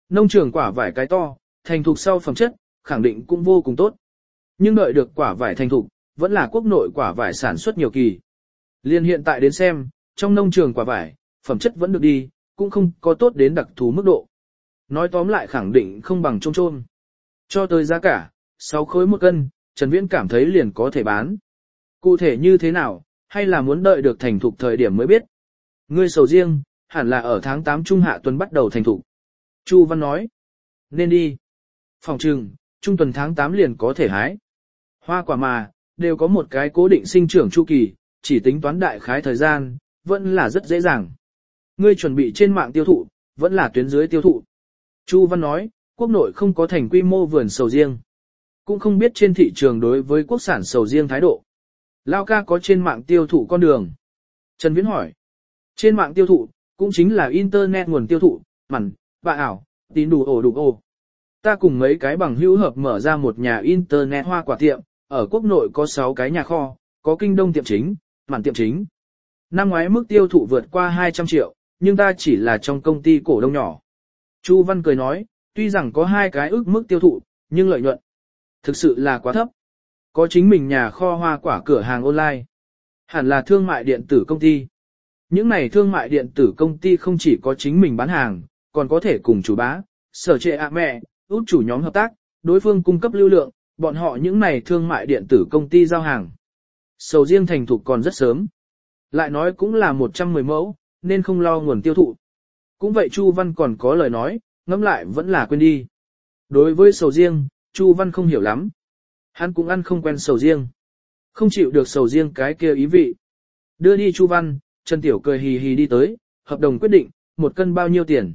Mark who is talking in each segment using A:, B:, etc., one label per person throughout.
A: nông trường quả vải cái to, thành thục sau phẩm chất, khẳng định cũng vô cùng tốt. Nhưng đợi được quả vải thành thục, vẫn là quốc nội quả vải sản xuất nhiều kỳ. Liên hiện tại đến xem, trong nông trường quả vải, phẩm chất vẫn được đi, cũng không có tốt đến đặc thù mức độ. Nói tóm lại khẳng định không bằng trôm trôm. Cho tới giá cả, 6 khối một cân, Trần Viễn cảm thấy liền có thể bán. Cụ thể như thế nào, hay là muốn đợi được thành thục thời điểm mới biết. Ngươi sầu riêng, hẳn là ở tháng 8 trung hạ tuần bắt đầu thành thục. Chu Văn nói, nên đi. Phòng trừng, trung tuần tháng 8 liền có thể hái. Hoa quả mà, đều có một cái cố định sinh trưởng chu kỳ, chỉ tính toán đại khái thời gian, vẫn là rất dễ dàng. Ngươi chuẩn bị trên mạng tiêu thụ, vẫn là tuyến dưới tiêu thụ. Chu Văn nói, quốc nội không có thành quy mô vườn sầu riêng. Cũng không biết trên thị trường đối với quốc sản sầu riêng thái độ. Lao ca có trên mạng tiêu thụ con đường. Trần Viễn hỏi. Trên mạng tiêu thụ, cũng chính là internet nguồn tiêu thụ, mặn, bạ ảo, tín đủ ổ. Ta cùng mấy cái bằng hữu hợp mở ra một nhà internet hoa quả tiệm, ở quốc nội có 6 cái nhà kho, có Kinh Đông tiệm chính, mặn tiệm chính. Năm ngoái mức tiêu thụ vượt qua 200 triệu, nhưng ta chỉ là trong công ty cổ đông nhỏ. Chu Văn cười nói, tuy rằng có 2 cái ước mức tiêu thụ, nhưng lợi nhuận thực sự là quá thấp. Có chính mình nhà kho hoa quả cửa hàng online. Hẳn là thương mại điện tử công ty. Những này thương mại điện tử công ty không chỉ có chính mình bán hàng, còn có thể cùng chủ bá, sở trệ ạ mẹ, út chủ nhóm hợp tác, đối phương cung cấp lưu lượng, bọn họ những này thương mại điện tử công ty giao hàng. Sầu riêng thành thục còn rất sớm. Lại nói cũng là 110 mẫu, nên không lo nguồn tiêu thụ. Cũng vậy Chu Văn còn có lời nói, ngẫm lại vẫn là quên đi. Đối với sầu riêng, Chu Văn không hiểu lắm. Hắn cũng ăn không quen sầu riêng. Không chịu được sầu riêng cái kia ý vị. Đưa đi Chu Văn, Trần Tiểu cười hì hì đi tới, hợp đồng quyết định, 1 cân bao nhiêu tiền?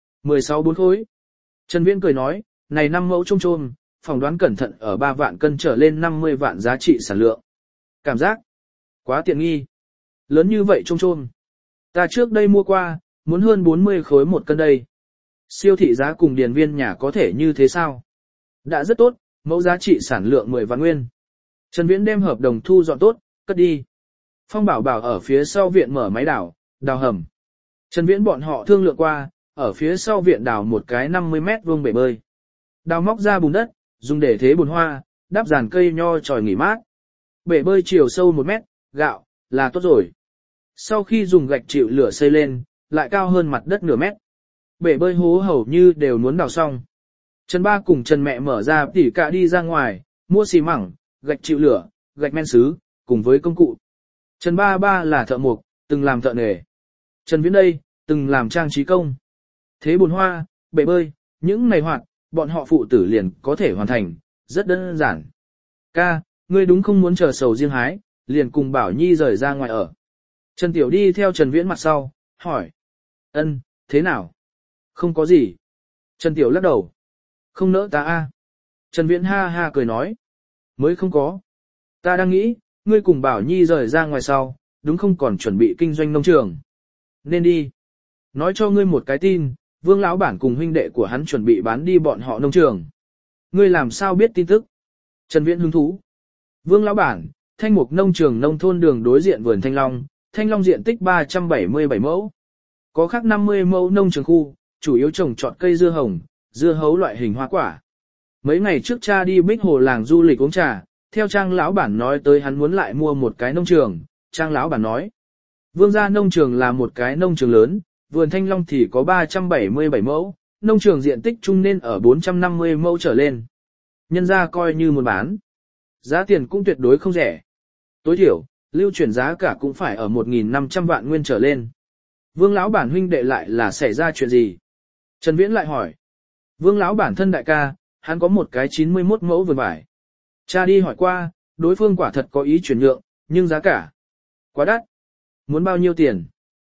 A: 16 khối. Trần Viễn cười nói, này 5 mẫu trôm trôm, phỏng đoán cẩn thận ở 3 vạn cân trở lên 50 vạn giá trị sản lượng. Cảm giác quá tiện nghi. Lớn như vậy trôm trôm. Ta trước đây mua qua, muốn hơn 40 khối 1 cân đây. Siêu thị giá cùng điền viên nhà có thể như thế sao? Đã rất tốt, mẫu giá trị sản lượng 10 vạn nguyên. Trần Viễn đem hợp đồng thu dọn tốt, cất đi. Phong Bảo Bảo ở phía sau viện mở máy đào hầm. Trần Viễn bọn họ thương lượng qua, ở phía sau viện đào một cái 50 mét vuông bể bơi. Đào móc ra bùn đất, dùng để thế bồn hoa, đắp dàn cây nho tròi nghỉ mát. Bể bơi chiều sâu 1 mét, gạo, là tốt rồi. Sau khi dùng gạch chịu lửa xây lên, lại cao hơn mặt đất nửa mét. Bể bơi hố hầu như đều muốn đào xong. Trần Ba cùng Trần Mẹ mở ra tỉ cả đi ra ngoài, mua xi măng, gạch chịu lửa, gạch men sứ, cùng với công cụ. Trần Ba là thợ mộc, từng làm thợ nghề. Trần Viễn đây, từng làm trang trí công. Thế bồn hoa, bể bơi, những này hoạt, bọn họ phụ tử liền có thể hoàn thành, rất đơn giản. Ca, ngươi đúng không muốn chờ sầu riêng hái, liền cùng Bảo Nhi rời ra ngoài ở. Trần Tiểu đi theo Trần Viễn mặt sau, hỏi. Ân, thế nào? Không có gì. Trần Tiểu lắc đầu. Không nỡ ta a. Trần Viễn ha ha cười nói. Mới không có. Ta đang nghĩ, ngươi cùng Bảo Nhi rời ra ngoài sau, đúng không còn chuẩn bị kinh doanh nông trường. Nên đi. Nói cho ngươi một cái tin, Vương lão bản cùng huynh đệ của hắn chuẩn bị bán đi bọn họ nông trường. Ngươi làm sao biết tin tức? Trần Viễn hứng thú. Vương lão bản, Thanh Mục nông trường nông thôn đường đối diện vườn Thanh Long diện tích 377 mẫu. Có khác 50 mẫu nông trường khu, chủ yếu trồng trọt cây dưa hồng, dưa hấu loại hình hoa quả. Mấy ngày trước cha đi Bích Hồ làng du lịch uống trà, theo Trang lão bản nói tới hắn muốn lại mua một cái nông trường, Trang lão bản nói. Vương gia nông trường là một cái nông trường lớn, vườn Thanh Long thì có 377 mẫu, nông trường diện tích chung nên ở 450 mẫu trở lên. Nhân ra coi như muốn bán. Giá tiền cũng tuyệt đối không rẻ. Tối thiểu, lưu chuyển giá cả cũng phải ở 1.500 vạn nguyên trở lên. Vương lão bản huynh đệ lại là xảy ra chuyện gì? Trần Viễn lại hỏi. Vương lão bản thân đại ca, hắn có một cái 91 mẫu vườn vải. Cha đi hỏi qua, đối phương quả thật có ý chuyển nhượng, nhưng giá cả quá đắt. Muốn bao nhiêu tiền?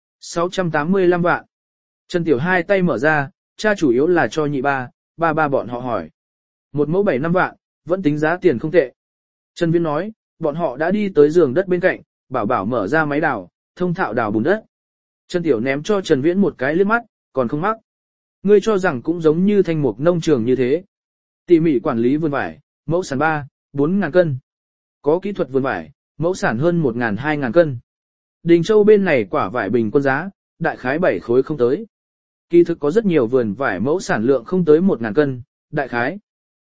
A: 685 vạn. Trần Tiểu hai tay mở ra, cha chủ yếu là cho nhị ba bọn họ hỏi. Một mẫu 7-5 vạn, vẫn tính giá tiền không tệ. Trần Viễn nói, bọn họ đã đi tới giường đất bên cạnh, bảo mở ra máy đào, thông thạo đào bùn đất. Trần Tiểu ném cho Trần Viễn một cái liếc mắt, còn không mắc. Ngươi cho rằng cũng giống như Thanh Mục nông trường như thế. Tỉ mỉ quản lý vườn vải, mẫu sản 3-4 ngàn cân. Có kỹ thuật vườn vải, mẫu sản hơn 1.000-2.000 cân. Đình Châu bên này quả vải bình quân giá, đại khái 7 khối không tới. Kỳ thực có rất nhiều vườn vải mẫu sản lượng không tới 1.000 cân, đại khái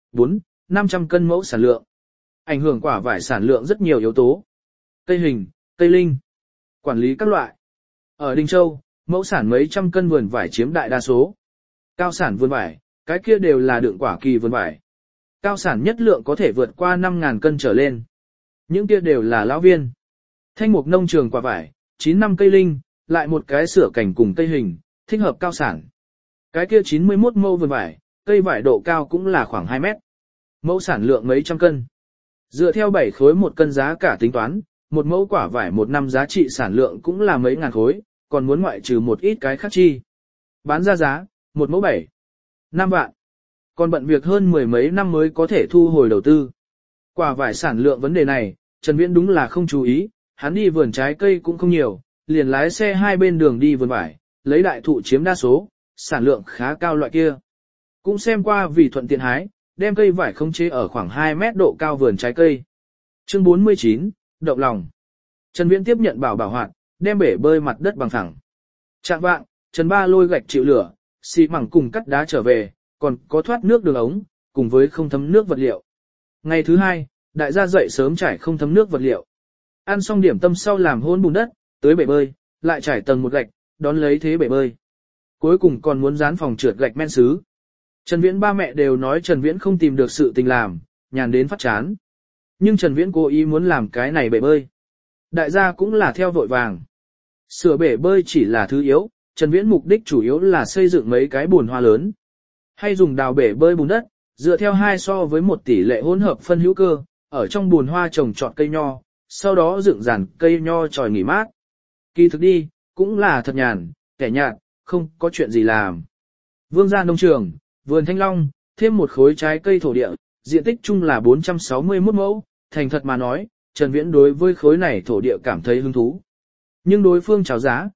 A: 400-500 cân mẫu sản lượng. Ảnh hưởng quả vải sản lượng rất nhiều yếu tố. Cây hình, cây linh, quản lý các loại. Ở Đinh Châu, mẫu sản mấy trăm cân vườn vải chiếm đại đa số. Cao sản vườn vải, cái kia đều là đựng quả kỳ vườn vải. Cao sản nhất lượng có thể vượt qua 5.000 cân trở lên. Những kia đều là lão viên. Thanh mục nông trường quả vải, 9 năm cây linh, lại một cái sửa cảnh cùng cây hình, thích hợp cao sản. Cái kia 91 mẫu vườn vải, cây vải độ cao cũng là khoảng 2 mét. Mẫu sản lượng mấy trăm cân. Dựa theo 7 khối một cân giá cả tính toán, một mẫu quả vải một năm giá trị sản lượng cũng là mấy ngàn khối, còn muốn ngoại trừ một ít cái khác chi. Bán ra giá, một mẫu 7-5 vạn. Còn bận việc hơn mười mấy năm mới có thể thu hồi đầu tư. Quả vải sản lượng vấn đề này, Trần Viễn đúng là không chú ý, hắn đi vườn trái cây cũng không nhiều, liền lái xe hai bên đường đi vườn vải, lấy đại thụ chiếm đa số, sản lượng khá cao loại kia. Cũng xem qua vì thuận tiện hái, đem cây vải khống chế ở khoảng 2 mét độ cao vườn trái cây. Chương 49, động lòng. Trần Viễn tiếp nhận bảo hoạt, đem bể bơi mặt đất bằng phẳng. Trạng vạng, Trần Ba lôi gạch chịu lửa, xi măng cùng cắt đá trở về, còn có thoát nước đường ống, cùng với không thấm nước vật liệu. Ngày thứ hai, đại gia dậy sớm trải không thấm nước vật liệu. Ăn xong điểm tâm sau làm hôn bùn đất, tới bể bơi, lại trải tầng một gạch, đón lấy thế bể bơi. Cuối cùng còn muốn dán phòng trượt gạch men sứ. Trần Viễn ba mẹ đều nói Trần Viễn không tìm được sự tình làm, nhàn đến phát chán. Nhưng Trần Viễn cố ý muốn làm cái này bể bơi. Đại gia cũng là theo vội vàng. Sửa bể bơi chỉ là thứ yếu, Trần Viễn mục đích chủ yếu là xây dựng mấy cái bồn hoa lớn. Hay dùng đào bể bơi bùn đất, dựa theo 2:1 tỷ lệ hỗn hợp phân hữu cơ, ở trong bồn hoa trồng trọt cây nho, sau đó dựng dàn cây nho tròi nghỉ mát. Kỳ thực đi, cũng là thật nhàn, kẻ nhạt, không có chuyện gì làm. Vương gia nông trường, vườn thanh long, thêm một khối trái cây thổ địa, diện tích chung là 461 mẫu, thành thật mà nói, Trần Viễn đối với khối này thổ địa cảm thấy hứng thú. Nhưng đối phương chào giá,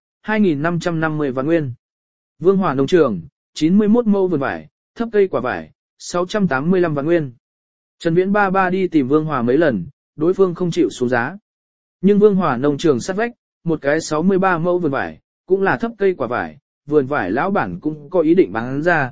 A: 2.550 vạn nguyên. Vương Hòa nông trường, 91 mẫu vườn vải, thấp cây quả vải, 685 vạn nguyên. Trần Viễn ba đi tìm Vương Hòa mấy lần, đối phương không chịu xuống giá. Nhưng Vương Hòa nông trường sát vách, một cái 63 mẫu vườn vải, cũng là thấp cây quả vải, vườn vải lão bản cũng có ý định bán ra,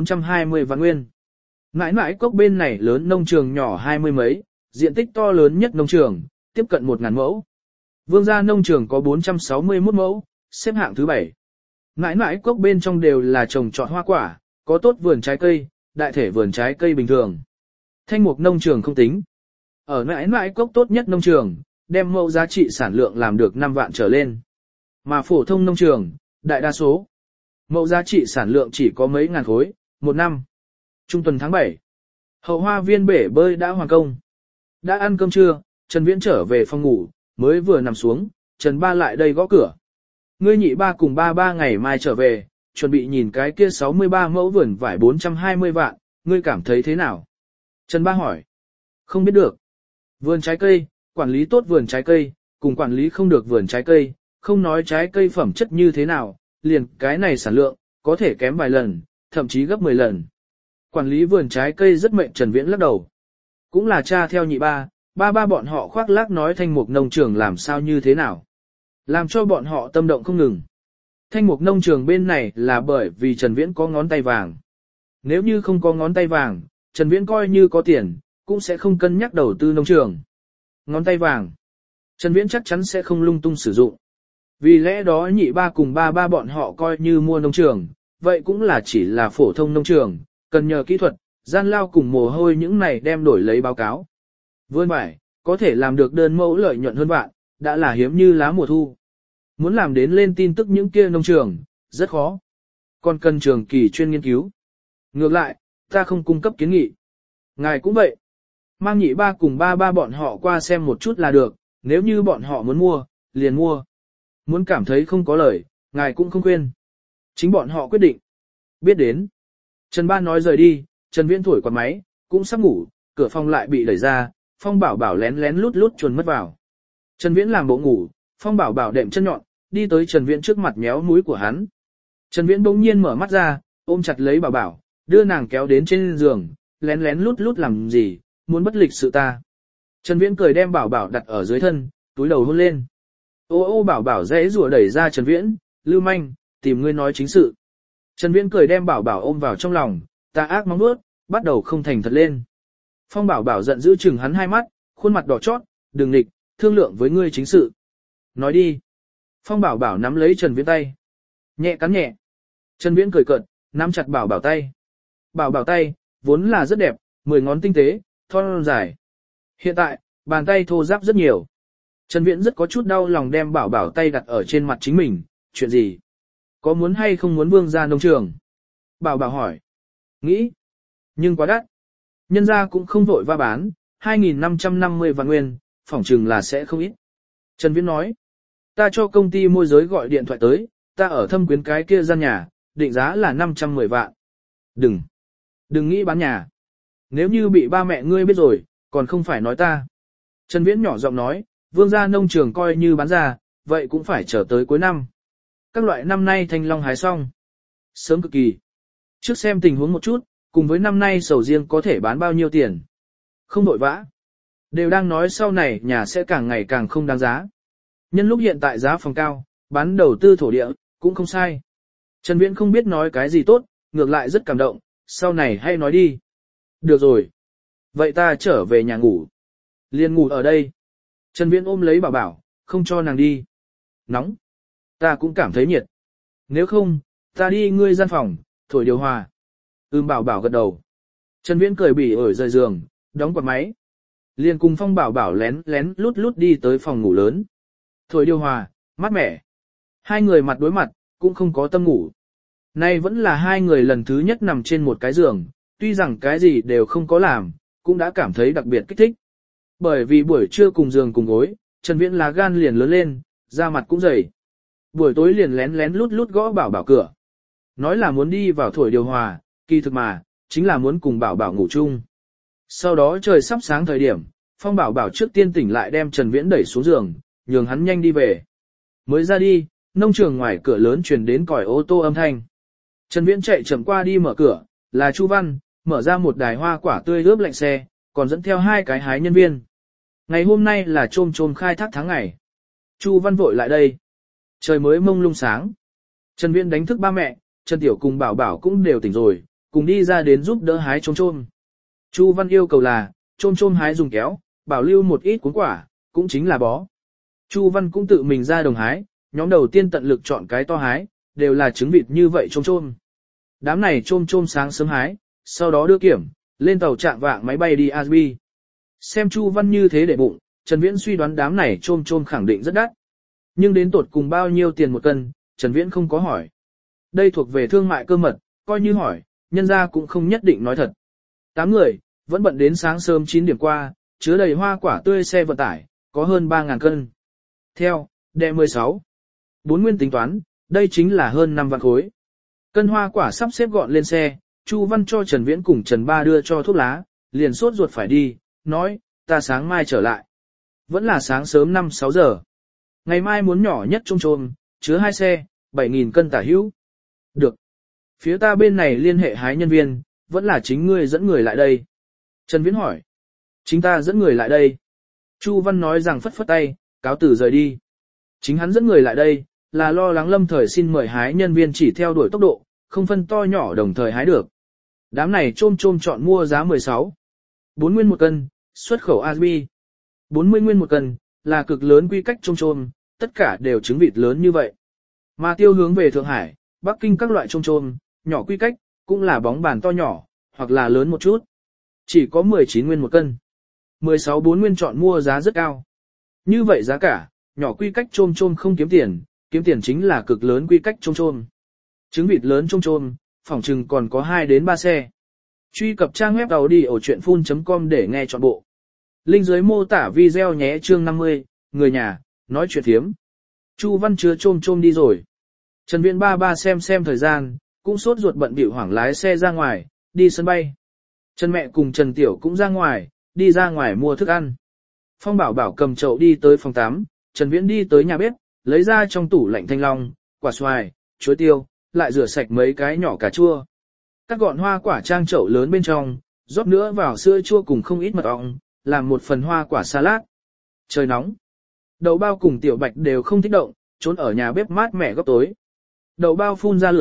A: 420 vạn nguyên. Mãi mãi cốc bên này lớn nông trường nhỏ 20 mấy, diện tích to lớn nhất nông trường, tiếp cận 1.000 mẫu. Vương gia nông trường có 461 mẫu, xếp hạng thứ 7. Mãi mãi cốc bên trong đều là trồng trọt hoa quả, có tốt vườn trái cây, đại thể vườn trái cây bình thường. Thanh mục nông trường không tính. Ở mãi mãi cốc tốt nhất nông trường, đem mẫu giá trị sản lượng làm được 5 vạn trở lên. Mà phổ thông nông trường, đại đa số, mẫu giá trị sản lượng chỉ có mấy ngàn khối, một năm. Trung tuần tháng 7, hậu hoa viên bể bơi đã hoàn công. Đã ăn cơm trưa, Trần Viễn trở về phòng ngủ, mới vừa nằm xuống, Trần Ba lại đây gõ cửa. Ngươi nhị ba cùng ba ngày mai trở về, chuẩn bị nhìn cái kia 63 mẫu vườn vải 420 vạn, ngươi cảm thấy thế nào? Trần Ba hỏi. Không biết được. Vườn trái cây, quản lý tốt vườn trái cây, cùng quản lý không được vườn trái cây, không nói trái cây phẩm chất như thế nào, liền cái này sản lượng, có thể kém vài lần, thậm chí gấp 10 lần. Quản lý vườn trái cây rất mệnh. Trần Viễn lắc đầu. Cũng là cha theo nhị ba bọn họ khoác lác nói thanh mục nông trường làm sao như thế nào. Làm cho bọn họ tâm động không ngừng. Thanh mục nông trường bên này là bởi vì Trần Viễn có ngón tay vàng. Nếu như không có ngón tay vàng, Trần Viễn coi như có tiền, cũng sẽ không cân nhắc đầu tư nông trường. Ngón tay vàng, Trần Viễn chắc chắn sẽ không lung tung sử dụng. Vì lẽ đó nhị ba cùng ba bọn họ coi như mua nông trường, vậy cũng là chỉ là phổ thông nông trường, cần nhờ kỹ thuật, gian lao cùng mồ hôi những này đem đổi lấy báo cáo. Vườn vải, có thể làm được đơn mẫu lợi nhuận hơn vạn, đã là hiếm như lá mùa thu. Muốn làm đến lên tin tức những kia nông trường, rất khó. Còn cần trường kỳ chuyên nghiên cứu. Ngược lại, ta không cung cấp kiến nghị. Ngài cũng vậy. Mang nhị ba cùng ba bọn họ qua xem một chút là được, nếu như bọn họ muốn mua, liền mua. Muốn cảm thấy không có lời, ngài cũng không khuyên. Chính bọn họ quyết định. Biết đến. Trần Ba nói rời đi, Trần Viễn thổi quạt máy, cũng sắp ngủ, cửa phòng lại bị đẩy ra, Phong Bảo Bảo lén lén lút lút chuồn mất vào. Trần Viễn làm bộ ngủ, Phong Bảo Bảo đệm chân nhọn, đi tới Trần Viễn trước mặt méo mũi của hắn. Trần Viễn bỗng nhiên mở mắt ra, ôm chặt lấy Bảo Bảo, đưa nàng kéo đến trên giường, lén lén lút lút làm gì, muốn bất lịch sự ta. Trần Viễn cười đem Bảo Bảo đặt ở dưới thân, túi đầu hôn lên. Ô Bảo Bảo dễ rủa đẩy ra Trần Viễn, lưu manh, tìm ngươi nói chính sự. Trần Viễn cười đem Bảo Bảo ôm vào trong lòng, tà ác móng vuốt, bắt đầu không thành thật lên. Phong Bảo Bảo giận dữ chừng hắn hai mắt, khuôn mặt đỏ chót, đừng nghịch, thương lượng với ngươi chính sự. Nói đi. Phong Bảo Bảo nắm lấy Trần Viễn tay. Nhẹ cắn nhẹ. Trần Viễn cười cợt, nắm chặt Bảo Bảo tay. Bảo Bảo tay, vốn là rất đẹp, 10 ngón tinh tế, thon dài. Hiện tại, bàn tay thô ráp rất nhiều. Trần Viễn rất có chút đau lòng đem Bảo Bảo tay đặt ở trên mặt chính mình, chuyện gì? Có muốn hay không muốn vương ra nông trường? Bảo Bảo hỏi. Nghĩ. Nhưng quá đắt. Nhân ra cũng không vội va bán, 2.550 vạn nguyên, phỏng chừng là sẽ không ít. Trần Viễn nói. Ta cho công ty môi giới gọi điện thoại tới, ta ở Thâm Quyến cái kia gian nhà, định giá là 510 vạn. Đừng nghĩ bán nhà. Nếu như bị ba mẹ ngươi biết rồi, còn không phải nói ta. Trần Viễn nhỏ giọng nói, vương gia nông trường coi như bán ra, vậy cũng phải chờ tới cuối năm. Các loại năm nay thanh long hái xong. Sớm cực kỳ. Trước xem tình huống một chút, cùng với năm nay sầu riêng có thể bán bao nhiêu tiền. Không vội vã. Đều đang nói sau này nhà sẽ càng ngày càng không đáng giá. Nhân lúc hiện tại giá phòng cao, bán đầu tư thổ địa, cũng không sai. Trần Viễn không biết nói cái gì tốt, ngược lại rất cảm động, sau này hay nói đi. Được rồi. Vậy ta trở về nhà ngủ. Liền ngủ ở đây. Trần Viễn ôm lấy Bảo Bảo, không cho nàng đi. Nóng. Ta cũng cảm thấy nhiệt. Nếu không, ta đi ngươi gian phòng, thổi điều hòa. Bảo Bảo gật đầu. Trần Viễn cười bỉ ổi rời giường, đóng quạt máy. Liền cùng Phong Bảo Bảo lén lén lút lút đi tới phòng ngủ lớn. Thổi điều hòa, mát mẻ. Hai người mặt đối mặt, cũng không có tâm ngủ. Nay vẫn là hai người lần thứ nhất nằm trên một cái giường, tuy rằng cái gì đều không có làm, cũng đã cảm thấy đặc biệt kích thích. Bởi vì buổi trưa cùng giường cùng gối, Trần Viễn lá gan liền lớn lên, da mặt cũng dày. Buổi tối liền lén lén lút lút gõ Bảo Bảo cửa. Nói là muốn đi vào thổi điều hòa, kỳ thực mà, chính là muốn cùng Bảo Bảo ngủ chung. Sau đó trời sắp sáng thời điểm, Phong Bảo Bảo trước tiên tỉnh lại đem Trần Viễn đẩy xuống giường, nhường hắn nhanh đi về. Mới ra đi, nông trường ngoài cửa lớn truyền đến còi ô tô âm thanh. Trần Viễn chạy chậm qua đi mở cửa, là Chu Văn, mở ra một đài hoa quả tươi ướp lạnh xe, còn dẫn theo hai cái hái nhân viên. Ngày hôm nay là chôm chôm khai thác tháng ngày. Chu Văn vội lại đây. Trời mới mông lung sáng. Trần Viễn đánh thức ba mẹ, Trần Tiểu cùng Bảo Bảo cũng đều tỉnh rồi, cùng đi ra đến giúp đỡ hái chôm chôm. Chu Văn yêu cầu là, chôm chôm hái dùng kéo, bảo lưu một ít cuốn quả, cũng chính là bó. Chu Văn cũng tự mình ra đồng hái, nhóm đầu tiên tận lực chọn cái to hái, đều là trứng vịt như vậy chôm chôm. Đám này chôm chôm sáng sớm hái, sau đó đưa kiểm, lên tàu trạng vạng máy bay đi Asbi. Xem Chu Văn như thế để bụng, Trần Viễn suy đoán đám này chôm chôm khẳng định rất đắt. Nhưng đến tột cùng bao nhiêu tiền một cân, Trần Viễn không có hỏi. Đây thuộc về thương mại cơ mật, coi như hỏi, nhân ra cũng không nhất định nói thật. 8 người, vẫn bận đến sáng sớm 9 điểm qua, chứa đầy hoa quả tươi xe vận tải, có hơn 3.000 cân. Theo, đệ 16. 4 nguyên tính toán, đây chính là hơn 5 vạn khối. Cân hoa quả sắp xếp gọn lên xe, Chu Văn cho Trần Viễn cùng Trần Ba đưa cho thuốc lá, liền sốt ruột phải đi, nói, ta sáng mai trở lại. Vẫn là sáng sớm 5-6 giờ. Ngày mai muốn nhỏ nhất trôm trôm, chứa 2 xe, 7.000 cân tả hữu. Được. Phía ta bên này liên hệ hái nhân viên, vẫn là chính ngươi dẫn người lại đây. Trần Viễn hỏi. Chính ta dẫn người lại đây. Chu Văn nói rằng phất phất tay, cáo từ rời đi. Chính hắn dẫn người lại đây, là lo lắng lâm thời xin mời hái nhân viên chỉ theo đuổi tốc độ, không phân to nhỏ đồng thời hái được. Đám này chôm chôm chọn mua giá 16. 4 nguyên một cân, xuất khẩu Asbi. 40 nguyên một cân, là cực lớn quy cách chôm chôm, tất cả đều trứng vịt lớn như vậy. Mà tiêu hướng về Thượng Hải, Bắc Kinh các loại chôm chôm, nhỏ quy cách, cũng là bóng bàn to nhỏ, hoặc là lớn một chút. Chỉ có 19 nguyên một cân. 16 4 nguyên chọn mua giá rất cao. Như vậy giá cả, nhỏ quy cách chôm chôm không kiếm tiền chính là cực lớn quy cách chôm chôm. Trứng vịt lớn chôm chôm, phòng trừng còn có 2 đến 3 xe. Truy cập trang web audiochuyenphun.com để nghe trọn bộ. Link dưới mô tả video nhé. Chương 50, người nhà, nói chuyện thiếm. Chu Văn chứa chôm chôm đi rồi. Trần Viễn ba xem thời gian, cũng sốt ruột bận bịu hoảng lái xe ra ngoài, đi sân bay. Trần mẹ cùng Trần Tiểu cũng ra ngoài, đi ra ngoài mua thức ăn. Phong Bảo Bảo cầm chậu đi tới phòng 8, Trần Viễn đi tới nhà bếp, lấy ra trong tủ lạnh thanh long, quả xoài, chuối tiêu, lại rửa sạch mấy cái nhỏ cà chua. Cắt gọn hoa quả trang chậu lớn bên trong, rót nữa vào sữa chua cùng không ít mật ong, làm một phần hoa quả salad. Trời nóng. Đậu bao cùng Tiểu Bạch đều không thích động, trốn ở nhà bếp mát mẻ góc tối. Đậu bao phun ra lưới,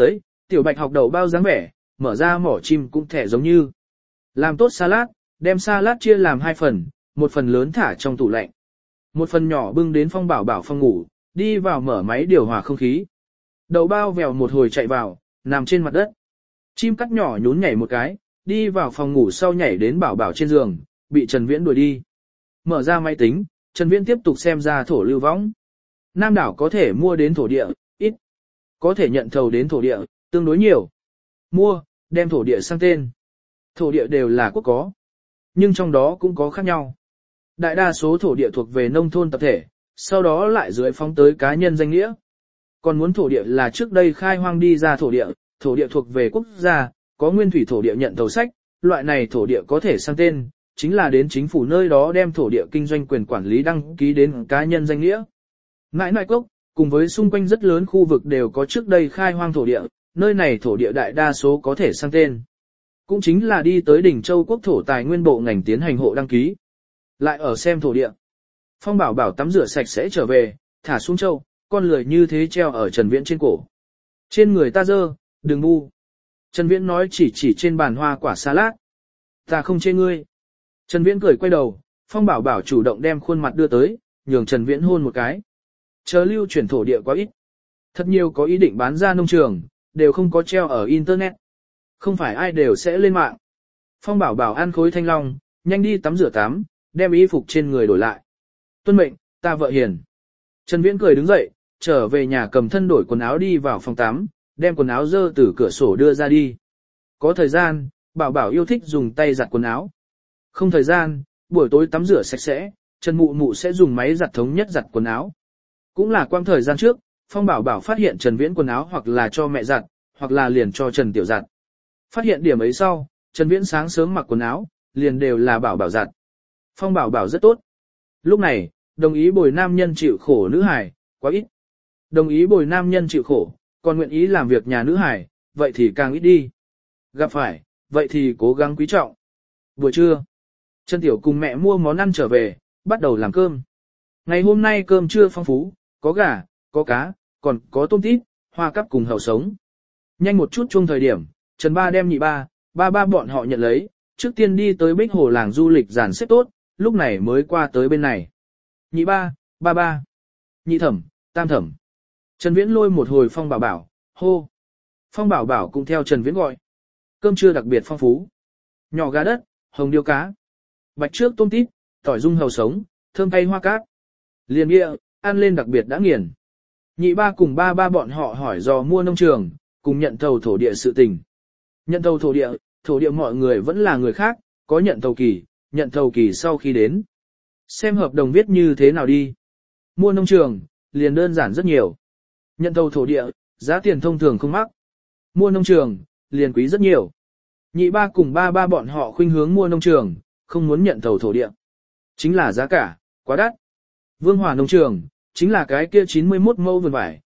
A: Tiểu Bạch học đậu bao dáng vẻ, mở ra mỏ chim cũng thẻ giống như. Làm tốt salad, đem salad chia làm 2 phần, một phần lớn thả trong tủ lạnh. Một phần nhỏ bưng đến Phong Bảo Bảo phòng ngủ, đi vào mở máy điều hòa không khí. Đậu bao vèo một hồi chạy vào, nằm trên mặt đất. Chim cắt nhỏ nhún nhảy một cái, đi vào phòng ngủ sau nhảy đến Bảo Bảo trên giường, bị Trần Viễn đuổi đi. Mở ra máy tính, Trần Viễn tiếp tục xem ra thổ lưu võng. Nam đảo có thể mua đến thổ địa, ít. Có thể nhận thầu đến thổ địa, tương đối nhiều. Mua, đem thổ địa sang tên. Thổ địa đều là quốc có. Nhưng trong đó cũng có khác nhau. Đại đa số thổ địa thuộc về nông thôn tập thể, sau đó lại dưới phóng tới cá nhân danh nghĩa. Còn muốn thổ địa là trước đây khai hoang đi ra thổ địa thuộc về quốc gia, có nguyên thủy thổ địa nhận thầu sách, loại này thổ địa có thể sang tên, chính là đến chính phủ nơi đó đem thổ địa kinh doanh quyền quản lý đăng ký đến cá nhân danh nghĩa. Ngãi Nại Cốc, cùng với xung quanh rất lớn khu vực đều có trước đây khai hoang thổ địa, nơi này thổ địa đại đa số có thể sang tên. Cũng chính là đi tới đỉnh Châu Quốc thổ tài nguyên bộ ngành tiến hành hộ đăng ký. Lại ở xem thổ địa. Phong Bảo Bảo tắm rửa sạch sẽ trở về, thả xuống châu, con lười như thế treo ở Trần Viễn trên cổ. Trên người ta dơ, đừng bu. Trần Viễn nói chỉ trên bàn hoa quả salad. Ta không chê ngươi. Trần Viễn cười quay đầu, Phong Bảo Bảo chủ động đem khuôn mặt đưa tới, nhường Trần Viễn hôn một cái. Chờ lưu chuyển thổ địa quá ít. Thật nhiều có ý định bán ra nông trường, đều không có treo ở Internet. Không phải ai đều sẽ lên mạng. Phong Bảo Bảo ăn khối thanh long, nhanh đi tắm rửa tắm, đem y phục trên người đổi lại. Tuân mệnh, ta vợ hiền. Trần Viễn cười đứng dậy, trở về nhà cầm thân đổi quần áo đi vào phòng tắm, đem quần áo dơ từ cửa sổ đưa ra đi. Có thời gian, Bảo Bảo yêu thích dùng tay giặt quần áo. Không thời gian, buổi tối tắm rửa sạch sẽ, Trần Mụ Mụ sẽ dùng máy giặt thống nhất giặt quần áo. Cũng là quang thời gian trước, Phong Bảo Bảo phát hiện Trần Viễn quần áo hoặc là cho mẹ giặt, hoặc là liền cho Trần Tiểu giặt. Phát hiện điểm ấy sau, Trần Viễn sáng sớm mặc quần áo, liền đều là Bảo Bảo giặt. Phong Bảo Bảo rất tốt. Lúc này, đồng ý bồi nam nhân chịu khổ nữ hải, quá ít. Đồng ý bồi nam nhân chịu khổ, còn nguyện ý làm việc nhà nữ hải, vậy thì càng ít đi. Gặp phải, vậy thì cố gắng quý trọng. Buổi trưa, Trần Tiểu cùng mẹ mua món ăn trở về, bắt đầu làm cơm. Ngày hôm nay cơm trưa phong phú, có gà, có cá, còn có tôm tít, hoa cắp cùng hàu sống. Nhanh một chút chung thời điểm, Trần Ba đem nhị ba, ba bọn họ nhận lấy, trước tiên đi tới Bích Hồ làng du lịch dàn xếp tốt, lúc này mới qua tới bên này. Nhị ba, ba, nhị thẩm, tam thẩm. Trần Viễn lôi một hồi Phong Bảo Bảo, hô. Phong Bảo Bảo cũng theo Trần Viễn gọi. Cơm trưa đặc biệt phong phú. Nhỏ gà đất, hồng điêu cá, bạch trước tôm tít, tỏi dung hàu sống, thơm cay hoa cát. Liền bia, ăn lên đặc biệt đã nghiền. Nhị ba cùng ba bọn họ hỏi dò mua nông trường, cùng nhận thầu thổ địa sự tình. Nhận thầu thổ địa mọi người vẫn là người khác, có nhận thầu kỳ sau khi đến. Xem hợp đồng viết như thế nào đi. Mua nông trường, liền đơn giản rất nhiều. Nhận thầu thổ địa, giá tiền thông thường không mắc. Mua nông trường, liền quý rất nhiều. Nhị ba cùng ba bọn họ khuynh hướng mua nông trường, không muốn nhận thầu thổ địa. Chính là giá cả, quá đắt. Vương Hòa nông trường, chính là cái kia 91 mẫu vườn vải,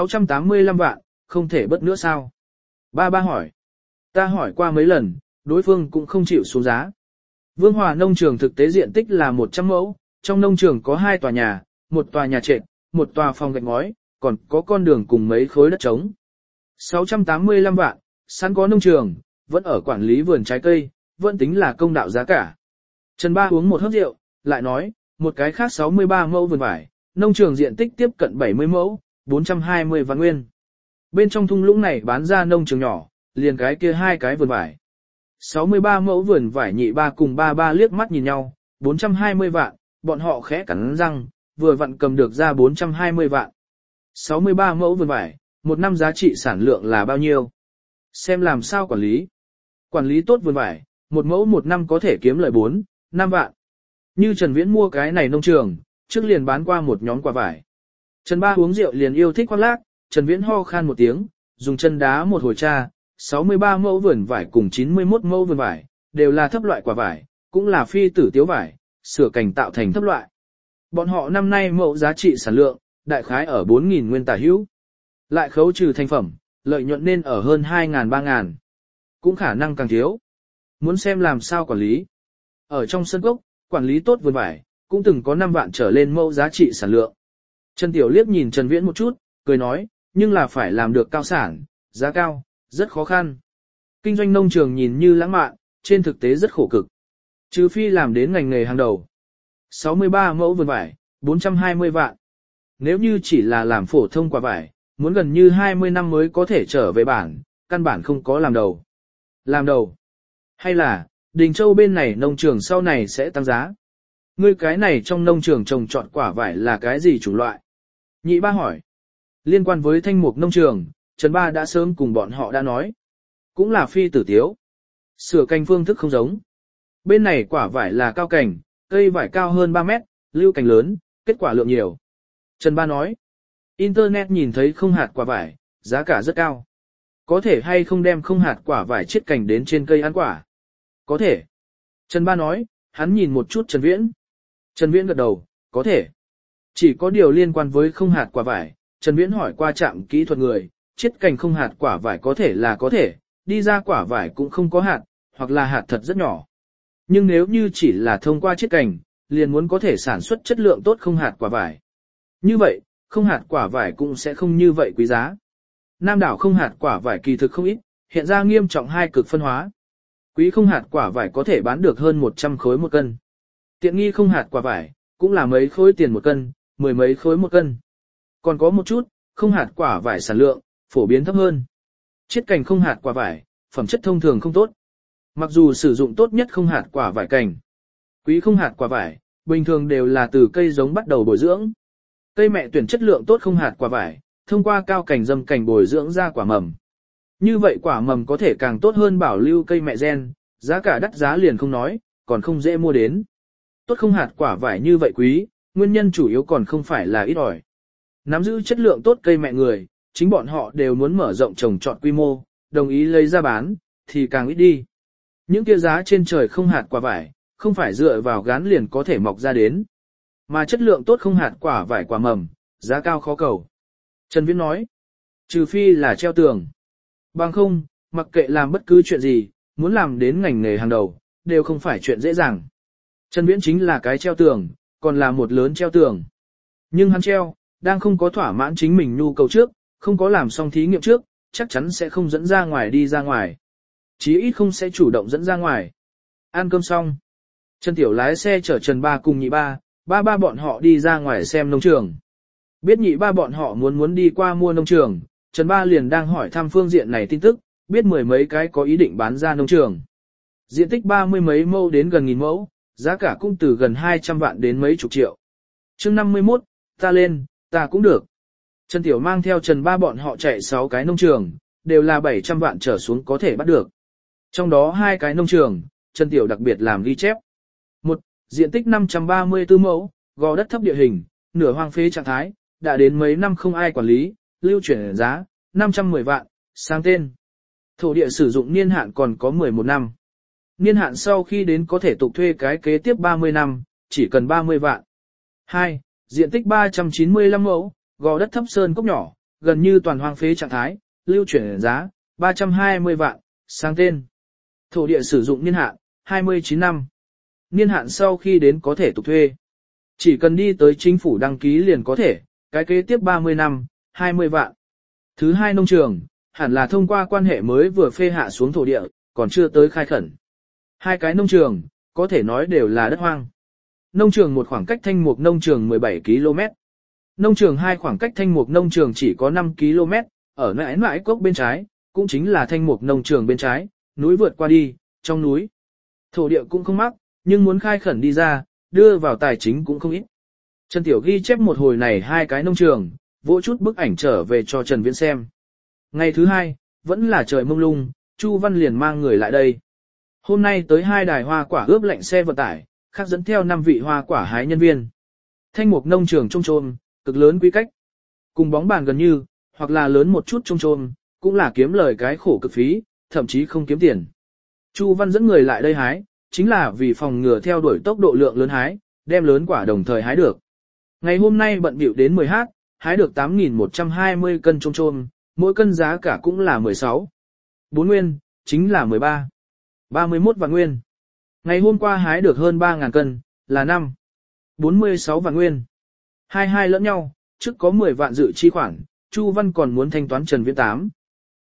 A: 685 vạn, không thể bớt nữa sao? Ba hỏi. Ta hỏi qua mấy lần, đối phương cũng không chịu xuống giá. Vương Hòa nông trường thực tế diện tích là 100 mẫu, trong nông trường có 2 tòa nhà, một tòa nhà trệt, một tòa phòng gạch ngói, còn có con đường cùng mấy khối đất trống. 685 vạn, sẵn có nông trường, vẫn ở quản lý vườn trái cây, vẫn tính là công đạo giá cả. Trần Ba uống một hớp rượu, lại nói, một cái khác 63 mẫu vườn vải, nông trường diện tích tiếp cận 70 mẫu, 420 vạn nguyên. Bên trong thung lũng này bán ra nông trường nhỏ, liền cái kia 2 cái vườn vải. 63 mẫu vườn vải nhị ba cùng ba liếc mắt nhìn nhau, 420 vạn, bọn họ khẽ cắn răng, vừa vặn cầm được ra 420 vạn. 63 mẫu vườn vải, một năm giá trị sản lượng là bao nhiêu? Xem làm sao quản lý. Quản lý tốt vườn vải, một mẫu một năm có thể kiếm lợi 4-5 vạn. Như Trần Viễn mua cái này nông trường, trước liền bán qua một nhóm quả vải. Trần Ba uống rượu liền yêu thích khoác lác, Trần Viễn ho khan một tiếng, dùng chân đá một hồi tra, 63 mẫu vườn vải cùng 91 mẫu vườn vải, đều là thấp loại quả vải, cũng là phi tử tiếu vải, sửa cảnh tạo thành thấp loại. Bọn họ năm nay mẫu giá trị sản lượng, đại khái ở 4.000 nguyên tả hữu. Lại khấu trừ thành phẩm, lợi nhuận nên ở hơn 2.000-3.000. Cũng khả năng càng thiếu. Muốn xem làm sao quản lý. Ở trong sân gốc, quản lý tốt vườn vải, cũng từng có 5 vạn trở lên mẫu giá trị sản lượng. Trần Tiểu liếc nhìn Trần Viễn một chút, cười nói, nhưng là phải làm được cao sản, giá cao, Rất khó khăn. Kinh doanh nông trường nhìn như lãng mạn, trên thực tế rất khổ cực. Trừ phi làm đến ngành nghề hàng đầu. 63 mẫu vườn vải, 420 vạn. Nếu như chỉ là làm phổ thông quả vải, muốn gần như 20 năm mới có thể trở về bản, căn bản không có làm đầu. Làm đầu. Hay là, Đình Châu bên này nông trường sau này sẽ tăng giá. Ngươi cái này trong nông trường trồng trọt quả vải là cái gì chủng loại? Nhị ba hỏi. Liên quan với thanh mục nông trường, Trần Ba đã sớm cùng bọn họ đã nói. Cũng là phi tử tiếu. Sửa cành phương thức không giống. Bên này quả vải là cao cành, cây vải cao hơn 3 mét, lưu cành lớn, kết quả lượng nhiều. Trần Ba nói. Internet nhìn thấy không hạt quả vải, giá cả rất cao. Có thể hay không đem không hạt quả vải chiết cành đến trên cây ăn quả? Có thể. Trần Ba nói, hắn nhìn một chút Trần Viễn. Trần Viễn gật đầu, có thể. Chỉ có điều liên quan với không hạt quả vải, Trần Viễn hỏi qua trạm kỹ thuật người, chiết cành không hạt quả vải có thể là có thể, đi ra quả vải cũng không có hạt, hoặc là hạt thật rất nhỏ. Nhưng nếu như chỉ là thông qua chiết cành, liền muốn có thể sản xuất chất lượng tốt không hạt quả vải. Như vậy, không hạt quả vải cũng sẽ không như vậy quý giá. Nam đảo không hạt quả vải kỳ thực không ít, hiện ra nghiêm trọng hai cực phân hóa. Quý không hạt quả vải có thể bán được hơn 100 khối một cân. Tiện nghi không hạt quả vải, cũng là mấy khối tiền một cân, mười mấy khối một cân. Còn có một chút, không hạt quả vải sản lượng, phổ biến thấp hơn. Chiết cành không hạt quả vải, phẩm chất thông thường không tốt. Mặc dù sử dụng tốt nhất không hạt quả vải cành. Quý không hạt quả vải, bình thường đều là từ cây giống bắt đầu bồi dưỡng. Cây mẹ tuyển chất lượng tốt không hạt quả vải, thông qua cao cành dâm cành bồi dưỡng ra quả mầm. Như vậy quả mầm có thể càng tốt hơn bảo lưu cây mẹ gen, giá cả đắt giá liền không nói, còn không dễ mua đến. Tốt không hạt quả vải như vậy quý, nguyên nhân chủ yếu còn không phải là ít ỏi. Nắm giữ chất lượng tốt cây mẹ người, chính bọn họ đều muốn mở rộng trồng trọt quy mô, đồng ý lấy ra bán, thì càng ít đi. Những kia giá trên trời không hạt quả vải, không phải dựa vào gán liền có thể mọc ra đến. Mà chất lượng tốt không hạt quả vải quả mầm, giá cao khó cầu. Trần Viễn nói, trừ phi là treo tường. Bằng không, mặc kệ làm bất cứ chuyện gì, muốn làm đến ngành nghề hàng đầu, đều không phải chuyện dễ dàng. Trần Viễn chính là cái treo tường, còn là một lớn treo tường. Nhưng hắn treo, đang không có thỏa mãn chính mình nhu cầu trước, không có làm xong thí nghiệm trước, chắc chắn sẽ không dẫn ra ngoài đi ra ngoài. Chí ít không sẽ chủ động dẫn ra ngoài. Ăn cơm xong. Trần Tiểu lái xe chở Trần Ba cùng nhị ba, ba bọn họ đi ra ngoài xem nông trường. Biết nhị ba bọn họ muốn đi qua mua nông trường, Trần Ba liền đang hỏi thăm phương diện này tin tức, biết mười mấy cái có ý định bán ra nông trường. Diện tích 30 mấy mẫu đến gần 1000 mẫu, giá cả cũng từ gần 200 vạn đến mấy chục triệu. Chương 51, ta lên, ta cũng được. Trần Tiểu mang theo Trần Ba bọn họ chạy 6 cái nông trường, đều là 700 vạn trở xuống có thể bắt được. Trong đó 2 cái nông trường, Trần Tiểu đặc biệt làm ghi chép. Một, diện tích 534 mẫu, gò đất thấp địa hình, nửa hoang phế trạng thái, đã đến mấy năm không ai quản lý, lưu chuyển giá, 510 vạn, sang tên. Thổ địa sử dụng niên hạn còn có 11 năm. Niên hạn sau khi đến có thể tục thuê cái kế tiếp 30 năm, chỉ cần 30 vạn. 2. Diện tích 395 mẫu, gò đất thấp sơn cốc nhỏ, gần như toàn hoang phế trạng thái, lưu chuyển giá, 320 vạn, sang tên. Thổ địa sử dụng niên hạn, 29 năm. Niên hạn sau khi đến có thể tục thuê. Chỉ cần đi tới chính phủ đăng ký liền có thể, cái kế tiếp 30 năm, 20 vạn. Thứ 2 nông trường, hẳn là thông qua quan hệ mới vừa phê hạ xuống thổ địa, còn chưa tới khai khẩn. 2 cái nông trường, có thể nói đều là đất hoang. Nông trường một khoảng cách thanh mục nông trường 17 km. Nông trường 2 khoảng cách thanh mục nông trường chỉ có 5 km, ở nãy nãi cốc bên trái, cũng chính là thanh mục nông trường bên trái, núi vượt qua đi, trong núi. Thổ địa cũng không mắc, nhưng muốn khai khẩn đi ra, đưa vào tài chính cũng không ít. Trần Tiểu ghi chép một hồi này 2 cái nông trường, vỗ chút bức ảnh trở về cho Trần Viễn xem. Ngày thứ 2, vẫn là trời mông lung, Chu Văn liền mang người lại đây. Hôm nay tới 2 đài hoa quả ướp lạnh xe vận tải, khác dẫn theo 5 vị hoa quả hái nhân viên. Thanh mục nông trường trông trôm, cực lớn quy cách. Cùng bóng bàn gần như, hoặc là lớn một chút trông trôm, cũng là kiếm lời cái khổ cực phí, thậm chí không kiếm tiền. Chu Văn dẫn người lại đây hái, chính là vì phòng ngừa theo đuổi tốc độ lượng lớn hái, đem lớn quả đồng thời hái được. Ngày hôm nay bận bịu đến 10h, hái được 8.120 cân trôm trôm, mỗi cân giá cả cũng là 16. 4 nguyên, chính là 13. 31 vạn nguyên. Ngày hôm qua hái được hơn 3.000 cân, là 5. 46 vạn nguyên. 22 lẫn nhau, trước có 10 vạn dự chi khoản, Chu Văn còn muốn thanh toán Trần Viễn 8.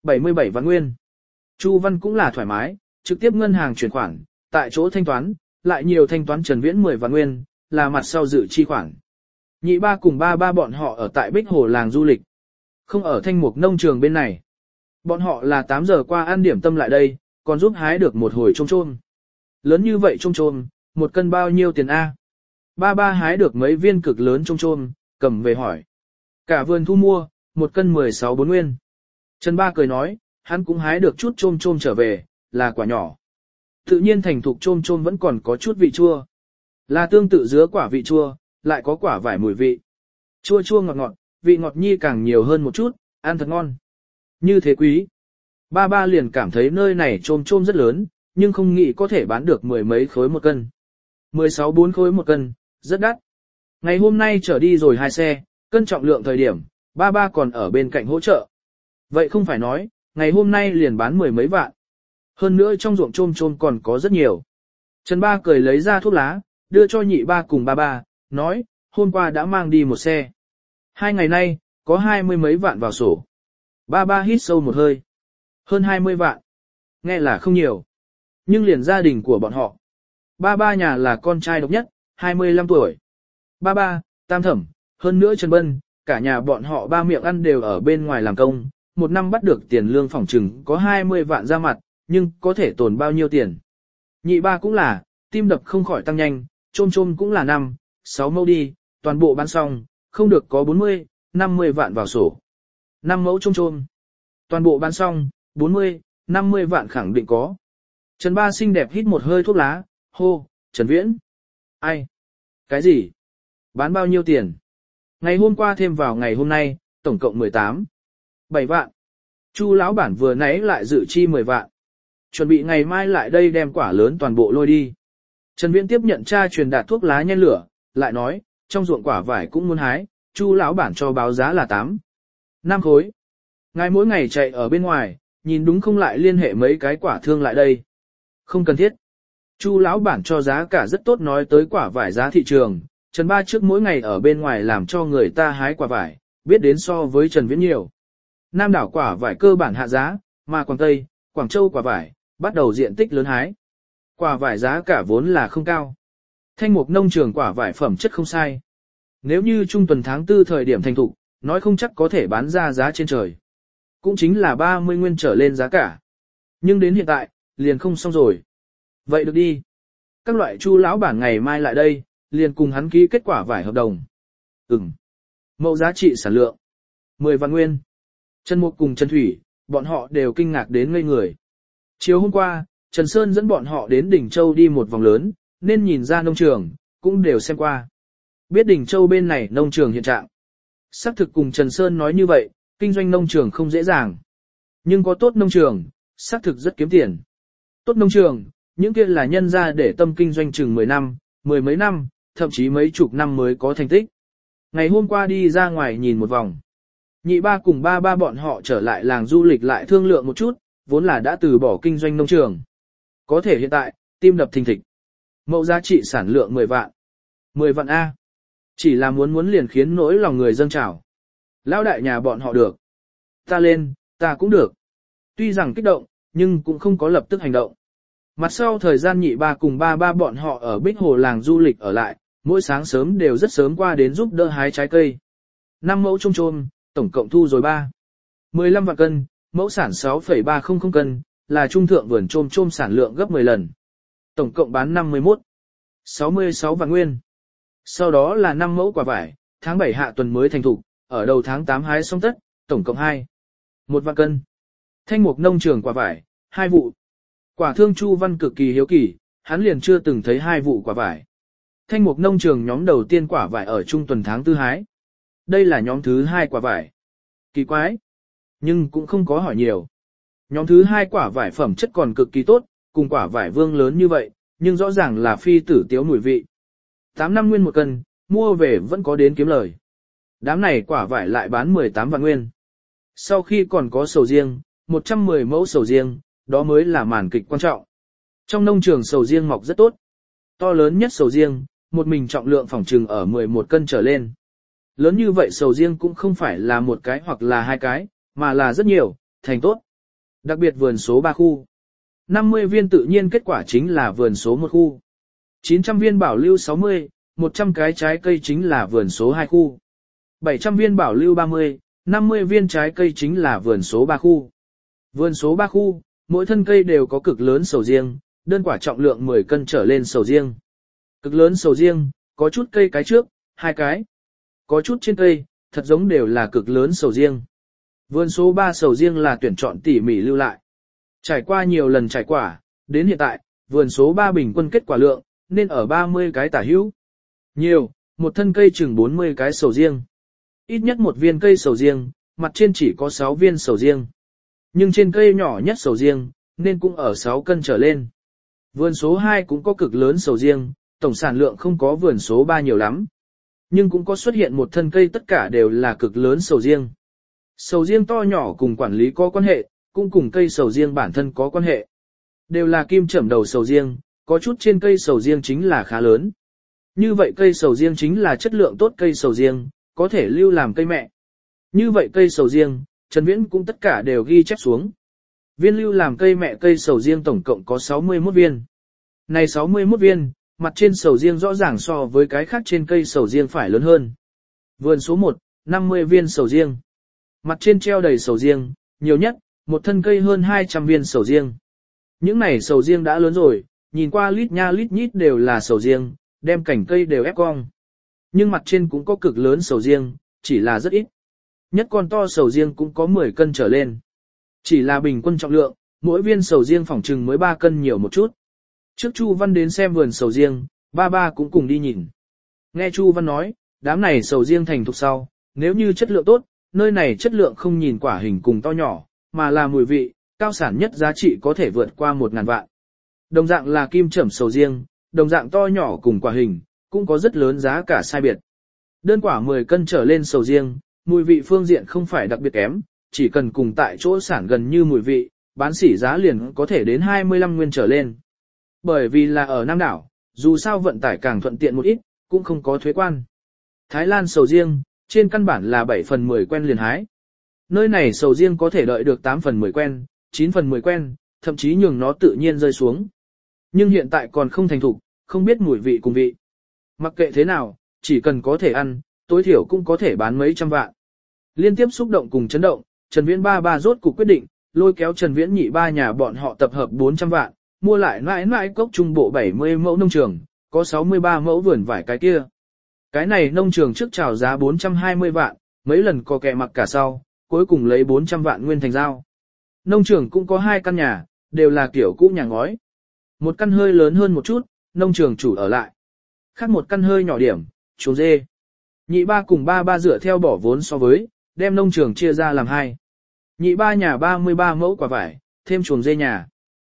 A: 77 vạn nguyên. Chu Văn cũng là thoải mái, trực tiếp ngân hàng chuyển khoản, tại chỗ thanh toán, lại nhiều thanh toán Trần Viễn 10 vạn nguyên, là mặt sau dự chi khoản. Nhị ba cùng ba ba bọn họ ở tại Bích Hồ làng du lịch, không ở Thanh Mục nông trường bên này. Bọn họ là 8 giờ qua ăn điểm tâm lại đây, còn giúp hái được một hồi trôm trôm. Lớn như vậy trôm trôm, một cân bao nhiêu tiền a? Ba ba hái được mấy viên cực lớn trôm trôm, cầm về hỏi. Cả vườn thu mua, một cân 16 nguyên. Trần Ba cười nói, hắn cũng hái được chút trôm trôm trở về, là quả nhỏ. Tự nhiên thành thục trôm trôm vẫn còn có chút vị chua. Là tương tự dứa quả vị chua, lại có quả vải mùi vị. Chua chua ngọt ngọt, vị ngọt nhi càng nhiều hơn một chút, ăn thật ngon. Như thế quý. Ba ba liền cảm thấy nơi này trôm trôm rất lớn, nhưng không nghĩ có thể bán được 10 mấy khối một cân. 16-4 khối một cân, rất đắt. Ngày hôm nay trở đi rồi 2 xe, cân trọng lượng thời điểm, ba ba còn ở bên cạnh hỗ trợ. Vậy không phải nói, ngày hôm nay liền bán 10 mấy vạn. Hơn nữa trong ruộng trôm trôm còn có rất nhiều. Trần Ba cười lấy ra thuốc lá, đưa cho nhị ba cùng ba ba, nói, hôm qua đã mang đi một xe. 2 ngày nay, có 20 mấy vạn vào sổ. Ba ba hít sâu một hơi. Hơn 20 vạn. Nghe là không nhiều. Nhưng liền gia đình của bọn họ. Ba ba nhà là con trai độc nhất, 25 tuổi. Ba ba, tam thẩm, hơn nữa Trần Bân, cả nhà bọn họ ba miệng ăn đều ở bên ngoài làm công. Một năm bắt được tiền lương phỏng trừng có 20 vạn ra mặt, nhưng có thể tồn bao nhiêu tiền. Nhị ba cũng là, tim đập không khỏi tăng nhanh, trôm trôm cũng là 6 mẫu đi, toàn bộ bán xong, không được có 40, 50 vạn vào sổ. 5 mẫu trôm trôm. Toàn bộ bán xong, 40, 50 vạn khẳng định có. Trần Ba xinh đẹp hít một hơi thuốc lá, hô, Trần Viễn. Ai? Cái gì? Bán bao nhiêu tiền? Ngày hôm qua thêm vào ngày hôm nay, tổng cộng 7 vạn. Chu lão bản vừa nãy lại dự chi 10 vạn. Chuẩn bị ngày mai lại đây đem quả lớn toàn bộ lôi đi. Trần Viễn tiếp nhận cha truyền đạt thuốc lá nhen lửa, lại nói, trong ruộng quả vải cũng muốn hái, Chu lão bản cho báo giá là 5 khối. Ngài mỗi ngày chạy ở bên ngoài, nhìn đúng không lại liên hệ mấy cái quả thương lại đây. Không cần thiết. Chu lão bản cho giá cả rất tốt nói tới quả vải giá thị trường, Trần Ba trước mỗi ngày ở bên ngoài làm cho người ta hái quả vải, biết đến so với Trần Viễn nhiều. Nam đảo quả vải cơ bản hạ giá, mà Quảng Tây, Quảng Châu quả vải, bắt đầu diện tích lớn hái. Quả vải giá cả vốn là không cao. Thanh Mục nông trường quả vải phẩm chất không sai. Nếu như trung tuần tháng 4 thời điểm thành thục, nói không chắc có thể bán ra giá trên trời. Cũng chính là 30 nguyên trở lên giá cả. Nhưng đến hiện tại, liền không xong rồi. Vậy được đi. Các loại Chu lão bản ngày mai lại đây, liền cùng hắn ký kết quả vải hợp đồng. Mẫu giá trị sản lượng 10 vạn nguyên. Trần Mục cùng Trần Thủy, bọn họ đều kinh ngạc đến ngây người. Chiều hôm qua, Trần Sơn dẫn bọn họ đến Đỉnh Châu đi một vòng lớn, nên nhìn ra nông trường, cũng đều xem qua. Biết Đỉnh Châu bên này nông trường hiện trạng. Xác thực cùng Trần Sơn nói như vậy, kinh doanh nông trường không dễ dàng. Nhưng có tốt nông trường, xác thực rất kiếm tiền. Tốt nông trường, những kia là nhân ra để tâm kinh doanh chừng 10 năm, 10 mấy năm, thậm chí mấy chục năm mới có thành tích. Ngày hôm qua đi ra ngoài nhìn một vòng. Nhị ba cùng ba ba bọn họ trở lại làng du lịch lại thương lượng một chút, vốn là đã từ bỏ kinh doanh nông trường. Có thể hiện tại, tim đập thình thịch. Mẫu giá trị sản lượng 10 vạn. 10 vạn A. Chỉ là muốn liền khiến nỗi lòng người dâng trào. Lão đại nhà bọn họ được. Ta lên, ta cũng được. Tuy rằng kích động, nhưng cũng không có lập tức hành động. Mặt sau thời gian nhị ba cùng ba ba bọn họ ở Bích Hồ làng du lịch ở lại, mỗi sáng sớm đều rất sớm qua đến giúp đỡ hái trái cây. 5 mẫu trôm trôm, tổng cộng thu rồi 15 vạn cân, mẫu sản 6,300 cân, là trung thượng vườn trôm trôm sản lượng gấp 10 lần. Tổng cộng bán 66 vạn nguyên. Sau đó là 5 mẫu quả vải, tháng 7 hạ tuần mới thành thục, ở đầu tháng 8 hái xong tất, tổng cộng 1 vạn cân. Thanh Mục nông trường quả vải, 2 vụ. Quả thương Chu Văn cực kỳ hiếu kỳ, hắn liền chưa từng thấy 2 vụ quả vải. Thanh Mục nông trường nhóm đầu tiên quả vải ở trung tuần tháng 4 hái. Đây là nhóm thứ 2 quả vải. Kỳ quái, nhưng cũng không có hỏi nhiều. Nhóm thứ 2 quả vải phẩm chất còn cực kỳ tốt, cùng quả vải vương lớn như vậy, nhưng rõ ràng là phi tử tiếu mùi vị. 8 năm nguyên một cân, mua về vẫn có đến kiếm lời. Đám này quả vải lại bán 18 vạn nguyên. Sau khi còn có sầu riêng, 110 mẫu sầu riêng, đó mới là màn kịch quan trọng. Trong nông trường sầu riêng mọc rất tốt. To lớn nhất sầu riêng, một mình trọng lượng phỏng trừng ở 11 cân trở lên. Lớn như vậy sầu riêng cũng không phải là một cái hoặc là 2 cái, mà là rất nhiều, thành tốt, Đặc biệt vườn số 3 khu. 50 viên tự nhiên kết quả chính là vườn số 1 khu. 900 viên bảo lưu 60, 100 cái trái cây chính là vườn số 2 khu. 700 viên bảo lưu 30, 50 viên trái cây chính là vườn số 3 khu. Vườn số 3 khu, mỗi thân cây đều có cực lớn sầu riêng, đơn quả trọng lượng 10 cân trở lên sầu riêng. Cực lớn sầu riêng, có chút cây cái trước, 2 cái. Có chút trên cây, thật giống đều là cực lớn sầu riêng. Vườn số 3 sầu riêng là tuyển chọn tỉ mỉ lưu lại. Trải qua nhiều lần trải quả, đến hiện tại, vườn số 3 bình quân kết quả lượng, nên ở 30 cái tả hữu. Nhiều, một thân cây chừng 40 cái sầu riêng. Ít nhất một viên cây sầu riêng, mặt trên chỉ có 6 viên sầu riêng. Nhưng trên cây nhỏ nhất sầu riêng, nên cũng ở 6 cân trở lên. Vườn số 2 cũng có cực lớn sầu riêng, tổng sản lượng không có vườn số 3 nhiều lắm. Nhưng cũng có xuất hiện một thân cây tất cả đều là cực lớn sầu riêng. Sầu riêng to nhỏ cùng quản lý có quan hệ, cũng cùng cây sầu riêng bản thân có quan hệ. Đều là kim chẩm đầu sầu riêng, có chút trên cây sầu riêng chính là khá lớn. Như vậy cây sầu riêng chính là chất lượng tốt cây sầu riêng, có thể lưu làm cây mẹ. Như vậy cây sầu riêng, Trần Viễn cũng tất cả đều ghi chép xuống. Viên lưu làm cây mẹ cây sầu riêng tổng cộng có 61 viên. Này 61 viên, mặt trên sầu riêng rõ ràng so với cái khác trên cây sầu riêng phải lớn hơn. Vườn số 1, 50 viên sầu riêng. Mặt trên treo đầy sầu riêng, nhiều nhất, một thân cây hơn 200 viên sầu riêng. Những này sầu riêng đã lớn rồi, nhìn qua lít nha lít nhít đều là sầu riêng, đem cảnh cây đều ép cong. Nhưng mặt trên cũng có cực lớn sầu riêng, chỉ là rất ít. Nhất con to sầu riêng cũng có 10 cân trở lên. Chỉ là bình quân trọng lượng, mỗi viên sầu riêng phỏng chừng mới 3 cân nhiều một chút. Trước Chu Văn đến xem vườn sầu riêng, ba cũng cùng đi nhìn. Nghe Chu Văn nói, đám này sầu riêng thành thục sau, nếu như chất lượng tốt, nơi này chất lượng không nhìn quả hình cùng to nhỏ, mà là mùi vị, cao sản nhất giá trị có thể vượt qua 1.000 vạn. Đồng dạng là kim chẩm sầu riêng, đồng dạng to nhỏ cùng quả hình, cũng có rất lớn giá cả sai biệt. Đơn quả 10 cân trở lên sầu riêng, mùi vị phương diện không phải đặc biệt kém, chỉ cần cùng tại chỗ sản gần như mùi vị, bán sỉ giá liền có thể đến 25 nguyên trở lên. Bởi vì là ở Nam đảo, dù sao vận tải càng thuận tiện một ít, cũng không có thuế quan. Thái Lan sầu riêng, trên căn bản là 7 phần 10 quen liền hái. Nơi này sầu riêng có thể đợi được 8 phần 10 quen, 9 phần 10 quen, thậm chí nhường nó tự nhiên rơi xuống. Nhưng hiện tại còn không thành thục, không biết mùi vị cùng vị. Mặc kệ thế nào, chỉ cần có thể ăn, tối thiểu cũng có thể bán mấy trăm vạn. Liên tiếp xúc động cùng chấn động, Trần Viễn ba rốt cuộc quyết định, lôi kéo Trần Viễn nhị ba nhà bọn họ tập hợp 400 vạn, mua lại mãi cốc trung bộ 70 mẫu nông trường, có 63 mẫu vườn vải cái kia. Cái này nông trường trước chào giá 420 vạn, mấy lần có kẻ mặc cả sau, cuối cùng lấy 400 vạn nguyên thành giao. Nông trường cũng có 2 căn nhà, đều là kiểu cũ nhà ngói. Một căn hơi lớn hơn một chút, nông trường chủ ở lại. Khác một căn hơi nhỏ điểm, chuồng dê. Nhị ba cùng ba dựa theo bỏ vốn so với, đem nông trường chia ra làm 2. Nhị ba nhà 33 mẫu quả vải, thêm chuồng dê nhà.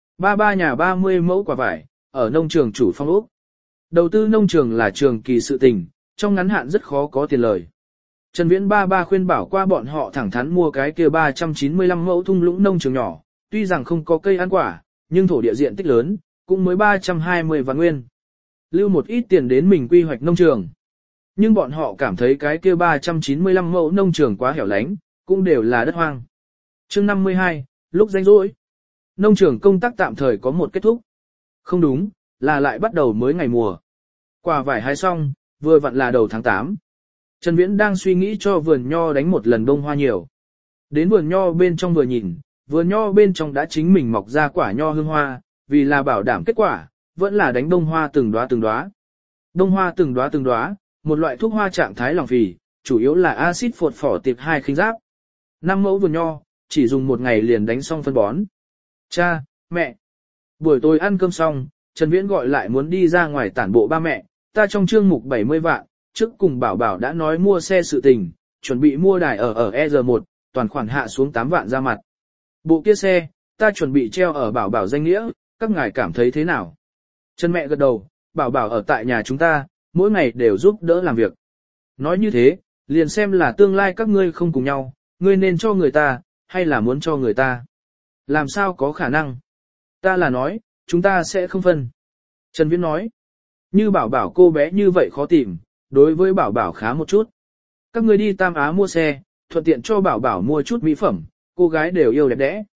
A: Ba nhà 30 mẫu quả vải, ở nông trường chủ phong ốc. Đầu tư nông trường là trường kỳ sự tình, trong ngắn hạn rất khó có tiền lời. Trần Viễn ba khuyên bảo qua bọn họ thẳng thắn mua cái kia 395 mẫu thung lũng nông trường nhỏ, tuy rằng không có cây ăn quả, nhưng thổ địa diện tích lớn, cũng mới 320 vạn nguyên. Lưu một ít tiền đến mình quy hoạch nông trường. Nhưng bọn họ cảm thấy cái kia 395 mẫu nông trường quá hẻo lánh, cũng đều là đất hoang. Chương 52, lúc rảnh rỗi. Nông trường công tác tạm thời có một kết thúc. Không đúng, là lại bắt đầu mới ngày mùa. Quả vải hái xong, vừa vặn là đầu tháng 8. Trần Viễn đang suy nghĩ cho vườn nho đánh một lần bông hoa nhiều. Đến vườn nho bên trong vừa nhìn, vườn nho bên trong đã chính mình mọc ra quả nho hương hoa, vì là bảo đảm kết quả, vẫn là đánh bông hoa từng đóa từng đóa. Bông hoa từng đóa, một loại thuốc hoa trạng thái lòng phì, chủ yếu là axit phosphoric phỏ tiệp 2 khinh giáp. 5 mẫu vườn nho, chỉ dùng một ngày liền đánh xong phân bón. Cha, mẹ. Buổi tối ăn cơm xong, Trần Viễn gọi lại muốn đi ra ngoài tản bộ ba mẹ, ta trong chương mục 70 vạn, trước cùng bảo bảo đã nói mua xe sự tình, chuẩn bị mua đài ở ER1, toàn khoản hạ xuống 8 vạn ra mặt. Bộ kia xe, ta chuẩn bị treo ở bảo bảo danh nghĩa, các ngài cảm thấy thế nào? Trần mẹ gật đầu, bảo bảo ở tại nhà chúng ta, mỗi ngày đều giúp đỡ làm việc. Nói như thế, liền xem là tương lai các ngươi không cùng nhau, ngươi nên cho người ta, hay là muốn cho người ta. Làm sao có khả năng? Ta là nói, chúng ta sẽ không phân. Trần Viễn nói, như bảo bảo cô bé như vậy khó tìm, đối với bảo bảo khá một chút. Các ngươi đi Tam Á mua xe, thuận tiện cho bảo bảo mua chút mỹ phẩm, cô gái đều yêu đẹp đẽ.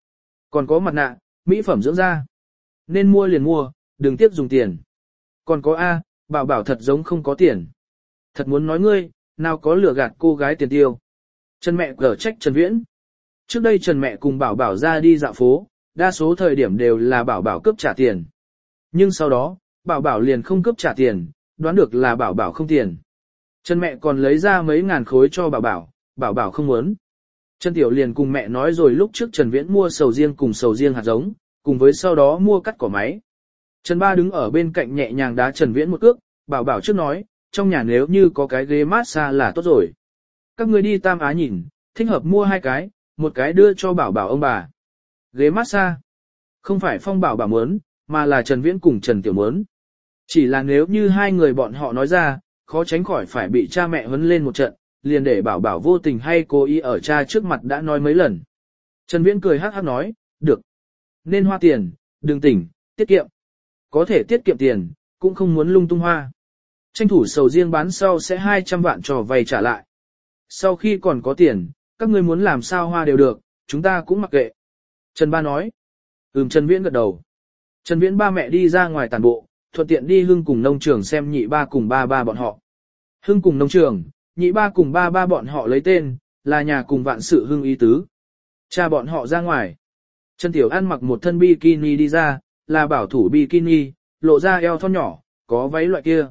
A: Còn có mặt nạ, mỹ phẩm dưỡng da. Nên mua liền mua, đừng tiếp dùng tiền. Còn có A, bảo bảo thật giống không có tiền. Thật muốn nói ngươi, nào có lừa gạt cô gái tiền tiêu. Trần mẹ cở trách Trần Viễn. Trước đây Trần mẹ cùng bảo bảo ra đi dạo phố, đa số thời điểm đều là bảo bảo cướp trả tiền. Nhưng sau đó, bảo bảo liền không cướp trả tiền, đoán được là bảo bảo không tiền. Trần mẹ còn lấy ra mấy ngàn khối cho bảo bảo, bảo bảo không muốn. Trần Tiểu liền cùng mẹ nói rồi lúc trước Trần Viễn mua sầu riêng cùng sầu riêng hạt giống, cùng với sau đó mua cắt cỏ máy. Trần Ba đứng ở bên cạnh nhẹ nhàng đá Trần Viễn một cước, bảo bảo trước nói, trong nhà nếu như có cái ghế massage là tốt rồi. Các người đi Tam Á nhìn, thích hợp mua 2 cái, một cái đưa cho bảo bảo ông bà. Ghế massage. Không phải Phong bảo bảo muốn, mà là Trần Viễn cùng Trần Tiểu muốn. Chỉ là nếu như hai người bọn họ nói ra, khó tránh khỏi phải bị cha mẹ huấn lên một trận, liền để bảo bảo vô tình hay cố ý ở cha trước mặt đã nói mấy lần. Trần Viễn cười hắc hắc nói, được. Nên hoa tiền, đừng tỉnh, tiết kiệm. Có thể tiết kiệm tiền, cũng không muốn lung tung hoa. Tranh thủ sầu riêng bán sau sẽ 200 vạn cho vay trả lại. Sau khi còn có tiền, các ngươi muốn làm sao hoa đều được, chúng ta cũng mặc kệ. Trần Ba nói. Trần Viễn gật đầu. Trần Viễn ba mẹ đi ra ngoài tản bộ, thuận tiện đi Hưng cùng nông trường xem nhị ba cùng ba ba bọn họ. Hưng cùng nông trường, nhị ba cùng ba ba bọn họ lấy tên, là nhà cùng vạn sự Hưng ý tứ. Cha bọn họ ra ngoài. Trần Tiểu ăn mặc một thân bikini đi ra, là bảo thủ bikini, lộ ra eo thon nhỏ, có váy loại kia.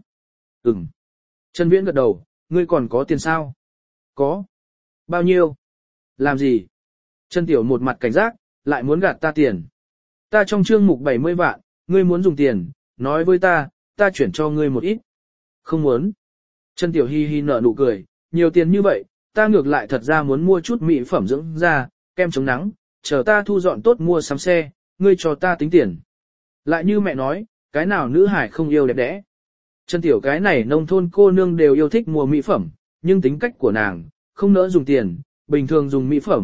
A: Trần Viễn gật đầu, ngươi còn có tiền sao? Có. Bao nhiêu? Làm gì? Trần Tiểu một mặt cảnh giác, lại muốn gạt ta tiền. Ta trong chương mục 70 vạn, ngươi muốn dùng tiền, nói với ta chuyển cho ngươi một ít. Không muốn. Trần Tiểu hi hi nở nụ cười, nhiều tiền như vậy, ta ngược lại thật ra muốn mua chút mỹ phẩm dưỡng da, kem chống nắng, chờ ta thu dọn tốt mua sắm xe, ngươi cho ta tính tiền. Lại như mẹ nói, cái nào nữ hải không yêu đẹp đẽ. Trần Tiểu cái này nông thôn cô nương đều yêu thích mua mỹ phẩm, nhưng tính cách của nàng, không nỡ dùng tiền, bình thường dùng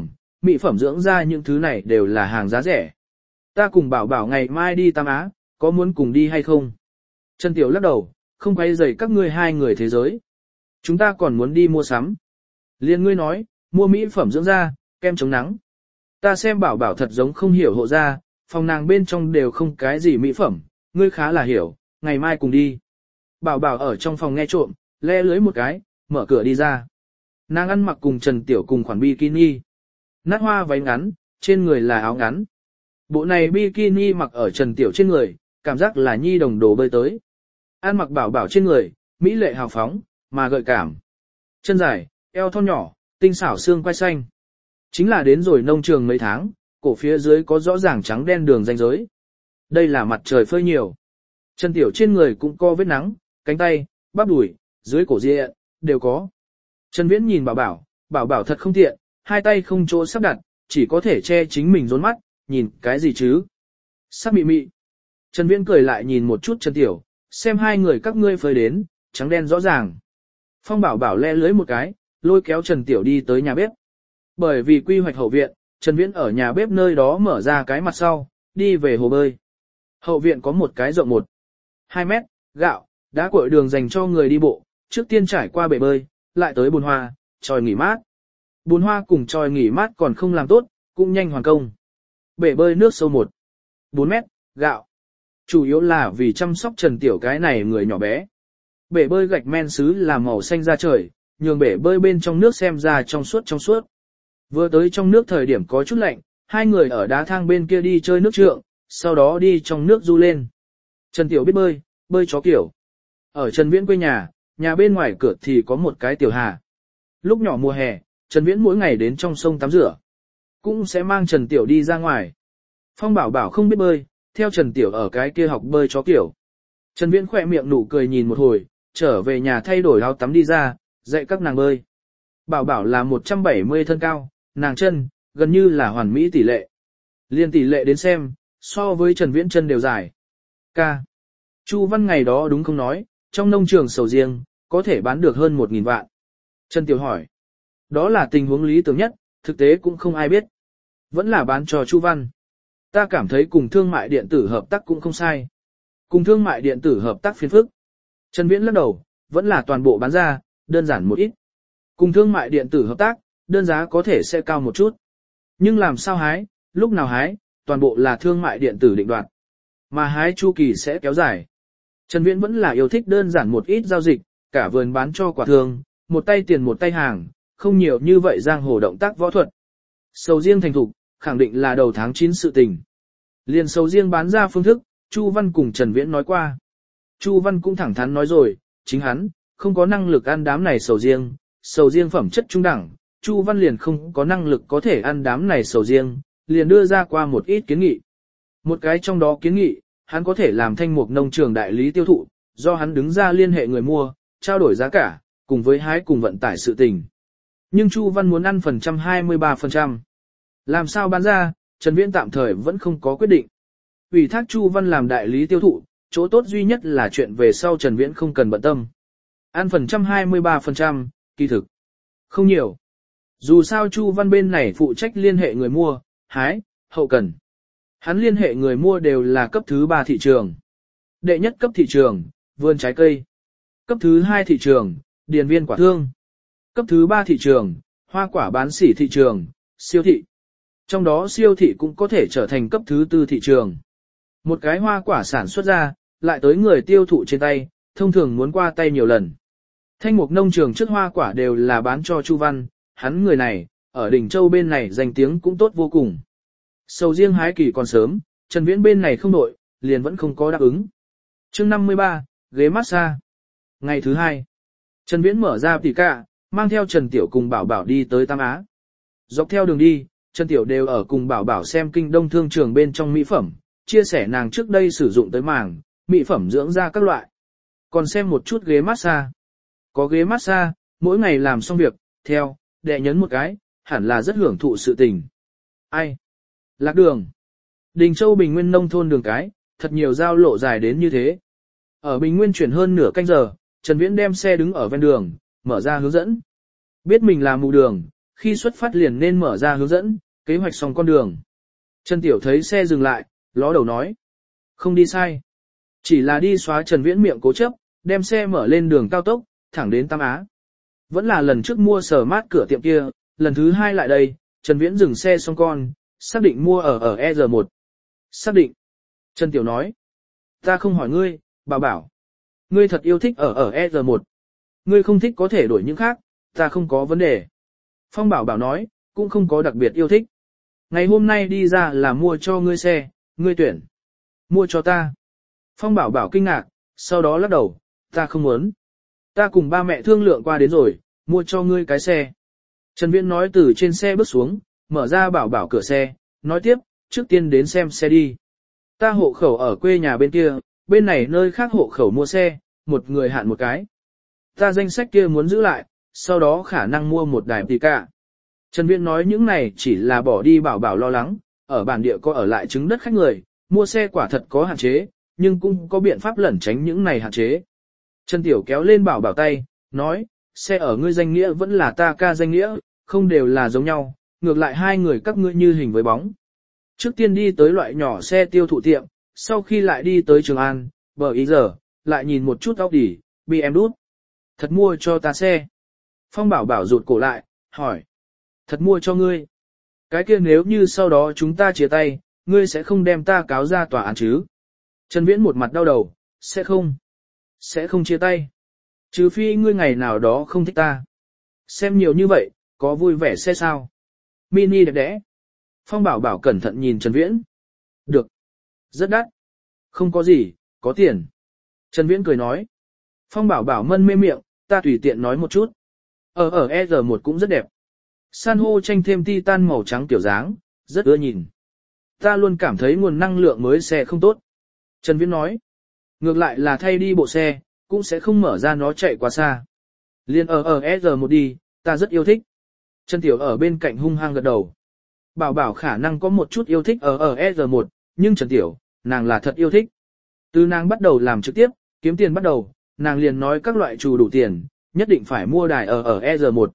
A: mỹ phẩm dưỡng da những thứ này đều là hàng giá rẻ. Ta cùng bảo bảo ngày mai đi Tam Á, có muốn cùng đi hay không? Trần Tiểu lắc đầu, không quay rầy các ngươi hai người thế giới. Chúng ta còn muốn đi mua sắm. Liên ngươi nói, mua mỹ phẩm dưỡng da, kem chống nắng. Ta xem bảo bảo thật giống không hiểu hộ da, phòng nàng bên trong đều không cái gì mỹ phẩm, ngươi khá là hiểu, ngày mai cùng đi. Bảo bảo ở trong phòng nghe trộm, le lưới một cái, mở cửa đi ra. Nàng ăn mặc cùng Trần Tiểu cùng khoản bikini. Nát hoa váy ngắn, trên người là áo ngắn. Bộ này bikini mặc ở Trần Tiểu trên người, cảm giác là nhi đồng đồ bơi tới. Ăn mặc bảo bảo trên người, mỹ lệ hào phóng, mà gợi cảm. Chân dài, eo thon nhỏ, tinh xảo xương quai xanh. Chính là đến rồi nông trường mấy tháng, cổ phía dưới có rõ ràng trắng đen đường ranh giới. Đây là mặt trời phơi nhiều. Trần Tiểu trên người cũng có vết nắng, cánh tay, bắp đùi, dưới cổ ria, đều có. Trần Viễn nhìn bảo bảo thật không tiện, hai tay không chỗ sắp đặt, chỉ có thể che chính mình rốn mắt, nhìn cái gì chứ? Sắc mị mị. Trần Viễn cười lại nhìn một chút Trần Tiểu, xem hai người các ngươi phơi đến, trắng đen rõ ràng. Phong bảo bảo le lưới một cái, lôi kéo Trần Tiểu đi tới nhà bếp. Bởi vì quy hoạch hậu viện, Trần Viễn ở nhà bếp nơi đó mở ra cái mặt sau, đi về hồ bơi. Hậu viện có một cái rộng 1-2 mét, gạo, đá cội đường dành cho người đi bộ, trước tiên trải qua bể bơi, lại tới bồn hoa, tròi nghỉ mát. Bồn hoa cùng tròi nghỉ mát còn không làm tốt, cũng nhanh hoàn công. Bể bơi nước sâu 1-4 mét, gạo. Chủ yếu là vì chăm sóc Trần Tiểu cái này người nhỏ bé. Bể bơi gạch men sứ là màu xanh da trời, nhường bể bơi bên trong nước xem ra trong suốt. Vừa tới trong nước thời điểm có chút lạnh, hai người ở đá thang bên kia đi chơi nước trượng, sau đó đi trong nước du lên. Trần Tiểu biết bơi, bơi chó kiểu. Ở Trần Viễn quê nhà bên ngoài cửa thì có một cái tiểu hà. Lúc nhỏ mùa hè, Trần Viễn mỗi ngày đến trong sông tắm rửa, cũng sẽ mang Trần Tiểu đi ra ngoài. Phong bảo bảo không biết bơi, theo Trần Tiểu ở cái kia học bơi chó kiểu. Trần Viễn khỏe miệng nụ cười nhìn một hồi, trở về nhà thay đổi áo tắm đi ra, dạy các nàng bơi. Bảo bảo là 170 thân cao, nàng chân, gần như là hoàn mỹ tỷ lệ. Liên tỷ lệ đến xem, so với Trần Viễn chân đều dài. Ca. Chu Văn ngày đó đúng không nói, trong nông trường sầu riêng, có thể bán được hơn 1.000 vạn. Trần Tiểu hỏi. Đó là tình huống lý tưởng nhất, thực tế cũng không ai biết. Vẫn là bán cho Chu Văn. Ta cảm thấy cùng thương mại điện tử hợp tác cũng không sai. Cùng thương mại điện tử hợp tác phiền phức. Trần Viễn lắc đầu, vẫn là toàn bộ bán ra, đơn giản một ít. Cùng thương mại điện tử hợp tác, đơn giá có thể sẽ cao một chút. Nhưng làm sao hái, lúc nào hái, toàn bộ là thương mại điện tử định đoạt. Mà hái chu kỳ sẽ kéo dài. Trần Viễn vẫn là yêu thích đơn giản một ít giao dịch, cả vườn bán cho quả thương, một tay tiền một tay hàng, không nhiều như vậy giang hồ động tác võ thuật. Sầu riêng thành thục, khẳng định là đầu tháng 9 sự tình. Liền sầu riêng bán ra phương thức, Chu Văn cùng Trần Viễn nói qua. Chu Văn cũng thẳng thắn nói rồi, chính hắn, không có năng lực ăn đám này sầu riêng phẩm chất trung đẳng, Chu Văn liền không có năng lực có thể ăn đám này sầu riêng, liền đưa ra qua một ít kiến nghị. Một cái trong đó kiến nghị, hắn có thể làm Thanh Mục nông trường đại lý tiêu thụ, do hắn đứng ra liên hệ người mua, trao đổi giá cả, cùng với hái cùng vận tải sự tình. Nhưng Chu Văn muốn ăn phần trăm 23%. Làm sao bán ra, Trần Viễn tạm thời vẫn không có quyết định. Ủy thác Chu Văn làm đại lý tiêu thụ, chỗ tốt duy nhất là chuyện về sau Trần Viễn không cần bận tâm. Ăn phần trăm 23%, kỳ thực. Không nhiều. Dù sao Chu Văn bên này phụ trách liên hệ người mua, hái, hậu cần. Hắn liên hệ người mua đều là cấp thứ 3 thị trường. Đệ nhất cấp thị trường, vườn trái cây. Cấp thứ 2 thị trường, điền viên quả thương. Cấp thứ 3 thị trường, hoa quả bán sỉ thị trường, siêu thị. Trong đó siêu thị cũng có thể trở thành cấp thứ 4 thị trường. Một cái hoa quả sản xuất ra, lại tới người tiêu thụ trên tay, thông thường muốn qua tay nhiều lần. Thanh Mục nông trường trước hoa quả đều là bán cho Chu Văn, hắn người này, ở đỉnh Châu bên này danh tiếng cũng tốt vô cùng. Sầu riêng hái kỳ còn sớm, Trần Viễn bên này không đội, liền vẫn không có đáp ứng. Chương 53, ghế massage. Ngày thứ 2, Trần Viễn mở ra tỉ cả, mang theo Trần Tiểu cùng Bảo Bảo đi tới Tam Á. Dọc theo đường đi, Trần Tiểu đều ở cùng Bảo Bảo xem kinh đông thương trường bên trong mỹ phẩm, chia sẻ nàng trước đây sử dụng tới màng, mỹ phẩm dưỡng da các loại. Còn xem một chút ghế massage. Có ghế massage, mỗi ngày làm xong việc, theo, đệ nhấn một cái, hẳn là rất hưởng thụ sự tình. Ai? Lạc đường. Đình Châu Bình Nguyên nông thôn đường cái, thật nhiều giao lộ dài đến như thế. Ở Bình Nguyên chuyển hơn nửa canh giờ, Trần Viễn đem xe đứng ở ven đường, mở ra hướng dẫn. Biết mình là mù đường, khi xuất phát liền nên mở ra hướng dẫn, kế hoạch xong con đường. Trần Tiểu thấy xe dừng lại, ló đầu nói. Không đi sai. Chỉ là đi xóa Trần Viễn miệng cố chấp, đem xe mở lên đường cao tốc, thẳng đến Tam Á. Vẫn là lần trước mua sở mát cửa tiệm kia, lần thứ 2 lại đây, Trần Viễn dừng xe xong con, xác định mua ở ER1. Xác định. Trần Tiểu nói. Ta không hỏi ngươi, Bảo Bảo. Ngươi thật yêu thích ở ER1. Ngươi không thích có thể đổi những khác, ta không có vấn đề. Phong Bảo Bảo nói, cũng không có đặc biệt yêu thích. Ngày hôm nay đi ra là mua cho ngươi xe, ngươi tuyển. Mua cho ta. Phong Bảo Bảo kinh ngạc, sau đó lắc đầu, ta không muốn. Ta cùng ba mẹ thương lượng qua đến rồi, mua cho ngươi cái xe. Trần Viễn nói từ trên xe bước xuống, mở ra Bảo Bảo cửa xe, nói tiếp, trước tiên đến xem xe đi. Ta hộ khẩu ở quê nhà bên kia, bên này nơi khác hộ khẩu mua xe, một người hạn một cái. Ta danh sách kia muốn giữ lại, sau đó khả năng mua một đài tì cả. Trần Viễn nói những này chỉ là bỏ đi Bảo Bảo lo lắng, ở bản địa có ở lại chứng đất khách người, mua xe quả thật có hạn chế, nhưng cũng có biện pháp lẩn tránh những này hạn chế. Trần Tiểu kéo lên Bảo Bảo tay, nói, xe ở ngươi danh nghĩa vẫn là ta ca danh nghĩa, không đều là giống nhau, ngược lại hai người các ngươi như hình với bóng. Trước tiên đi tới loại nhỏ xe tiêu thụ tiệm, sau khi lại đi tới Trường An, bờ ý giờ, lại nhìn một chút Audi, BMW đút. Thật mua cho ta xe. Phong Bảo Bảo rụt cổ lại, hỏi. Thật mua cho ngươi. Cái kia nếu như sau đó chúng ta chia tay, ngươi sẽ không đem ta cáo ra tòa án chứ? Trần Viễn một mặt đau đầu, sẽ không. Sẽ không chia tay. Trừ phi ngươi ngày nào đó không thích ta. Xem nhiều như vậy, có vui vẻ xe sao? Mini đẹp đẽ. Phong Bảo Bảo cẩn thận nhìn Trần Viễn. Được. Rất đắt. Không có gì, có tiền. Trần Viễn cười nói. Phong Bảo Bảo mân mê miệng, ta tùy tiện nói một chút. Ở ER1 cũng rất đẹp. San hô tranh thêm titan màu trắng tiểu dáng, rất ưa nhìn. Ta luôn cảm thấy nguồn năng lượng mới xe không tốt. Trần Viễn nói. Ngược lại là thay đi bộ xe, cũng sẽ không mở ra nó chạy quá xa. Liên ở ER1 đi, ta rất yêu thích. Trần Tiểu ở bên cạnh hung hăng gật đầu. Bảo Bảo khả năng có một chút yêu thích ở ER1, nhưng Trần Tiểu, nàng là thật yêu thích. Từ nàng bắt đầu làm trực tiếp, kiếm tiền bắt đầu, nàng liền nói các loại trù đủ tiền, nhất định phải mua đài ở ER1.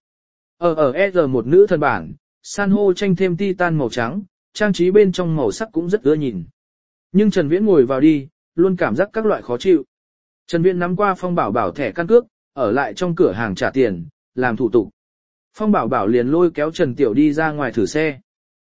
A: Ở ER1 nữ thân bản, san hô tranh thêm titan màu trắng, trang trí bên trong màu sắc cũng rất ưa nhìn. Nhưng Trần Viễn ngồi vào đi, luôn cảm giác các loại khó chịu. Trần Viễn nắm qua Phong Bảo Bảo thẻ căn cước, ở lại trong cửa hàng trả tiền, làm thủ tục. Phong Bảo Bảo liền lôi kéo Trần Tiểu đi ra ngoài thử xe.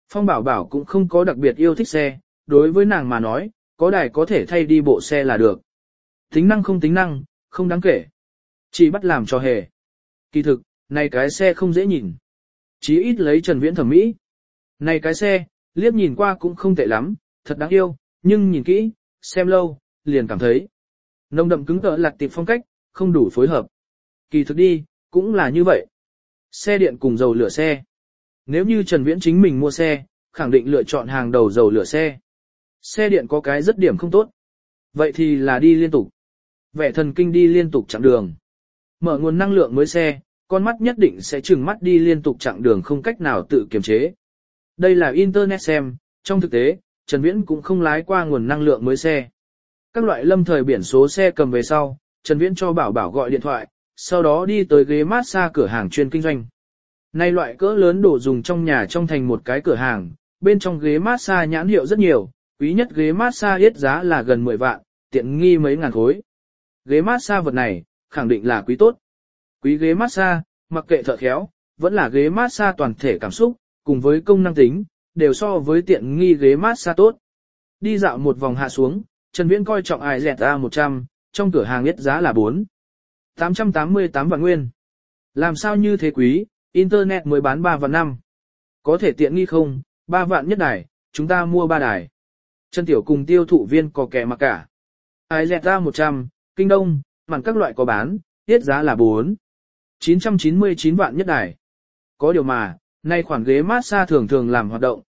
A: Phong Bảo Bảo cũng không có đặc biệt yêu thích xe, đối với nàng mà nói, có đài có thể thay đi bộ xe là được. Tính năng, không đáng kể. Chỉ bắt làm cho hề. Kỳ thực, này cái xe không dễ nhìn. Chí ít lấy Trần Viễn thẩm mỹ. Này cái xe, liếc nhìn qua cũng không tệ lắm, thật đáng yêu, nhưng nhìn kỹ, xem lâu, liền cảm thấy nồng đậm cứng cỡ lạc tiệp phong cách, không đủ phối hợp. Kỳ thực đi, cũng là như vậy. Xe điện cùng dầu lửa xe. Nếu như Trần Viễn chính mình mua xe, khẳng định lựa chọn hàng đầu dầu lửa xe. Xe điện có cái rất điểm không tốt. Vậy thì là đi liên tục. Vẻ thần kinh đi liên tục chặng đường. Mở nguồn năng lượng mới xe, con mắt nhất định sẽ chừng mắt đi liên tục chặng đường không cách nào tự kiềm chế. Đây là Internet xem, trong thực tế, Trần Viễn cũng không lái qua nguồn năng lượng mới xe. Các loại lâm thời biển số xe cầm về sau, Trần Viễn cho Bảo Bảo gọi điện thoại, sau đó đi tới ghế massage cửa hàng chuyên kinh doanh. Nay loại cỡ lớn đồ dùng trong nhà trong thành một cái cửa hàng, bên trong ghế massage nhãn hiệu rất nhiều, quý nhất ghế massage yết giá là gần 10 vạn, tiện nghi mấy ngàn khối. Ghế massage vật này, khẳng định là quý tốt. Quý ghế massage, mặc kệ thợ khéo, vẫn là ghế massage toàn thể cảm xúc, cùng với công năng tính, đều so với tiện nghi ghế massage tốt. Đi dạo một vòng hạ xuống, Trần Viễn coi trọng IZA 100, trong cửa hàng yết giá là 4.888 vạn nguyên. Làm sao như thế quý, Internet mới bán 3 vạn 5. Có thể tiện nghi không, 3 vạn nhất đài, chúng ta mua 3 đài. Trần Tiểu cùng tiêu thụ viên có kẻ mặc cả. IZA 100, Kinh Đông, màn các loại có bán, yết giá là 4.999 vạn nhất đài. Có điều mà, nay khoản ghế massage thường thường làm hoạt động,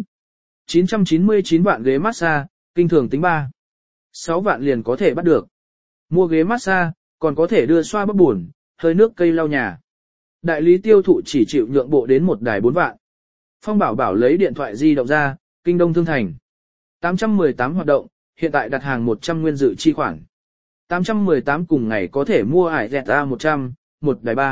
A: 4.999 vạn ghế massage, kinh thường tính 3.6 vạn liền có thể bắt được. Mua ghế massage, còn có thể đưa xoa bắp buồn, hơi nước cây lau nhà. Đại lý tiêu thụ chỉ chịu nhượng bộ đến một đài 4 vạn. Phong Bảo Bảo lấy điện thoại di động ra, Kinh Đông Thương Thành. 818 hoạt động, hiện tại đặt hàng 100 nguyên dự chi khoản. 818 cùng ngày có thể mua IZA 100, một đài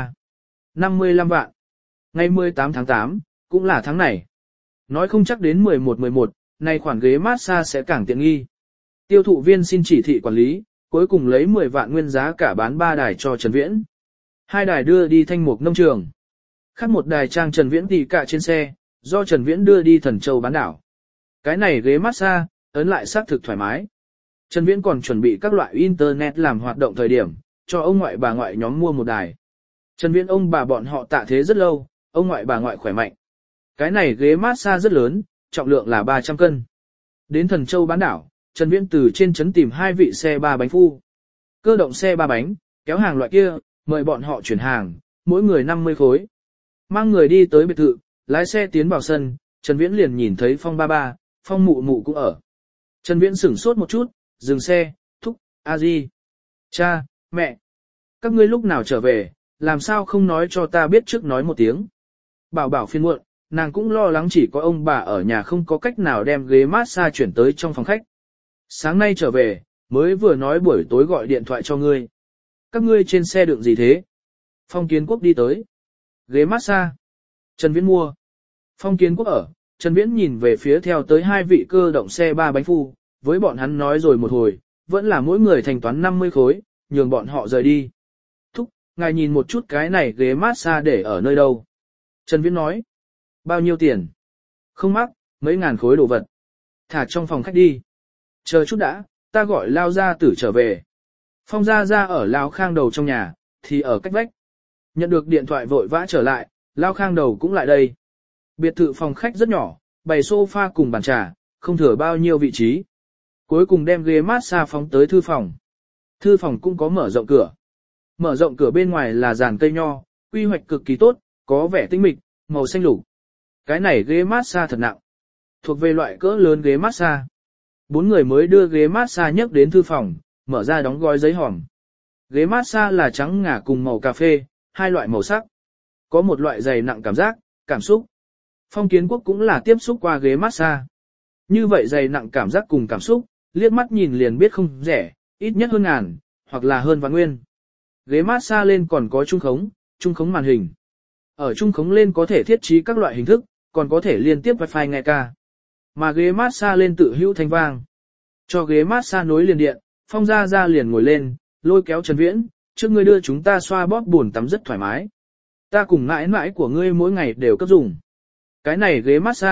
A: 3.55 vạn. Ngày 18 tháng 8, cũng là tháng này. Nói không chắc đến 11/11, nay khoản ghế massage sẽ càng tiện nghi. Tiêu thụ viên xin chỉ thị quản lý, cuối cùng lấy 10 vạn nguyên giá cả bán 3 đài cho Trần Viễn. 2 đài đưa đi Thanh Mục nông trường. Khác một đài trang Trần Viễn tỉ cả trên xe, do Trần Viễn đưa đi Thần Châu bán đảo. Cái này ghế massage, ấn lại xác thực thoải mái. Trần Viễn còn chuẩn bị các loại Internet làm hoạt động thời điểm, cho ông ngoại bà ngoại nhóm mua một đài. Trần Viễn ông bà bọn họ tạ thế rất lâu, ông ngoại bà ngoại khỏe mạnh. Cái này ghế massage rất lớn, trọng lượng là 300 cân. Đến Thần Châu bán đảo, Trần Viễn từ trên trấn tìm 2 vị xe 3 bánh phu. Cơ động xe 3 bánh, kéo hàng loại kia, mời bọn họ chuyển hàng, mỗi người 50 khối. Mang người đi tới biệt thự, lái xe tiến vào sân, Trần Viễn liền nhìn thấy Phong ba ba, Phong mụ mụ cũng ở. Trần Viễn sửng sốt một chút, dừng xe, thúc, a di, cha, mẹ. Các ngươi lúc nào trở về, làm sao không nói cho ta biết trước nói một tiếng. Bảo Bảo phiền muộn, nàng cũng lo lắng chỉ có ông bà ở nhà không có cách nào đem ghế massage chuyển tới trong phòng khách. Sáng nay trở về, mới vừa nói buổi tối gọi điện thoại cho ngươi. Các ngươi trên xe đựng gì thế? Phong Kiến Quốc đi tới. Ghế massage. Trần Viễn mua. Phong Kiến Quốc ở, Trần Viễn nhìn về phía theo tới 2 vị cơ động xe 3 bánh phu, với bọn hắn nói rồi một hồi, vẫn là mỗi người thanh toán 50 khối, nhường bọn họ rời đi. Thúc, ngài nhìn một chút cái này ghế massage để ở nơi đâu? Trần Viễn nói. Bao nhiêu tiền? Không mắc, mấy ngàn khối đồ vật. Thả trong phòng khách đi. Chờ chút đã, ta gọi Lao gia tử trở về. Phong gia gia ở Lao Khang Đầu trong nhà, thì ở cách vách. Nhận được điện thoại vội vã trở lại, Lao Khang Đầu cũng lại đây. Biệt thự phòng khách rất nhỏ, bày sofa cùng bàn trà, không thừa bao nhiêu vị trí. Cuối cùng đem ghế massage phóng tới thư phòng. Thư phòng cũng có mở rộng cửa. Mở rộng cửa bên ngoài là giàn cây nho, quy hoạch cực kỳ tốt, có vẻ tinh mịch, màu xanh lục. Cái này ghế massage thật nặng. Thuộc về loại cỡ lớn ghế massage. 4 người mới đưa ghế massage nhấc đến thư phòng, mở ra đóng gói giấy hòm. Ghế massage là trắng ngà cùng màu cà phê, 2 loại màu sắc. Có một loại dày nặng cảm giác, cảm xúc. Phong Kiến Quốc cũng là tiếp xúc qua ghế massage. Như vậy dày nặng cảm giác cùng cảm xúc, liếc mắt nhìn liền biết không rẻ, ít nhất hơn ngàn, hoặc là hơn vạn nguyên. Ghế massage lên còn có trung khống màn hình. Ở trung khống lên có thể thiết trí các loại hình thức, còn có thể liên tiếp wifi nghe ca. Mà ghế massage lên tự hữu thanh vang. Cho ghế massage nối liền điện, Phong gia gia liền ngồi lên, lôi kéo Trần Viễn, trước ngươi đưa chúng ta xoa bóp buồn tắm rất thoải mái. Ta cùng mãi mãi của ngươi mỗi ngày đều cấp dùng. Cái này ghế massage,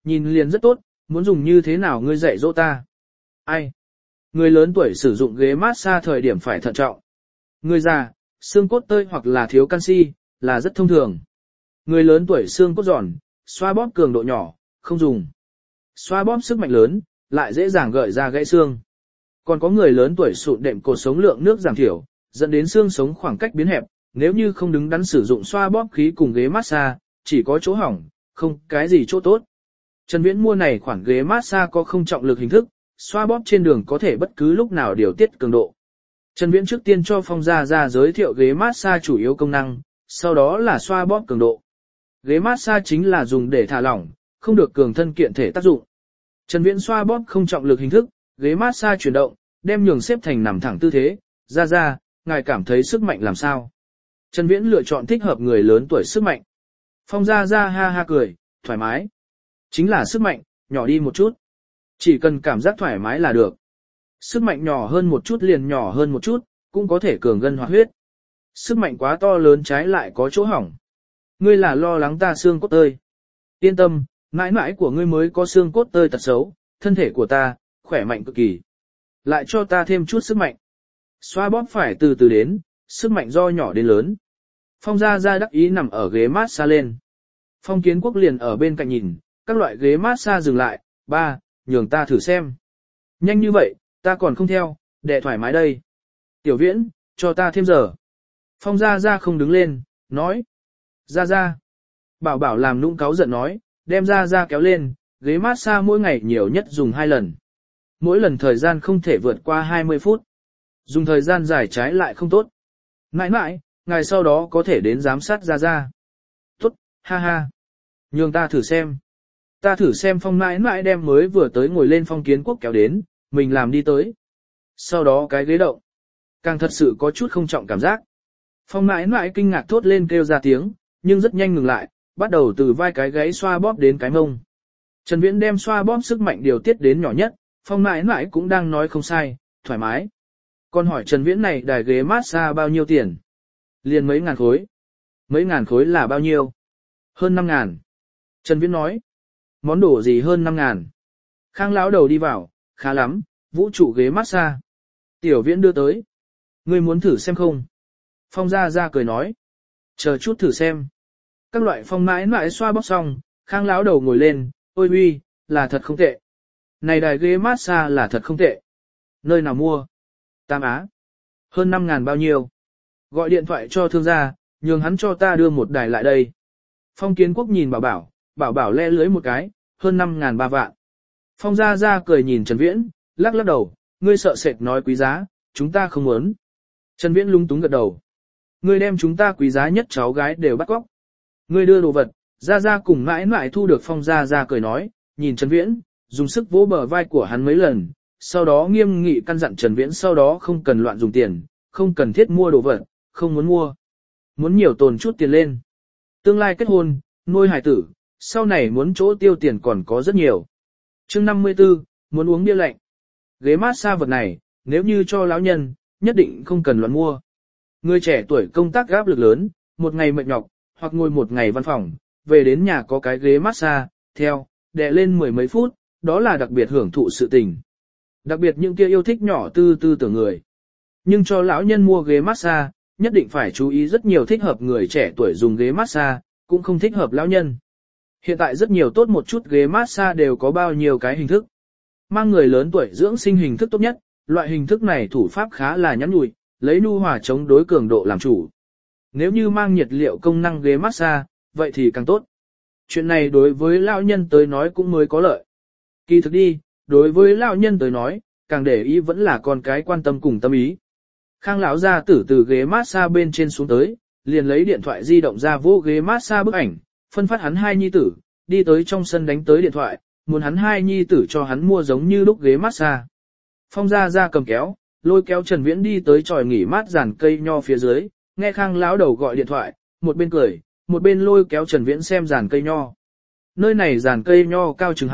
A: Nhìn liền rất tốt, muốn dùng như thế nào ngươi dạy dỗ ta. Ai? Người lớn tuổi sử dụng ghế massage thời điểm phải thận trọng. Người già, xương cốt tơi hoặc là thiếu canxi, là rất thông thường. Người lớn tuổi xương cốt giòn, xoa bóp cường độ nhỏ, không dùng. Xoa bóp sức mạnh lớn, lại dễ dàng gợi ra gãy xương. Còn có người lớn tuổi sụn đệm cột sống lượng nước giảm thiểu, dẫn đến xương sống khoảng cách biến hẹp, nếu như không đứng đắn sử dụng xoa bóp khí cùng ghế massage, chỉ có chỗ hỏng, không cái gì chỗ tốt. Trần Viễn mua này khoản ghế massage có không trọng lực hình thức, xoa bóp trên đường có thể bất cứ lúc nào điều tiết cường độ. Trần Viễn trước tiên cho Phong Gia Gia giới thiệu ghế massage chủ yếu công năng, sau đó là xoa bóp cường độ. Ghế massage chính là dùng để thả lỏng, không được cường thân kiện thể tác dụng. Trần Viễn xoa bóp không trọng lực hình thức, ghế massage chuyển động, đem nhường xếp thành nằm thẳng tư thế. Gia Gia, ngài cảm thấy sức mạnh làm sao? Trần Viễn lựa chọn thích hợp người lớn tuổi sức mạnh. Phong Gia Gia ha ha cười, thoải mái. Chính là sức mạnh, nhỏ đi một chút. Chỉ cần cảm giác thoải mái là được. Sức mạnh nhỏ hơn một chút liền nhỏ hơn một chút, cũng có thể cường gân hoạt huyết. Sức mạnh quá to lớn trái lại có chỗ hỏng. Ngươi là lo lắng ta xương cốt tơi. Yên tâm, mãi mãi của ngươi mới có xương cốt tơi tật xấu, thân thể của ta, khỏe mạnh cực kỳ. Lại cho ta thêm chút sức mạnh. Xoa bóp phải từ từ đến, sức mạnh do nhỏ đến lớn. Phong Gia Gia đắc ý nằm ở ghế massage lên. Phong Kiến Quốc liền ở bên cạnh nhìn, các loại ghế massage dừng lại, ba, nhường ta thử xem. Nhanh như vậy, ta còn không theo, để thoải mái đây. Tiểu Viễn, cho ta thêm giờ. Phong Gia Gia không đứng lên, nói. Gia Gia. Bảo Bảo làm nũng cáu giận nói, đem Gia Gia kéo lên, ghế massage mỗi ngày nhiều nhất dùng 2 lần. Mỗi lần thời gian không thể vượt qua 20 phút. Dùng thời gian dài trái lại không tốt. Mãi mãi, ngày sau đó có thể đến giám sát Gia Gia. Tốt, ha ha. Nhường ta thử xem. Ta thử xem Phong mãi mãi đem mới vừa tới ngồi lên Phong Kiến Quốc kéo đến, mình làm đi tới. Sau đó cái ghế động. Càng thật sự có chút không trọng cảm giác. Phong mãi mãi kinh ngạc thốt lên kêu ra tiếng, nhưng rất nhanh ngừng lại, bắt đầu từ vai cái gáy xoa bóp đến cái mông. Trần Viễn đem xoa bóp sức mạnh điều tiết đến nhỏ nhất, Phong mãi mãi cũng đang nói không sai, thoải mái. Còn hỏi Trần Viễn này đài ghế massage bao nhiêu tiền? Liền mấy ngàn khối. Mấy ngàn khối là bao nhiêu? Hơn 5.000. Trần Viễn nói. Món đồ gì hơn 5.000? Khang lão đầu đi vào, khá lắm, vũ trụ ghế massage. Tiểu Viễn đưa tới. Ngươi muốn thử xem không? Phong Gia Gia cười nói. Chờ chút thử xem. Các loại Phong mãi mãi xoa bóp xong, Khang lão đầu ngồi lên, ôi uy, là thật không tệ. Này đài ghế massage là thật không tệ. Nơi nào mua? Tam Á. Hơn 5.000 bao nhiêu? Gọi điện thoại cho thương gia, nhường hắn cho ta đưa một đài lại đây. Phong Kiến Quốc nhìn Bảo Bảo, Bảo Bảo le lưới một cái, hơn 5.000 3 vạn. Phong Gia Gia cười nhìn Trần Viễn, lắc lắc đầu, ngươi sợ sệt nói quý giá, chúng ta không muốn. Trần Viễn lung túng gật đầu. Ngươi đem chúng ta quý giá nhất cháu gái đều bắt cóc. Ngươi đưa đồ vật, Gia Gia cùng mãi mãi thu được. Phong Gia Gia cười nói, nhìn Trần Viễn, dùng sức vỗ bờ vai của hắn mấy lần, sau đó nghiêm nghị căn dặn Trần Viễn sau đó không cần loạn dùng tiền, không cần thiết mua đồ vật, không muốn mua. Muốn nhiều tồn chút tiền lên. Tương lai kết hôn, nuôi hài tử, sau này muốn chỗ tiêu tiền còn có rất nhiều. Chương 54, muốn uống bia lạnh. Ghế massage vật này, nếu như cho lão nhân, nhất định không cần loạn mua. Người trẻ tuổi công tác áp lực lớn, một ngày mệt nhọc, hoặc ngồi một ngày văn phòng, về đến nhà có cái ghế massage, theo, đè lên 10 mấy phút, đó là đặc biệt hưởng thụ sự tình. Đặc biệt những kia yêu thích nhỏ tư tư tưởng người. Nhưng cho lão nhân mua ghế massage, nhất định phải chú ý rất nhiều thích hợp người trẻ tuổi dùng ghế massage, cũng không thích hợp lão nhân. Hiện tại rất nhiều tốt một chút ghế massage đều có bao nhiêu cái hình thức. Mang người lớn tuổi dưỡng sinh hình thức tốt nhất, loại hình thức này thủ pháp khá là nhắn nhủi, lấy nhu hòa chống đối cường độ làm chủ. Nếu như mang nhiệt liệu công năng ghế massage, vậy thì càng tốt. Chuyện này đối với lão nhân tới nói cũng mới có lợi. Kỳ thực đi, đối với lão nhân tới nói, càng để ý vẫn là con cái quan tâm cùng tâm ý. Khang lão gia tử từ ghế massage bên trên xuống tới, liền lấy điện thoại di động ra vỗ ghế massage bức ảnh, phân phát hắn hai nhi tử, đi tới trong sân đánh tới điện thoại, muốn hắn hai nhi tử cho hắn mua giống như lúc ghế massage. Phong Gia Gia cầm kéo, lôi kéo Trần Viễn đi tới chòi nghỉ mát giàn cây nho phía dưới, nghe Khang lão đầu gọi điện thoại, một bên cười, một bên lôi kéo Trần Viễn xem giàn cây nho. Nơi này giàn cây nho cao chừng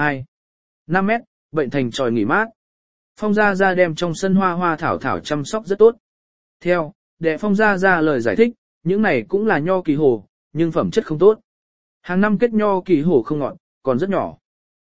A: 2-5 mét, bệnh thành chòi nghỉ mát. Phong Gia Gia đem trong sân hoa hoa thảo thảo chăm sóc rất tốt. Theo, đệ Phong Gia Gia lời giải thích, những này cũng là nho kỳ hồ, nhưng phẩm chất không tốt. Hàng năm kết nho kỳ hồ không ngọt, còn rất nhỏ.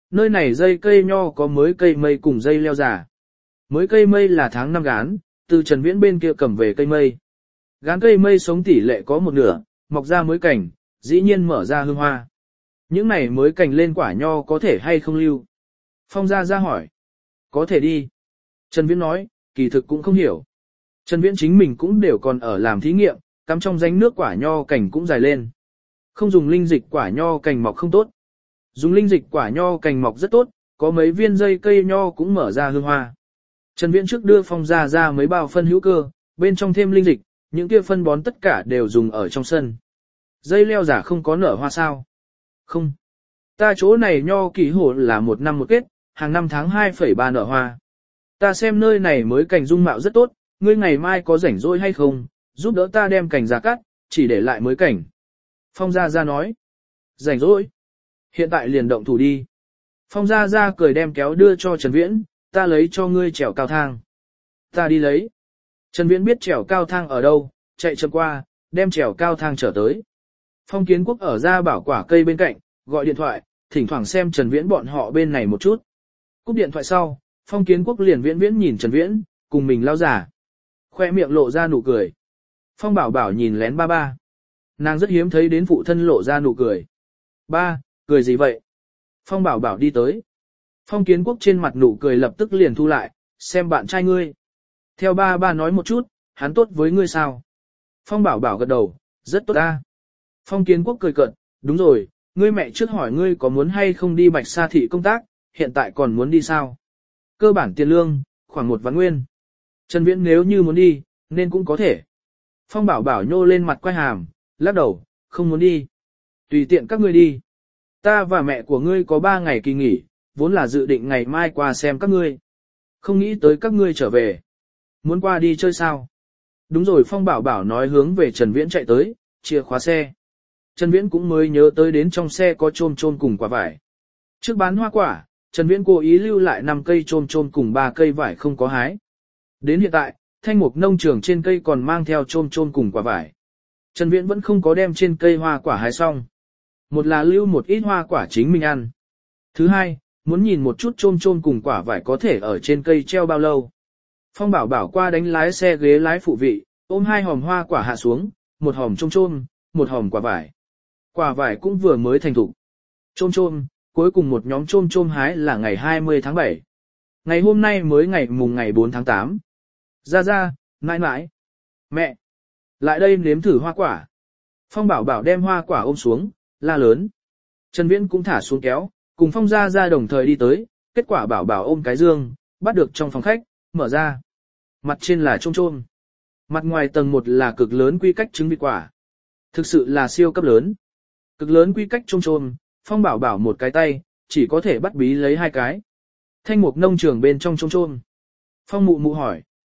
A: nơi này dây cây nho có mới cây mây cùng dây leo già. Mới cây mây là tháng 5 gán, từ Trần Viễn bên kia cầm về cây mây. Gán cây mây sống tỷ lệ có một nửa, mọc ra mới cảnh, dĩ nhiên mở ra hương hoa. Những này mới cành lên quả nho có thể hay không lưu? Phong Gia Gia hỏi. Có thể đi. Trần Viễn nói, kỳ thực cũng không hiểu. Trần Viễn chính mình cũng đều còn ở làm thí nghiệm, cắm trong rãnh nước quả nho cành cũng dài lên. Không dùng linh dịch quả nho cành mọc không tốt. Dùng linh dịch quả nho cành mọc rất tốt, có mấy viên dây cây nho cũng mở ra hương hoa. Trần Viễn trước đưa Phong Gia Gia mấy bao phân hữu cơ, bên trong thêm linh dịch, những kia phân bón tất cả đều dùng ở trong sân. Dây leo giả không có nở hoa sao? Không. Ta chỗ này nho kỳ hồ là 1 năm một kết, hàng năm tháng 2,3 nở hoa. Ta xem nơi này mới cành dung mạo rất tốt, ngươi ngày mai có rảnh rỗi hay không, giúp đỡ ta đem cành ra cắt, chỉ để lại mới cảnh. Phong Gia Gia nói. Rảnh rỗi. Hiện tại liền động thủ đi. Phong Gia Gia cười đem kéo đưa cho Trần Viễn, ta lấy cho ngươi trèo cao thang. Ta đi lấy. Trần Viễn biết trèo cao thang ở đâu, chạy chậm qua, đem trèo cao thang trở tới. Phong Kiến Quốc ở ra bảo quả cây bên cạnh, gọi điện thoại, thỉnh thoảng xem Trần Viễn bọn họ bên này một chút. Cúp điện thoại sau, Phong Kiến Quốc liền viễn viễn nhìn Trần Viễn, cùng mình lao giả. Khoe miệng lộ ra nụ cười. Phong Bảo Bảo nhìn lén ba ba. Nàng rất hiếm thấy đến phụ thân lộ ra nụ cười. Ba, cười gì vậy? Phong Bảo Bảo đi tới. Phong Kiến Quốc trên mặt nụ cười lập tức liền thu lại, xem bạn trai ngươi. Theo ba ba nói một chút, hắn tốt với ngươi sao? Phong Bảo Bảo gật đầu, rất tốt ta. Phong Kiến Quốc cười cợt, đúng rồi, ngươi mẹ trước hỏi ngươi có muốn hay không đi Bạch Sa thị công tác, hiện tại còn muốn đi sao? Cơ bản tiền lương, khoảng 1 vạn nguyên. Trần Viễn nếu như muốn đi, nên cũng có thể. Phong Bảo Bảo nhô lên mặt quay hàm, lắc đầu, không muốn đi. Tùy tiện các ngươi đi. Ta và mẹ của ngươi có 3 ngày kỳ nghỉ, vốn là dự định ngày mai qua xem các ngươi. Không nghĩ tới các ngươi trở về. Muốn qua đi chơi sao? Đúng rồi, Phong Bảo Bảo nói hướng về Trần Viễn chạy tới, chìa khóa xe. Trần Viễn cũng mới nhớ tới đến trong xe có chôm chôm cùng quả vải. Trước bán hoa quả, Trần Viễn cố ý lưu lại 5 cây chôm chôm cùng 3 cây vải không có hái. Đến hiện tại, thanh mục nông trường trên cây còn mang theo chôm chôm cùng quả vải. Trần Viễn vẫn không có đem trên cây hoa quả hái xong. Một là lưu một ít hoa quả chính mình ăn. Thứ hai, muốn nhìn một chút chôm chôm cùng quả vải có thể ở trên cây treo bao lâu. Phong Bảo Bảo qua đánh lái xe ghế lái phụ vị, ôm 2 hòm hoa quả hạ xuống, 1 hòm chôm chôm, 1 hòm quả vải. Quả vải cũng vừa mới thành thục. Chôm chôm, cuối cùng một nhóm chôm chôm hái là ngày 20 tháng 7. Ngày hôm nay mới ngày 4 tháng 8. Ra ra, mãi mãi. Mẹ, lại đây nếm thử hoa quả. Phong Bảo Bảo đem hoa quả ôm xuống, la lớn. Trần Viễn cũng thả xuống kéo, cùng Phong Gia Gia đồng thời đi tới, kết quả Bảo Bảo ôm cái dương, bắt được trong phòng khách, mở ra. Mặt trên là chôm chôm. Mặt ngoài tầng 1 là cực lớn quy cách trứng vịt quả. Thực sự là siêu cấp lớn. Cực lớn quy cách chôm chôm, Phong Bảo Bảo một cái tay, chỉ có thể bắt bí lấy 2 cái. Thanh mục nông trường bên trong chôm chôm. Phong mụ mụ hỏi.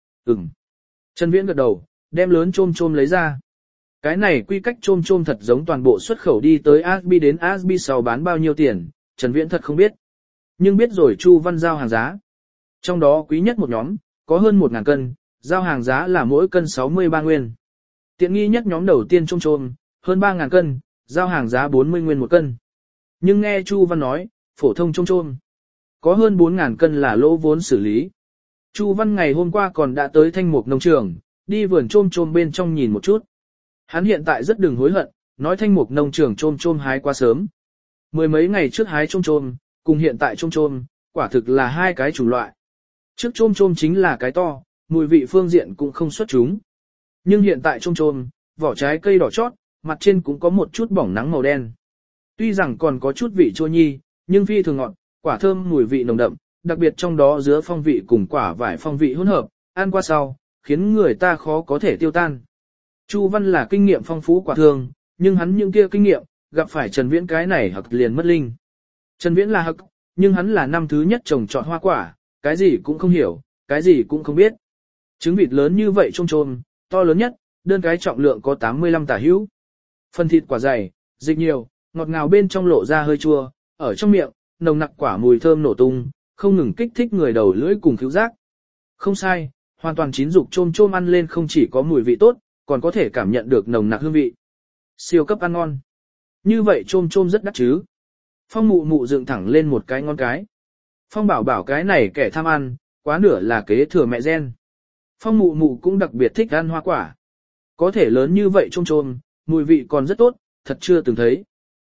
A: Trần Viễn gật đầu, đem lớn chôm chôm lấy ra. Cái này quy cách chôm chôm thật giống toàn bộ xuất khẩu đi tới Asbi, đến Asbi sau bán bao nhiêu tiền, Trần Viễn thật không biết. Nhưng biết rồi Chu Văn giao hàng giá. Trong đó quý nhất một nhóm, có hơn 1.000 cân, giao hàng giá là mỗi cân 63 nguyên. Tiện nghi nhất nhóm đầu tiên chôm chôm, hơn 3.000 cân, giao hàng giá 40 nguyên một cân. Nhưng nghe Chu Văn nói, phổ thông chôm chôm, có hơn 4.000 cân là lỗ vốn xử lý. Chu Văn ngày hôm qua còn đã tới thanh mục nông trường, đi vườn chôm chôm bên trong nhìn một chút. Hắn hiện tại rất đừng hối hận, nói thanh mục nông trường chôm chôm hái quá sớm. 10 mấy ngày trước hái chôm chôm, cùng hiện tại chôm chôm, quả thực là 2 cái chủng loại. Trước chôm chôm chính là cái to, mùi vị phương diện cũng không xuất chúng. Nhưng hiện tại chôm chôm, vỏ trái cây đỏ chót, mặt trên cũng có một chút bỏng nắng màu đen. Tuy rằng còn có chút vị chua nhi, nhưng phi thường ngọt, quả thơm mùi vị nồng đậm, đặc biệt trong đó giữa phong vị cùng quả vải phong vị hỗn hợp, ăn qua sau, khiến người ta khó có thể tiêu tan. Chu Văn là kinh nghiệm phong phú quả thương, nhưng hắn những kia kinh nghiệm, gặp phải Trần Viễn cái này hặc liền mất linh. Trần Viễn là hặc, nhưng hắn là năm thứ nhất trồng trọt hoa quả, cái gì cũng không hiểu, cái gì cũng không biết. Trứng vịt lớn như vậy chôm chôm, to lớn nhất, đơn cái trọng lượng có 85 tả hữu. Phần thịt quả dày, dịch nhiều, ngọt ngào bên trong lộ ra hơi chua, ở trong miệng, nồng nặc quả mùi thơm nổ tung, không ngừng kích thích người đầu lưỡi cùng khứu giác. Không sai, hoàn toàn chín dục chôm chôm ăn lên không chỉ có mùi vị tốt, còn có thể cảm nhận được nồng nặc hương vị. Siêu cấp ăn ngon. Như vậy chôm chôm rất đắt chứ. Phong mụ mụ dựng thẳng lên một cái ngón cái. Phong bảo bảo cái này kẻ tham ăn, quá nửa là kế thừa mẹ gen. Phong mụ mụ cũng đặc biệt thích ăn hoa quả. Có thể lớn như vậy trôm trôm, mùi vị còn rất tốt, thật chưa từng thấy.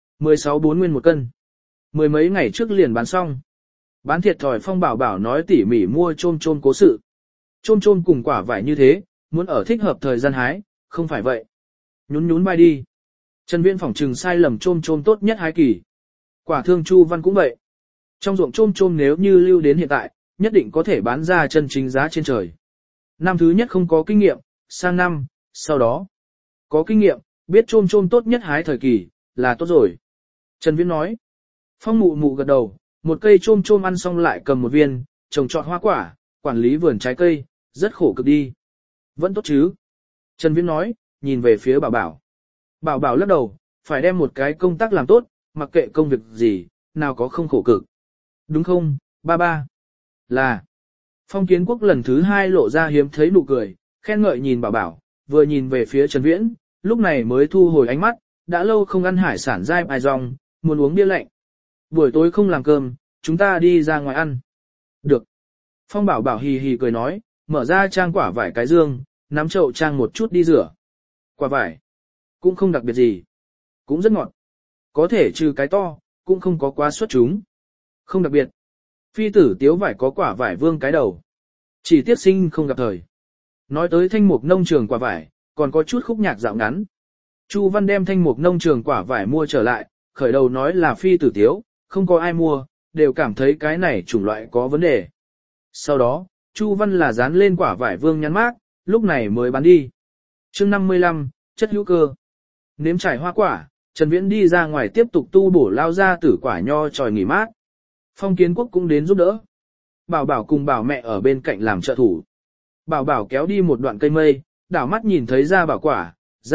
A: 16-4 nguyên một cân. Mười mấy ngày trước liền bán xong. Bán thiệt thòi Phong bảo bảo nói tỉ mỉ mua trôm trôm cố sự. Trôm trôm cùng quả vải như thế, muốn ở thích hợp thời gian hái, không phải vậy. Nhún nhún vai đi. Trần Viễn phỏng trừng sai lầm trôm trôm tốt nhất hái kỳ. Quả thương Chu Văn cũng vậy. Trong ruộng trôm trôm nếu như lưu đến hiện tại, nhất định có thể bán ra chân chính giá trên trời. Năm thứ nhất không có kinh nghiệm, sang năm, sau đó có kinh nghiệm, biết trôm trôm tốt nhất hái thời kỳ, là tốt rồi. Trần Viễn nói. Phong mụ mụ gật đầu, một cây trôm trôm ăn xong lại cầm một viên, trồng trọt hoa quả, quản lý vườn trái cây, rất khổ cực đi. Vẫn tốt chứ. Trần Viễn nói, nhìn về phía bảo bảo. Bảo bảo lắc đầu, phải đem một cái công tác làm tốt, mặc kệ công việc gì, nào có không khổ cực. Đúng không, ba ba? Là. Phong Kiến Quốc lần thứ 2 lộ ra hiếm thấy nụ cười, khen ngợi nhìn bảo bảo, vừa nhìn về phía Trần Viễn, lúc này mới thu hồi ánh mắt, đã lâu không ăn hải sản dai bài rong, muốn uống bia lạnh. Buổi tối không làm cơm, chúng ta đi ra ngoài ăn. Được. Phong bảo bảo hì hì cười nói, mở ra trang quả vải cái dương, nắm chậu trang một chút đi rửa. Quả vải. Cũng không đặc biệt gì. Cũng rất ngọt. Có thể trừ cái to, cũng không có quá xuất chúng. Không đặc biệt. Phi tử tiếu vải có quả vải vương cái đầu. Chỉ tiếc sinh không gặp thời. Nói tới thanh mục nông trường quả vải, còn có chút khúc nhạc dạo ngắn. Chu Văn đem thanh mục nông trường quả vải mua trở lại, khởi đầu nói là phi tử tiếu, không có ai mua, đều cảm thấy cái này chủng loại có vấn đề. Sau đó, Chu Văn là dán lên quả vải vương nhắn mác, lúc này mới bán đi. Chương 55, chất hữu cơ. Nếm trải hoa quả, Trần Viễn đi ra ngoài tiếp tục tu bổ lao ra tử quả nho tròi nghỉ mát. Phong Kiến Quốc cũng đến giúp đỡ. Bảo bảo cùng bảo mẹ ở bên cạnh làm trợ thủ. Bảo bảo kéo đi một đoạn cây mây, đảo mắt nhìn thấy ra bảo quả,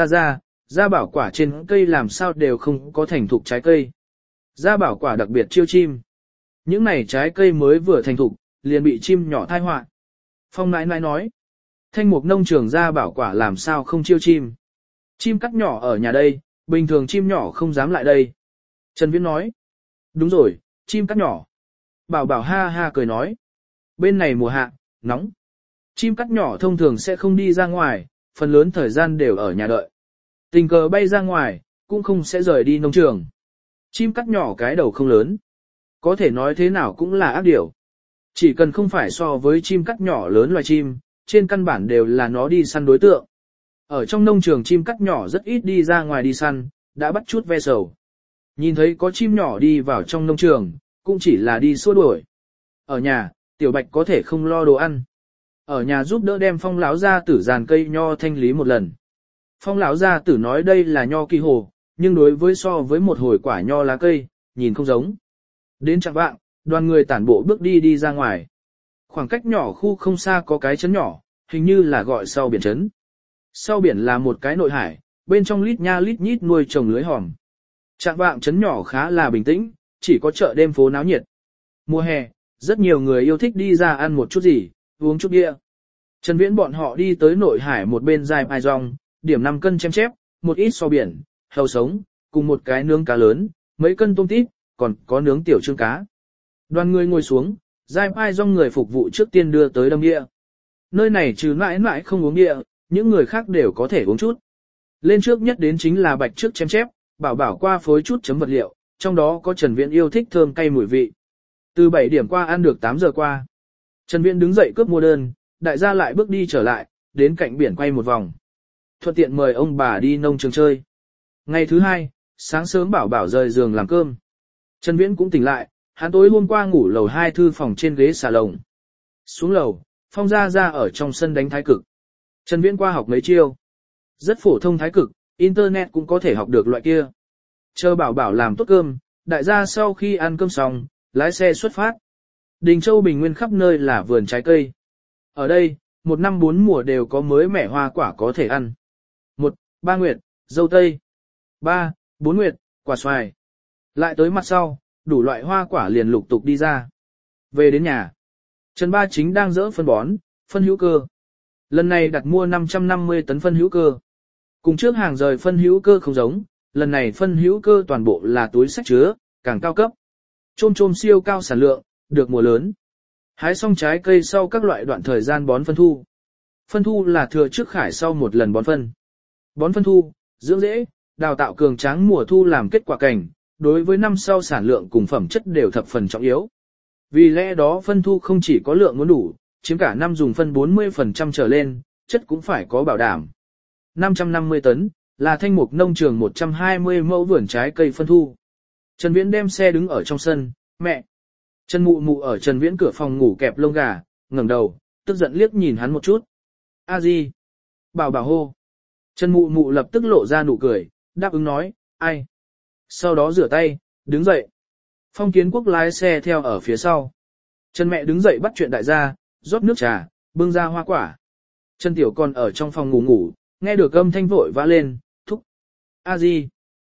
A: ra bảo quả trên cây làm sao đều không có thành thục trái cây. Ra bảo quả đặc biệt chiêu chim. Những này trái cây mới vừa thành thục, liền bị chim nhỏ thai họa. Phong nãi nãi nói, thanh mục nông trường ra bảo quả làm sao không chiêu chim. Chim cắt nhỏ ở nhà đây, bình thường chim nhỏ không dám lại đây. Trần Viễn nói, đúng rồi, chim cắt nhỏ. Bảo bảo ha ha cười nói, bên này mùa hạ, nóng. Chim cắt nhỏ thông thường sẽ không đi ra ngoài, phần lớn thời gian đều ở nhà đợi. Tình cờ bay ra ngoài, cũng không sẽ rời đi nông trường. Chim cắt nhỏ cái đầu không lớn. Có thể nói thế nào cũng là ác điều. Chỉ cần không phải so với chim cắt nhỏ lớn loài chim, trên căn bản đều là nó đi săn đối tượng. Ở trong nông trường chim cắt nhỏ rất ít đi ra ngoài đi săn, đã bắt chút ve sầu. Nhìn thấy có chim nhỏ đi vào trong nông trường, cũng chỉ là đi xua đuổi. Ở nhà, Tiểu Bạch có thể không lo đồ ăn. Ở nhà giúp đỡ đem Phong lão gia tử dàn cây nho thanh lý một lần. Phong lão gia tử nói đây là nho kỳ hồ, nhưng đối với so với một hồi quả nho lá cây, nhìn không giống. Đến chạng vạng, đoàn người tản bộ bước đi ra ngoài. Khoảng cách nhỏ khu không xa có cái trấn nhỏ, hình như là gọi sau biển trấn. Sau biển là một cái nội hải, bên trong lít nha lít nhít nuôi trồng lưới hòm. Chạng vạng trấn nhỏ khá là bình tĩnh, chỉ có chợ đêm phố náo nhiệt. Mùa hè, rất nhiều người yêu thích đi ra ăn một chút gì, uống chút bia. Trần Viễn bọn họ đi tới nội hải một bên dài bài rong, điểm 5 cân chém chép, một ít so biển, hầu sống, cùng một cái nướng cá lớn, mấy cân tôm tít, còn có nướng tiểu trương cá. Đoàn người ngồi xuống, dài bài rong người phục vụ trước tiên đưa tới đâm bia. Nơi này trừ mãi mãi không uống bia, những người khác đều có thể uống chút. Lên trước nhất đến chính là bạch trước chém chép, bảo bảo qua phối chút chấm vật liệu, trong đó có Trần Viễn yêu thích thơm cay mùi vị. Từ 7 điểm qua ăn được 8 giờ qua. Trần Viễn đứng dậy cướp mua đơn, đại gia lại bước đi trở lại, đến cạnh biển quay một vòng. Thuận tiện mời ông bà đi nông trường chơi. Ngày thứ 2, sáng sớm bảo bảo rời giường làm cơm. Trần Viễn cũng tỉnh lại, hắn tối hôm qua ngủ lầu 2 thư phòng trên ghế xà lồng. Xuống lầu, Phong ra ở trong sân đánh thái cực. Trần Viễn qua học mấy chiêu. Rất phổ thông thái cực, internet cũng có thể học được loại kia. Chờ bảo bảo làm tốt cơm, đại gia sau khi ăn cơm xong, lái xe xuất phát. Đình Châu Bình Nguyên khắp nơi là vườn trái cây. Ở đây, một năm 4 mùa đều có mới mẻ hoa quả có thể ăn. 1. 3 nguyệt, dâu tây. 3. 4 nguyệt, quả xoài. Lại tới mặt sau, đủ loại hoa quả liền lục tục đi ra. Về đến nhà, Trần Ba Chính đang dỡ phân bón, phân hữu cơ. Lần này đặt mua 550 tấn phân hữu cơ. Cùng trước hàng rời phân hữu cơ không giống, lần này phân hữu cơ toàn bộ là túi xách chứa, càng cao cấp. Chôm chôm siêu cao sản lượng, được mùa lớn. Hái xong trái cây sau các loại đoạn thời gian bón phân thu. Phân thu là thừa trước khải sau một lần bón phân. Bón phân thu, dưỡng rễ, đào tạo cường tráng mùa thu làm kết quả cảnh, đối với năm sau sản lượng cùng phẩm chất đều thập phần trọng yếu. Vì lẽ đó phân thu không chỉ có lượng muốn đủ, chiếm cả năm dùng phân 40% trở lên, chất cũng phải có bảo đảm. 550 tấn, là Thanh Mục nông trường 120 mẫu vườn trái cây phân thu. Trần Viễn đem xe đứng ở trong sân, mẹ. Trần Mụ Mụ ở Trần Viễn cửa phòng ngủ kẹp lông gà, ngẩng đầu, tức giận liếc nhìn hắn một chút. A Di. Bảo bảo hô. Trần Mụ Mụ lập tức lộ ra nụ cười, đáp ứng nói, ai. Sau đó rửa tay, đứng dậy. Phong Kiến Quốc lái xe theo ở phía sau. Trần mẹ đứng dậy bắt chuyện đại gia, rót nước trà, bưng ra hoa quả. Trần Tiểu còn ở trong phòng ngủ, nghe được âm thanh vội vã lên, thúc. A Di.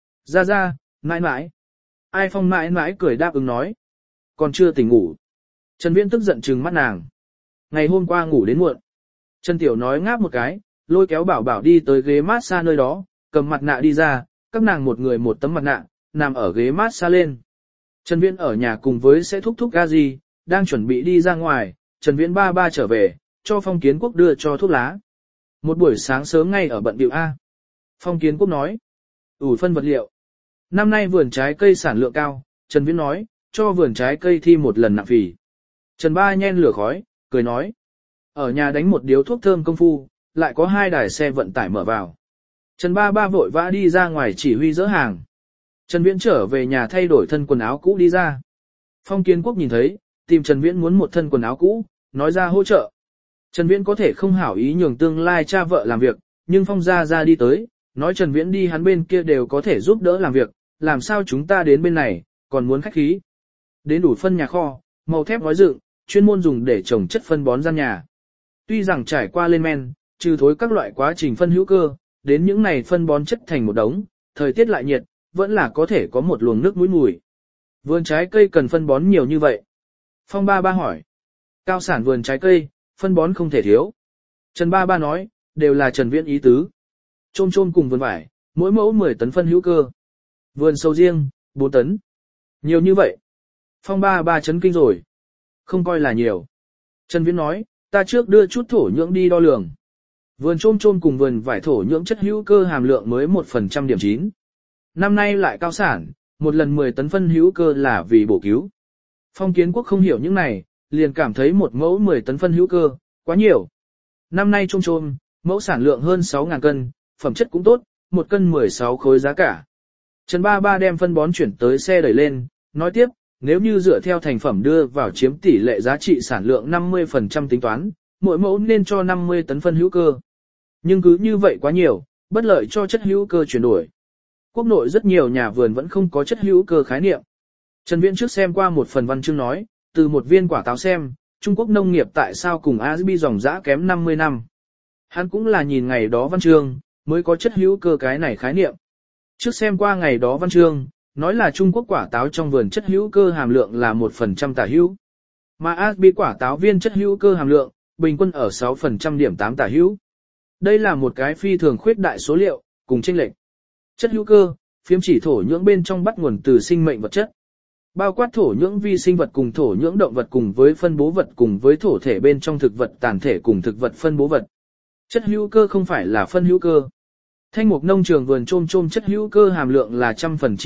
A: Ra, mãi mãi. Ai Phong mãi mãi cười đáp ứng nói. Còn chưa tỉnh ngủ. Trần Viễn tức giận trừng mắt nàng. Ngày hôm qua ngủ đến muộn. Trần Tiểu nói ngáp một cái, lôi kéo bảo bảo đi tới ghế massage nơi đó, cầm mặt nạ đi ra, các nàng một người một tấm mặt nạ, nằm ở ghế massage lên. Trần Viễn ở nhà cùng với sẽ thúc A Di, đang chuẩn bị đi ra ngoài, Trần Viễn ba trở về, cho Phong Kiến Quốc đưa cho thuốc lá. Một buổi sáng sớm ngay ở bận điệu A. Phong Kiến Quốc nói, ủi phân vật liệu. Năm nay vườn trái cây sản lượng cao, Trần Viễn nói, cho vườn trái cây thi một lần nặng phì. Trần Ba nhen lửa khói, cười nói, ở nhà đánh một điếu thuốc thơm công phu, lại có 2 đài xe vận tải mở vào. Trần Ba vội vã đi ra ngoài chỉ huy dỡ hàng. Trần Viễn trở về nhà thay đổi thân quần áo cũ đi ra. Phong Kiến Quốc nhìn thấy, tìm Trần Viễn muốn một thân quần áo cũ, nói ra hỗ trợ. Trần Viễn có thể không hảo ý nhường tương lai cha vợ làm việc, nhưng Phong ra đi tới, nói Trần Viễn đi hắn bên kia đều có thể giúp đỡ làm việc, làm sao chúng ta đến bên này, còn muốn khách khí. Đến đủ phân nhà kho, màu thép gói dựng, chuyên môn dùng để trồng chất phân bón gian nhà. Tuy rằng trải qua lên men, trừ thối các loại quá trình phân hữu cơ, đến những này phân bón chất thành một đống, thời tiết lại nhiệt, vẫn là có thể có một luồng nước mũi mùi. Vườn trái cây cần phân bón nhiều như vậy. Phong Ba hỏi. Cao sản vườn trái cây, phân bón không thể thiếu. Trần Ba nói, đều là Trần Viễn ý tứ. Chôm cùng vườn vải, mỗi mẫu 10 tấn phân hữu cơ. Vườn sầu riêng, 4 tấn. Nhiều như vậy. Phong Ba chấn kinh rồi. Không coi là nhiều. Trần Viễn nói, ta trước đưa chút thổ nhưỡng đi đo lường. Vườn chôm cùng vườn vải thổ nhưỡng chất hữu cơ hàm lượng mới 1% điểm 9. Năm nay lại cao sản, một lần 10 tấn phân hữu cơ là vì bổ cứu. Phong Kiến Quốc không hiểu những này, liền cảm thấy một mẫu 10 tấn phân hữu cơ, quá nhiều. Năm nay chôm, mẫu sản lượng hơn 6.000 cân, phẩm chất cũng tốt, 1 cân 16 khối giá cả. Trần Ba đem phân bón chuyển tới xe đẩy lên, nói tiếp, nếu như dựa theo thành phẩm đưa vào chiếm tỷ lệ giá trị sản lượng 50% tính toán, mỗi mẫu nên cho 50 tấn phân hữu cơ. Nhưng cứ như vậy quá nhiều, bất lợi cho chất hữu cơ chuyển đổi. Quốc nội rất nhiều nhà vườn vẫn không có chất hữu cơ khái niệm. Trần Viễn trước xem qua một phần văn chương nói, từ một viên quả táo xem, Trung Quốc nông nghiệp tại sao cùng Asbi dòng dã kém 50 năm. Hắn cũng là nhìn ngày đó văn chương, mới có chất hữu cơ cái này khái niệm. Trước xem qua ngày đó văn chương, nói là Trung Quốc quả táo trong vườn chất hữu cơ hàm lượng là 1% tả hữu. Mà Asbi quả táo viên chất hữu cơ hàm lượng, bình quân ở 6% điểm 8 tả hữu. Đây là một cái phi thường khuyết đại số liệu, cùng chênh lệch. Chất hữu cơ, phiếm chỉ thổ nhưỡng bên trong bắt nguồn từ sinh mệnh vật chất. Bao quát thổ nhưỡng vi sinh vật cùng thổ nhưỡng động vật cùng với phân bố vật cùng với thổ thể bên trong thực vật tàn thể cùng thực vật phân bố vật. Chất hữu cơ không phải là phân hữu cơ. Thanh Mục nông trường vườn chôm chất hữu cơ hàm lượng là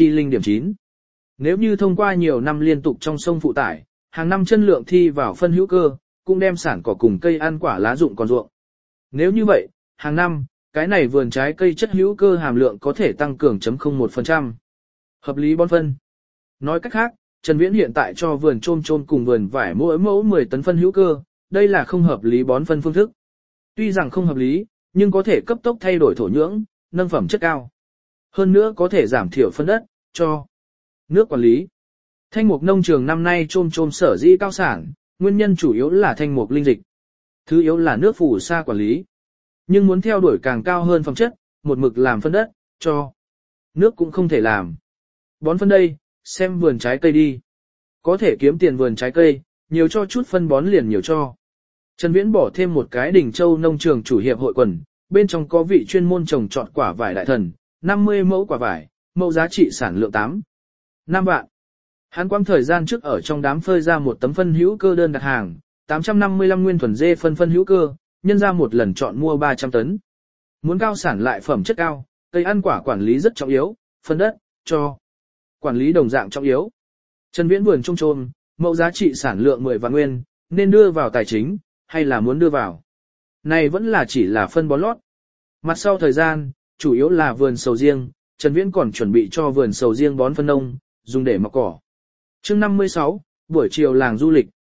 A: 100%. Nếu như thông qua nhiều năm liên tục trong sông phụ tải, hàng năm chân lượng thi vào phân hữu cơ, cũng đem sản cỏ cùng cây ăn quả lá dụng còn ruộng. Nếu như vậy, hàng năm, cái này vườn trái cây chất hữu cơ hàm lượng có thể tăng cường 0,01%. Hợp lý bón phân. Nói cách khác, Trần Viễn hiện tại cho vườn chôm cùng vườn vải mỗi mẫu 10 tấn phân hữu cơ, đây là không hợp lý bón phân phương thức. Tuy rằng không hợp lý, nhưng có thể cấp tốc thay đổi thổ nhưỡng, nâng phẩm chất cao. Hơn nữa có thể giảm thiểu phân đất, cho nước quản lý. Thanh Mục nông trường năm nay chôm sở dĩ cao sản, nguyên nhân chủ yếu là thanh mục linh dịch. Thứ yếu là nước phù sa quản lý. Nhưng muốn theo đuổi càng cao hơn phẩm chất, một mực làm phân đất, cho nước cũng không thể làm. Bón phân đây, xem vườn trái cây đi. Có thể kiếm tiền vườn trái cây, nhiều cho chút phân bón liền nhiều cho. Trần Viễn bỏ thêm một cái Đình Châu nông trường chủ hiệp hội quần, bên trong có vị chuyên môn trồng trọt quả vải đại thần, 50 mẫu quả vải, mẫu giá trị sản lượng 8. 5 vạn. Hắn quang thời gian trước ở trong đám phơi ra một tấm phân hữu cơ đơn đặt hàng, 855 nguyên thuần dê phân hữu cơ, nhân ra một lần chọn mua 300 tấn. Muốn cao sản lại phẩm chất cao, cây ăn quả quản lý rất trọng yếu, phân đất, cho. Quản lý đồng dạng trọng yếu. Trần Viễn vườn trông trôm, mẫu giá trị sản lượng 10 vạn nguyên, nên đưa vào tài chính, hay là muốn đưa vào. Này vẫn là chỉ là phân bón lót. Mặt sau thời gian, chủ yếu là vườn sầu riêng, Trần Viễn còn chuẩn bị cho vườn sầu riêng bón phân nông, dùng để mọc cỏ. Chương 56, buổi chiều làng du lịch.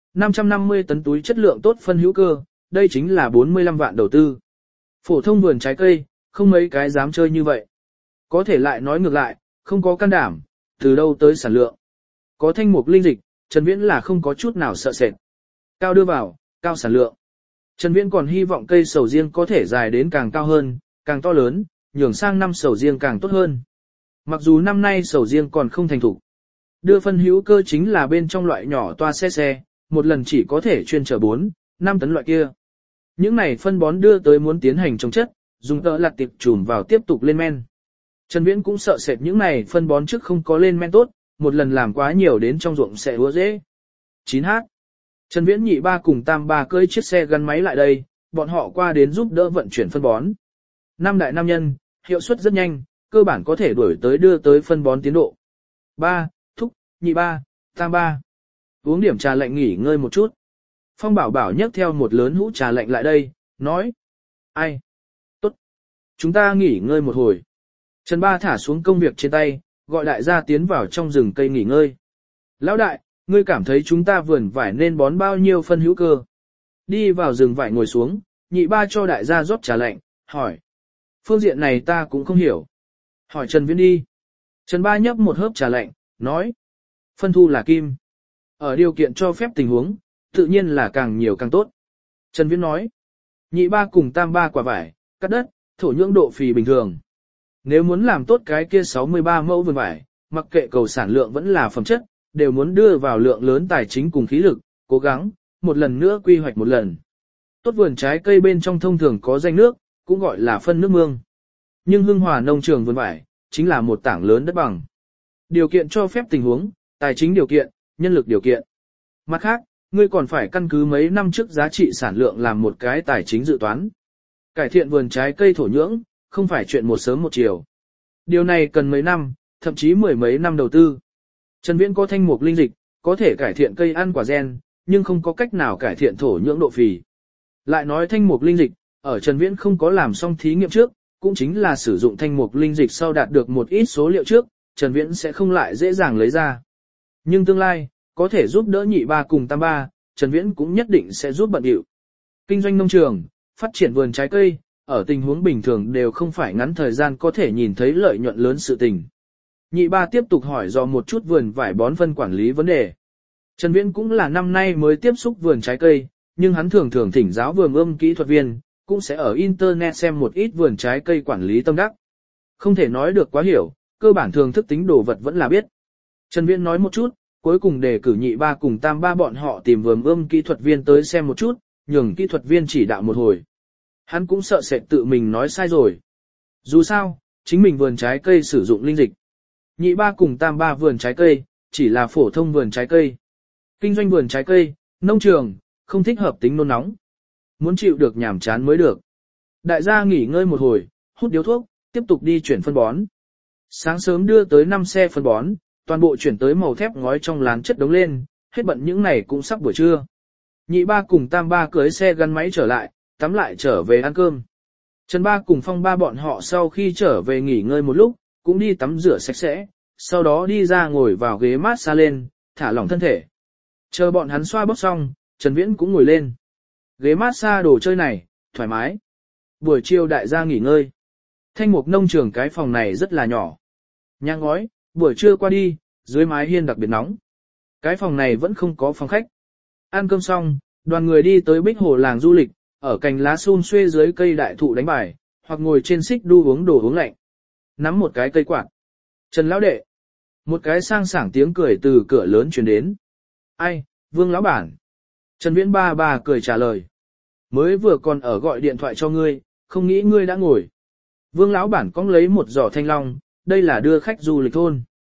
A: 550 tấn túi chất lượng tốt phân hữu cơ, đây chính là 45 vạn đầu tư. Phổ thông vườn trái cây, không mấy cái dám chơi như vậy. Có thể lại nói ngược lại, không có can đảm, từ đâu tới sản lượng. Có thanh mục linh dịch, Trần Viễn là không có chút nào sợ sệt. Cao đưa vào, cao sản lượng. Trần Viễn còn hy vọng cây sầu riêng có thể dài đến càng cao hơn, càng to lớn, nhường sang năm sầu riêng càng tốt hơn. Mặc dù năm nay sầu riêng còn không thành thục. Đưa phân hữu cơ chính là bên trong loại nhỏ toa xe, một lần chỉ có thể chuyên chở 4, 5 tấn loại kia. Những này phân bón đưa tới muốn tiến hành trồng chất, dùng tợ lặt tiệp trùm vào tiếp tục lên men. Trần Viễn cũng sợ sệt những này phân bón trước không có lên men tốt, một lần làm quá nhiều đến trong ruộng sẽ úa dễ. 9h. Trần Viễn nhị ba cùng tam ba cưỡi chiếc xe gắn máy lại đây, bọn họ qua đến giúp đỡ vận chuyển phân bón. Năm đại nam nhân, hiệu suất rất nhanh, cơ bản có thể đuổi tới đưa tới phân bón tiến độ. 3, thúc, nhị ba, tam ba. Uống điểm trà lạnh nghỉ ngơi một chút. Phong Bảo Bảo nhấc theo một lớn hũ trà lạnh lại đây, nói. Ai? Tốt. Chúng ta nghỉ ngơi một hồi. Trần Ba thả xuống công việc trên tay, gọi đại gia tiến vào trong rừng cây nghỉ ngơi. Lão đại, ngươi cảm thấy chúng ta vườn vải nên bón bao nhiêu phân hữu cơ? Đi vào rừng vải ngồi xuống, nhị ba cho đại gia rót trà lạnh, hỏi. Phương diện này ta cũng không hiểu. Hỏi Trần Viễn đi. Trần Ba nhấp một hớp trà lạnh, nói. Phân thu là kim. Ở điều kiện cho phép tình huống, tự nhiên là càng nhiều càng tốt. Trần Viễn nói. Nhị ba cùng tam ba quả vải, cắt đất, thổ nhưỡng độ phì bình thường. Nếu muốn làm tốt cái kia 63 mẫu vườn vải, mặc kệ cầu sản lượng vẫn là phẩm chất, đều muốn đưa vào lượng lớn tài chính cùng khí lực, cố gắng, một lần nữa quy hoạch một lần. Tốt vườn trái cây bên trong thông thường có danh nước, cũng gọi là phân nước mương. Nhưng Hưng Hòa nông trường vườn vải, chính là một tảng lớn đất bằng. Điều kiện cho phép tình huống, tài chính điều kiện, nhân lực điều kiện. Mặt khác, ngươi còn phải căn cứ mấy năm trước giá trị sản lượng làm một cái tài chính dự toán. Cải thiện vườn trái cây thổ nhưỡng, không phải chuyện một sớm một chiều. Điều này cần mấy năm, thậm chí mười mấy năm đầu tư. Trần Viễn có thanh mục linh dịch, có thể cải thiện cây ăn quả gen, nhưng không có cách nào cải thiện thổ nhưỡng độ phì. Lại nói thanh mục linh dịch, ở Trần Viễn không có làm xong thí nghiệm trước, cũng chính là sử dụng thanh mục linh dịch sau đạt được một ít số liệu trước, Trần Viễn sẽ không lại dễ dàng lấy ra. Nhưng tương lai, có thể giúp đỡ nhị ba cùng tam ba, Trần Viễn cũng nhất định sẽ giúp bận điệu. Kinh doanh nông trường, phát triển vườn trái cây, ở tình huống bình thường đều không phải ngắn thời gian có thể nhìn thấy lợi nhuận lớn sự tình. Nhị ba tiếp tục hỏi do một chút vườn vải bón phân quản lý vấn đề. Trần Viễn cũng là năm nay mới tiếp xúc vườn trái cây, nhưng hắn thường thường thỉnh giáo vườn kỹ thuật viên, cũng sẽ ở internet xem một ít vườn trái cây quản lý tâm đắc. Không thể nói được quá hiểu, cơ bản thường thức tính đồ vật vẫn là biết. Trần Viễn nói một chút, cuối cùng đề cử nhị ba cùng tam ba bọn họ tìm vườn kỹ thuật viên tới xem một chút, nhường kỹ thuật viên chỉ đạo một hồi. Hắn cũng sợ sẽ tự mình nói sai rồi. Dù sao, chính mình vườn trái cây sử dụng linh dịch. Nhị ba cùng tam ba vườn trái cây, chỉ là phổ thông vườn trái cây. Kinh doanh vườn trái cây, nông trường, không thích hợp tính nôn nóng. Muốn chịu được nhàm chán mới được. Đại gia nghỉ ngơi một hồi, hút điếu thuốc, tiếp tục đi chuyển phân bón. Sáng sớm đưa tới 5 xe phân bón, toàn bộ chuyển tới màu thép ngói trong lán chất đống lên, hết bận những này cũng sắp buổi trưa. Nhị ba cùng tam ba cưới xe gắn máy trở lại, tắm lại trở về ăn cơm. Trần Ba cùng Phong Ba bọn họ sau khi trở về nghỉ ngơi một lúc, cũng đi tắm rửa sạch sẽ, sau đó đi ra ngồi vào ghế massage lên, thả lỏng thân thể. Chờ bọn hắn xoa bóp xong, Trần Viễn cũng ngồi lên. Ghế massage đồ chơi này, thoải mái. Buổi chiều đại gia nghỉ ngơi. Thanh mục nông trường cái phòng này rất là nhỏ. Nhà ngói, buổi trưa qua đi, dưới mái hiên đặc biệt nóng. Cái phòng này vẫn không có phòng khách. Ăn cơm xong, đoàn người đi tới Bích Hồ làng du lịch, ở cành lá xum xuê dưới cây đại thụ đánh bài, hoặc ngồi trên xích đu uống đồ uống lạnh. Nắm một cái cây quạt. Trần lão đệ. Một cái sang sảng tiếng cười từ cửa lớn truyền đến. Ai, Vương lão bản. Trần Viễn ba cười trả lời. Mới vừa còn ở gọi điện thoại cho ngươi, không nghĩ ngươi đã ngồi. Vương lão bản cong lấy một giỏ thanh long, đây là đưa khách du lịch thôn.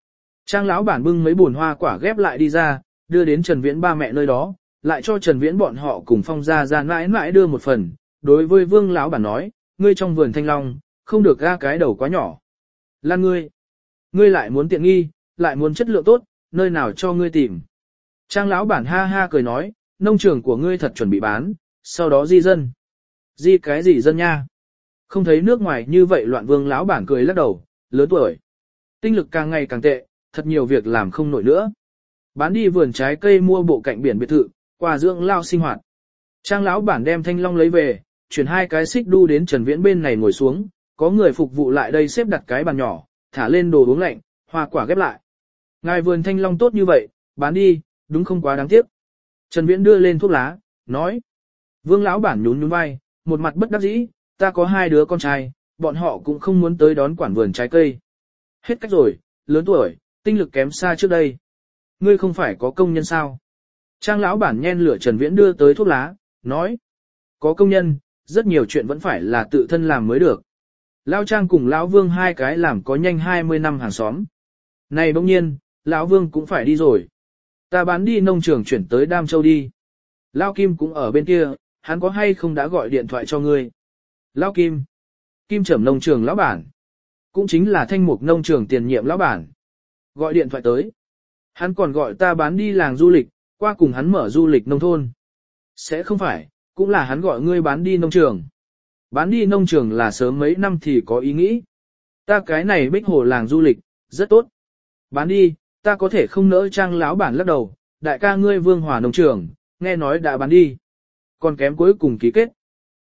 A: Trang lão bản bưng mấy bồn hoa quả ghép lại đi ra, đưa đến Trần Viễn ba mẹ nơi đó, lại cho Trần Viễn bọn họ cùng Phong gia ra mãi mãi đưa một phần. Đối với Vương lão bản nói, ngươi trong vườn thanh long, không được ga cái đầu quá nhỏ. Lan ngươi lại muốn tiện nghi, lại muốn chất lượng tốt, nơi nào cho ngươi tìm. Trang lão bản ha ha cười nói, nông trường của ngươi thật chuẩn bị bán, sau đó di dân. Di cái gì dân nha? Không thấy nước ngoài như vậy loạn. Vương lão bản cười lắc đầu, lớn tuổi. Tinh lực càng ngày càng tệ, thật nhiều việc làm không nổi nữa. Bán đi vườn trái cây mua bộ cạnh biển biệt thự, qua dưỡng lao sinh hoạt. Trang lão bản đem thanh long lấy về, chuyển 2 cái xích đu đến Trần Viễn bên này ngồi xuống, có người phục vụ lại đây xếp đặt cái bàn nhỏ, thả lên đồ uống lạnh, hoa quả ghép lại. Ngài vườn thanh long tốt như vậy, bán đi, đúng không quá đáng tiếc. Trần Viễn đưa lên thuốc lá, nói. Vương lão bản nhún nhún vai, một mặt bất đắc dĩ, ta có 2 đứa con trai, bọn họ cũng không muốn tới đón quản vườn trái cây. Hết cách rồi, lớn tuổi, tinh lực kém xa trước đây. Ngươi không phải có công nhân sao? Trang lão bản nhen lửa Trần Viễn đưa tới thuốc lá, nói. Có công nhân, rất nhiều chuyện vẫn phải là tự thân làm mới được. Lão Trang cùng lão Vương 2 cái làm có nhanh 20 năm hàng xóm. Này bỗng nhiên, lão Vương cũng phải đi rồi. Ta bán đi nông trường chuyển tới Đam Châu đi. Lão Kim cũng ở bên kia, hắn có hay không đã gọi điện thoại cho ngươi? Lão Kim. Kim Trầm nông trường lão bản. Cũng chính là Thanh Mục nông trường tiền nhiệm lão bản. Gọi điện thoại tới. Hắn còn gọi ta bán đi làng du lịch, qua cùng hắn mở du lịch nông thôn. Sẽ không phải, cũng là hắn gọi ngươi bán đi nông trường. Bán đi nông trường là sớm mấy năm thì có ý nghĩ. Ta cái này Bích Hồ làng du lịch, rất tốt. Bán đi, ta có thể không nỡ. Trang lão bản lắc đầu, đại ca ngươi Vương Hòa nông trường, nghe nói đã bán đi. Còn kém cuối cùng ký kết.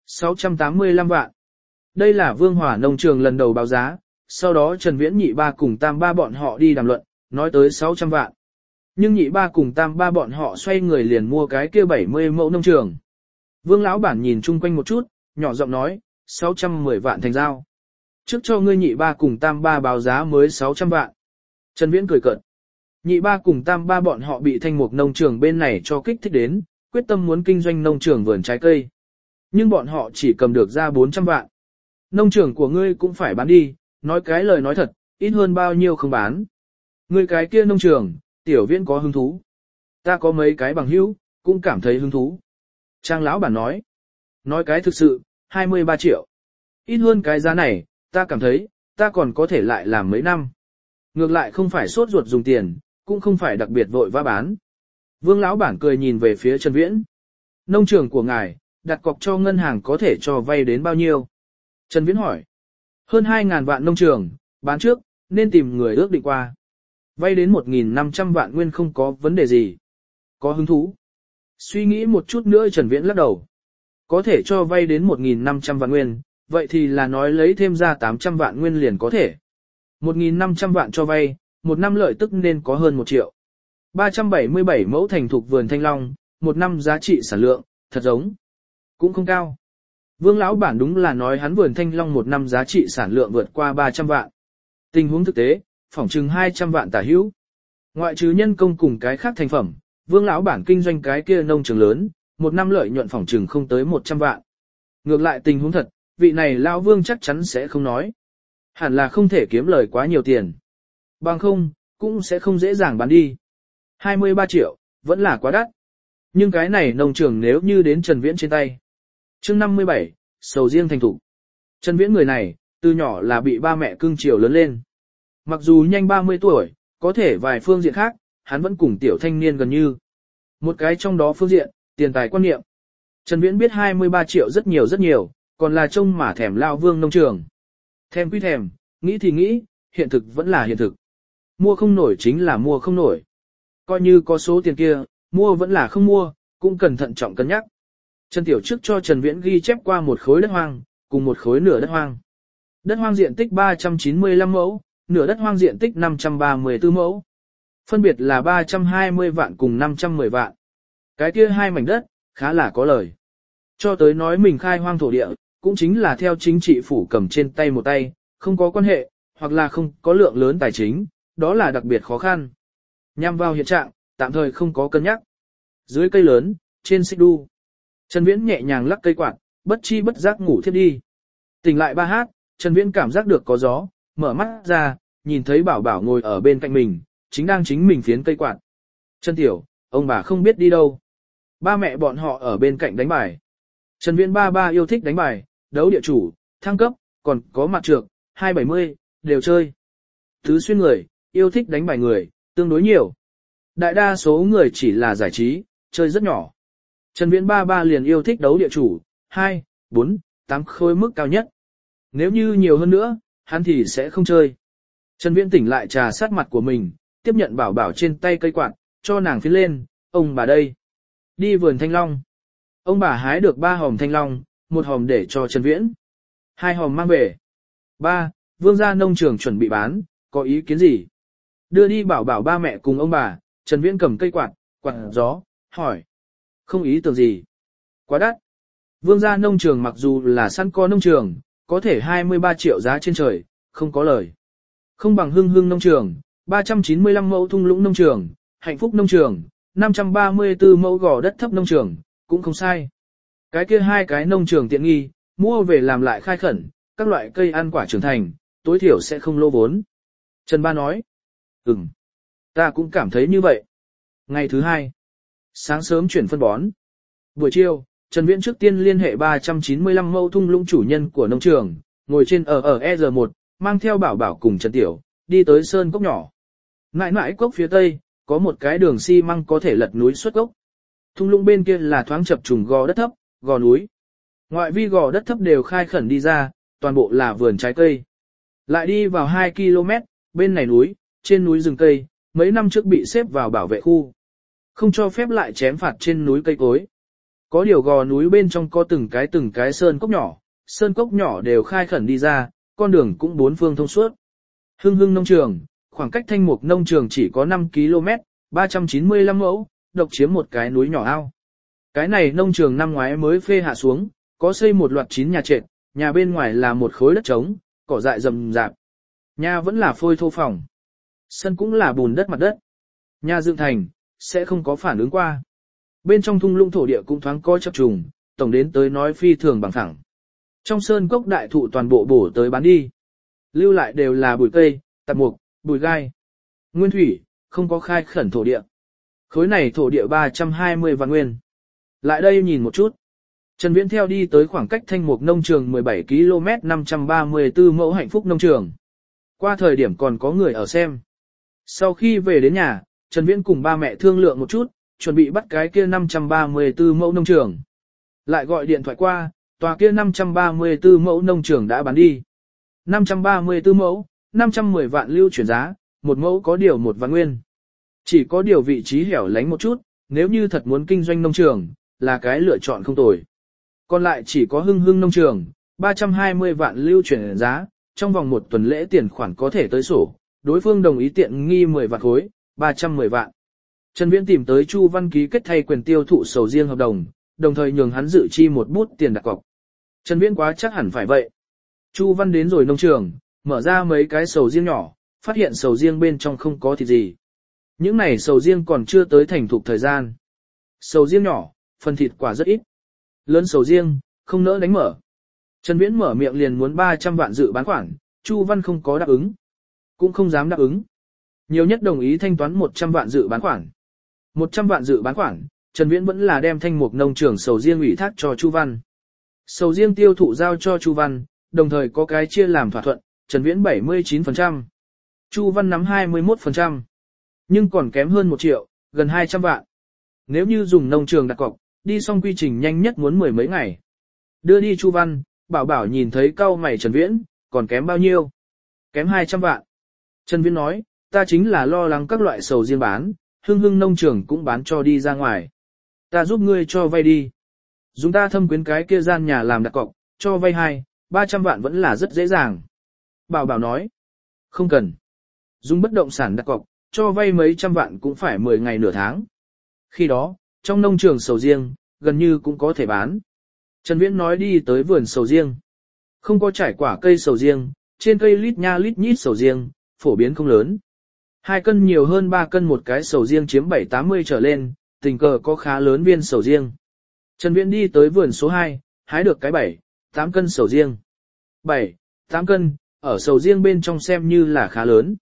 A: 685 vạn. Đây là Vương Hòa nông trường lần đầu báo giá, sau đó Trần Viễn nhị ba cùng tam ba bọn họ đi đàm luận, nói tới 600 vạn. Nhưng nhị ba cùng tam ba bọn họ xoay người liền mua cái kia 70 mẫu nông trường. Vương lão bản nhìn chung quanh một chút, nhỏ giọng nói, 610 vạn thành giao. Trước cho ngươi nhị ba cùng tam ba báo giá mới 600 vạn. Trần Viễn cười cợt. Nhị ba cùng tam ba bọn họ bị Thanh Mục nông trường bên này cho kích thích đến, quyết tâm muốn kinh doanh nông trường vườn trái cây. Nhưng bọn họ chỉ cầm được ra 400 vạn. Nông trường của ngươi cũng phải bán đi, nói cái lời nói thật, ít hơn bao nhiêu không bán. Ngươi cái kia nông trường, Tiểu Viễn có hứng thú. Ta có mấy cái bằng hữu, cũng cảm thấy hứng thú. Trang lão bản nói cái thực sự, 23 triệu. Ít hơn cái giá này, ta cảm thấy, ta còn có thể lại làm mấy năm. Ngược lại không phải sốt ruột dùng tiền, cũng không phải đặc biệt vội vã bán. Vương lão bản cười nhìn về phía Trần Viễn. Nông trường của ngài, đặt cọc cho ngân hàng có thể cho vay đến bao nhiêu? Trần Viễn hỏi. Hơn 2.000 vạn nông trường, bán trước, nên tìm người ước định qua. Vay đến 1.500 vạn nguyên không có vấn đề gì. Có hứng thú. Suy nghĩ một chút nữa Trần Viễn lắc đầu. Có thể cho vay đến 1.500 vạn nguyên, vậy thì là nói lấy thêm ra 800 vạn nguyên liền có thể. 1.500 vạn cho vay, một năm lợi tức nên có hơn 1 triệu. 377 mẫu thành thục vườn thanh long, một năm giá trị sản lượng, thật giống. Cũng không cao. Vương lão bản đúng là nói hắn vườn thanh long một năm giá trị sản lượng vượt qua 300 vạn. Tình huống thực tế, phỏng chừng 200 vạn tả hữu. Ngoại trừ nhân công cùng cái khác thành phẩm, Vương lão bản kinh doanh cái kia nông trường lớn, một năm lợi nhuận phỏng chừng không tới 100 vạn. Ngược lại tình huống thật, vị này lão Vương chắc chắn sẽ không nói. Hẳn là không thể kiếm lời quá nhiều tiền. Bằng không, cũng sẽ không dễ dàng bán đi. 23 triệu, vẫn là quá đắt. Nhưng cái này nông trường nếu như đến Trần Viễn trên tay. Chương 57, sầu riêng thành thủ. Trần Viễn người này, từ nhỏ là bị ba mẹ cưng chiều lớn lên. Mặc dù nhanh 30 tuổi, có thể vài phương diện khác, hắn vẫn cùng tiểu thanh niên gần như. Một cái trong đó phương diện, tiền tài quan niệm. Trần Viễn biết 23 triệu rất nhiều, còn là trông mà thèm lao Vương nông trường. Thèm quy thèm, nghĩ thì nghĩ, hiện thực vẫn là hiện thực. Mua không nổi chính là mua không nổi. Coi như có số tiền kia, mua vẫn là không mua, cũng cần thận trọng cân nhắc. Trần Tiểu trước cho Trần Viễn ghi chép qua một khối đất hoang, cùng một khối nửa đất hoang. Đất hoang diện tích 395 mẫu, nửa đất hoang diện tích 534 mẫu. Phân biệt là 320 vạn cùng 510 vạn. Cái kia hai mảnh đất, khá là có lời. Cho tới nói mình khai hoang thổ địa, cũng chính là theo chính trị phủ cầm trên tay một tay, không có quan hệ, hoặc là không có lượng lớn tài chính, đó là đặc biệt khó khăn. Nhằm vào hiện trạng, tạm thời không có cân nhắc. Dưới cây lớn, trên xích đu. Trần Viễn nhẹ nhàng lắc cây quạt, bất chi bất giác ngủ thiếp đi. Tỉnh lại 3h, Trần Viễn cảm giác được có gió, mở mắt ra, nhìn thấy Bảo Bảo ngồi ở bên cạnh mình, chính đang chính mình phiến cây quạt. Trần Tiểu, ông bà không biết đi đâu. Ba mẹ bọn họ ở bên cạnh đánh bài. Trần Viễn ba ba yêu thích đánh bài, đấu địa chủ, thăng cấp, còn có mặt trược, 270, đều chơi. Tứ xuyên người, yêu thích đánh bài người, tương đối nhiều. Đại đa số người chỉ là giải trí, chơi rất nhỏ. Trần Viễn ba ba liền yêu thích đấu địa chủ, 2, 4, 8 khối mức cao nhất. Nếu như nhiều hơn nữa, hắn thì sẽ không chơi. Trần Viễn tỉnh lại trà sát mặt của mình, tiếp nhận bảo bảo trên tay cây quạt, cho nàng phiến lên, ông bà đây. Đi vườn thanh long. Ông bà hái được 3 hòm thanh long, 1 hòm để cho Trần Viễn. 2 hòm mang về. 3, Vương gia nông trường chuẩn bị bán, có ý kiến gì? Đưa đi bảo bảo ba mẹ cùng ông bà, Trần Viễn cầm cây quạt, quạt gió, hỏi. Không ý tưởng gì. Quá đắt. Vương gia nông trường mặc dù là sẵn có nông trường, có thể 23 triệu giá trên trời, không có lời. Không bằng Hưng Hưng nông trường, 395 mẫu thung lũng nông trường, Hạnh Phúc nông trường, 534 mẫu gò đất thấp nông trường, cũng không sai. Cái kia 2 cái nông trường tiện nghi, mua về làm lại khai khẩn, các loại cây ăn quả trưởng thành, tối thiểu sẽ không lỗ vốn. Trần Ba nói, ta cũng cảm thấy như vậy. Ngày thứ 2, sáng sớm chuyển phân bón. Buổi chiều, Trần Viễn trước tiên liên hệ 395 mẫu thung lũng chủ nhân của nông trường, ngồi trên ở ER1, mang theo bảo bảo cùng Trần Tiểu, đi tới sơn cốc nhỏ. Ngại ngại cốc phía tây, có một cái đường xi măng có thể lật núi xuất cốc. Thung lũng bên kia là thoáng chập trùng gò đất thấp, gò núi. Ngoại vi gò đất thấp đều khai khẩn đi ra, toàn bộ là vườn trái cây. Lại đi vào 2 km, bên này núi, trên núi rừng cây, mấy năm trước bị xếp vào bảo vệ khu. Không cho phép lại chém phạt trên núi cây cối. Có điều gò núi bên trong có từng cái sơn cốc nhỏ đều khai khẩn đi ra, con đường cũng 4 phương thông suốt. Hưng Hưng nông trường, khoảng cách Thanh Mục nông trường chỉ có 5 km, 395 mẫu, độc chiếm một cái núi nhỏ ao. Cái này nông trường năm ngoái mới phê hạ xuống, có xây một loạt 9 nhà trệt, nhà bên ngoài là một khối đất trống, cỏ dại rậm rạp. Nhà vẫn là phôi thô phòng. Sân cũng là bùn đất mặt đất. Nhà dựng thành, sẽ không có phản ứng qua. Bên trong thung lũng thổ địa cũng thoáng có chập trùng, tổng đến tới nói phi thường bằng phẳng. Trong sơn cốc đại thụ toàn bộ bổ tới bán đi. Lưu lại đều là bụi cây, tạp mục, bụi gai. Nguyên thủy, không có khai khẩn thổ địa. Khối này thổ địa 320 vạn nguyên. Lại đây nhìn một chút. Trần Viễn theo đi tới khoảng cách Thanh Mục nông trường 17 km 534 mẫu Hạnh Phúc nông trường. Qua thời điểm còn có người ở xem. Sau khi về đến nhà, Trần Viễn cùng ba mẹ thương lượng một chút, chuẩn bị bắt cái kia 534 mẫu nông trường. Lại gọi điện thoại qua, tòa kia 534 mẫu nông trường đã bán đi. 534 mẫu, 510 vạn lưu chuyển giá, một mẫu có điều 1 vạn nguyên. Chỉ có điều vị trí hẻo lánh một chút, nếu như thật muốn kinh doanh nông trường, là cái lựa chọn không tồi. Còn lại chỉ có Hưng Hưng nông trường, 320 vạn lưu chuyển giá, trong vòng 1 tuần lễ tiền khoản có thể tới sổ, đối phương đồng ý tiện nghi 10 vạn khối, 310 vạn. Trần Viễn tìm tới Chu Văn ký kết thay quyền tiêu thụ sầu riêng hợp đồng, đồng thời nhường hắn dự chi một bút tiền đặt cọc. Trần Viễn quá chắc hẳn phải vậy. Chu Văn đến rồi nông trường, mở ra mấy cái sầu riêng nhỏ, phát hiện sầu riêng bên trong không có thịt gì. Những này sầu riêng còn chưa tới thành thục thời gian. Sầu riêng nhỏ, phần thịt quả rất ít. Lớn sầu riêng, không nỡ đánh mở. Trần Viễn mở miệng liền muốn 300 vạn dự bán khoản, Chu Văn không có đáp ứng. Cũng không dám đáp ứng. Nhiều nhất đồng ý thanh toán 100 vạn dự bán khoản. 100 vạn dự bán khoản, Trần Viễn vẫn là đem Thanh Mục nông trường sầu riêng ủy thác cho Chu Văn. Sầu riêng tiêu thụ giao cho Chu Văn, đồng thời có cái chia làm thỏa thuận, Trần Viễn 79%. Chu Văn nắm 21%. Nhưng còn kém hơn 1 triệu, gần 200 vạn. Nếu như dùng nông trường đặt cọc, đi xong quy trình nhanh nhất muốn 10 mấy ngày. Đưa đi Chu Văn, bảo nhìn thấy cau mày Trần Viễn, còn kém bao nhiêu? Kém 200 vạn. Trần Viễn nói, ta chính là lo lắng các loại sầu riêng bán, Hưng Hưng nông trường cũng bán cho đi ra ngoài. Ta giúp ngươi cho vay đi. Dùng ta thâm quyến cái kia gian nhà làm đặt cọc, cho vay 200-300 vạn vẫn là rất dễ dàng. Bảo nói, không cần. Dùng bất động sản đặt cọc, cho vay mấy trăm vạn cũng phải 10 ngày nửa tháng. Khi đó, trong nông trường sầu riêng, gần như cũng có thể bán. Trần Viễn nói đi tới vườn sầu riêng. Không có trải quả cây sầu riêng, trên cây lít nha lít nhít sầu riêng, phổ biến không lớn. 2 cân nhiều hơn 3 cân một cái sầu riêng chiếm 7-80 trở lên, tình cờ có khá lớn viên sầu riêng. Trần Viễn đi tới vườn số 2, hái được cái 7-8 cân sầu riêng. 7-8 cân, ở sầu riêng bên trong xem như là khá lớn.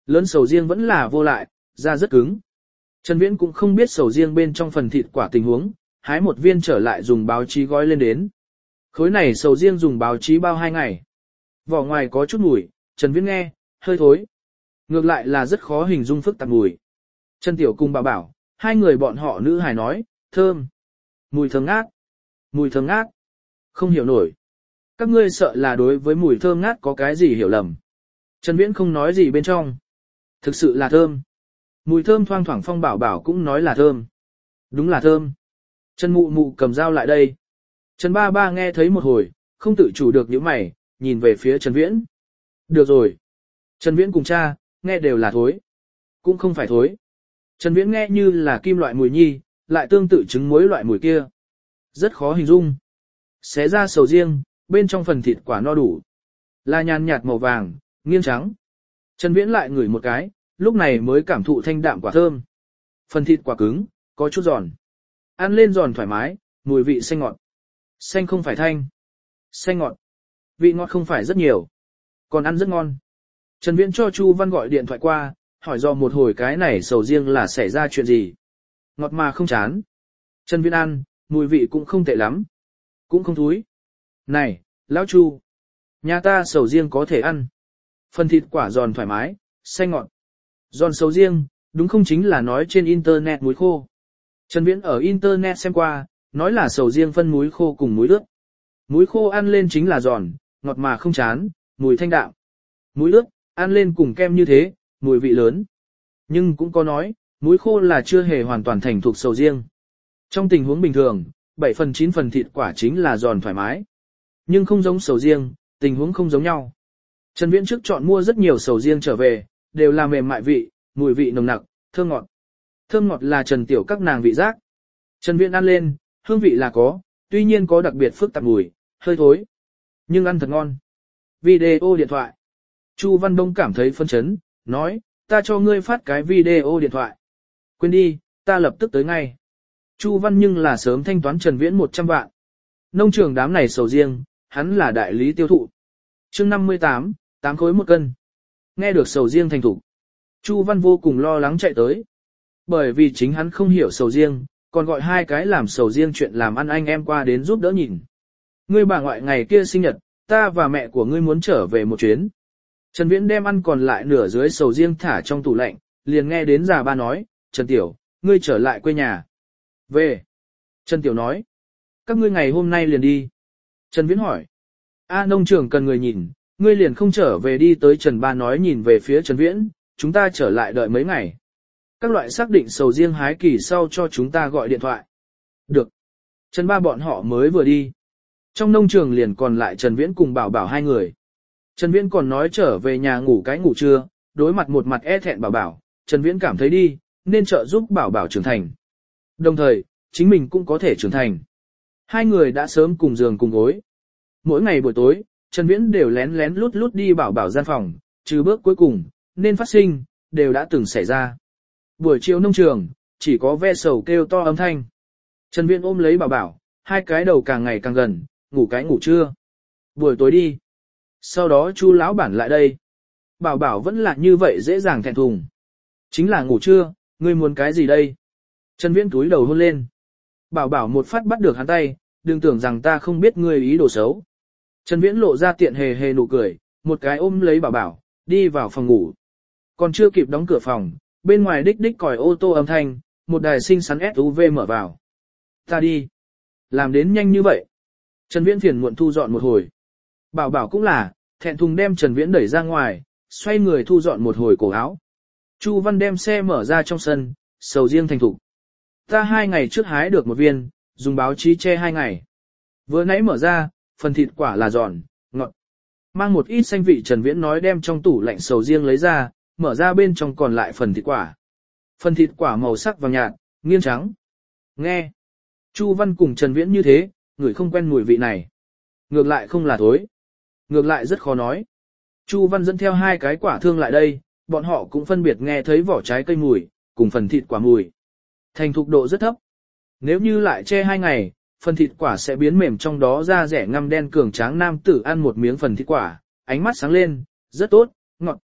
A: lớn sầu riêng vẫn là vô lại, da rất cứng. Trần Viễn cũng không biết sầu riêng bên trong phần thịt quả tình huống, hái một viên trở lại dùng báo chí gói lên đến. Khối này sầu riêng dùng báo chí bao 2 ngày. Vỏ ngoài có chút mùi, Trần Viễn nghe, hơi thối. Ngược lại là rất khó hình dung phức tạp mùi. Trần Tiểu cùng bà bảo, hai người bọn họ nữ hài nói, thơm. Mùi thơm ngát. Mùi thơm ngát. Không hiểu nổi. Các ngươi sợ là đối với mùi thơm ngát có cái gì hiểu lầm. Trần Viễn không nói gì bên trong. Thực sự là thơm. Mùi thơm thoang thoảng Phong Bảo Bảo cũng nói là thơm. Đúng là thơm. Trần Mụ Mụ cầm dao lại đây. Trần Ba Ba nghe thấy một hồi, không tự chủ được những mày, nhìn về phía Trần Viễn. Được rồi. Trần Viễn cùng cha, nghe đều là thối. Cũng không phải thối. Trần Viễn nghe như là kim loại mùi nhi, lại tương tự trứng muối loại mùi kia. Rất khó hình dung. Xé ra sầu riêng, bên trong phần thịt quả no đủ. Là nhàn nhạt màu vàng, nghiêng trắng. Trần Viễn lại ngửi một cái, lúc này mới cảm thụ thanh đạm quả thơm. Phần thịt quả cứng, có chút giòn. Ăn lên giòn thoải mái, mùi vị xanh ngọt. Xanh không phải thanh. Xanh ngọt. Vị ngọt không phải rất nhiều. Còn ăn rất ngon. Trần Viễn cho Chu Văn gọi điện thoại qua, hỏi do một hồi cái này sầu riêng là xảy ra chuyện gì. Ngọt mà không chán. Trần Viễn ăn, mùi vị cũng không tệ lắm. Cũng không thúi. Này, lão Chu. Nhà ta sầu riêng có thể ăn. Phần thịt quả giòn thoải mái, xanh ngọt. Giòn sầu riêng, đúng không chính là nói trên internet muối khô. Trần Viễn ở internet xem qua, nói là sầu riêng phân muối khô cùng muối ướt. Muối khô ăn lên chính là giòn, ngọt mà không chán, mùi thanh đạm. Muối ướt, ăn lên cùng kem như thế, mùi vị lớn. Nhưng cũng có nói, muối khô là chưa hề hoàn toàn thành thuộc sầu riêng. Trong tình huống bình thường, 7 phần 9 phần thịt quả chính là giòn thoải mái. Nhưng không giống sầu riêng, tình huống không giống nhau. Trần Viễn trước chọn mua rất nhiều sầu riêng trở về, đều là mềm mại vị, mùi vị nồng nặc, thơm ngọt. Thơm ngọt là Trần Tiểu các nàng vị giác. Trần Viễn ăn lên, hương vị là có, tuy nhiên có đặc biệt phức tạp mùi, hơi thối. Nhưng ăn thật ngon. Video điện thoại. Chu Văn Đông cảm thấy phân chấn, nói, ta cho ngươi phát cái video điện thoại. Quên đi, ta lập tức tới ngay. Chu Văn nhưng là sớm thanh toán Trần Viễn 100 vạn. Nông trường đám này sầu riêng, hắn là đại lý tiêu thụ. Chương 58, 8 khối 1 cân. Nghe được sầu riêng thành thủ. Chu Văn vô cùng lo lắng chạy tới. Bởi vì chính hắn không hiểu sầu riêng, còn gọi hai cái làm sầu riêng chuyện làm ăn anh em qua đến giúp đỡ nhìn. Ngươi bà ngoại ngày kia sinh nhật, ta và mẹ của ngươi muốn trở về một chuyến. Trần Viễn đem ăn còn lại nửa dưới sầu riêng thả trong tủ lạnh, liền nghe đến già ba nói, Trần Tiểu, ngươi trở lại quê nhà. Về. Trần Tiểu nói, các ngươi ngày hôm nay liền đi. Trần Viễn hỏi, nông trường cần người nhìn, ngươi liền không trở về đi tới Trần Ba nói nhìn về phía Trần Viễn, chúng ta trở lại đợi mấy ngày. Các loại xác định sầu riêng hái kỳ sau cho chúng ta gọi điện thoại. Được. Trần Ba bọn họ mới vừa đi. Trong nông trường liền còn lại Trần Viễn cùng Bảo Bảo hai người. Trần Viễn còn nói trở về nhà ngủ cái ngủ trưa, đối mặt một mặt e thẹn Bảo Bảo, Trần Viễn cảm thấy đi, nên trợ giúp Bảo Bảo trưởng thành. Đồng thời, chính mình cũng có thể trưởng thành. Hai người đã sớm cùng giường cùng gối. Mỗi ngày buổi tối, Trần Viễn đều lén lén lút lút đi Bảo Bảo gian phòng, trừ bước cuối cùng, nên phát sinh, đều đã từng xảy ra. Buổi chiều nông trường, chỉ có ve sầu kêu to âm thanh. Trần Viễn ôm lấy Bảo Bảo, hai cái đầu càng ngày càng gần, ngủ cái ngủ trưa. Buổi tối đi. Sau đó Chu lão bản lại đây. Bảo Bảo vẫn là như vậy dễ dàng thẹn thùng. Chính là ngủ trưa, ngươi muốn cái gì đây? Trần Viễn túi đầu hôn lên. Bảo Bảo một phát bắt được hắn tay, đừng tưởng rằng ta không biết ngươi ý đồ xấu. Trần Viễn lộ ra tiện hề hề nụ cười, một cái ôm lấy Bảo Bảo, đi vào phòng ngủ. Còn chưa kịp đóng cửa phòng, bên ngoài đích đích còi ô tô âm thanh, một đài xinh xắn SUV mở vào. Ta đi. Làm đến nhanh như vậy. Trần Viễn phiền muộn thu dọn một hồi. Bảo Bảo cũng là, thẹn thùng đem Trần Viễn đẩy ra ngoài, xoay người thu dọn một hồi cổ áo. Chu Văn đem xe mở ra trong sân, sầu riêng thành thục. Ta 2 ngày trước hái được một viên, dùng báo chí che 2 ngày. Vừa nãy mở ra, phần thịt quả là giòn, ngọt. Mang một ít xanh vị Trần Viễn nói đem trong tủ lạnh sầu riêng lấy ra, mở ra bên trong còn lại phần thịt quả. Phần thịt quả màu sắc vàng nhạt, nghiêng trắng. Nghe. Chu Văn cùng Trần Viễn như thế, người không quen mùi vị này. Ngược lại không là thối. Ngược lại rất khó nói. Chu Văn dẫn theo 2 cái quả thương lại đây, bọn họ cũng phân biệt nghe thấy vỏ trái cây mùi, cùng phần thịt quả mùi. Thành thục độ rất thấp. Nếu như lại che 2 ngày, phần thịt quả sẽ biến mềm trong đó da rẻ ngăm đen cường tráng nam tử ăn một miếng phần thịt quả, ánh mắt sáng lên, rất tốt, ngọt.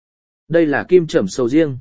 A: Đây là kim trẩm sầu riêng.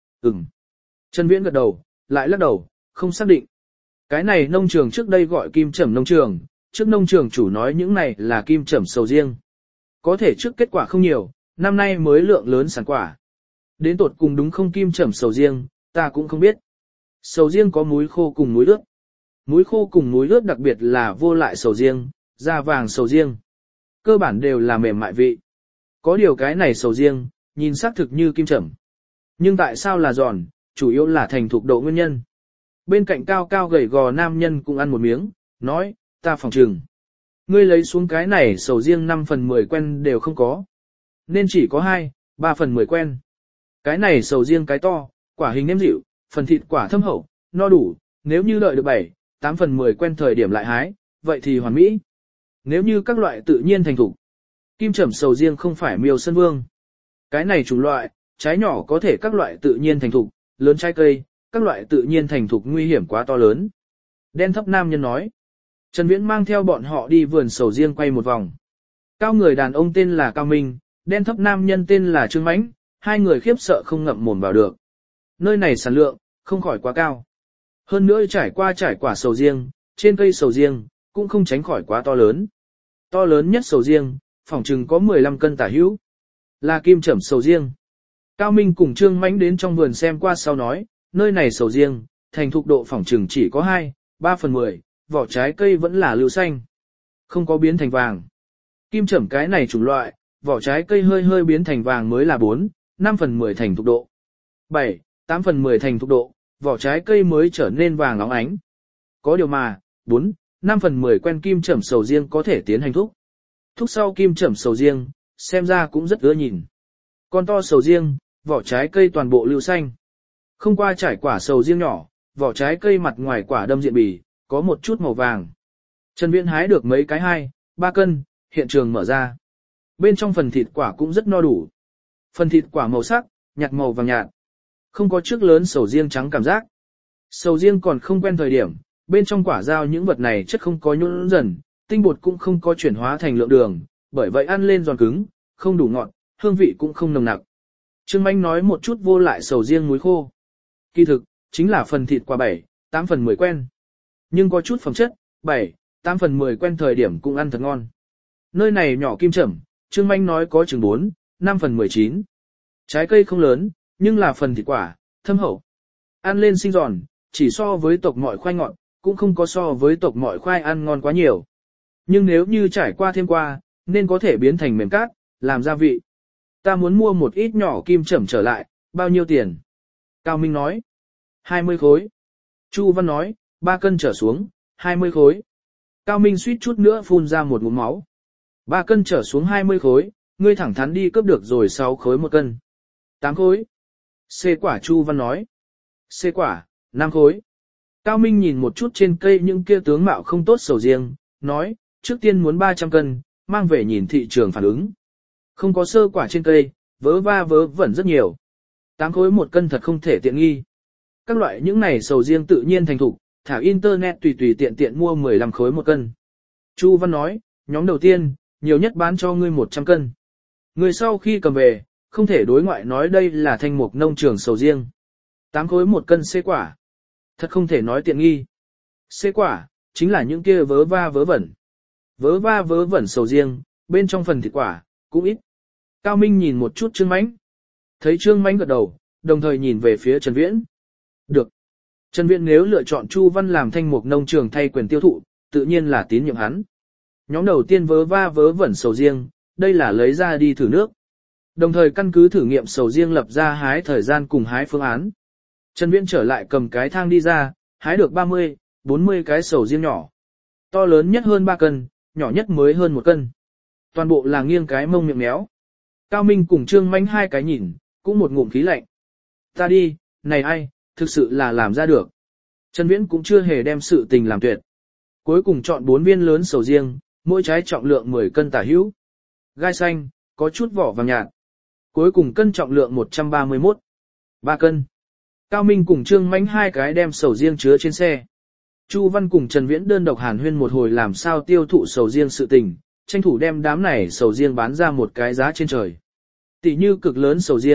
A: Trần Viễn gật đầu, lại lắc đầu, không xác định. Cái này nông trường trước đây gọi kim trẩm nông trường, trước nông trường chủ nói những này là kim trẩm sầu riêng. Có thể trước kết quả không nhiều, năm nay mới lượng lớn sản quả. Đến tột cùng đúng không kim trẩm sầu riêng, ta cũng không biết. Sầu riêng có múi khô cùng múi ướt. Múi khô cùng múi ướt đặc biệt là vô lại sầu riêng, da vàng sầu riêng. Cơ bản đều là mềm mại vị. Có điều cái này sầu riêng, nhìn xác thực như kim trẩm. Nhưng tại sao là giòn, chủ yếu là thành thục độ nguyên nhân. Bên cạnh cao cao gầy gò nam nhân cũng ăn một miếng, nói, ta phòng trừng. Ngươi lấy xuống cái này sầu riêng 5 phần 10 quen đều không có. Nên chỉ có 2, 3 phần 10 quen. Cái này sầu riêng cái to, quả hình nêm dịu, phần thịt quả thâm hậu, no đủ, nếu như đợi được 7, 8 phần 10 quen thời điểm lại hái, vậy thì hoàn mỹ. Nếu như các loại tự nhiên thành thục, kim trẩm sầu riêng không phải miêu sơn vương. Cái này chủng loại, trái nhỏ có thể các loại tự nhiên thành thục, lớn trái cây, các loại tự nhiên thành thục nguy hiểm quá to lớn. Đen thấp nam nhân nói. Trần Viễn mang theo bọn họ đi vườn sầu riêng quay một vòng. Cao người đàn ông tên là Cao Minh, đen thấp nam nhân tên là Trương Mãnh, hai người khiếp sợ không ngậm mồm vào được. Nơi này sản lượng, không khỏi quá cao. Hơn nữa trải quả sầu riêng, trên cây sầu riêng, cũng không tránh khỏi quá to lớn. To lớn nhất sầu riêng, phỏng chừng có 15 cân tả hữu. Là kim trẩm sầu riêng. Cao Minh cùng Trương Mãnh đến trong vườn xem qua sau nói, nơi này sầu riêng, thành thục độ phỏng chừng chỉ có 2, 3 phần 10, vỏ trái cây vẫn là lưu xanh. Không có biến thành vàng. Kim trẩm cái này chủng loại, vỏ trái cây hơi biến thành vàng mới là 4, 5 phần 10 thành thục độ. 7, 8 phần 10 thành thục độ, vỏ trái cây mới trở nên vàng óng ánh. Có điều mà, 4, 5 phần 10 quen kim trẩm sầu riêng có thể tiến hành thúc. Thúc sau kim trẩm sầu riêng, xem ra cũng rất ưa nhìn. Con to sầu riêng, vỏ trái cây toàn bộ lưu xanh. Không qua trải quả sầu riêng nhỏ, vỏ trái cây mặt ngoài quả đâm diện bì, có một chút màu vàng. Trần Viễn hái được mấy cái 2, 3 cân, hiện trường mở ra. Bên trong phần thịt quả cũng rất no đủ. Phần thịt quả màu sắc, nhạt màu vàng nhạt. Không có trước lớn sầu riêng trắng cảm giác. Sầu riêng còn không quen thời điểm, bên trong quả dao những vật này chất không có nhũn dần, tinh bột cũng không có chuyển hóa thành lượng đường, bởi vậy ăn lên giòn cứng, không đủ ngọt, hương vị cũng không nồng nặc. Trương Mãnh nói một chút vô lại sầu riêng muối khô. Kỳ thực, chính là phần thịt quả 7, 8 phần 10 quen. Nhưng có chút phẩm chất, 7, 8 phần 10 quen thời điểm cũng ăn thật ngon. Nơi này nhỏ kim trẩm, Trương Mãnh nói có chừng 4, 5 phần 19. Trái cây không lớn, nhưng là phần thịt quả, thâm hậu. Ăn lên xinh giòn, chỉ so với tộc mọi khoai ngọt, cũng không có so với tộc mọi khoai ăn ngon quá nhiều. Nhưng nếu như trải qua thêm qua, nên có thể biến thành mềm cát, làm gia vị. Ta muốn mua một ít nhỏ kim trẩm trở lại, bao nhiêu tiền? Cao Minh nói. 20 khối. Chu Văn nói, 3 cân trở xuống, 20 khối. Cao Minh suýt chút nữa phun ra một ngụm máu. 3 cân trở xuống 20 khối, ngươi thẳng thắn đi cướp được rồi 6 khối một cân. 8 khối. C quả Chu Văn nói. C quả, 5 khối. Cao Minh nhìn một chút trên cây những kia tướng mạo không tốt sầu riêng, nói, trước tiên muốn 300 cân, mang về nhìn thị trường phản ứng. Không có sơ quả trên cây, vớ va vớ vẩn rất nhiều. 8 khối một cân thật không thể tiện nghi. Các loại những này sầu riêng tự nhiên thành thục, thả internet tùy tiện mua 15 khối một cân. Chu Văn nói, nhóm đầu tiên, nhiều nhất bán cho ngươi 100 cân. Người sau khi cầm về, không thể đối ngoại nói đây là thanh mục nông trường sầu riêng. 8 khối một cân C quả. Thật không thể nói tiện nghi. C quả, chính là những kia vớ va vớ vẩn. Vớ va vớ vẩn sầu riêng, bên trong phần thịt quả, cũng ít. Cao Minh nhìn một chút Trương Mãnh. Thấy Trương Mãnh gật đầu, đồng thời nhìn về phía Trần Viễn. Được. Trần Viễn nếu lựa chọn Chu Văn làm thanh mục nông trường thay quyền tiêu thụ, tự nhiên là tín nhiệm hắn. Nhóm đầu tiên vớ va vớ vẩn sầu riêng, đây là lấy ra đi thử nước. Đồng thời căn cứ thử nghiệm sầu riêng lập ra hái thời gian cùng hái phương án. Trần Viễn trở lại cầm cái thang đi ra, hái được 30, 40 cái sầu riêng nhỏ. To lớn nhất hơn 3 cân, nhỏ nhất mới hơn 1 cân. Toàn bộ là nghiêng cái mông miệng méo. Cao Minh cùng Trương Mãnh hai cái nhìn, cũng một ngụm khí lạnh. Ta đi, này ai, thực sự là làm ra được. Trần Viễn cũng chưa hề đem sự tình làm tuyệt. Cuối cùng chọn 4 viên lớn sầu riêng, mỗi trái trọng lượng 10 cân tả hữu. Gai xanh, có chút vỏ vàng nhạt. Cuối cùng cân trọng lượng 131. 3 cân. Cao Minh cùng Trương Mãnh hai cái đem sầu riêng chứa trên xe. Chu Văn cùng Trần Viễn đơn độc hàn huyên một hồi làm sao tiêu thụ sầu riêng sự tình, tranh thủ đem đám này sầu riêng bán ra một cái giá trên trời. Tỷ như cực lớn sầu riêng,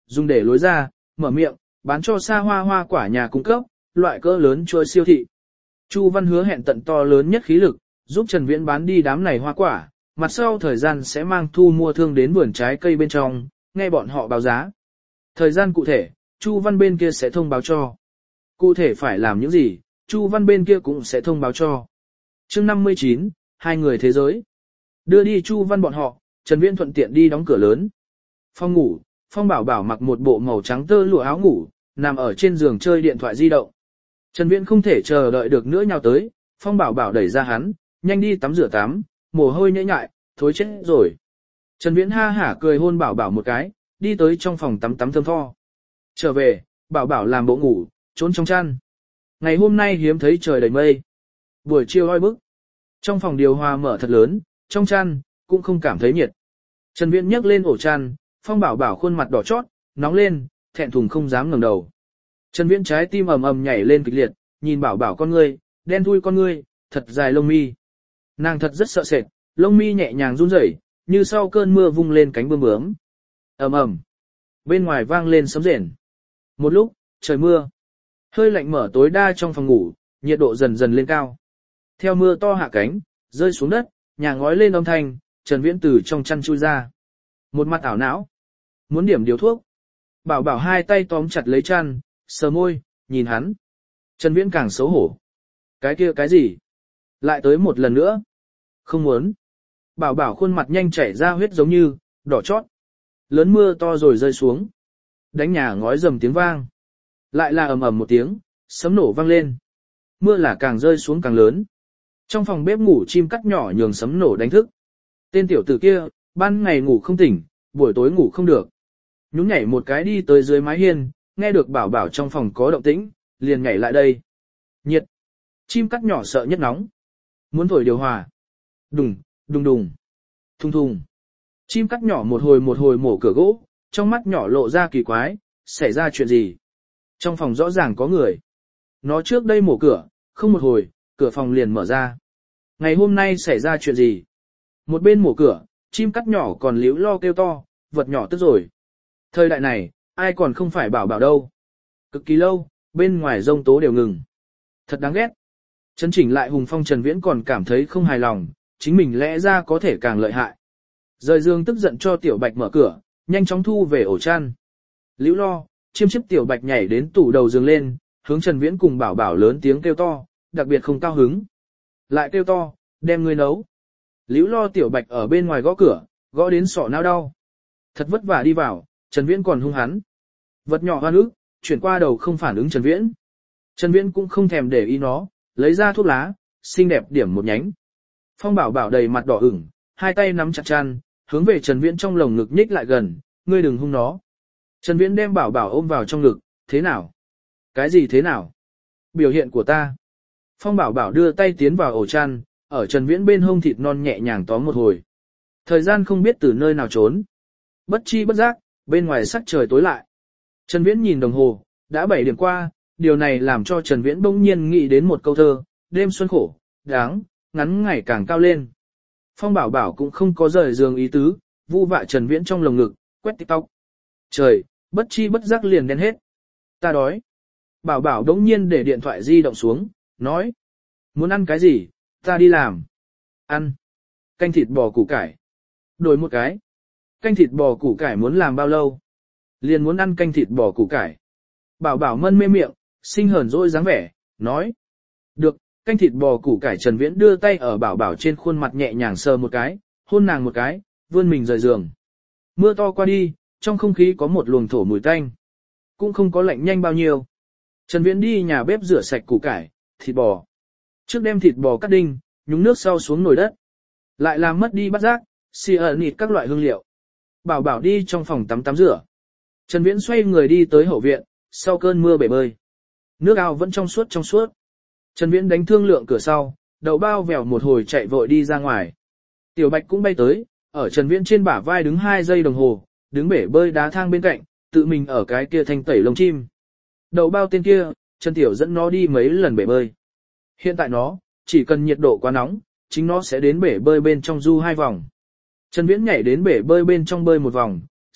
A: dùng để lối ra, mở miệng, bán cho xa hoa quả nhà cung cấp, loại cỡ lớn chuỗi siêu thị. Chu Văn hứa hẹn tận to lớn nhất khí lực, giúp Trần Viễn bán đi đám này hoa quả, mặt sau thời gian sẽ mang thu mua thương đến vườn trái cây bên trong, nghe bọn họ báo giá. Thời gian cụ thể, Chu Văn bên kia sẽ thông báo cho. Cụ thể phải làm những gì, Chu Văn bên kia cũng sẽ thông báo cho. Chương 59, hai người thế giới. Đưa đi Chu Văn bọn họ, Trần Viễn thuận tiện đi đóng cửa lớn. Phòng ngủ, Phong Bảo Bảo mặc một bộ màu trắng tơ lụa áo ngủ, nằm ở trên giường chơi điện thoại di động. Trần Viễn không thể chờ đợi được nữa nhào tới, Phong Bảo Bảo đẩy ra hắn, nhanh đi tắm rửa tắm, mồ hôi nhễ nhại, thối chết rồi. Trần Viễn ha hả cười hôn Bảo Bảo một cái, đi tới trong phòng tắm thơm tho. Trở về, Bảo Bảo làm bộ ngủ, trốn trong chăn. Ngày hôm nay hiếm thấy trời đầy mây. Buổi chiều oi bức. Trong phòng điều hòa mở thật lớn, trong chăn, cũng không cảm thấy nhiệt. Trần Viễn nhấc lên ổ chăn, Phong Bảo Bảo khuôn mặt đỏ chót, nóng lên, thẹn thùng không dám ngẩng đầu. Trần Viễn trái tim ầm ầm nhảy lên kịch liệt, nhìn Bảo Bảo con ngươi, đen thui con ngươi, thật dài lông mi. Nàng thật rất sợ sệt, lông mi nhẹ nhàng run rẩy, như sau cơn mưa vung lên cánh bướm bướm. Ầm ầm. Bên ngoài vang lên sấm rền. Một lúc, trời mưa. Hơi lạnh mở tối đa trong phòng ngủ, nhiệt độ dần dần lên cao. Theo mưa to hạ cánh, rơi xuống đất, nhà ngói lên âm thanh, Trần Viễn từ trong chăn chui ra. Một mặt ảo não. Muốn điểm điều thuốc. Bảo Bảo hai tay tóm chặt lấy chăn, sờ môi, nhìn hắn. Trần Viễn càng xấu hổ. Cái kia cái gì? Lại tới một lần nữa. Không muốn. Bảo Bảo khuôn mặt nhanh chảy ra huyết giống như, đỏ chót. Lớn mưa to rồi rơi xuống. Đánh nhà ngói rầm tiếng vang. Lại là ầm ầm một tiếng, sấm nổ vang lên. Mưa là càng rơi xuống càng lớn. Trong phòng bếp ngủ chim cắt nhỏ nhường sấm nổ đánh thức. Tên tiểu tử kia, ban ngày ngủ không tỉnh, buổi tối ngủ không được. Nhún nhảy một cái đi tới dưới mái hiên, nghe được Bảo Bảo trong phòng có động tĩnh, liền nhảy lại đây. Nhiệt. Chim cắt nhỏ sợ nhất nóng. Muốn thổi điều hòa. Đùng, đùng đùng. Thùng thùng. Chim cắt nhỏ một hồi mổ cửa gỗ, trong mắt nhỏ lộ ra kỳ quái, xảy ra chuyện gì? Trong phòng rõ ràng có người. Nó trước đây mổ cửa, không một hồi, cửa phòng liền mở ra. Ngày hôm nay xảy ra chuyện gì? Một bên mổ cửa, chim cắt nhỏ còn líu lo kêu to, vật nhỏ tức rồi. Thời đại này, ai còn không phải Bảo Bảo đâu. Cực kỳ lâu, bên ngoài rông tố đều ngừng. Thật đáng ghét. Chấn chỉnh lại Hùng Phong Trần Viễn còn cảm thấy không hài lòng, chính mình lẽ ra có thể càng lợi hại. Rời giường tức giận cho Tiểu Bạch mở cửa, nhanh chóng thu về ổ chăn. Líu lo, chiêm chiếp Tiểu Bạch nhảy đến tủ đầu giường lên, hướng Trần Viễn cùng Bảo Bảo lớn tiếng kêu to, đặc biệt không cao hứng. Lại kêu to, đem ngươi nấu. Líu lo Tiểu Bạch ở bên ngoài gõ cửa, gõ đến sọ não đau. Thật vất vả đi vào, Trần Viễn còn hung hắn. Vật nhỏ hoa nước, chuyển qua đầu không phản ứng Trần Viễn. Trần Viễn cũng không thèm để ý nó, lấy ra thuốc lá, xinh đẹp điểm một nhánh. Phong Bảo Bảo đầy mặt đỏ ửng, hai tay nắm chặt chăn, hướng về Trần Viễn trong lồng ngực nhích lại gần, ngươi đừng hung nó. Trần Viễn đem Bảo Bảo ôm vào trong ngực, thế nào? Cái gì thế nào? Biểu hiện của ta. Phong Bảo Bảo đưa tay tiến vào ổ chăn, ở Trần Viễn bên hông thịt non nhẹ nhàng tóm một hồi. Thời gian không biết từ nơi nào trốn. Bất chi bất giác, bên ngoài sắc trời tối lại. Trần Viễn nhìn đồng hồ, đã 7 điểm qua, điều này làm cho Trần Viễn bỗng nhiên nghĩ đến một câu thơ, đêm xuân khổ, đáng, ngắn ngày càng cao lên. Phong Bảo Bảo cũng không có rời giường ý tứ, vu vạ Trần Viễn trong lồng ngực, quét TikTok. Trời, bất chi bất giác liền đen hết. Ta đói. Bảo Bảo đống nhiên để điện thoại di động xuống, nói. Muốn ăn cái gì, ta đi làm. Ăn. Canh thịt bò củ cải. Đổi một cái. Canh thịt bò củ cải muốn làm bao lâu? Liền muốn ăn canh thịt bò củ cải. Bảo Bảo mân mê miệng, sinh hờn dỗi dáng vẻ, nói. Được, canh thịt bò củ cải. Trần Viễn đưa tay ở Bảo Bảo trên khuôn mặt nhẹ nhàng sờ một cái, hôn nàng một cái, vươn mình rời giường. Mưa to qua đi, trong không khí có một luồng thổ mùi tanh. Cũng không có lạnh nhanh bao nhiêu. Trần Viễn đi nhà bếp rửa sạch củ cải, thịt bò. Trước đem thịt bò cắt đinh, nhúng nước sau xuống nồi đất. Lại làm mất đi bát giác, xì nịt các loại hương liệu. Bảo Bảo đi trong phòng tắm rửa. Trần Viễn xoay người đi tới hậu viện, sau cơn mưa bể bơi. Nước ao vẫn trong suốt. Trần Viễn đánh thương lượng cửa sau, đầu bao vèo một hồi chạy vội đi ra ngoài. Tiểu Bạch cũng bay tới, ở Trần Viễn trên bả vai đứng 2 giây đồng hồ, đứng bể bơi đá thang bên cạnh, tự mình ở cái kia thanh tẩy lông chim. Đầu bao tên kia, Trần Tiểu dẫn nó đi mấy lần bể bơi. Hiện tại nó, chỉ cần nhiệt độ quá nóng, chính nó sẽ đến bể bơi bên trong du 2 vòng. Trần Viễn nhảy đến bể bơi bên trong bơi 1 vòng,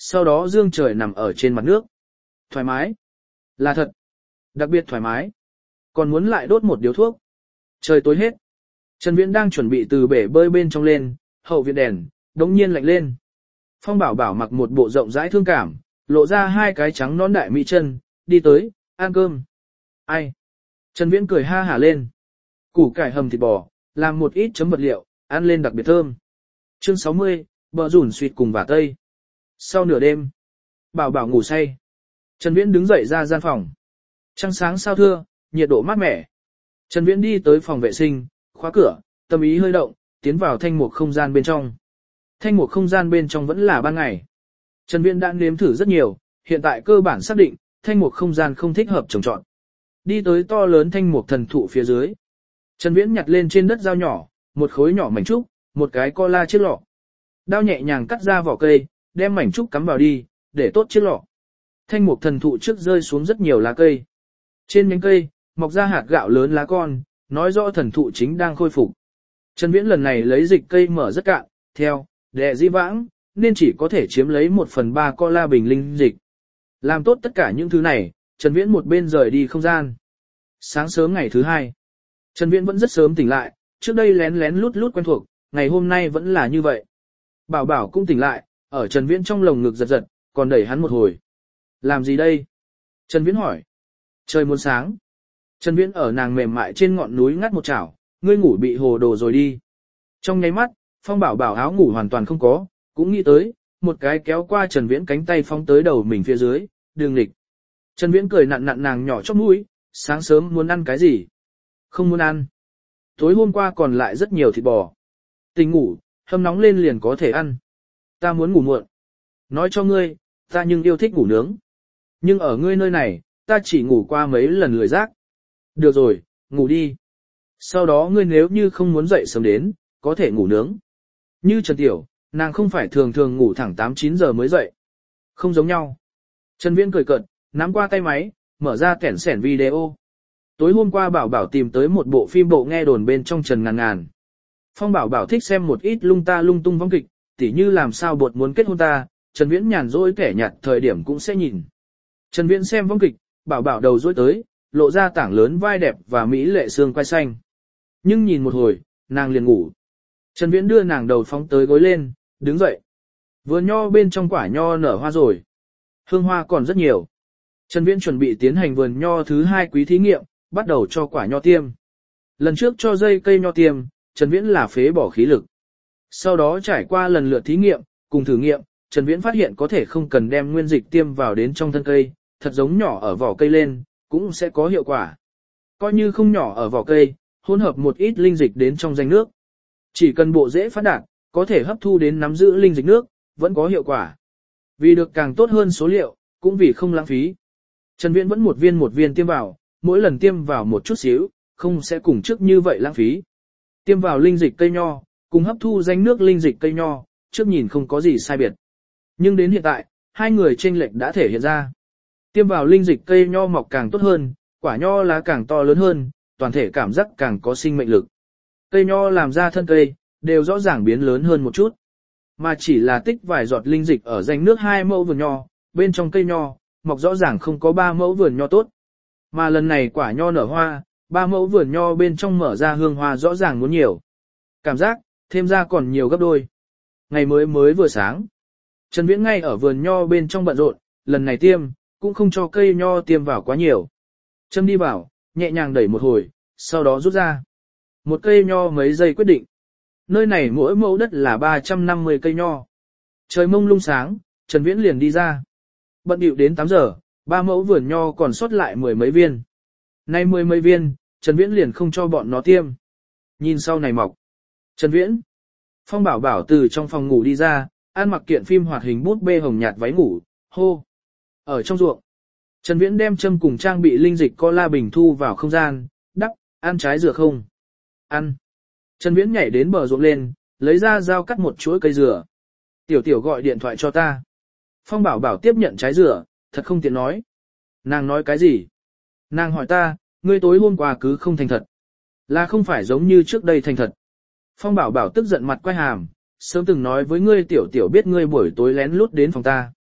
A: sau đó dương trời nằm ở trên mặt nước. Thoải mái. Là thật. Đặc biệt thoải mái. Còn muốn lại đốt một điếu thuốc. Trời tối hết. Trần Viễn đang chuẩn bị từ bể bơi bên trong lên, hậu viện đèn, đống nhiên lạnh lên. Phong Bảo Bảo mặc một bộ rộng rãi thương cảm, lộ ra hai cái trắng nón đại mỹ chân, đi tới, ăn cơm. Ai? Trần Viễn cười ha hả lên. Củ cải hầm thịt bò, làm một ít chấm vật liệu, ăn lên đặc biệt thơm. Chương 60, bờ rủn suyệt cùng vả tây. Sau nửa đêm, Bảo Bảo ngủ say. Trần Viễn đứng dậy ra gian phòng. Trăng sáng sao thưa, nhiệt độ mát mẻ. Trần Viễn đi tới phòng vệ sinh, khóa cửa, tâm ý hơi động, tiến vào thanh mục không gian bên trong. Thanh mục không gian bên trong vẫn là ban ngày. Trần Viễn đã nếm thử rất nhiều, hiện tại cơ bản xác định, thanh mục không gian không thích hợp trồng trọt. Đi tới to lớn thanh mục thần thụ phía dưới. Trần Viễn nhặt lên trên đất dao nhỏ, một khối nhỏ mảnh trúc, một cái cola chiếc lọ. Đao nhẹ nhàng cắt ra vỏ cây, đem mảnh trúc cắm vào đi, để tốt chiếc lọ. Thanh mục thần thụ trước rơi xuống rất nhiều lá cây. Trên nhánh cây, mọc ra hạt gạo lớn lá con, nói rõ thần thụ chính đang khôi phục. Trần Viễn lần này lấy dịch cây mở rất cạn, theo, đệ di vãng, nên chỉ có thể chiếm lấy 1/3 cola bình linh dịch. Làm tốt tất cả những thứ này, Trần Viễn một bên rời đi không gian. Sáng sớm ngày thứ hai, Trần Viễn vẫn rất sớm tỉnh lại, trước đây lén lén lút lút quen thuộc, ngày hôm nay vẫn là như vậy. Bảo Bảo cũng tỉnh lại, ở Trần Viễn trong lồng ngực giật giật, còn đẩy hắn một hồi. Làm gì đây? Trần Viễn hỏi. Trời muốn sáng. Trần Viễn ở nàng mềm mại trên ngọn núi ngắt một chảo, ngươi ngủ bị hồ đồ rồi đi. Trong nháy mắt, Phong Bảo Bảo áo ngủ hoàn toàn không có, cũng nghĩ tới, một cái kéo qua Trần Viễn cánh tay phóng tới đầu mình phía dưới, đường lịch. Trần Viễn cười nặn nặn nàng nhỏ chóp mũi, sáng sớm muốn ăn cái gì? Không muốn ăn. Tối hôm qua còn lại rất nhiều thịt bò. Tỉnh ngủ, hâm nóng lên liền có thể ăn. Ta muốn ngủ muộn. Nói cho ngươi, ta nhưng yêu thích ngủ nướng. Nhưng ở ngươi nơi này, ta chỉ ngủ qua mấy lần lười giác. Được rồi, ngủ đi. Sau đó ngươi nếu như không muốn dậy sớm đến, có thể ngủ nướng. Như Trần Tiểu, nàng không phải thường thường ngủ thẳng 8-9 giờ mới dậy. Không giống nhau. Trần Viễn cười cợt, nắm qua tay máy, mở ra kẻn sẻn video. Tối hôm qua Bảo Bảo tìm tới một bộ phim bộ nghe đồn bên trong Trần Ngàn Ngàn. Phong Bảo Bảo thích xem một ít lung ta lung tung vong kịch, tỉ như làm sao bột muốn kết hôn ta, Trần Viễn nhàn rỗi kẻ nhạt thời điểm cũng sẽ nhìn. Trần Viễn xem vong kịch, Bảo Bảo đầu rối tới, lộ ra tảng lớn vai đẹp và mỹ lệ xương quai xanh. Nhưng nhìn một hồi, nàng liền ngủ. Trần Viễn đưa nàng đầu phóng tới gối lên, đứng dậy. Vườn nho bên trong quả nho nở hoa rồi. Hương hoa còn rất nhiều. Trần Viễn chuẩn bị tiến hành vườn nho thứ 2 quý thí nghiệm, bắt đầu cho quả nho tiêm. Lần trước cho dây cây nho tiêm, Trần Viễn là phế bỏ khí lực. Sau đó trải qua lần lượt thí nghiệm, cùng thử nghiệm, Trần Viễn phát hiện có thể không cần đem nguyên dịch tiêm vào đến trong thân cây, thật giống nhỏ ở vỏ cây lên, cũng sẽ có hiệu quả. Coi như không nhỏ ở vỏ cây, hỗn hợp một ít linh dịch đến trong danh nước. Chỉ cần bộ rễ phát đạt, có thể hấp thu đến nắm giữ linh dịch nước, vẫn có hiệu quả. Vì được càng tốt hơn số liệu, cũng vì không lãng phí. Trần Viễn vẫn một viên tiêm vào, mỗi lần tiêm vào một chút xíu, không sẽ cùng trước như vậy lãng phí. Tiêm vào linh dịch cây nho, cùng hấp thu danh nước linh dịch cây nho, trước nhìn không có gì sai biệt. Nhưng đến hiện tại, hai người chênh lệch đã thể hiện ra. Tiêm vào linh dịch cây nho mọc càng tốt hơn, quả nho lá càng to lớn hơn, toàn thể cảm giác càng có sinh mệnh lực. Cây nho làm ra thân cây, đều rõ ràng biến lớn hơn một chút. Mà chỉ là tích vài giọt linh dịch ở danh nước 2 mẫu vườn nho, bên trong cây nho, mọc rõ ràng không có 3 mẫu vườn nho tốt. Mà lần này quả nho nở hoa, 3 mẫu vườn nho bên trong mở ra hương hoa rõ ràng muốn nhiều. Cảm giác, thêm ra còn nhiều gấp đôi. Ngày mới vừa sáng. Trần Viễn ngay ở vườn nho bên trong bận rộn, lần này tiêm, cũng không cho cây nho tiêm vào quá nhiều. Châm đi vào, nhẹ nhàng đẩy một hồi, sau đó rút ra. Một cây nho mấy giây quyết định. Nơi này mỗi mẫu đất là 350 cây nho. Trời mông lung sáng, Trần Viễn liền đi ra. Bận điệu đến 8 giờ, 3 mẫu vườn nho còn sót lại 10 mấy viên. Nay 10 mấy viên, Trần Viễn liền không cho bọn nó tiêm. Nhìn sau này mọc. Trần Viễn. Phong Bảo Bảo từ trong phòng ngủ đi ra, ăn mặc kiện phim hoạt hình bút bê hồng nhạt váy ngủ, hô. Ở trong ruộng. Trần Viễn đem châm cùng trang bị linh dịch cola bình thu vào không gian, đắp, ăn trái dừa không? Ăn. Trần Viễn nhảy đến bờ ruộng lên, lấy ra dao cắt một chuỗi cây dừa. Tiểu Tiểu gọi điện thoại cho ta. Phong Bảo Bảo tiếp nhận trái dừa, thật không tiện nói. Nàng nói cái gì? Nàng hỏi ta, ngươi tối hôm qua cứ không thành thật. Là không phải giống như trước đây thành thật. Phong Bảo Bảo tức giận mặt quay hàm, sớm từng nói với ngươi Tiểu Tiểu biết ngươi buổi tối lén lút đến phòng ta.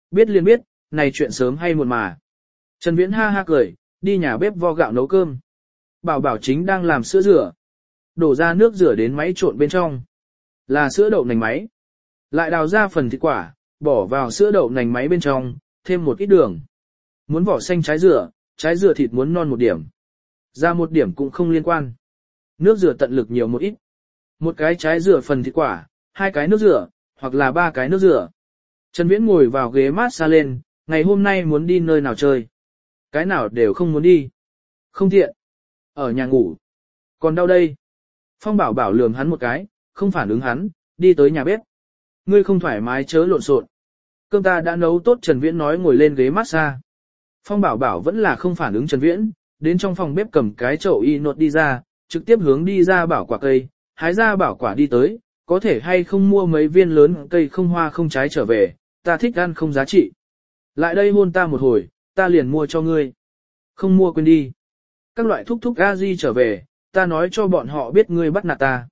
A: biết liền biết, này chuyện sớm hay muộn mà. Trần Viễn ha ha cười, đi nhà bếp vo gạo nấu cơm. Bảo Bảo chính đang làm sữa rửa. Đổ ra nước rửa đến máy trộn bên trong. Là sữa đậu nành máy. Lại đào ra phần thịt quả, bỏ vào sữa đậu nành máy bên trong, thêm một ít đường. Muốn vỏ xanh trái dừa thịt muốn non một điểm. Ra một điểm cũng không liên quan. Nước rửa tận lực nhiều một ít. Một cái trái dừa phần thịt quả, 2 cái nước rửa, hoặc là 3 cái nước rửa. Trần Viễn ngồi vào ghế massage lên, ngày hôm nay muốn đi nơi nào chơi. Cái nào đều không muốn đi. Không thiện. Ở nhà ngủ. Còn đâu đây? Phong Bảo Bảo lườm hắn một cái, không phản ứng hắn, đi tới nhà bếp. Ngươi không thoải mái chớ lộn xộn. Cơm ta đã nấu tốt, Trần Viễn nói, ngồi lên ghế massage. Phong Bảo Bảo vẫn là không phản ứng Trần Viễn, đến trong phòng bếp cầm cái chậu y nột đi ra, trực tiếp hướng đi ra bảo quả cây, hái ra bảo quả đi tới, có thể hay không mua mấy viên lớn cây không hoa không trái trở về, ta thích ăn không giá trị. Lại đây hôn ta một hồi, ta liền mua cho ngươi. Không mua quên đi. Các loại thúc thúc a di trở về, ta nói cho bọn họ biết ngươi bắt nạt ta.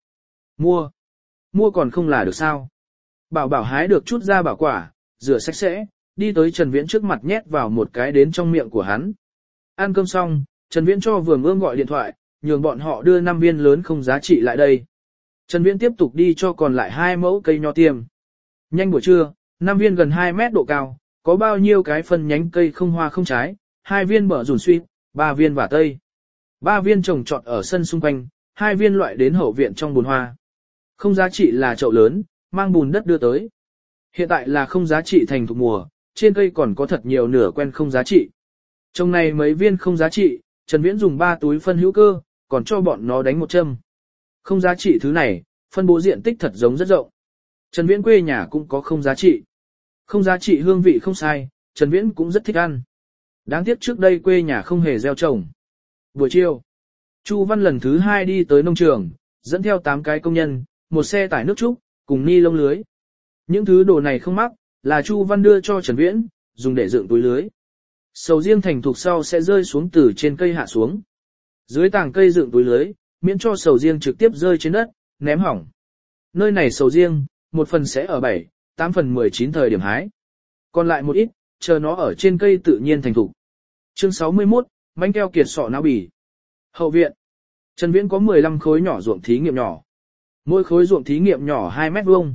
A: Mua còn không là được sao. Bảo Bảo hái được chút ra bảo quả, rửa sạch sẽ, đi tới Trần Viễn trước mặt nhét vào một cái đến trong miệng của hắn. Ăn cơm xong, Trần Viễn cho Vườn Ươm gọi điện thoại, nhường bọn họ đưa 5 viên lớn không giá trị lại đây. Trần Viễn tiếp tục đi cho còn lại 2 mẫu cây nho tiêm. Nhanh buổi trưa, 5 viên gần 2 mét độ cao, có bao nhiêu cái phân nhánh cây không hoa không trái, 2 viên bở rủn suy, 3 viên vả tây. 3 viên trồng trọt ở sân xung quanh, 2 viên loại đến hậu viện trong bồn hoa. Không giá trị là chậu lớn, mang bùn đất đưa tới. Hiện tại là không giá trị thành thục mùa, trên cây còn có thật nhiều nửa quen không giá trị. Trong này mấy viên không giá trị, Trần Viễn dùng 3 túi phân hữu cơ, còn cho bọn nó đánh một châm. Không giá trị thứ này, phân bố diện tích thật giống rất rộng. Trần Viễn quê nhà cũng có không giá trị. Không giá trị hương vị không sai, Trần Viễn cũng rất thích ăn. Đáng tiếc trước đây quê nhà không hề gieo trồng. Buổi chiều, Chu Văn lần thứ 2 đi tới nông trường, dẫn theo 8 cái công nhân, một xe tải nước trúc, cùng ni lông lưới. Những thứ đồ này không mắc, là Chu Văn đưa cho Trần Viễn, dùng để dựng túi lưới. Sầu riêng thành thục sau sẽ rơi xuống từ trên cây hạ xuống. Dưới tảng cây dựng túi lưới, miễn cho sầu riêng trực tiếp rơi trên đất, ném hỏng. Nơi này sầu riêng, một phần sẽ ở 7, 8 phần 19 thời điểm hái. Còn lại một ít, chờ nó ở trên cây tự nhiên thành thục. Chương 61, mánh keo kiệt sọ não bì. Hậu viện. Trần Viễn có 15 khối nhỏ ruộng thí nghiệm nhỏ. Mỗi khối ruộng thí nghiệm nhỏ 2 mét vuông.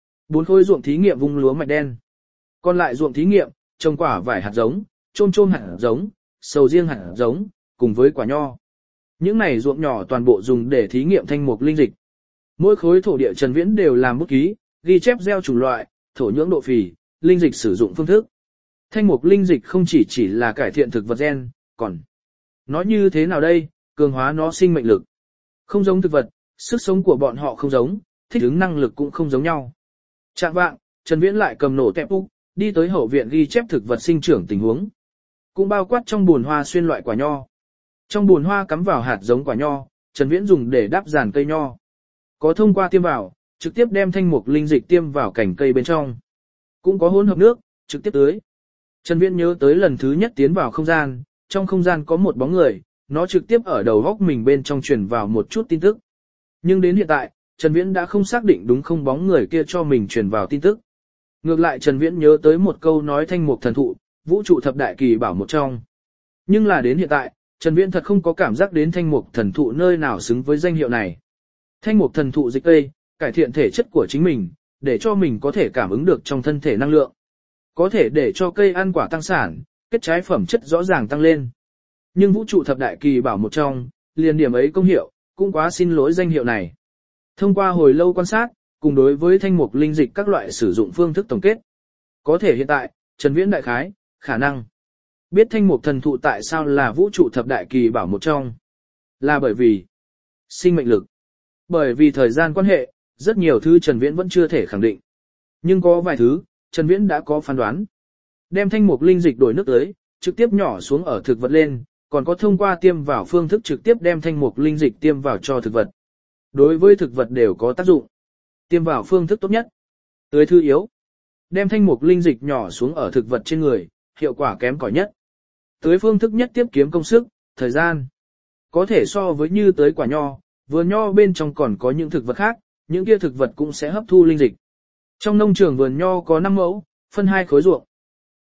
A: 4 khối ruộng thí nghiệm vung lúa mạch đen. Còn lại ruộng thí nghiệm, trồng quả vải hạt giống, chôm hạt giống, sầu riêng hạt giống, cùng với quả nho. Những này ruộng nhỏ toàn bộ dùng để thí nghiệm thanh mục linh dịch. Mỗi khối thổ địa Trần Viễn đều làm bút ký, ghi chép gieo chủng loại, thổ nhưỡng độ phì, linh dịch sử dụng phương thức. Thanh mục linh dịch không chỉ là cải thiện thực vật gen, còn nói như thế nào đây, cường hóa nó sinh mệnh lực. Không giống thực vật, sức sống của bọn họ không giống, thích ứng năng lực cũng không giống nhau. Trạng vạng, Trần Viễn lại cầm nổ tẹp úc, đi tới hậu viện ghi chép thực vật sinh trưởng tình huống. Cũng bao quát trong buồn hoa xuyên loại quả nho. Trong buồn hoa cắm vào hạt giống quả nho, Trần Viễn dùng để đắp giàn cây nho. Có thông qua tiêm vào, trực tiếp đem thanh mục linh dịch tiêm vào cành cây bên trong. Cũng có hỗn hợp nước, trực tiếp tưới. Trần Viễn nhớ tới lần thứ nhất tiến vào không gian, trong không gian có một bóng người, nó trực tiếp ở đầu góc mình bên trong truyền vào một chút tin tức. Nhưng đến hiện tại, Trần Viễn đã không xác định đúng không bóng người kia cho mình truyền vào tin tức. Ngược lại Trần Viễn nhớ tới một câu nói thanh mục thần thụ, vũ trụ thập đại kỳ bảo một trong. Nhưng là đến hiện tại, Trần Viễn thật không có cảm giác đến thanh mục thần thụ nơi nào xứng với danh hiệu này. Thanh mục thần thụ dịch cây, cải thiện thể chất của chính mình, để cho mình có thể cảm ứng được trong thân thể năng lượng. Có thể để cho cây ăn quả tăng sản, kết trái phẩm chất rõ ràng tăng lên. Nhưng vũ trụ thập đại kỳ bảo một trong, liền điểm ấy công hiệu, cũng quá xin lỗi danh hiệu này. Thông qua hồi lâu quan sát, cùng đối với thanh mục linh dịch các loại sử dụng phương thức tổng kết. Có thể hiện tại, Trần Viễn đại khái, khả năng biết thanh mục thần thụ tại sao là vũ trụ thập đại kỳ bảo một trong. Là bởi vì sinh mệnh lực. Bởi vì thời gian quan hệ, rất nhiều thứ Trần Viễn vẫn chưa thể khẳng định. Nhưng có vài thứ, Trần Viễn đã có phán đoán. Đem thanh mục linh dịch đổi nước tới, trực tiếp nhỏ xuống ở thực vật lên, còn có thông qua tiêm vào phương thức trực tiếp đem thanh mục linh dịch tiêm vào cho thực vật. Đối với thực vật đều có tác dụng. Tiêm vào phương thức tốt nhất. Tưới thứ yếu. Đem thanh mục linh dịch nhỏ xuống ở thực vật trên người, hiệu quả kém cỏi nhất. Tưới phương thức nhất tiếp kiếm công sức, thời gian. Có thể so với như tưới quả nho, vườn nho bên trong còn có những thực vật khác, những kia thực vật cũng sẽ hấp thu linh dịch. Trong nông trường vườn nho có 5 mẫu, phân 2 khối ruộng.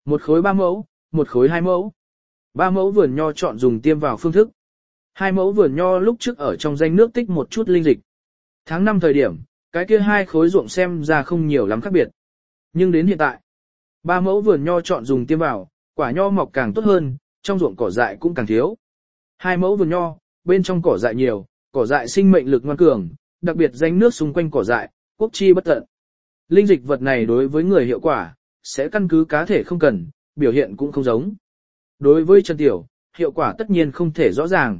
A: một khối 3 mẫu, một khối 2 mẫu. 3 mẫu vườn nho chọn dùng tiêm vào phương thức. 2 mẫu vườn nho lúc trước ở trong danh nước tích một chút linh dịch. Tháng 5 thời điểm, cái kia 2 khối ruộng xem ra không nhiều lắm khác biệt. Nhưng đến hiện tại, 3 mẫu vườn nho chọn dùng tiêm vào, quả nho mọc càng tốt hơn, trong ruộng cỏ dại cũng càng thiếu. 2 mẫu vườn nho, bên trong cỏ dại nhiều, cỏ dại sinh mệnh lực ngoan cường, đặc biệt danh nước xung quanh cỏ dại, quốc chi bất tận. Linh dịch vật này đối với người hiệu quả, sẽ căn cứ cá thể không cần, biểu hiện cũng không giống. Đối với Trần Tiểu, hiệu quả tất nhiên không thể rõ ràng.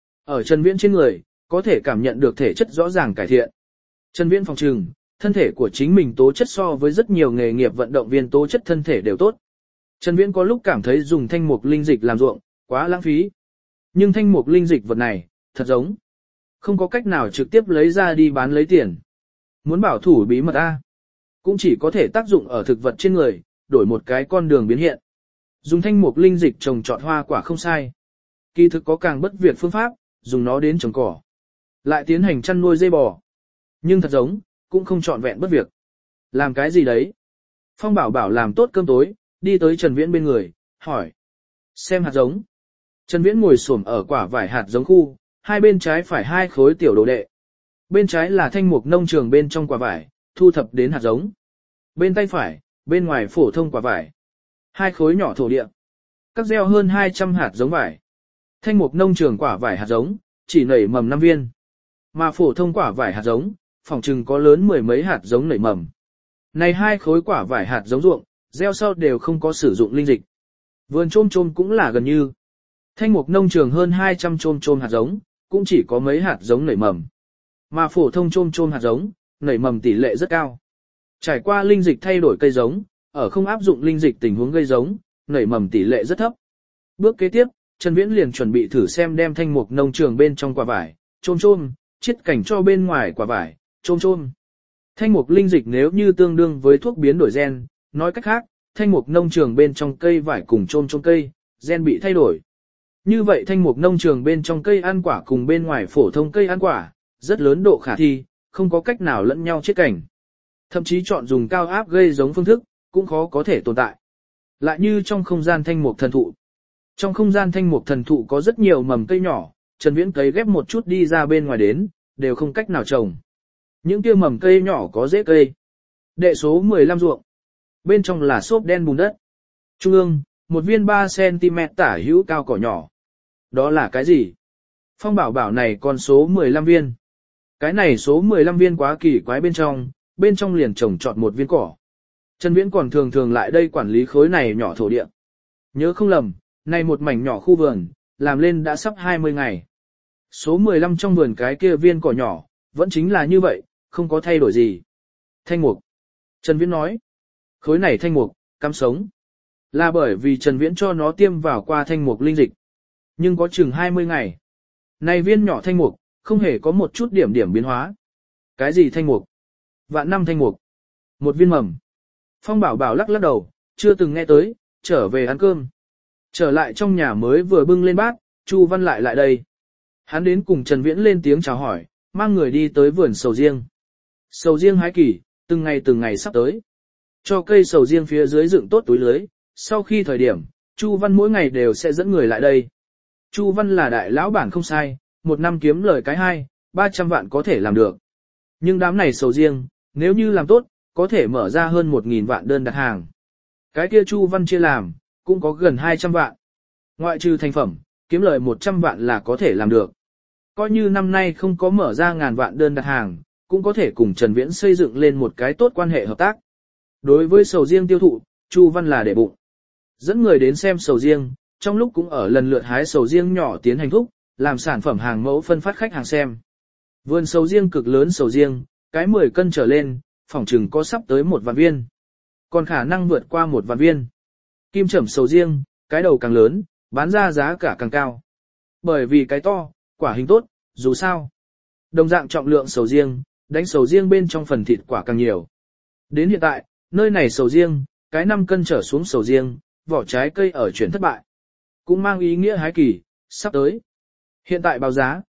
A: Ở Trần Viễn trên người, có thể cảm nhận được thể chất rõ ràng cải thiện. Trần Viễn phòng trừng, thân thể của chính mình tố chất so với rất nhiều nghề nghiệp vận động viên tố chất thân thể đều tốt. Trần Viễn có lúc cảm thấy dùng thanh mục linh dịch làm ruộng, quá lãng phí. Nhưng thanh mục linh dịch vật này, thật giống. Không có cách nào trực tiếp lấy ra đi bán lấy tiền. Muốn bảo thủ bí mật A. Cũng chỉ có thể tác dụng ở thực vật trên người, đổi một cái con đường biến hiện. Dùng thanh mục linh dịch trồng trọt hoa quả không sai. Kỳ thực có càng bất việt phương pháp, dùng nó đến trồng cỏ. Lại tiến hành chăn nuôi dê bò. Nhưng thật giống, cũng không trọn vẹn bất việc. Làm cái gì đấy? Phong Bảo Bảo làm tốt cơm tối, đi tới Trần Viễn bên người, hỏi. Xem hạt giống. Trần Viễn ngồi xổm ở quả vải hạt giống khu, hai bên trái phải 2 khối tiểu đồ đệ. Bên trái là thanh mục nông trường bên trong quả vải, thu thập đến hạt giống. Bên tay phải, bên ngoài phổ thông quả vải. 2 khối nhỏ thổ địa. Các gieo hơn 200 hạt giống vải. Thanh mục nông trường quả vải hạt giống, chỉ nảy mầm 5 viên. Mà phổ thông quả vải hạt giống, phòng trừng có lớn 10 mấy hạt giống nảy mầm. Này 2 khối quả vải hạt giống ruộng, gieo sau đều không có sử dụng linh dịch. Vườn chôm cũng là gần như. Thanh mục nông trường hơn 200 chôm hạt giống, cũng chỉ có mấy hạt giống nảy mầm. Mà phổ thông chôm hạt giống, nảy mầm tỷ lệ rất cao. Trải qua linh dịch thay đổi cây giống, ở không áp dụng linh dịch tình huống gây giống, nảy mầm tỷ lệ rất thấp. Bước kế tiếp, Trần Viễn liền chuẩn bị thử xem đem thanh mục nông trường bên trong quả vải, chôm, chiết cảnh cho bên ngoài quả vải, chôm. Thanh mục linh dịch nếu như tương đương với thuốc biến đổi gen, nói cách khác, thanh mục nông trường bên trong cây vải cùng chôm cây, gen bị thay đổi. Như vậy thanh mục nông trường bên trong cây ăn quả cùng bên ngoài phổ thông cây ăn quả, rất lớn độ khả thi, không có cách nào lẫn nhau chiết cảnh. Thậm chí chọn dùng cao áp gây giống phương thức, cũng khó có thể tồn tại. Lại như trong không gian thanh mục thần thụ. Trong không gian thanh mục thần thụ có rất nhiều mầm cây nhỏ, Trần Viễn cấy ghép một chút đi ra bên ngoài đến, đều không cách nào trồng. Những kia mầm cây nhỏ có rễ cây. Đệ số 15 ruộng. Bên trong là xốp đen bùn đất. Trung ương, một viên 3cm tả hữu cao cỏ nhỏ. Đó là cái gì? Phong Bảo Bảo này còn số 15 viên. Cái này số 15 viên quá kỳ quái bên trong liền trồng trọt một viên cỏ. Trần Viễn còn thường lại đây quản lý khối này nhỏ thổ địa. Nhớ không lầm, này một mảnh nhỏ khu vườn, làm lên đã sắp 20 ngày. Số 15 trong vườn cái kia viên cỏ nhỏ, vẫn chính là như vậy, không có thay đổi gì. Thanh mục. Trần Viễn nói. Khối này thanh mục, cắm sống. Là bởi vì Trần Viễn cho nó tiêm vào qua thanh mục linh dịch. Nhưng có chừng 20 ngày. Này viên nhỏ thanh mục, không hề có một chút điểm biến hóa. Cái gì thanh mục? Vạn năm thanh mục. Một viên mầm. Phong Bảo Bảo lắc đầu, chưa từng nghe tới, trở về ăn cơm. Trở lại trong nhà mới vừa bưng lên bát, Chu Văn lại đây. Hắn đến cùng Trần Viễn lên tiếng chào hỏi, mang người đi tới vườn sầu riêng. Sầu riêng hái kỳ, từng ngày sắp tới. Cho cây sầu riêng phía dưới dựng tốt túi lưới, sau khi thời điểm, Chu Văn mỗi ngày đều sẽ dẫn người lại đây. Chu Văn là đại lão bản không sai, một năm kiếm lời cái 200-300 vạn có thể làm được. Nhưng đám này sầu riêng, nếu như làm tốt, có thể mở ra hơn 1.000 vạn đơn đặt hàng. Cái kia Chu Văn chia làm, cũng có gần 200 vạn. Ngoại trừ thành phẩm, kiếm lời 100 vạn là có thể làm được. Coi như năm nay không có mở ra ngàn vạn đơn đặt hàng, cũng có thể cùng Trần Viễn xây dựng lên một cái tốt quan hệ hợp tác. Đối với sầu riêng tiêu thụ, Chu Văn là để bụng. Dẫn người đến xem sầu riêng, trong lúc cũng ở lần lượt hái sầu riêng nhỏ tiến hành thúc, làm sản phẩm hàng mẫu phân phát khách hàng xem. Vườn sầu riêng cực lớn sầu riêng, cái 10 cân trở lên, phỏng chừng có sắp tới 1 vạn viên. Còn khả năng vượt qua 1 vạn viên. Kim chẩm sầu riêng, cái đầu càng lớn, bán ra giá cả càng cao. Bởi vì cái to, quả hình tốt, dù sao. Đồng dạng trọng lượng sầu riêng, đánh sầu riêng bên trong phần thịt quả càng nhiều. Đến hiện tại, nơi này sầu riêng, cái 5 cân trở xuống sầu riêng, vỏ trái cây ở chuyển thất bại. Cũng mang ý nghĩa hái kỳ, sắp tới. Hiện tại báo giá,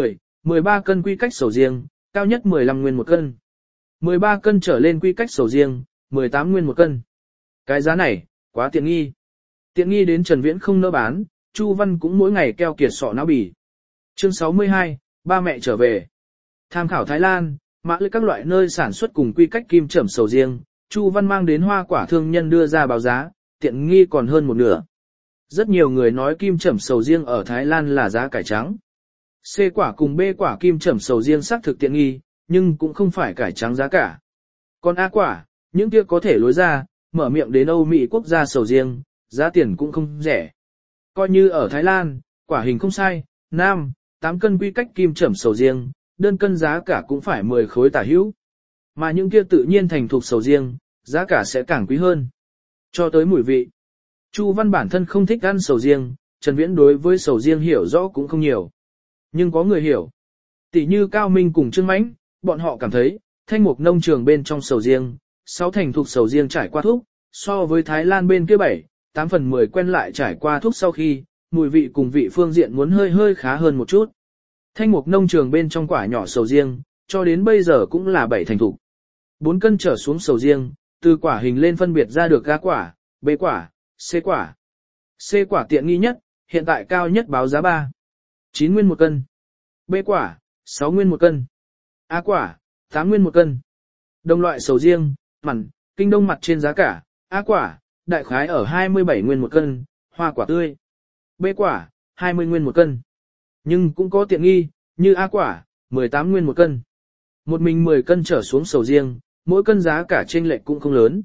A: 13 cân quy cách sầu riêng, cao nhất 15 nguyên 1 cân. 13 cân trở lên quy cách sầu riêng, 18 nguyên 1 cân. Cái giá này, Quá tiện nghi. Tiện nghi đến Trần Viễn không nỡ bán, Chu Văn cũng mỗi ngày keo kiệt sọ não bì. Chương 62, ba mẹ trở về. Tham khảo Thái Lan, mã lưới các loại nơi sản xuất cùng quy cách kim trầm sầu riêng, Chu Văn mang đến hoa quả thương nhân đưa ra báo giá, tiện nghi còn hơn một nửa. Rất nhiều người nói kim trầm sầu riêng ở Thái Lan là giá cải trắng. C quả cùng B quả kim trầm sầu riêng xác thực tiện nghi, nhưng cũng không phải cải trắng giá cả. Còn A quả, những kia có thể lối ra, mở miệng đến Âu Mỹ quốc gia sầu riêng, giá tiền cũng không rẻ. Coi như ở Thái Lan, quả hình không sai, 8 cân quy cách kim trầm sầu riêng, đơn cân giá cả cũng phải 10 khối tả hữu. Mà những kia tự nhiên thành thuộc sầu riêng, giá cả sẽ càng quý hơn. Cho tới mùi vị. Chu Văn bản thân không thích ăn sầu riêng, Trần Viễn đối với sầu riêng hiểu rõ cũng không nhiều. Nhưng có người hiểu. Tỷ như Cao Minh cùng Trương Mãnh, bọn họ cảm thấy, thanh mục nông trường bên trong sầu riêng, 6 thành thuộc sầu riêng trải qua thuốc, so với Thái Lan bên kia 8 phần 10 quen lại trải qua thuốc sau khi, mùi vị cùng vị phương diện muốn hơi khá hơn một chút. Thanh mục nông trường bên trong quả nhỏ sầu riêng, cho đến bây giờ cũng là 7 thành thục. 4 cân trở xuống sầu riêng, từ quả hình lên phân biệt ra được A quả, B quả, C quả. C quả tiện nghi nhất, hiện tại cao nhất báo giá 9 nguyên một cân. B quả, 6 nguyên một cân. A quả, 8 nguyên một cân. Đồng loại sầu riêng, mặn, kinh đông mặt trên giá cả, A quả, đại khái ở 27 nguyên một cân, hoa quả tươi. B quả, 20 nguyên một cân. Nhưng cũng có tiện nghi, như A quả, 18 nguyên một cân. Một mình 10 cân trở xuống sầu riêng, mỗi cân giá cả chênh lệch cũng không lớn.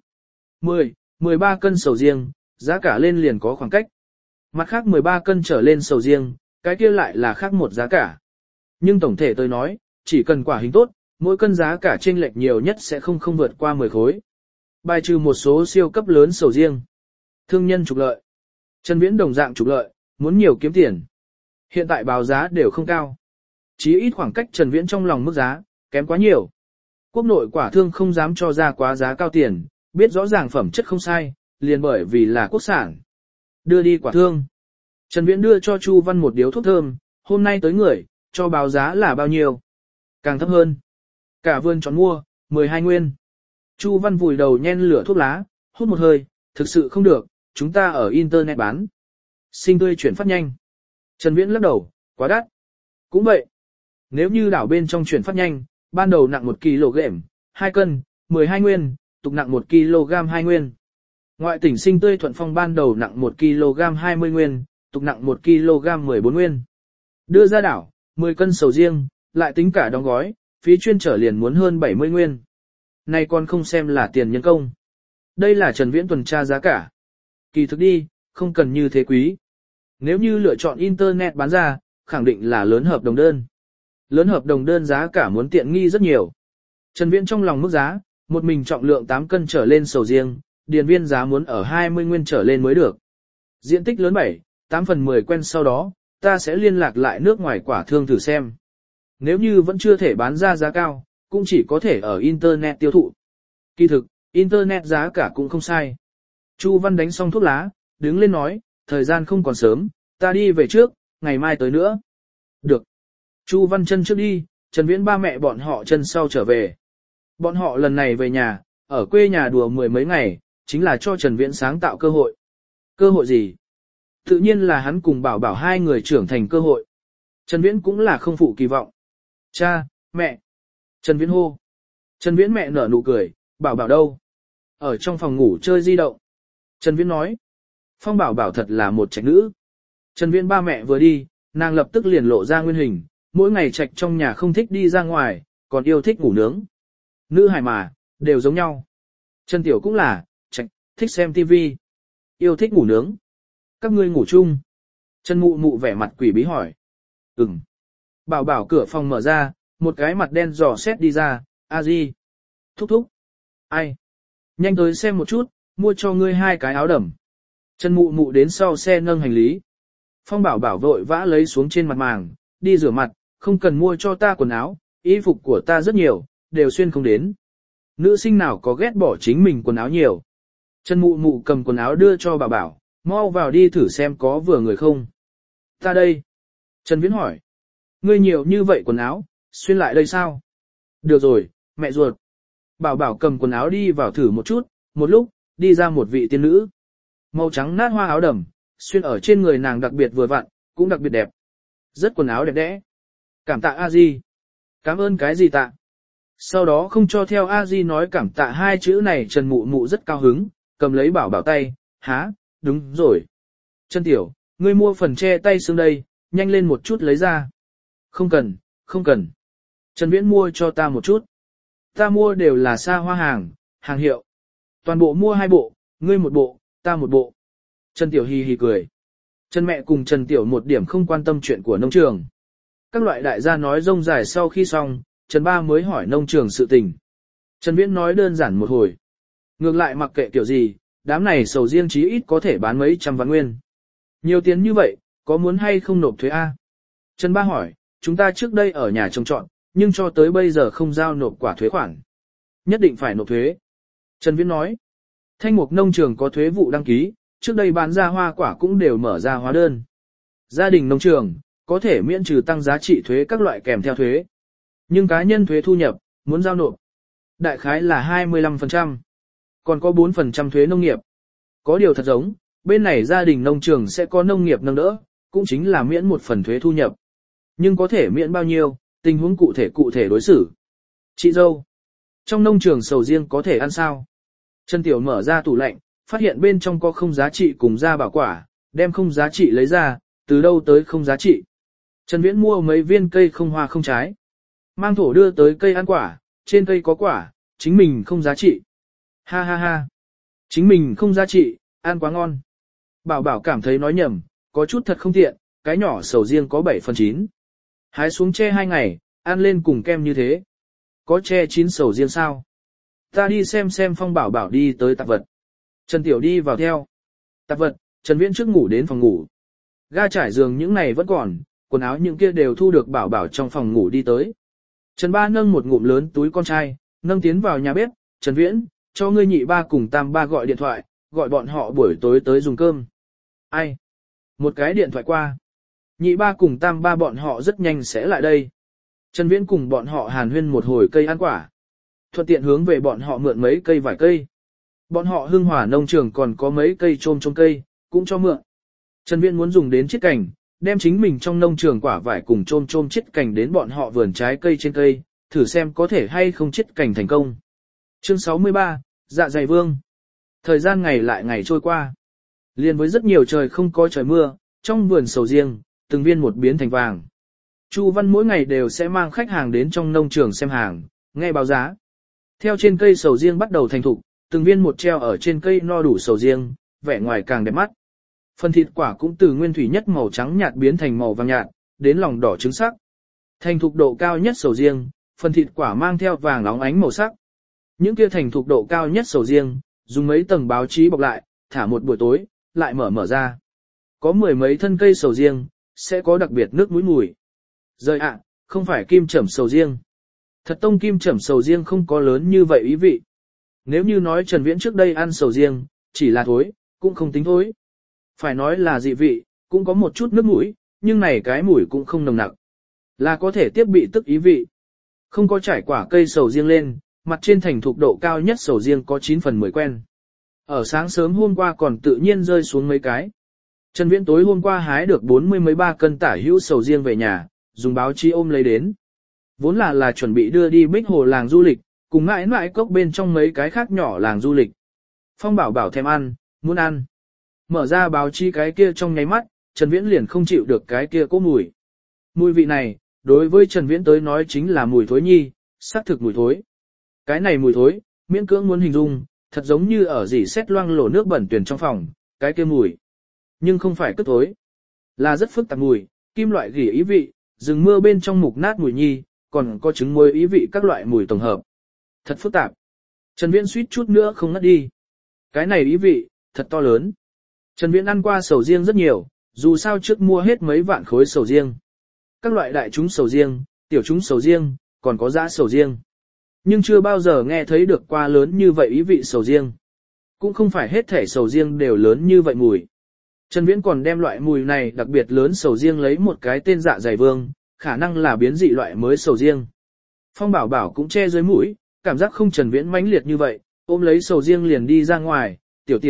A: 13 cân sầu riêng, giá cả lên liền có khoảng cách. Mặt khác 13 cân trở lên sầu riêng, cái kia lại là khác một giá cả. Nhưng tổng thể tôi nói, chỉ cần quả hình tốt, mỗi cân giá cả chênh lệch nhiều nhất sẽ không vượt qua 10 khối. Bài trừ một số siêu cấp lớn sầu riêng. Thương nhân trục lợi. Trần Viễn đồng dạng trục lợi, muốn nhiều kiếm tiền. Hiện tại báo giá đều không cao. Chí ít khoảng cách Trần Viễn trong lòng mức giá, kém quá nhiều. Quốc nội quả thương không dám cho ra quá giá cao tiền, biết rõ ràng phẩm chất không sai, liền bởi vì là quốc sản. Đưa đi quả thương. Trần Viễn đưa cho Chu Văn một điếu thuốc thơm, hôm nay tới người, cho báo giá là bao nhiêu? Càng thấp hơn. Cả vườn chọn mua, 12 nguyên. Chu Văn vùi đầu nhen lửa thuốc lá, hút một hơi, thực sự không được, chúng ta ở internet bán. Sinh tươi chuyển phát nhanh. Trần Viễn lắc đầu, quá đắt. Cũng vậy. Nếu như đảo bên trong chuyển phát nhanh, ban đầu nặng 1 kg, 2 cân, 12 nguyên, tục nặng 1 kg 2 nguyên. Ngoại tỉnh sinh tươi Thuận Phong ban đầu nặng 1 kg 20 nguyên, tục nặng 1 kg 14 nguyên. Đưa ra đảo, 10 cân sầu riêng, lại tính cả đóng gói, phí chuyên trở liền muốn hơn 70 nguyên. Này còn không xem là tiền nhân công. Đây là Trần Viễn tuần tra giá cả. Kỳ thực đi, không cần như thế quý. Nếu như lựa chọn internet bán ra, khẳng định là lớn hợp đồng đơn. Lớn hợp đồng đơn giá cả muốn tiện nghi rất nhiều. Trần Viễn trong lòng mức giá, một mình trọng lượng 8 cân trở lên sầu riêng, điền viên giá muốn ở 20 nguyên trở lên mới được. Diện tích lớn 8 phần 10 quen sau đó, ta sẽ liên lạc lại nước ngoài quả thương thử xem. Nếu như vẫn chưa thể bán ra giá cao, cũng chỉ có thể ở internet tiêu thụ. Kỳ thực, internet giá cả cũng không sai. Chu Văn đánh xong thuốc lá, đứng lên nói, thời gian không còn sớm, ta đi về trước, ngày mai tới nữa. Được. Chu Văn chân trước đi, Trần Viễn ba mẹ bọn họ chân sau trở về. Bọn họ lần này về nhà, ở quê nhà đùa 10 mấy ngày, chính là cho Trần Viễn sáng tạo cơ hội. Cơ hội gì? Tự nhiên là hắn cùng Bảo Bảo hai người trưởng thành cơ hội. Trần Viễn cũng là không phụ kỳ vọng. Cha, mẹ. Trần Viễn hô. Trần Viễn mẹ nở nụ cười, Bảo Bảo đâu? Ở trong phòng ngủ chơi di động. Trần Viễn nói. Phong Bảo Bảo thật là một trạch nữ. Trần Viễn ba mẹ vừa đi, nàng lập tức liền lộ ra nguyên hình, mỗi ngày trạch trong nhà không thích đi ra ngoài, còn yêu thích ngủ nướng. Nữ hài mà, đều giống nhau. Trần Tiểu cũng là, trạch, thích xem tivi, yêu thích ngủ nướng. Các ngươi ngủ chung. Trần Mụ Mụ vẻ mặt quỷ bí hỏi. Ừm. Bảo Bảo cửa phòng mở ra, một cái mặt đen dò xét đi ra, a di. Thúc thúc. Ai? Nhanh tới xem một chút, mua cho ngươi 2 cái áo đầm. Trần Mụ Mụ đến sau xe nâng hành lý. Phong Bảo Bảo vội vã lấy xuống trên mặt màng, đi rửa mặt, không cần mua cho ta quần áo, y phục của ta rất nhiều, đều xuyên không đến. Nữ sinh nào có ghét bỏ chính mình quần áo nhiều. Trần Mụ Mụ cầm quần áo đưa cho Bảo Bảo, mau vào đi thử xem có vừa người không. Ta đây. Trần Viễn hỏi. Ngươi nhiều như vậy quần áo, xuyên lại đây sao? Được rồi, mẹ ruột. Bảo Bảo cầm quần áo đi vào thử một chút, một lúc, đi ra một vị tiên nữ. Màu trắng nát hoa áo đầm, xuyên ở trên người nàng đặc biệt vừa vặn, cũng đặc biệt đẹp. Rất quần áo đẹp đẽ. Cảm tạ a di. Cảm ơn cái gì tạ? Sau đó không cho theo a di nói cảm tạ hai chữ này, Trần Mụ Mụ rất cao hứng, cầm lấy bảo bảo tay, há, đúng rồi. Trần Tiểu, ngươi mua phần che tay xương đây, nhanh lên một chút lấy ra. Không cần, không cần. Trần Viễn mua cho ta một chút. Ta mua đều là xa hoa hàng, hàng hiệu. Toàn bộ mua 2 bộ, ngươi một bộ, ta một bộ. Trần Tiểu hì hì cười. Trần mẹ cùng Trần Tiểu một điểm không quan tâm chuyện của nông trường. Các loại đại gia nói rông dài sau khi xong, Trần Ba mới hỏi nông trường sự tình. Trần Viễn nói đơn giản một hồi. Ngược lại mặc kệ kiểu gì, đám này sầu riêng chí ít có thể bán mấy trăm vạn nguyên. Nhiều tiền như vậy, có muốn hay không nộp thuế A? Trần Ba hỏi, chúng ta trước đây ở nhà trồng trọt, nhưng cho tới bây giờ không giao nộp quả thuế khoản. Nhất định phải nộp thuế. Trần Viễn nói, Thanh Mục nông trường có thuế vụ đăng ký, trước đây bán ra hoa quả cũng đều mở ra hóa đơn. Gia đình nông trường, có thể miễn trừ tăng giá trị thuế các loại kèm theo thuế. Nhưng cá nhân thuế thu nhập, muốn giao nộp. Đại khái là 25%. Còn có 4% thuế nông nghiệp. Có điều thật giống, bên này gia đình nông trường sẽ có nông nghiệp nâng đỡ, cũng chính là miễn một phần thuế thu nhập. Nhưng có thể miễn bao nhiêu, tình huống cụ thể đối xử. Chị dâu, trong nông trường sầu riêng có thể ăn sao? Trần Tiểu mở ra tủ lạnh, phát hiện bên trong có không giá trị cùng da bảo quả, đem không giá trị lấy ra, từ đâu tới không giá trị. Trần Viễn mua mấy viên cây không hoa không trái. Mang thổ đưa tới cây ăn quả, trên cây có quả, chính mình không giá trị. Ha ha ha. Chính mình không giá trị, ăn quá ngon. Bảo bảo cảm thấy nói nhầm, có chút thật không tiện, cái nhỏ sầu riêng có 7/9. Hái xuống tre 2 ngày, ăn lên cùng kem như thế. Có tre chín sầu riêng sao? Ta đi xem Phong Bảo bảo đi tới tạp vật. Trần Tiểu đi vào theo. Tạp vật, Trần Viễn trước ngủ đến phòng ngủ. Ga trải giường những này vẫn còn, quần áo những kia đều thu được bảo bảo trong phòng ngủ đi tới. Trần Ba nâng một ngụm lớn túi con trai, nâng tiến vào nhà bếp, Trần Viễn, cho ngươi nhị ba cùng tam ba gọi điện thoại, gọi bọn họ buổi tối tới dùng cơm. Ai? Một cái điện thoại qua. Nhị ba cùng tam ba bọn họ rất nhanh sẽ lại đây. Trần Viễn cùng bọn họ hàn huyên một hồi cây ăn quả. Thuận tiện hướng về bọn họ mượn mấy cây vải cây. Bọn họ Hưng Hòa nông trường còn có mấy cây trôm cây, cũng cho mượn. Trần Viễn muốn dùng đến chiết cành, đem chính mình trong nông trường quả vải cùng trôm chiết cành đến bọn họ vườn trái cây trên cây, thử xem có thể hay không chiết cành thành công. Chương 63, Dạ dày vương. Thời gian ngày lại ngày trôi qua. Liên với rất nhiều trời không có trời mưa, trong vườn sầu riêng, từng viên một biến thành vàng. Chu Văn mỗi ngày đều sẽ mang khách hàng đến trong nông trường xem hàng, nghe báo giá. Theo trên cây sầu riêng bắt đầu thành thục, từng viên một treo ở trên cây no đủ sầu riêng, vẻ ngoài càng đẹp mắt. Phần thịt quả cũng từ nguyên thủy nhất màu trắng nhạt biến thành màu vàng nhạt, đến lòng đỏ trứng sắc. Thành thục độ cao nhất sầu riêng, phần thịt quả mang theo vàng óng ánh màu sắc. Những kia thành thục độ cao nhất sầu riêng, dùng mấy tầng báo chí bọc lại, thả một buổi tối, lại mở ra. Có 10 mấy thân cây sầu riêng, sẽ có đặc biệt nước mũi mùi. Rời ạ, không phải kim chẩm sầu riêng. Thật tông kim chẩm sầu riêng không có lớn như vậy ý vị. Nếu như nói Trần Viễn trước đây ăn sầu riêng, chỉ là thối, cũng không tính thối. Phải nói là dị vị, cũng có một chút nước mũi, nhưng này cái mùi cũng không nồng nặc. Là có thể tiếp bị tức ý vị. Không có trải quả cây sầu riêng lên, mặt trên thành thục độ cao nhất sầu riêng có 9/10 quen. Ở sáng sớm hôm qua còn tự nhiên rơi xuống mấy cái. Trần Viễn tối hôm qua hái được 40 mấy 3 cân tả hữu sầu riêng về nhà, dùng báo chí ôm lấy đến. Vốn là chuẩn bị đưa đi Bích Hồ làng du lịch, cùng mãi mãi cốc bên trong mấy cái khác nhỏ làng du lịch. Phong Bảo bảo thèm ăn, muốn ăn. Mở ra báo chí cái kia trong nháy mắt, Trần Viễn liền không chịu được cái kia có mùi. Mùi vị này, đối với Trần Viễn tới nói chính là mùi thối nhi, xác thực mùi thối. Cái này mùi thối, miễn cưỡng muốn hình dung, thật giống như ở rỉ sét loang lổ nước bẩn tuyển trong phòng, cái kia mùi. Nhưng không phải cất thối, là rất phức tạp mùi, kim loại gỉ ý vị, rừng mưa bên trong mục nát mùi nhi, còn có trứng muối ý vị các loại mùi tổng hợp. Thật phức tạp. Trần Viễn suýt chút nữa không ngất đi. Cái này ý vị, thật to lớn. Trần Viễn ăn qua sầu riêng rất nhiều, dù sao trước mua hết mấy vạn khối sầu riêng. Các loại đại chúng sầu riêng, tiểu chúng sầu riêng, còn có dã sầu riêng. Nhưng chưa bao giờ nghe thấy được qua lớn như vậy ý vị sầu riêng. Cũng không phải hết thể sầu riêng đều lớn như vậy mùi. Trần Viễn còn đem loại mùi này đặc biệt lớn sầu riêng lấy một cái tên Dạ dày vương, khả năng là biến dị loại mới sầu riêng. Phong Bảo bảo cũng che dưới mũi, cảm giác không Trần Viễn mãnh liệt như vậy, ôm lấy sầu riêng liền đi ra ngoài, tiểu tiểu,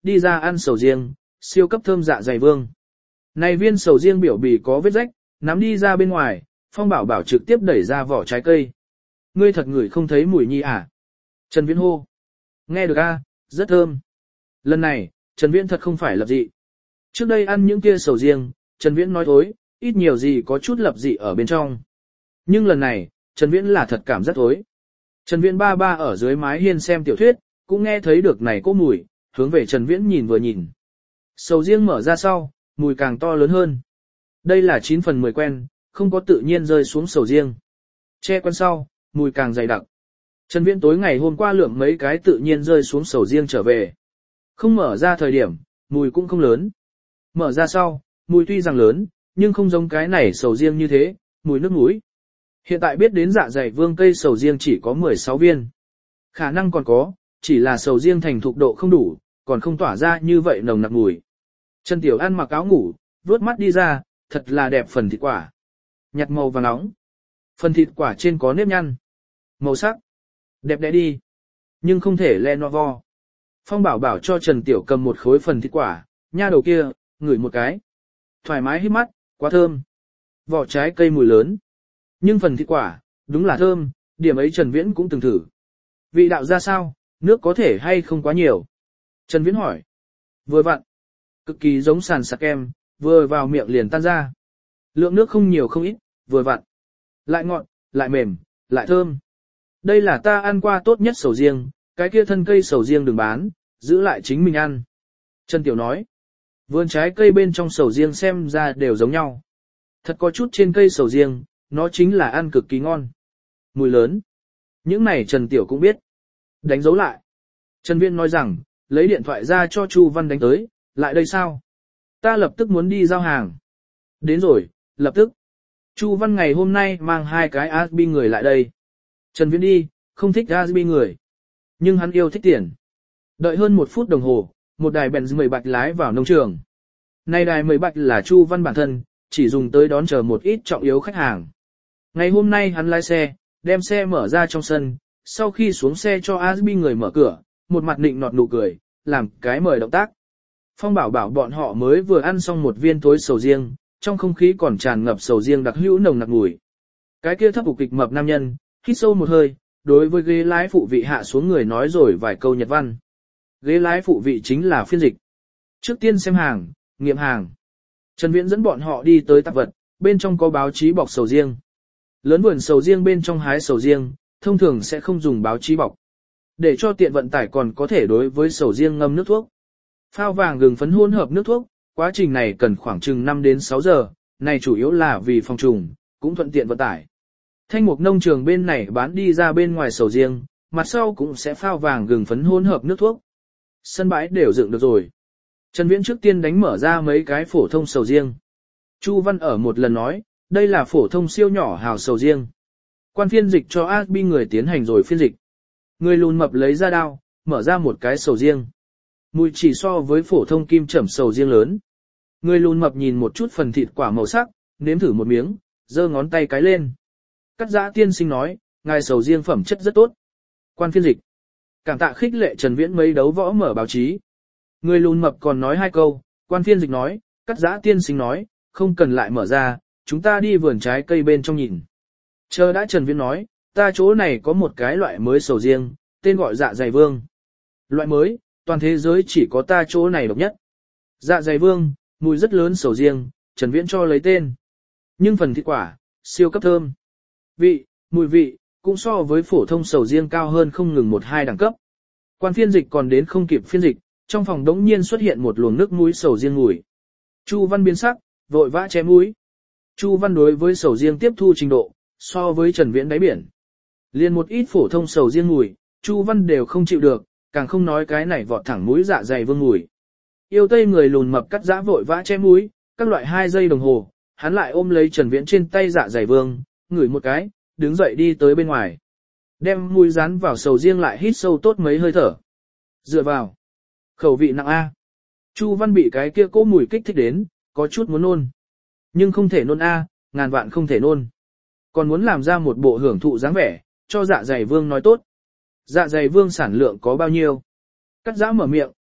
A: đi ra ăn sầu riêng, siêu cấp thơm dạ dày vương. Này viên sầu riêng biểu bì có vết rách, nắm đi ra bên ngoài, Phong Bảo Bảo trực tiếp đẩy ra vỏ trái cây. Ngươi thật ngửi không thấy mùi nhi à? Trần Viễn hô. Nghe được a, rất thơm. Lần này, Trần Viễn thật không phải lập dị. Trước đây ăn những kia sầu riêng, Trần Viễn nói thối, ít nhiều gì có chút lập dị ở bên trong. Nhưng lần này, Trần Viễn là thật cảm rất thối. Trần Viễn ba ba ở dưới mái hiên xem tiểu thuyết, cũng nghe thấy được này cỗ mùi, hướng về Trần Viễn nhìn vừa nhìn. Sầu riêng mở ra sau, mùi càng to lớn hơn. Đây là 9 phần 10 quen, không có tự nhiên rơi xuống sầu riêng. Che quen sau, mùi càng dày đặc. Trần Viễn tối ngày hôm qua lượm mấy cái tự nhiên rơi xuống sầu riêng trở về. Không mở ra thời điểm, mùi cũng không lớn. Mở ra sau, mùi tuy rằng lớn, nhưng không giống cái này sầu riêng như thế, mùi nước mũi. Hiện tại biết đến dạ dày vương cây sầu riêng chỉ có 16 viên. Khả năng còn có, chỉ là sầu riêng thành thục độ không đủ, còn không tỏa ra như vậy nồng nặc mùi. Trần Tiểu ăn mặc áo ngủ, vuốt mắt đi ra, thật là đẹp phần thịt quả. Nhạt màu vàng nóng. Phần thịt quả trên có nếp nhăn. Màu sắc. Đẹp đẽ đi. Nhưng không thể le no vo. Phong Bảo Bảo cho Trần Tiểu cầm một khối phần thịt quả, nha đầu kia, ngửi một cái. Thoải mái hít mắt, quá thơm. Vỏ trái cây mùi lớn. Nhưng phần thịt quả, đúng là thơm, điểm ấy Trần Viễn cũng từng thử. Vị đạo ra sao, nước có thể hay không quá nhiều? Trần Viễn hỏi. Vừa vặn. Cực kỳ giống sàn sạc kem, vừa vào miệng liền tan ra. Lượng nước không nhiều không ít, vừa vặn. Lại ngọt, lại mềm, lại thơm. Đây là ta ăn qua tốt nhất sầu riêng, cái kia thân cây sầu riêng đừng bán, giữ lại chính mình ăn. Trần Tiểu nói. Vườn trái cây bên trong sầu riêng xem ra đều giống nhau. Thật có chút trên cây sầu riêng, nó chính là ăn cực kỳ ngon. Mùi lớn. Những này Trần Tiểu cũng biết. Đánh dấu lại. Trần Viễn nói rằng, lấy điện thoại ra cho Chu Văn đánh tới, lại đây sao? Ta lập tức muốn đi giao hàng. Đến rồi, lập tức. Chu Văn ngày hôm nay mang 2 cái Asbi người lại đây. Trần Viễn đi, không thích Asbi người. Nhưng hắn yêu thích tiền. Đợi hơn 1 phút đồng hồ, một đài Benz 10 bạch lái vào nông trường. Này đài 10 bạch là Chu Văn bản thân, chỉ dùng tới đón chờ một ít trọng yếu khách hàng. Ngày hôm nay hắn lái xe, đem xe mở ra trong sân, sau khi xuống xe cho Asbi người mở cửa, một mặt nịnh nọt nụ cười, làm cái mời động tác. Phong Bảo Bảo bọn họ mới vừa ăn xong một viên tối sầu riêng, trong không khí còn tràn ngập sầu riêng đặc hữu nồng nặc mùi. Cái kia thấp ục kịch mập nam nhân, hít sâu một hơi, đối với ghế lái phụ vị hạ xuống người nói rồi vài câu Nhật văn. Ghế lái phụ vị chính là phiên dịch. Trước tiên xem hàng, nghiệm hàng. Trần Viễn dẫn bọn họ đi tới tạp vật, bên trong có báo chí bọc sầu riêng. Lớn vườn sầu riêng bên trong hái sầu riêng, thông thường sẽ không dùng báo chí bọc. Để cho tiện vận tải còn có thể đối với sầu riêng ngâm nước thuốc. Phao vàng gừng phấn hỗn hợp nước thuốc, quá trình này cần khoảng chừng 5 đến 6 giờ, này chủ yếu là vì phòng trùng, cũng thuận tiện vận tải. Thanh mục nông trường bên này bán đi ra bên ngoài sầu riêng, mặt sau cũng sẽ phao vàng gừng phấn hỗn hợp nước thuốc. Sân bãi đều dựng được rồi. Trần Viễn trước tiên đánh mở ra mấy cái phổ thông sầu riêng. Chu Văn ở một lần nói, đây là phổ thông siêu nhỏ hào sầu riêng. Quan phiên dịch cho Asbi người tiến hành rồi phiên dịch. Người lùn mập lấy ra đao, mở ra một cái sầu riêng. Mùi chỉ so với phổ thông kim chẩm sầu riêng lớn. Người lùn mập nhìn một chút phần thịt quả màu sắc, nếm thử một miếng, giơ ngón tay cái lên. Cắt giã tiên sinh nói, ngài sầu riêng phẩm chất rất tốt. Quan phiên dịch. Cảm tạ khích lệ Trần Viễn mấy đấu võ mở báo chí. Người lùn mập còn nói 2 câu, quan phiên dịch nói, cắt giã tiên sinh nói, không cần lại mở ra, chúng ta đi vườn trái cây bên trong nhìn. Chờ đã Trần Viễn nói, ta chỗ này có một cái loại mới sầu riêng, tên gọi dạ dày vương. Loại mới, toàn thế giới chỉ có ta chỗ này độc nhất. Dạ dày vương, mùi rất lớn sầu riêng, Trần Viễn cho lấy tên. Nhưng phần thịt quả, siêu cấp thơm. Vị, mùi vị, cũng so với phổ thông sầu riêng cao hơn không ngừng 1-2 đẳng cấp. Quan phiên dịch còn đến không kịp phiên dịch, trong phòng đống nhiên xuất hiện một luồng nước muối sầu riêng mùi. Chu Văn biến sắc, vội vã che mũi. Chu Văn đối với sầu riêng tiếp thu trình độ, so với Trần Viễn đáy biển. Liên một ít phổ thông sầu riêng mùi, Chu Văn đều không chịu được, càng không nói cái này vọt thẳng mũi dạ dày vương mùi. Yêu Tây người lùn mập cắt giã vội vã che mũi, các loại 2 giây đồng hồ, hắn lại ôm lấy Trần Viễn trên tay dạ dày vương, ngửi một cái, đứng dậy đi tới bên ngoài. Đem mũi dán vào sầu riêng lại hít sâu tốt mấy hơi thở. Dựa vào. Khẩu vị nặng A. Chu Văn bị cái kia cỗ mùi kích thích đến, có chút muốn nôn. Nhưng không thể nôn A, ngàn vạn không thể nôn. Còn muốn làm ra một bộ hưởng thụ dáng vẻ, cho dạ dày vương nói tốt. Dạ dày vương sản lượng có bao nhiêu? Cắt giã mở miệng,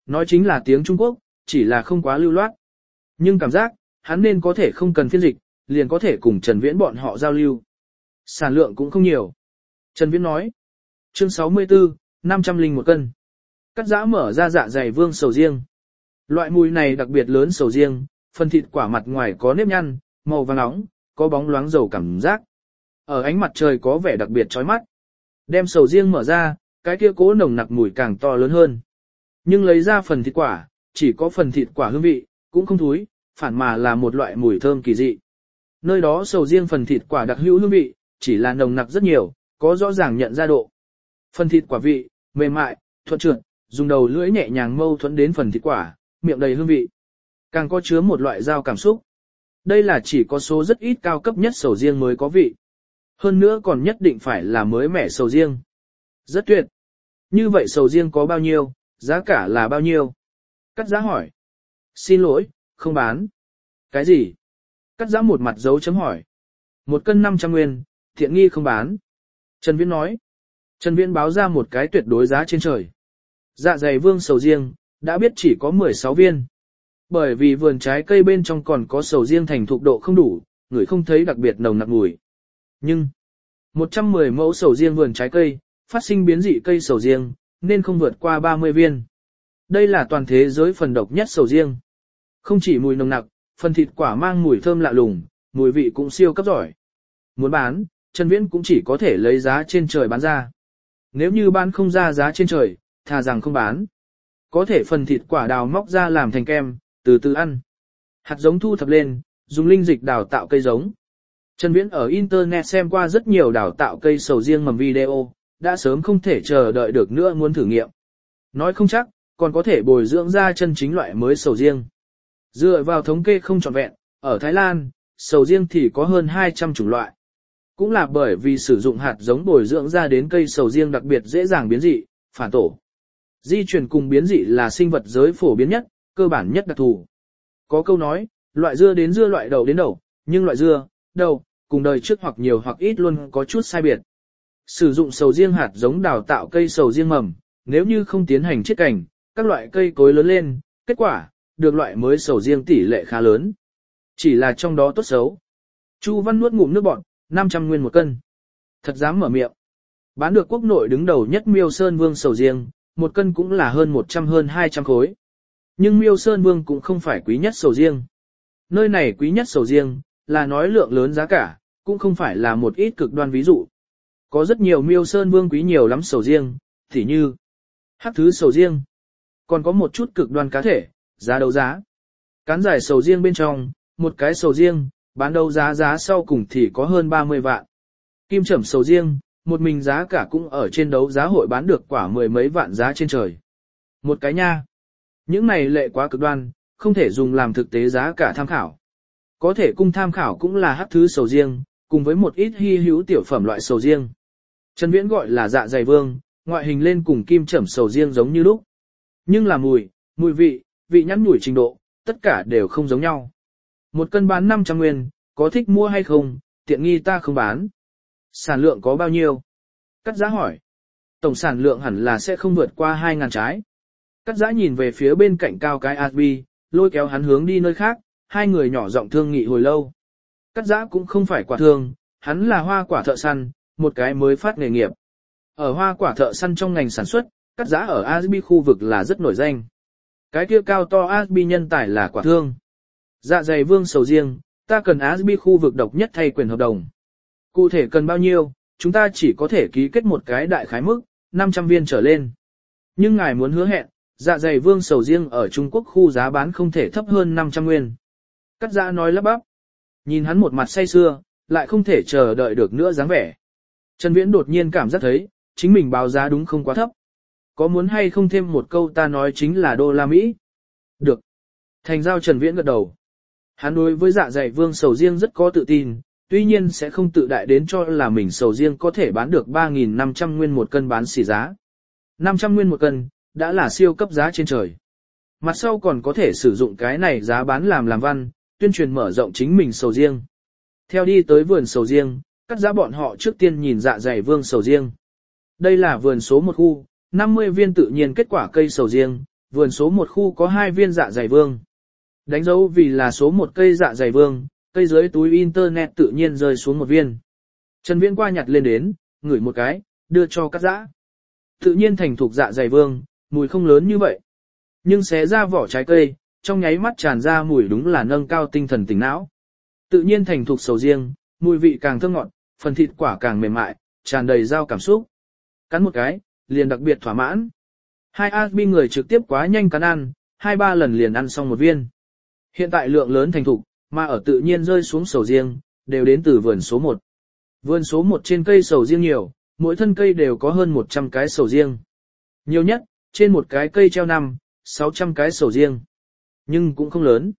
A: nói chính là tiếng Trung Quốc, chỉ là không quá lưu loát. Nhưng cảm giác, hắn nên có thể không cần phiên dịch, liền có thể cùng Trần Viễn bọn họ giao lưu. Sản lượng cũng không nhiều. Trần Viễn nói. Chương 64, 501 cân. Cắt giã mở ra dạ dày vương sầu riêng. Loại mùi này đặc biệt lớn sầu riêng, phần thịt quả mặt ngoài có nếp nhăn, màu vàng nóng, có bóng loáng dầu cảm giác. Ở ánh mặt trời có vẻ đặc biệt chói mắt. Đem sầu riêng mở ra, cái kia cố nồng nặc mùi càng to lớn hơn. Nhưng lấy ra phần thịt quả, chỉ có phần thịt quả hương vị, cũng không thúi, phản mà là một loại mùi thơm kỳ dị. Nơi đó sầu riêng phần thịt quả đặc hữu hương vị, chỉ là nồng nặc rất nhiều, có rõ ràng nhận ra độ. Phần thịt quả vị, mềm mại, thuận trượt, dùng đầu lưỡi nhẹ nhàng mâu thuẫn đến phần thịt quả, miệng đầy hương vị. Càng có chứa một loại giao cảm xúc. Đây là chỉ có số rất ít cao cấp nhất sầu riêng mới có vị. Hơn nữa còn nhất định phải là mới mẻ sầu riêng. Rất tuyệt. Như vậy sầu riêng có bao nhiêu, giá cả là bao nhiêu? Cắt giá hỏi. Xin lỗi, không bán. Cái gì? Cắt giá một mặt dấu chấm hỏi. 1 cân 500 nguyên, thiện nghi không bán. Trần Viễn nói. Trần Viễn báo ra một cái tuyệt đối giá trên trời. Dạ dày vương sầu riêng, đã biết chỉ có 16 viên. Bởi vì vườn trái cây bên trong còn có sầu riêng thành thục độ không đủ, người không thấy đặc biệt nồng nặc mùi. Nhưng, 110 mẫu sầu riêng vườn trái cây, phát sinh biến dị cây sầu riêng, nên không vượt qua 30 viên. Đây là toàn thế giới phần độc nhất sầu riêng. Không chỉ mùi nồng nặc, phần thịt quả mang mùi thơm lạ lùng, mùi vị cũng siêu cấp giỏi. Muốn bán, Trần Viễn cũng chỉ có thể lấy giá trên trời bán ra. Nếu như bán không ra giá trên trời, thà rằng không bán. Có thể phần thịt quả đào móc ra làm thành kem, từ từ ăn. Hạt giống thu thập lên, dùng linh dịch đào tạo cây giống. Trần Viễn ở Internet xem qua rất nhiều đào tạo cây sầu riêng mầm video, đã sớm không thể chờ đợi được nữa muốn thử nghiệm. Nói không chắc, còn có thể bồi dưỡng ra chân chính loại mới sầu riêng. Dựa vào thống kê không trọn vẹn, ở Thái Lan, sầu riêng thì có hơn 200 chủng loại. Cũng là bởi vì sử dụng hạt giống bồi dưỡng ra đến cây sầu riêng đặc biệt dễ dàng biến dị, phản tổ. Di truyền cùng biến dị là sinh vật giới phổ biến nhất, cơ bản nhất đặc thù. Có câu nói, loại dưa đến dưa loại đậu đến đậu, nhưng loại dưa, đậu, cùng đời trước hoặc nhiều hoặc ít luôn có chút sai biệt. Sử dụng sầu riêng hạt giống đào tạo cây sầu riêng mầm, nếu như không tiến hành chiết cành, các loại cây cối lớn lên, kết quả, được loại mới sầu riêng tỷ lệ khá lớn. Chỉ là trong đó tốt xấu. Chu Văn nuốt ngụm nước bọt, 500 nguyên 1 cân. Thật dám mở miệng. Bán được quốc nội đứng đầu nhất Miêu Sơn Vương sầu riêng, 1 cân cũng là hơn 200 khối. Nhưng Miêu Sơn Vương cũng không phải quý nhất sầu riêng. Nơi này quý nhất sầu riêng, là nói lượng lớn giá cả, cũng không phải là một ít cực đoan ví dụ. Có rất nhiều Miêu Sơn Vương quý nhiều lắm sầu riêng, tỉ như hắc thứ sầu riêng. Còn có một chút cực đoan cá thể, giá đấu giá. Cán giải sầu riêng bên trong, một cái sầu riêng, bán đấu giá sau cùng thì có hơn 30 vạn. Kim chẩm sầu riêng, một mình giá cả cũng ở trên đấu giá hội bán được quả 10 mấy vạn giá trên trời. Một cái nha. Những này lệ quá cực đoan, không thể dùng làm thực tế giá cả tham khảo. Có thể cung tham khảo cũng là hắc thứ sầu riêng, cùng với một ít hy hữu tiểu phẩm loại sầu riêng. Trần Viễn gọi là dạ dày vương, ngoại hình lên cùng kim chẩm sầu riêng giống như lúc. Nhưng là mùi vị, vị nhắn nhủi trình độ, tất cả đều không giống nhau. 1 cân bán 500 nguyên, có thích mua hay không, tiện nghi ta không bán. Sản lượng có bao nhiêu? Cắt giá hỏi. Tổng sản lượng hẳn là sẽ không vượt qua 2.000 trái. Cắt giá nhìn về phía bên cạnh cao cái Asbi, lôi kéo hắn hướng đi nơi khác, hai người nhỏ giọng thương nghị hồi lâu. Cắt giá cũng không phải quả thương, hắn là hoa quả thợ săn, một cái mới phát nghề nghiệp. Ở hoa quả thợ săn trong ngành sản xuất, cắt giá ở Asbi khu vực là rất nổi danh. Cái kia cao to Asbi nhân tài là quả thương. Dạ dày vương sầu riêng, ta cần Asbi khu vực độc nhất thay quyền hợp đồng. Cụ thể cần bao nhiêu, chúng ta chỉ có thể ký kết một cái đại khái mức, 500 viên trở lên. Nhưng ngài muốn hứa hẹn, dạ dày vương sầu riêng ở Trung Quốc khu giá bán không thể thấp hơn 500 nguyên. Cắt giá nói lắp bắp. Nhìn hắn một mặt say sưa, lại không thể chờ đợi được nữa dáng vẻ. Trần Viễn đột nhiên cảm giác thấy, chính mình báo giá đúng không quá thấp. Có muốn hay không thêm một câu ta nói chính là đô la Mỹ? Được. Thành giao Trần Viễn gật đầu. Hắn đối với dạ dày vương sầu riêng rất có tự tin, tuy nhiên sẽ không tự đại đến cho là mình sầu riêng có thể bán được 3.500 nguyên 1 cân bán xỉ giá. 500 nguyên 1 cân, đã là siêu cấp giá trên trời. Mặt sau còn có thể sử dụng cái này giá bán làm văn, tuyên truyền mở rộng chính mình sầu riêng. Theo đi tới vườn sầu riêng, cắt giá bọn họ trước tiên nhìn dạ dày vương sầu riêng. Đây là vườn số 1 khu, 50 viên tự nhiên kết quả cây sầu riêng, vườn số 1 khu có 2 viên dạ dày vương. Đánh dấu vì là số 1 cây dạ dày vương, cây dưới túi internet tự nhiên rơi xuống một viên. Trần Viễn qua nhặt lên đến, ngửi một cái, đưa cho Cát Dã. Tự nhiên thành thục dạ dày vương, mùi không lớn như vậy. Nhưng xé ra vỏ trái cây, trong nháy mắt tràn ra mùi đúng là nâng cao tinh thần tỉnh não. Tự nhiên thành thục sầu riêng, mùi vị càng thơm ngọt, phần thịt quả càng mềm mại, tràn đầy rau cảm xúc. Cắn một cái, liền đặc biệt thỏa mãn. Hai Asbi người trực tiếp quá nhanh cắn ăn, 2-3 lần liền ăn xong một viên. Hiện tại lượng lớn thành thục, mà ở tự nhiên rơi xuống sầu riêng, đều đến từ vườn số 1. Vườn số 1 trên cây sầu riêng nhiều, mỗi thân cây đều có hơn 100 cái sầu riêng. Nhiều nhất, trên một cái cây treo 500-600 cái sầu riêng. Nhưng cũng không lớn.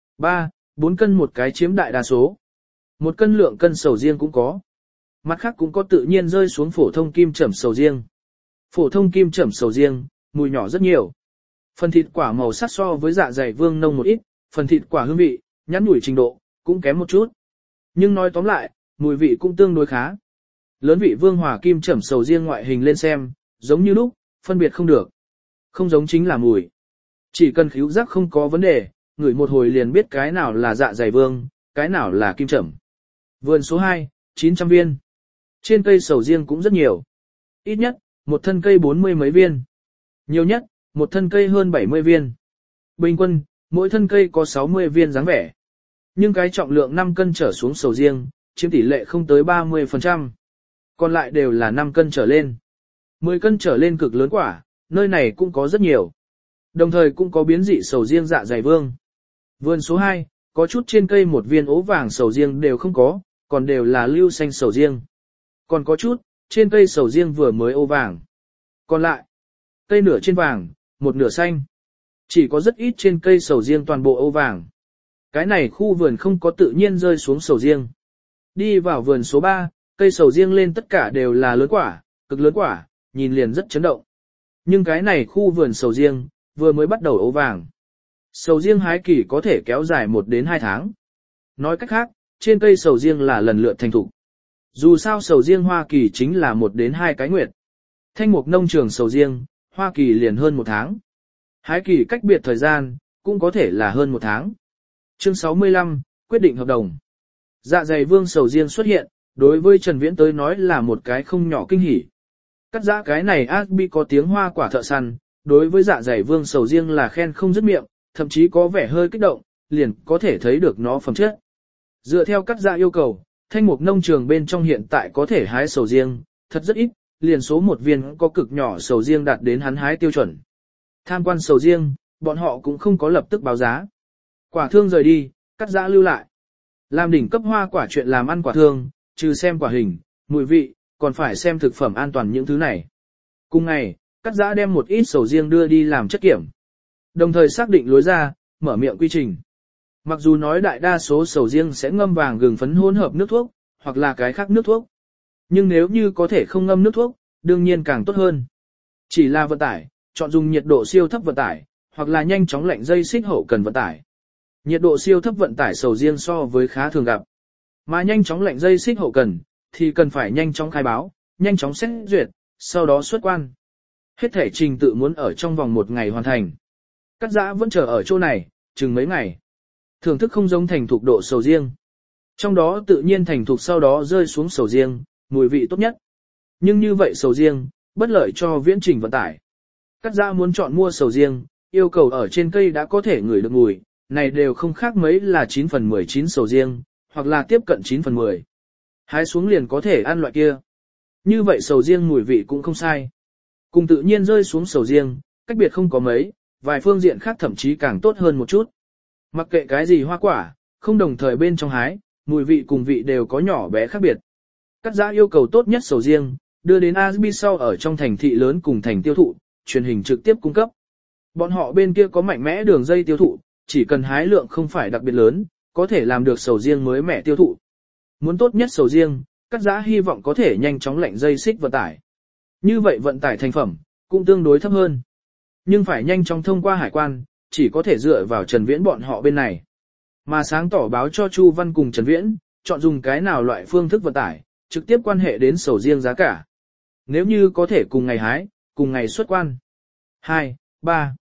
A: 3-4 cân một cái chiếm đại đa số. 1 cân lượng cân sầu riêng cũng có. Mặt khác cũng có tự nhiên rơi xuống phổ thông kim chẩm sầu riêng. Phổ thông kim chẩm sầu riêng, mùi nhỏ rất nhiều. Phần thịt quả màu sắc so với dạ dày vương nông một ít, phần thịt quả hương vị, nhắn nhủi trình độ, cũng kém một chút. Nhưng nói tóm lại, mùi vị cũng tương đối khá. Lớn vị vương hòa kim chẩm sầu riêng ngoại hình lên xem, giống như lúc, phân biệt không được. Không giống chính là mùi. Chỉ cần khứu giác không có vấn đề, ngửi một hồi liền biết cái nào là dạ dày vương, cái nào là kim chẩm. Vườn số 2, 900 viên. Trên cây sầu riêng cũng rất nhiều. Ít nhất, một thân cây 40 mấy viên. Nhiều nhất, một thân cây hơn 70 viên. Bình quân, mỗi thân cây có 60 viên dáng vẻ. Nhưng cái trọng lượng 5 cân trở xuống sầu riêng, chiếm tỷ lệ không tới 30%. Còn lại đều là 5 cân trở lên. 10 cân trở lên cực lớn quả, nơi này cũng có rất nhiều. Đồng thời cũng có biến dị sầu riêng dạ dày vương. Vườn số 2, có chút trên cây một viên ố vàng sầu riêng đều không có, còn đều là lưu xanh sầu riêng. Còn có chút, trên cây sầu riêng vừa mới ô vàng. Còn lại, cây nửa trên vàng, một nửa xanh. Chỉ có rất ít trên cây sầu riêng toàn bộ ô vàng. Cái này khu vườn không có tự nhiên rơi xuống sầu riêng. Đi vào vườn số 3, cây sầu riêng lên tất cả đều là lớn quả, cực lớn quả, nhìn liền rất chấn động. Nhưng cái này khu vườn sầu riêng, vừa mới bắt đầu ố vàng. Sầu riêng hái kỳ có thể kéo dài 1 đến 2 tháng. Nói cách khác, trên cây sầu riêng là lần lượt thành thục. Dù sao sầu riêng Hoa Kỳ chính là 1 đến 2 cái nguyệt. Thanh mục nông trường sầu riêng, Hoa Kỳ liền hơn 1 tháng. Hái kỳ cách biệt thời gian, cũng có thể là hơn 1 tháng. Chương 65, quyết định hợp đồng. Dạ dày vương sầu riêng xuất hiện, đối với Trần Viễn tới nói là một cái không nhỏ kinh hỉ. Cắt giã cái này Asbi có tiếng hoa quả thợ săn, đối với dạ dày vương sầu riêng là khen không dứt miệng, thậm chí có vẻ hơi kích động, liền có thể thấy được nó phẩm chất. Dựa theo cắt giã yêu cầu, thanh mục nông trường bên trong hiện tại có thể hái sầu riêng, thật rất ít, liền số 1 viên có cực nhỏ sầu riêng đạt đến hắn hái tiêu chuẩn. Tham quan sầu riêng, bọn họ cũng không có lập tức báo giá. Quả thương rời đi, cắt giã lưu lại. Làm đỉnh cấp hoa quả chuyện làm ăn quả thương, trừ xem quả hình, mùi vị, còn phải xem thực phẩm an toàn những thứ này. Cùng ngày, cắt giã đem một ít sầu riêng đưa đi làm chất kiểm. Đồng thời xác định lối ra, mở miệng quy trình. Mặc dù nói đại đa số sầu riêng sẽ ngâm vàng gừng phấn hỗn hợp nước thuốc, hoặc là cái khác nước thuốc. Nhưng nếu như có thể không ngâm nước thuốc, đương nhiên càng tốt hơn. Chỉ là vận tải, chọn dùng nhiệt độ siêu thấp vận tải, hoặc là nhanh chóng lạnh dây xích hậu cần vận tải. Nhiệt độ siêu thấp vận tải sầu riêng so với khá thường gặp. Mà nhanh chóng lạnh dây xích hậu cần, thì cần phải nhanh chóng khai báo, nhanh chóng xét duyệt, sau đó xuất quan. Hết thể trình tự muốn ở trong vòng 1 ngày hoàn thành. Cắt giã vẫn chờ ở chỗ này, chừng mấy ngày. Thưởng thức không giống thành thục độ sầu riêng. Trong đó tự nhiên thành thục sau đó rơi xuống sầu riêng, mùi vị tốt nhất. Nhưng như vậy sầu riêng, bất lợi cho viễn trình vận tải. Cắt giã muốn chọn mua sầu riêng, yêu cầu ở trên cây đã có thể ngửi được mùi, này đều không khác mấy là 9/19 sầu riêng, hoặc là tiếp cận 9/10. Hái xuống liền có thể ăn loại kia. Như vậy sầu riêng mùi vị cũng không sai. Cùng tự nhiên rơi xuống sầu riêng, cách biệt không có mấy, vài phương diện khác thậm chí càng tốt hơn một chút. Mặc kệ cái gì hoa quả, không đồng thời bên trong hái, mùi vị cùng vị đều có nhỏ bé khác biệt. Cắt giã yêu cầu tốt nhất sầu riêng, đưa đến Asbi sau ở trong thành thị lớn cùng thành tiêu thụ, truyền hình trực tiếp cung cấp. Bọn họ bên kia có mạnh mẽ đường dây tiêu thụ, chỉ cần hái lượng không phải đặc biệt lớn, có thể làm được sầu riêng mới mẻ tiêu thụ. Muốn tốt nhất sầu riêng, cắt giã hy vọng có thể nhanh chóng lạnh dây xích vận tải. Như vậy vận tải thành phẩm, cũng tương đối thấp hơn. Nhưng phải nhanh chóng thông qua hải quan, chỉ có thể dựa vào Trần Viễn bọn họ bên này. Mà sáng tỏ báo cho Chu Văn cùng Trần Viễn, chọn dùng cái nào loại phương thức vận tải, trực tiếp quan hệ đến sầu riêng giá cả. Nếu như có thể cùng ngày hái, cùng ngày xuất quan. 2, 3.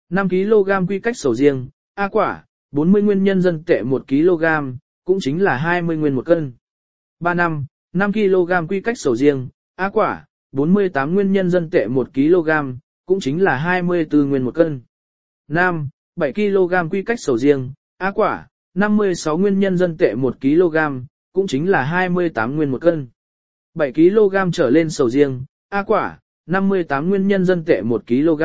A: 5 kg quy cách sầu riêng, A quả, 40 nguyên nhân dân tệ 1 kg, cũng chính là 20 nguyên một cân. 3 năm, 5 kg quy cách sầu riêng, A quả, 48 nguyên nhân dân tệ 1 kg, cũng chính là 24 nguyên một cân. 5, 7 kg quy cách sầu riêng, A quả, 56 nguyên nhân dân tệ 1 kg, cũng chính là 28 nguyên một cân. 7 kg trở lên sầu riêng, A quả, 58 nguyên nhân dân tệ 1 kg,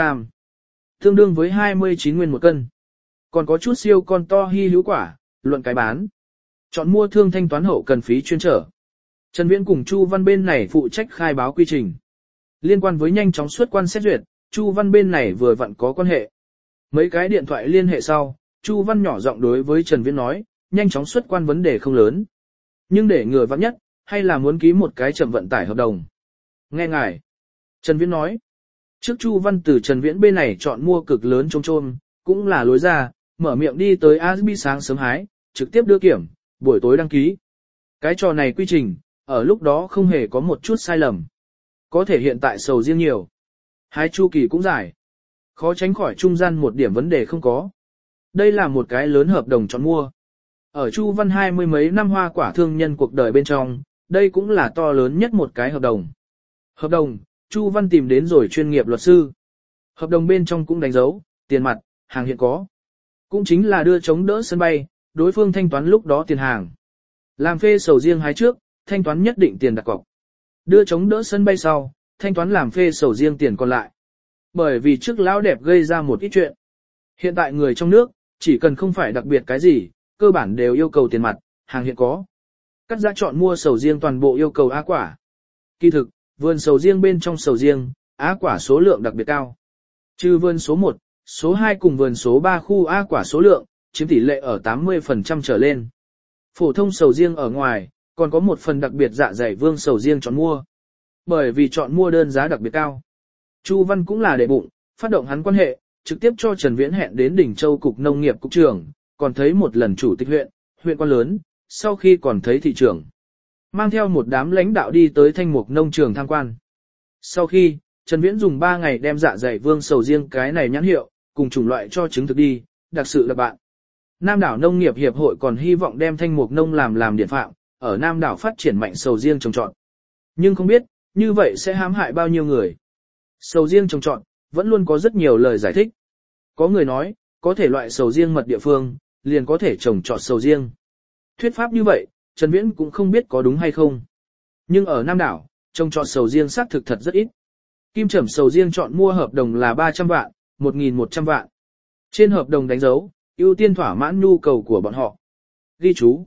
A: tương đương với 29 nguyên một cân. Còn có chút siêu con to hy hữu quả, luận cái bán. Chọn mua thương thanh toán hậu cần phí chuyên trở. Trần Viễn cùng Chu Văn bên này phụ trách khai báo quy trình. Liên quan với nhanh chóng xuất quan xét duyệt, Chu Văn bên này vừa vặn có quan hệ. Mấy cái điện thoại liên hệ sau, Chu Văn nhỏ giọng đối với Trần Viễn nói, nhanh chóng xuất quan vấn đề không lớn. Nhưng để ngừa vắng nhất, hay là muốn ký một cái chậm vận tải hợp đồng. Nghe ngài. Trần Viễn nói. Trước Chu Văn từ Trần Viễn bên này chọn mua cực lớn trôm trôm, cũng là lối ra, mở miệng đi tới Asbi sáng sớm hái, trực tiếp đưa kiểm, buổi tối đăng ký. Cái trò này quy trình, ở lúc đó không hề có một chút sai lầm. Có thể hiện tại sầu riêng nhiều. Hái chu kỳ cũng dài. Khó tránh khỏi trung gian một điểm vấn đề không có. Đây là một cái lớn hợp đồng chọn mua. Ở Chu Văn 20 mấy năm hoa quả thương nhân cuộc đời bên trong, đây cũng là to lớn nhất một cái hợp đồng. Hợp đồng, Chu Văn tìm đến rồi chuyên nghiệp luật sư. Hợp đồng bên trong cũng đánh dấu, tiền mặt, hàng hiện có. Cũng chính là đưa chống đỡ sân bay, đối phương thanh toán lúc đó tiền hàng. Làm phê sầu riêng hái trước, thanh toán nhất định tiền đặt cọc. Đưa chống đỡ sân bay sau, thanh toán làm phê sầu riêng tiền còn lại. Bởi vì trước lão đẹp gây ra một ít chuyện. Hiện tại người trong nước, chỉ cần không phải đặc biệt cái gì, cơ bản đều yêu cầu tiền mặt, hàng hiện có. Cắt giá chọn mua sầu riêng toàn bộ yêu cầu A quả. Kỳ thực, vườn sầu riêng bên trong sầu riêng, A quả số lượng đặc biệt cao. Trừ vườn số 1, số 2 cùng vườn số 3 khu A quả số lượng, chiếm tỷ lệ ở 80% trở lên. Phổ thông sầu riêng ở ngoài, còn có một phần đặc biệt dạ dày vương sầu riêng chọn mua. Bởi vì chọn mua đơn giá đặc biệt cao. Chu Văn cũng là để bụng, phát động hắn quan hệ, trực tiếp cho Trần Viễn hẹn đến Đỉnh Châu cục nông nghiệp cục trưởng, còn thấy một lần chủ tịch huyện quan lớn, sau khi còn thấy thị trưởng. Mang theo một đám lãnh đạo đi tới Thanh Mục nông trường tham quan. Sau khi, Trần Viễn dùng 3 ngày đem dạ dày vương sầu riêng cái này nhãn hiệu, cùng chủng loại cho chứng thực đi, đặc sự là bạn. Nam đảo nông nghiệp hiệp hội còn hy vọng đem Thanh Mục nông làm điển phạm, ở Nam đảo phát triển mạnh sầu riêng trồng trọt. Nhưng không biết, như vậy sẽ hãm hại bao nhiêu người. Sầu riêng trồng trọt, vẫn luôn có rất nhiều lời giải thích. Có người nói, có thể loại sầu riêng mật địa phương, liền có thể trồng trọt sầu riêng. Thuyết pháp như vậy, Trần Viễn cũng không biết có đúng hay không. Nhưng ở Nam đảo, trồng trọt sầu riêng xác thực thật rất ít. Kim Trẩm sầu riêng chọn mua hợp đồng là 300 vạn, 1.100 vạn. Trên hợp đồng đánh dấu, ưu tiên thỏa mãn nhu cầu của bọn họ. Ghi chú,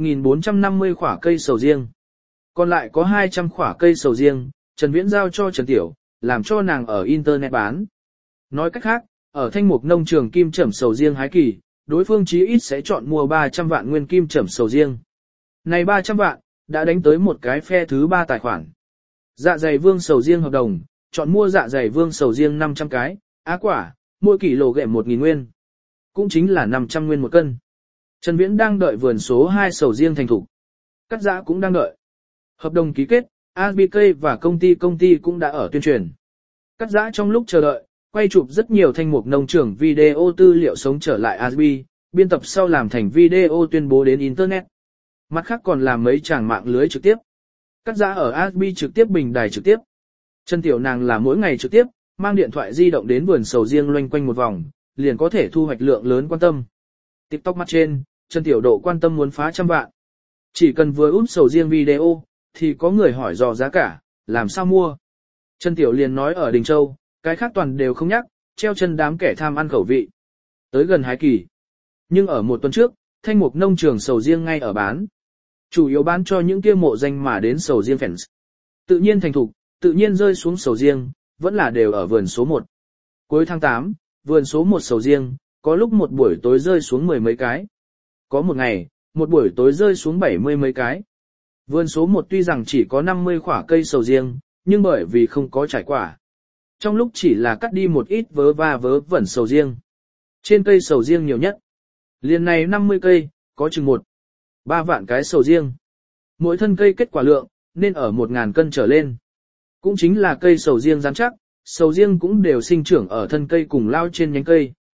A: 1.450 khỏa cây sầu riêng. Còn lại có 200 khỏa cây sầu riêng, Trần Viễn giao cho Trần Tiểu, làm cho nàng ở Internet bán. Nói cách khác, ở Thanh Mục nông trường Kim Trẩm sầu riêng hái kỳ, đối phương chí ít sẽ chọn mua 300 vạn nguyên Kim Trẩm sầu riêng. Này 300 vạn, đã đánh tới một cái phe thứ 3 tài khoản. Dạ dày vương sầu riêng hợp đồng, chọn mua dạ dày vương sầu riêng 500 cái, Á quả, mỗi kỷ lô ghệm 1.000 nguyên. Cũng chính là 500 nguyên một cân. Trần Viễn đang đợi vườn số 2 sầu riêng thành thủ. Cắt giã cũng đang đợi. Hợp đồng ký kết, ABK và công ty cũng đã ở tuyên truyền. Cắt giã trong lúc chờ đợi, quay chụp rất nhiều Thanh Mục nông trường video tư liệu sống trở lại ASB, biên tập sau làm thành video tuyên bố đến Internet. Mặt khác còn làm mấy tràng mạng lưới trực tiếp. Cắt giã ở ASB trực tiếp bình đài trực tiếp. Trần Tiểu nàng là mỗi ngày trực tiếp, mang điện thoại di động đến vườn sầu riêng loanh quanh một vòng, liền có thể thu hoạch lượng lớn quan tâm. TikTok mặt trên, Trần Tiểu độ quan tâm muốn phá 100 vạn. Chỉ cần vừa úp sầu riêng video, thì có người hỏi dò giá cả, làm sao mua. Trần Tiểu liền nói ở Đình Châu, cái khác toàn đều không nhắc, treo chân đám kẻ tham ăn khẩu vị. Tới gần hái kỳ. Nhưng ở một tuần trước, Thanh Mục nông trường sầu riêng ngay ở bán. Chủ yếu bán cho những kia mộ danh mà đến sầu riêng fans. Tự nhiên thành thục, tự nhiên rơi xuống sầu riêng, vẫn là đều ở vườn số 1. Cuối tháng 8, vườn số 1 sầu riêng, có lúc một buổi tối rơi xuống 10 mấy cái. Có một ngày, một buổi tối rơi xuống 70 mấy cái. Vườn số 1 tuy rằng chỉ có 50 khỏa cây sầu riêng, nhưng bởi vì không có trải quả. Trong lúc chỉ là cắt đi một ít vớ va vớ vẩn sầu riêng. Trên cây sầu riêng nhiều nhất. Liền này 50 cây, có chừng 1-3 vạn cái sầu riêng. Mỗi thân cây kết quả lượng, nên ở 1.000 cân trở lên. Cũng chính là cây sầu riêng rắn chắc, sầu riêng cũng đều sinh trưởng ở thân cây cùng lao trên nhánh cây,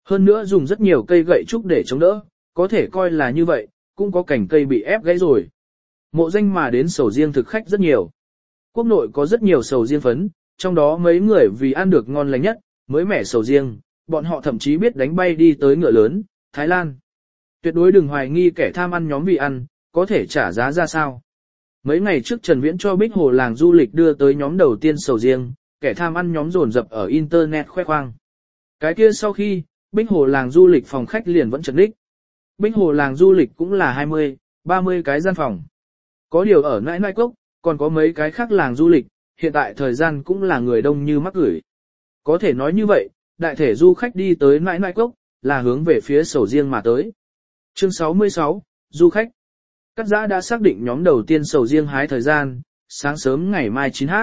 A: Hơn nữa dùng rất nhiều cây gậy trúc để chống đỡ, có thể coi là như vậy, cũng có cành cây bị ép gãy rồi. Mộ danh mà đến sầu riêng thực khách rất nhiều. Quốc nội có rất nhiều sầu riêng phấn, trong đó mấy người vì ăn được ngon lành nhất, mới mẻ sầu riêng, bọn họ thậm chí biết đánh bay đi tới ngựa lớn, Thái Lan. Tuyệt đối đừng hoài nghi kẻ tham ăn nhóm vì ăn, có thể trả giá ra sao. Mấy ngày trước Trần Viễn cho Bích Hồ làng du lịch đưa tới nhóm đầu tiên sầu riêng, kẻ tham ăn nhóm dồn dập ở internet khoe khoang. Cái kia sau khi, Bích Hồ làng du lịch phòng khách liền vẫn chật ních. Bích Hồ làng du lịch cũng là 20, 30 cái gian phòng. Có điều ở Nãi Nãi Cốc, còn có mấy cái khác làng du lịch, hiện tại thời gian cũng là người đông như mắc gửi. Có thể nói như vậy, đại thể du khách đi tới Nãi Nãi Cốc, là hướng về phía sầu riêng mà tới. Chương 66, du khách. Cắt giã đã xác định nhóm đầu tiên sầu riêng hái thời gian, sáng sớm ngày mai 9h.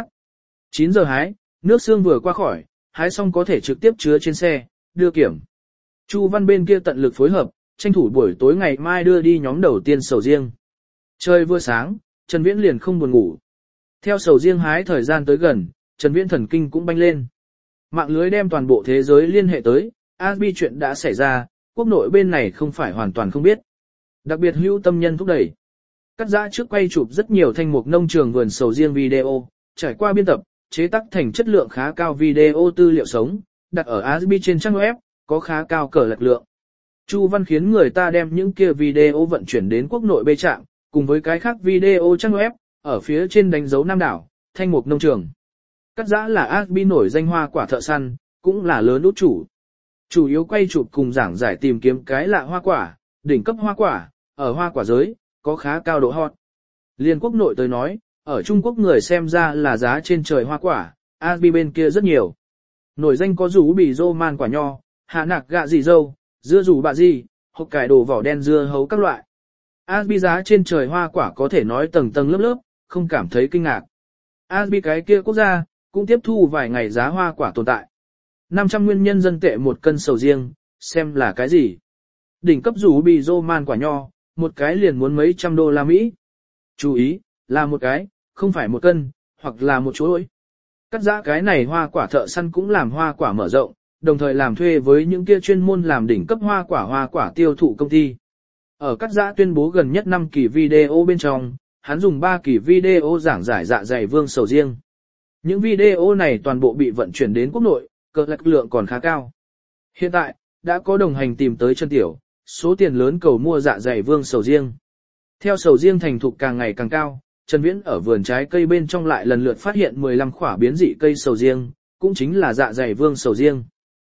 A: 9 giờ hái, nước sương vừa qua khỏi, hái xong có thể trực tiếp chứa trên xe, đưa kiểm. Chu Văn bên kia tận lực phối hợp, tranh thủ buổi tối ngày mai đưa đi nhóm đầu tiên sầu riêng. Trời vừa sáng, Trần Viễn liền không buồn ngủ. Theo sầu riêng hái thời gian tới gần, Trần Viễn thần kinh cũng banh lên. Mạng lưới đem toàn bộ thế giới liên hệ tới, Asbi chuyện đã xảy ra, quốc nội bên này không phải hoàn toàn không biết. Đặc biệt hữu tâm nhân thúc đẩy. Cắt giã trước quay chụp rất nhiều thanh mục nông trường vườn sầu riêng video, trải qua biên tập, chế tác thành chất lượng khá cao video tư liệu sống, đặt ở Asbi trên trang web, có khá cao cỡ lực lượng. Chu Văn khiến người ta đem những kia video vận chuyển đến quốc nội bê trạm, cùng với cái khác video trang web, ở phía trên đánh dấu Nam đảo, thanh mục nông trường. Cắt giã là Asbi nổi danh hoa quả thợ săn, cũng là lớn út chủ. Chủ yếu quay chụp cùng giảng giải tìm kiếm cái lạ hoa quả, đỉnh cấp hoa quả, ở hoa quả giới, có khá cao độ hot. Liên quốc nội tới nói, ở Trung Quốc người xem ra là giá trên trời hoa quả, Asbi bên kia rất nhiều. Nổi danh có rủ bì rô man quả nho, hạ nạc gạ dì dâu, dưa rủ bạ gì, hộp cải đồ vỏ đen dưa hấu các loại. Asbi giá trên trời hoa quả có thể nói tầng tầng lớp lớp, không cảm thấy kinh ngạc. Asbi cái kia quốc gia, cũng tiếp thu vài ngày giá hoa quả tồn tại. 500 nguyên nhân dân tệ một cân sầu riêng, xem là cái gì. Đỉnh cấp rủ bì rô man quả nho, một cái liền muốn mấy trăm đô la Mỹ. Chú ý, là một cái, không phải một cân, hoặc là một chuỗi. Cắt giã cái này hoa quả thợ săn cũng làm hoa quả mở rộng, đồng thời làm thuê với những kia chuyên môn làm đỉnh cấp hoa quả tiêu thụ công ty. Ở cắt giã tuyên bố gần nhất 5 kỳ video bên trong, hắn dùng 3 kỳ video giảng giải dạ dày vương sầu riêng. Những video này toàn bộ bị vận chuyển đến quốc nội, cỡ lực lượng còn khá cao. Hiện tại, đã có đồng hành tìm tới Trần Tiểu, số tiền lớn cầu mua dạ dày vương sầu riêng. Theo sầu riêng thành thục càng ngày càng cao, Trần Viễn ở vườn trái cây bên trong lại lần lượt phát hiện 15 khỏa biến dị cây sầu riêng, cũng chính là dạ dày vương sầu riêng.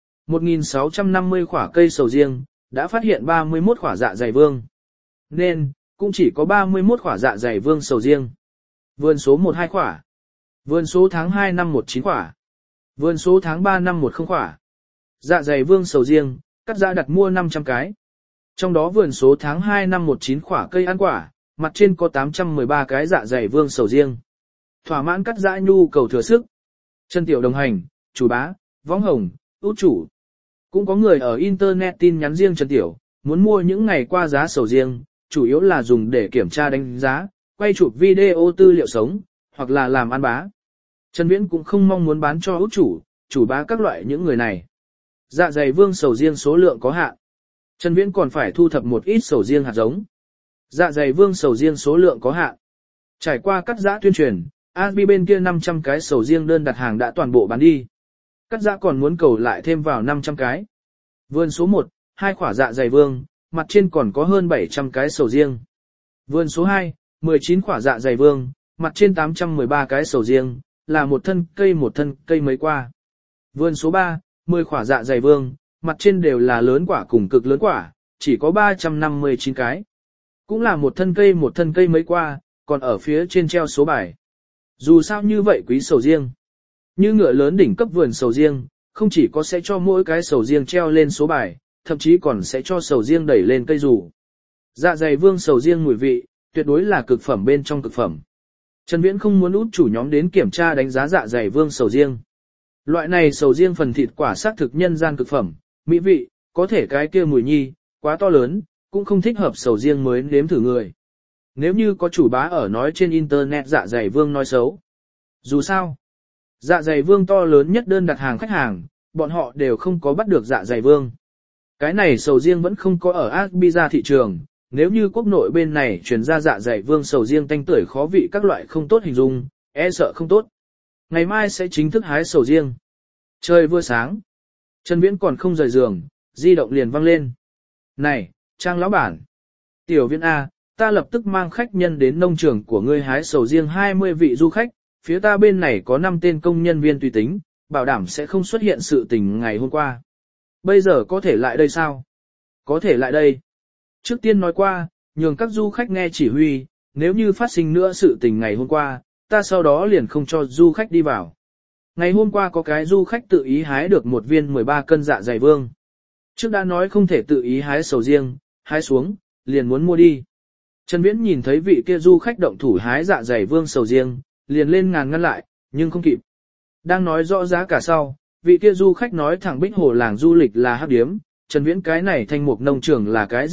A: 1.650 khỏa cây sầu riêng, đã phát hiện 31 khỏa dạ dày vương. Nên, cũng chỉ có 31 khỏa dạ dày vương sầu riêng. Vườn số 12 khỏa. Vườn số tháng 2 năm 19 khỏa. Vườn số tháng 3 năm 10 khỏa. Dạ dày vương sầu riêng, cắt giã đặt mua 500 cái. Trong đó vườn số tháng 2 năm 19 khỏa cây ăn quả, mặt trên có 813 cái dạ dày vương sầu riêng. Thỏa mãn cắt giã nhu cầu thừa sức. Trần Tiểu đồng hành, chủ bá, võng hồng, út chủ. Cũng có người ở internet tin nhắn riêng Trần Tiểu, muốn mua những ngày qua giá sầu riêng, chủ yếu là dùng để kiểm tra đánh giá, quay chụp video tư liệu sống, hoặc là làm ăn bá. Trần Viễn cũng không mong muốn bán cho út chủ, chủ bá các loại những người này. Dạ dày vương sầu riêng số lượng có hạn. Trần Viễn còn phải thu thập một ít sầu riêng hạt giống. Dạ dày vương sầu riêng số lượng có hạn. Trải qua cắt giã tuyên truyền, Asbi bên kia 500 cái sầu riêng đơn đặt hàng đã toàn bộ bán đi. Cắt giã còn muốn cầu lại thêm vào 500 cái. Vườn số 1, 2 khỏa dạ dày vương, mặt trên còn có hơn 700 cái sầu riêng. Vườn số 2, 19 khỏa dạ dày vương, mặt trên 813 cái sầu riêng, là một thân cây mấy qua. Vườn số 3, 10 khỏa dạ dày vương, mặt trên đều là lớn quả cùng cực lớn quả, chỉ có 359 cái. Cũng là một thân cây mấy qua, còn ở phía trên treo số bài. Dù sao như vậy quý sầu riêng. Như ngựa lớn đỉnh cấp vườn sầu riêng, không chỉ có sẽ cho mỗi cái sầu riêng treo lên số bài, thậm chí còn sẽ cho sầu riêng đẩy lên cây dù. Dạ dày vương sầu riêng mùi vị, tuyệt đối là cực phẩm bên trong cực phẩm. Trần Viễn không muốn út chủ nhóm đến kiểm tra đánh giá dạ dày vương sầu riêng. Loại này sầu riêng phần thịt quả xác thực nhân gian cực phẩm, mỹ vị, có thể cái kia mùi nhi, quá to lớn, cũng không thích hợp sầu riêng mới nếm thử người. Nếu như có chủ bá ở nói trên internet dạ dày vương nói xấu. Dù sao, dạ dày vương to lớn nhất đơn đặt hàng khách hàng, bọn họ đều không có bắt được dạ dày vương. Cái này sầu riêng vẫn không có ở Asbi thị trường, nếu như quốc nội bên này truyền ra dạ dày vương sầu riêng tanh tưởi khó vị các loại không tốt hình dung, e sợ không tốt. Ngày mai sẽ chính thức hái sầu riêng. Trời vừa sáng, Trần Viễn còn không rời giường, di động liền vang lên. Này, Trang lão bản. Tiểu Viễn A, ta lập tức mang khách nhân đến nông trường của ngươi hái sầu riêng 20 vị du khách, phía ta bên này có 5 tên công nhân viên tùy tính, bảo đảm sẽ không xuất hiện sự tình ngày hôm qua. Bây giờ có thể lại đây sao? Có thể lại đây. Trước tiên nói qua, nhường các du khách nghe chỉ huy, nếu như phát sinh nữa sự tình ngày hôm qua, ta sau đó liền không cho du khách đi vào. Ngày hôm qua có cái du khách tự ý hái được một viên 13 cân dạ dày vương. Trước đã nói không thể tự ý hái sầu riêng, hái xuống, liền muốn mua đi. Trần Viễn nhìn thấy vị kia du khách động thủ hái dạ dày vương sầu riêng, liền lên ngàn ngăn lại, nhưng không kịp. Đang nói rõ giá cả sau, vị kia du khách nói thẳng Bích Hồ làng du lịch là hắc điếm, Trần Viễn cái này thanh mục nông trường là cái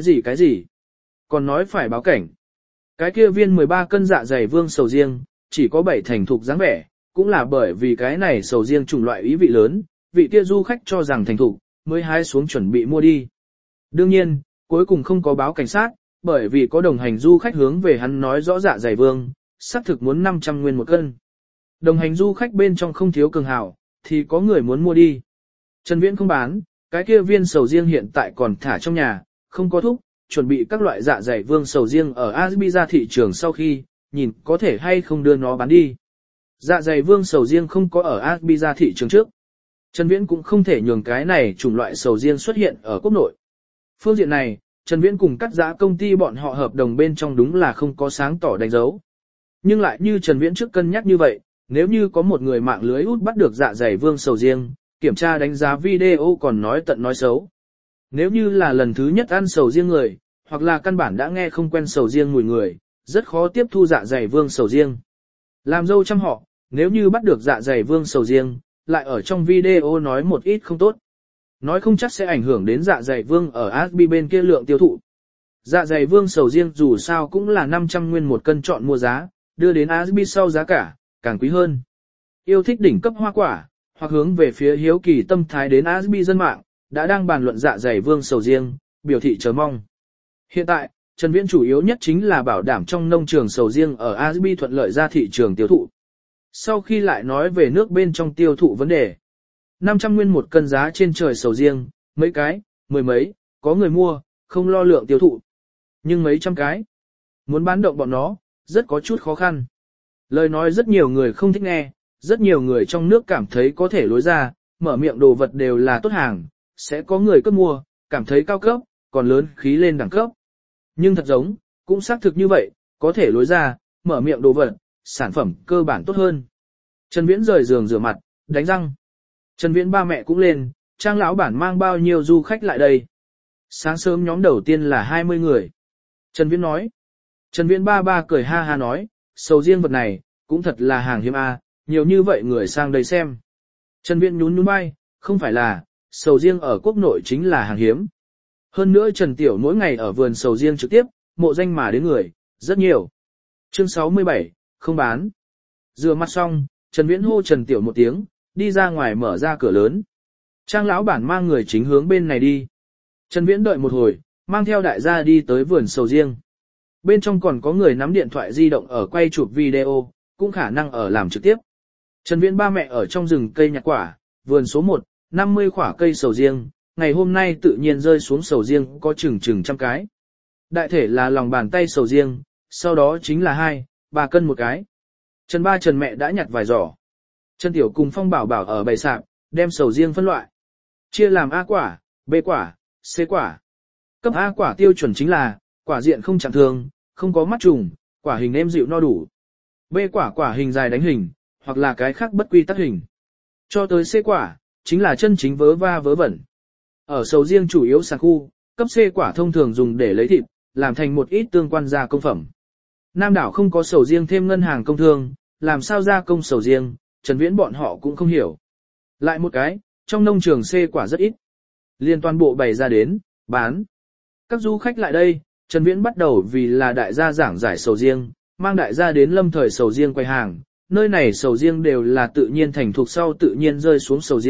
A: gì. Còn nói phải báo cảnh. Cái kia viên 13 cân dạ dày vương sầu riêng, chỉ có 7 thành thục dáng vẻ, cũng là bởi vì cái này sầu riêng chủng loại ý vị lớn, vị kia du khách cho rằng thành thục, mới hái xuống chuẩn bị mua đi. Đương nhiên, cuối cùng không có báo cảnh sát, bởi vì có đồng hành du khách hướng về hắn nói rõ dạ dày vương, xác thực muốn 500 nguyên một cân. Đồng hành du khách bên trong không thiếu cường hào, thì có người muốn mua đi. Trần Viễn không bán, cái kia viên sầu riêng hiện tại còn thả trong nhà, không có thuốc, chuẩn bị các loại dạ dày vương sầu riêng ở Asbi thị trường sau khi, nhìn có thể hay không đưa nó bán đi. Dạ dày vương sầu riêng không có ở Asbi thị trường trước. Trần Viễn cũng không thể nhường cái này chủng loại sầu riêng xuất hiện ở quốc nội. Phương diện này, Trần Viễn cùng cắt giã công ty bọn họ hợp đồng bên trong đúng là không có sáng tỏ đánh dấu. Nhưng lại như Trần Viễn trước cân nhắc như vậy, nếu như có một người mạng lưới út bắt được dạ dày vương sầu riêng, kiểm tra đánh giá video còn nói tận nói xấu. Nếu như là lần thứ nhất ăn sầu riêng người, hoặc là căn bản đã nghe không quen sầu riêng mùi người, rất khó tiếp thu dạ dày vương sầu riêng. Làm dâu trăm họ, nếu như bắt được dạ dày vương sầu riêng, lại ở trong video nói một ít không tốt. Nói không chắc sẽ ảnh hưởng đến dạ dày vương ở Asbi bên kia lượng tiêu thụ. Dạ dày vương sầu riêng dù sao cũng là 500 nguyên một cân chọn mua giá, đưa đến Asbi sau giá cả, càng quý hơn. Yêu thích đỉnh cấp hoa quả, hoặc hướng về phía hiếu kỳ tâm thái đến Asbi dân mạng, đã đang bàn luận dạ dày vương sầu riêng, biểu thị chờ mong. Hiện tại, Trần Viễn chủ yếu nhất chính là bảo đảm trong nông trường sầu riêng ở Asbi thuận lợi ra thị trường tiêu thụ. Sau khi lại nói về nước bên trong tiêu thụ vấn đề, 500 nguyên một cân giá trên trời sầu riêng, mấy cái, mười mấy, có người mua, không lo lượng tiêu thụ. Nhưng mấy trăm cái, muốn bán động bọn nó, rất có chút khó khăn. Lời nói rất nhiều người không thích nghe, rất nhiều người trong nước cảm thấy có thể lối ra, mở miệng đồ vật đều là tốt hàng, sẽ có người cất mua, cảm thấy cao cấp, còn lớn khí lên đẳng cấp. Nhưng thật giống, cũng xác thực như vậy, có thể lối ra, mở miệng đồ vật, sản phẩm cơ bản tốt hơn. Trần Viễn rời giường rửa mặt, đánh răng. Trần Viễn ba mẹ cũng lên, Trang lão bản mang bao nhiêu du khách lại đây. Sáng sớm nhóm đầu tiên là 20 người. Trần Viễn nói. Trần Viễn ba cười ha ha nói, sầu riêng vật này, cũng thật là hàng hiếm a, nhiều như vậy người sang đây xem. Trần Viễn nhún nhún vai, không phải là, sầu riêng ở quốc nội chính là hàng hiếm. Hơn nữa Trần Tiểu mỗi ngày ở vườn sầu riêng trực tiếp, mộ danh mà đến người, rất nhiều. Chương 67, không bán. Rửa mặt xong, Trần Viễn hô Trần Tiểu một tiếng, đi ra ngoài mở ra cửa lớn. Trang lão bản mang người chính hướng bên này đi. Trần Viễn đợi một hồi, mang theo đại gia đi tới vườn sầu riêng. Bên trong còn có người nắm điện thoại di động ở quay chụp video, cũng khả năng ở làm trực tiếp. Trần Viễn ba mẹ ở trong rừng cây nhặt quả, vườn số 1, 50 quả cây sầu riêng, ngày hôm nay tự nhiên rơi xuống sầu riêng có chừng trăm cái. Đại thể là lòng bàn tay sầu riêng, sau đó chính là 2-3 cân một cái. Trần mẹ đã nhặt vài giỏ. Trần Tiểu cùng Phong Bảo Bảo ở bày sạp, đem sầu riêng phân loại. Chia làm A quả, B quả, C quả. Cấp A quả tiêu chuẩn chính là, quả diện không chạm thường, không có mắt trùng, quả hình êm dịu no đủ. B quả quả hình dài đánh hình, hoặc là cái khác bất quy tắc hình. Cho tới C quả, chính là chân chính vớ va vớ vẩn. Ở sầu riêng chủ yếu sản khu, cấp C quả thông thường dùng để lấy thịt, làm thành một ít tương quan gia công phẩm. Nam đảo không có sầu riêng thêm ngân hàng công thương, làm sao gia công sầu riêng, Trần Viễn bọn họ cũng không hiểu. Lại một cái, trong nông trường C quả rất ít. Liên toàn bộ bày ra đến, bán. Các du khách lại đây, Trần Viễn bắt đầu vì là đại gia giảng giải sầu riêng, mang đại gia đến lâm thời sầu riêng quầy hàng. Nơi này sầu riêng đều là tự nhiên thành thục sau tự nhiên rơi xuống sầu riêng,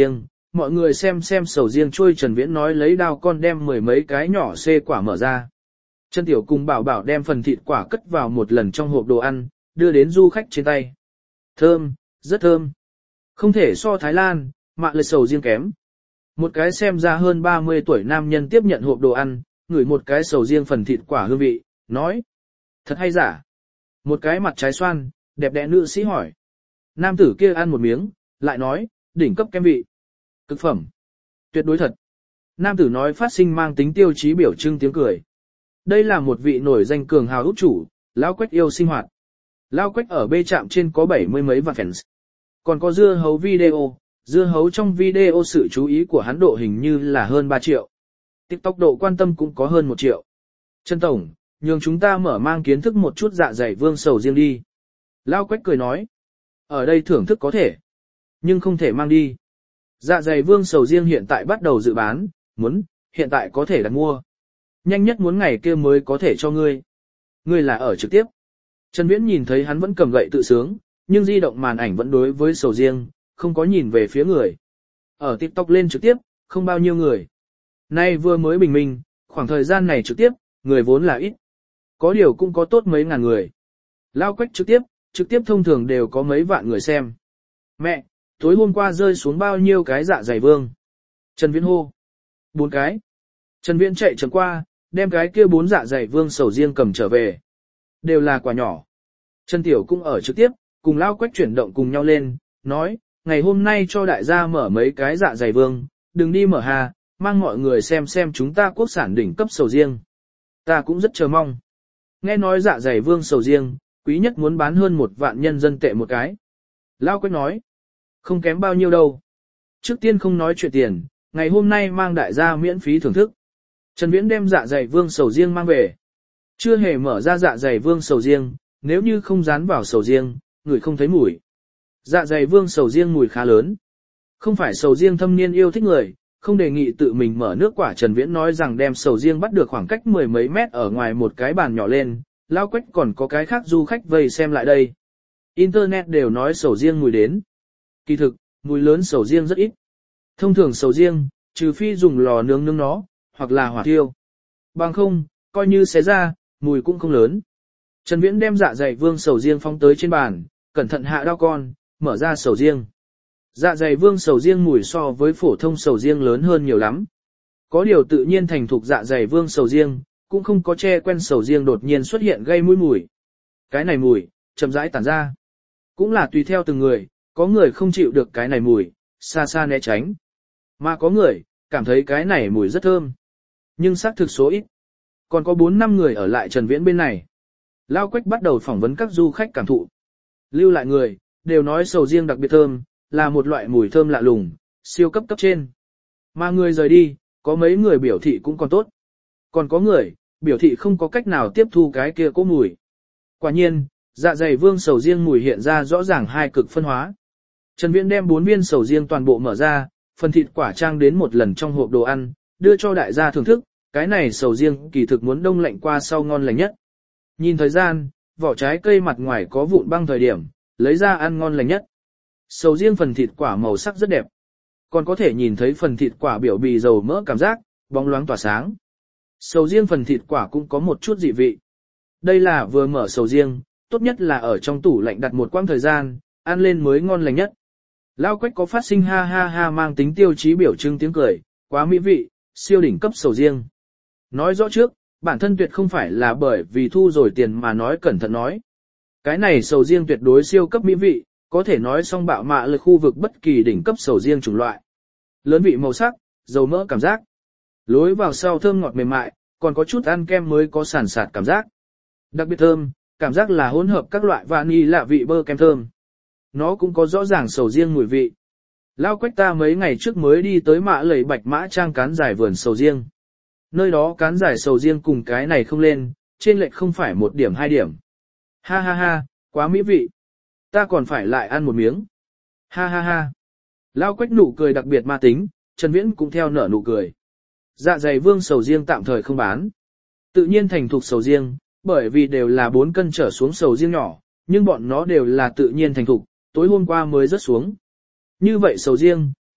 A: mọi người xem sầu riêng trôi. Trần Viễn nói lấy đao con đem mười mấy cái nhỏ xê quả mở ra. Trần Tiểu cùng Bảo Bảo đem phần thịt quả cất vào một lần trong hộp đồ ăn, đưa đến du khách trên tay. Thơm, rất thơm. Không thể so Thái Lan, mạ lời sầu riêng kém. Một cái xem ra hơn 30 tuổi nam nhân tiếp nhận hộp đồ ăn, ngửi một cái sầu riêng phần thịt quả hương vị, nói. Thật hay giả? Một cái mặt trái xoan, đẹp đẽ nữ sĩ hỏi. Nam tử kia ăn một miếng, lại nói, đỉnh cấp kem vị. Cực phẩm. Tuyệt đối thật. Nam tử nói phát sinh mang tính tiêu chí biểu trưng tiếng cười. Đây là một vị nổi danh cường hào út chủ, Lão Quách yêu sinh hoạt. Lão Quách ở bê trạm trên có 70 mấy vạn fans. Còn có dưa hấu video, dưa hấu trong video sự chú ý của hắn độ hình như là hơn 3 triệu. TikTok độ quan tâm cũng có hơn 1 triệu. Trần Tổng, nhường chúng ta mở mang kiến thức một chút dạ dày vương sầu riêng đi. Lão Quách cười nói. Ở đây thưởng thức có thể, nhưng không thể mang đi. Dạ dày vương sầu riêng hiện tại bắt đầu dự bán, hiện tại có thể đặt mua. Nhanh nhất muốn ngày kia mới có thể cho ngươi. Ngươi là ở trực tiếp. Trần Viễn nhìn thấy hắn vẫn cầm gậy tự sướng, nhưng di động màn ảnh vẫn đối với sầu riêng, không có nhìn về phía người. Ở TikTok lên trực tiếp, không bao nhiêu người. Nay vừa mới bình minh, khoảng thời gian này trực tiếp, người vốn là ít. Có điều cũng có tốt mấy ngàn người. Lao Quách trực tiếp thông thường đều có mấy vạn người xem. Mẹ, tối hôm qua rơi xuống bao nhiêu cái dạ dày vương? Trần Viễn hô. 4 cái. Trần Viễn chạy chậm qua, đem cái kia 4 dạ dày vương sầu riêng cầm trở về. Đều là quả nhỏ. Trần Tiểu cũng ở trực tiếp, cùng Lao Quách chuyển động cùng nhau lên, nói, ngày hôm nay cho đại gia mở mấy cái dạ dày vương, đừng đi mở hà, mang mọi người xem chúng ta quốc sản đỉnh cấp sầu riêng. Ta cũng rất chờ mong. Nghe nói dạ dày vương sầu riêng, quý nhất muốn bán hơn 1 vạn nhân dân tệ một cái. Lao Quách nói, không kém bao nhiêu đâu. Trước tiên không nói chuyện tiền, ngày hôm nay mang đại gia miễn phí thưởng thức. Trần Viễn đem dạ dày vương sầu riêng mang về. Chưa hề mở ra dạ dày vương sầu riêng, nếu như không dán vào sầu riêng, người không thấy mùi. Dạ dày vương sầu riêng mùi khá lớn. Không phải sầu riêng thâm niên yêu thích người, không đề nghị tự mình mở nước quả. Trần Viễn nói rằng đem sầu riêng bắt được khoảng cách 10 mấy mét ở ngoài một cái bàn nhỏ lên, Lao Quách còn có cái khác du khách vây xem lại đây. Internet đều nói sầu riêng mùi đến. Kỳ thực, mùi lớn sầu riêng rất ít. Thông thường sầu riêng, trừ phi dùng lò nướng nó, hoặc là hỏa thiêu. Bằng không, coi như xé ra, mùi cũng không lớn. Trần Viễn đem dạ dày vương sầu riêng phóng tới trên bàn, cẩn thận hạ đao con, mở ra sầu riêng. Dạ dày vương sầu riêng mùi so với phổ thông sầu riêng lớn hơn nhiều lắm. Có điều tự nhiên thành thục dạ dày vương sầu riêng, cũng không có che quen sầu riêng đột nhiên xuất hiện gây mũi mùi. Cái này mùi, chậm rãi tản ra. Cũng là tùy theo từng người, có người không chịu được cái này mùi, xa xa né tránh. Mà có người, cảm thấy cái này mùi rất thơm. Nhưng xác thực số ít. Còn có 4-5 người ở lại Trần Viễn bên này. Lao Quách bắt đầu phỏng vấn các du khách cảm thụ. Lưu lại người, đều nói sầu riêng đặc biệt thơm, là một loại mùi thơm lạ lùng, siêu cấp cấp trên. Mà người rời đi, có mấy người biểu thị cũng còn tốt. Còn có người, biểu thị không có cách nào tiếp thu cái kia cố mùi. Quả nhiên, dạ dày vương sầu riêng mùi hiện ra rõ ràng hai cực phân hóa. Trần Viễn đem 4 viên sầu riêng toàn bộ mở ra, phần thịt quả trang đến một lần trong hộp đồ ăn, đưa cho đại gia thưởng thức, cái này sầu riêng kỳ thực muốn đông lạnh qua sau ngon lành nhất. Nhìn thời gian, vỏ trái cây mặt ngoài có vụn băng thời điểm, lấy ra ăn ngon lành nhất. Sầu riêng phần thịt quả màu sắc rất đẹp. Còn có thể nhìn thấy phần thịt quả biểu bì dầu mỡ cảm giác, bóng loáng tỏa sáng. Sầu riêng phần thịt quả cũng có một chút dị vị. Đây là vừa mở sầu riêng, tốt nhất là ở trong tủ lạnh đặt một quãng thời gian, ăn lên mới ngon lành nhất. Lao Quách có phát sinh ha ha ha mang tính tiêu chí biểu trưng tiếng cười, quá mỹ vị, siêu đỉnh cấp sầu riêng. Nói rõ trước, bản thân tuyệt không phải là bởi vì thu rồi tiền mà nói cẩn thận nói. Cái này sầu riêng tuyệt đối siêu cấp mỹ vị, có thể nói song bạo mạ lực khu vực bất kỳ đỉnh cấp sầu riêng chủng loại. Lớn vị màu sắc, dầu mỡ cảm giác. Lối vào sau thơm ngọt mềm mại, còn có chút ăn kem mới có sàn sạt cảm giác. Đặc biệt thơm, cảm giác là hỗn hợp các loại vani lạ vị bơ kem thơm. Nó cũng có rõ ràng sầu riêng mùi vị. Lao Quách ta mấy ngày trước mới đi tới Mã Lầy Bạch Mã Trang cán giải vườn sầu riêng. Nơi đó cán giải sầu riêng cùng cái này không lên, trên lệch không phải 1 điểm 2 điểm. Ha ha ha, quá mỹ vị. Ta còn phải lại ăn một miếng. Ha ha ha. Lao Quách nụ cười đặc biệt ma tính, Trần Viễn cũng theo nở nụ cười. Dạ dày vương sầu riêng tạm thời không bán. Tự nhiên thành thục sầu riêng, bởi vì đều là 4 cân trở xuống sầu riêng nhỏ, nhưng bọn nó đều là tự nhiên thành thục, tối hôm qua mới rớt xuống. Như vậy sầu riêng,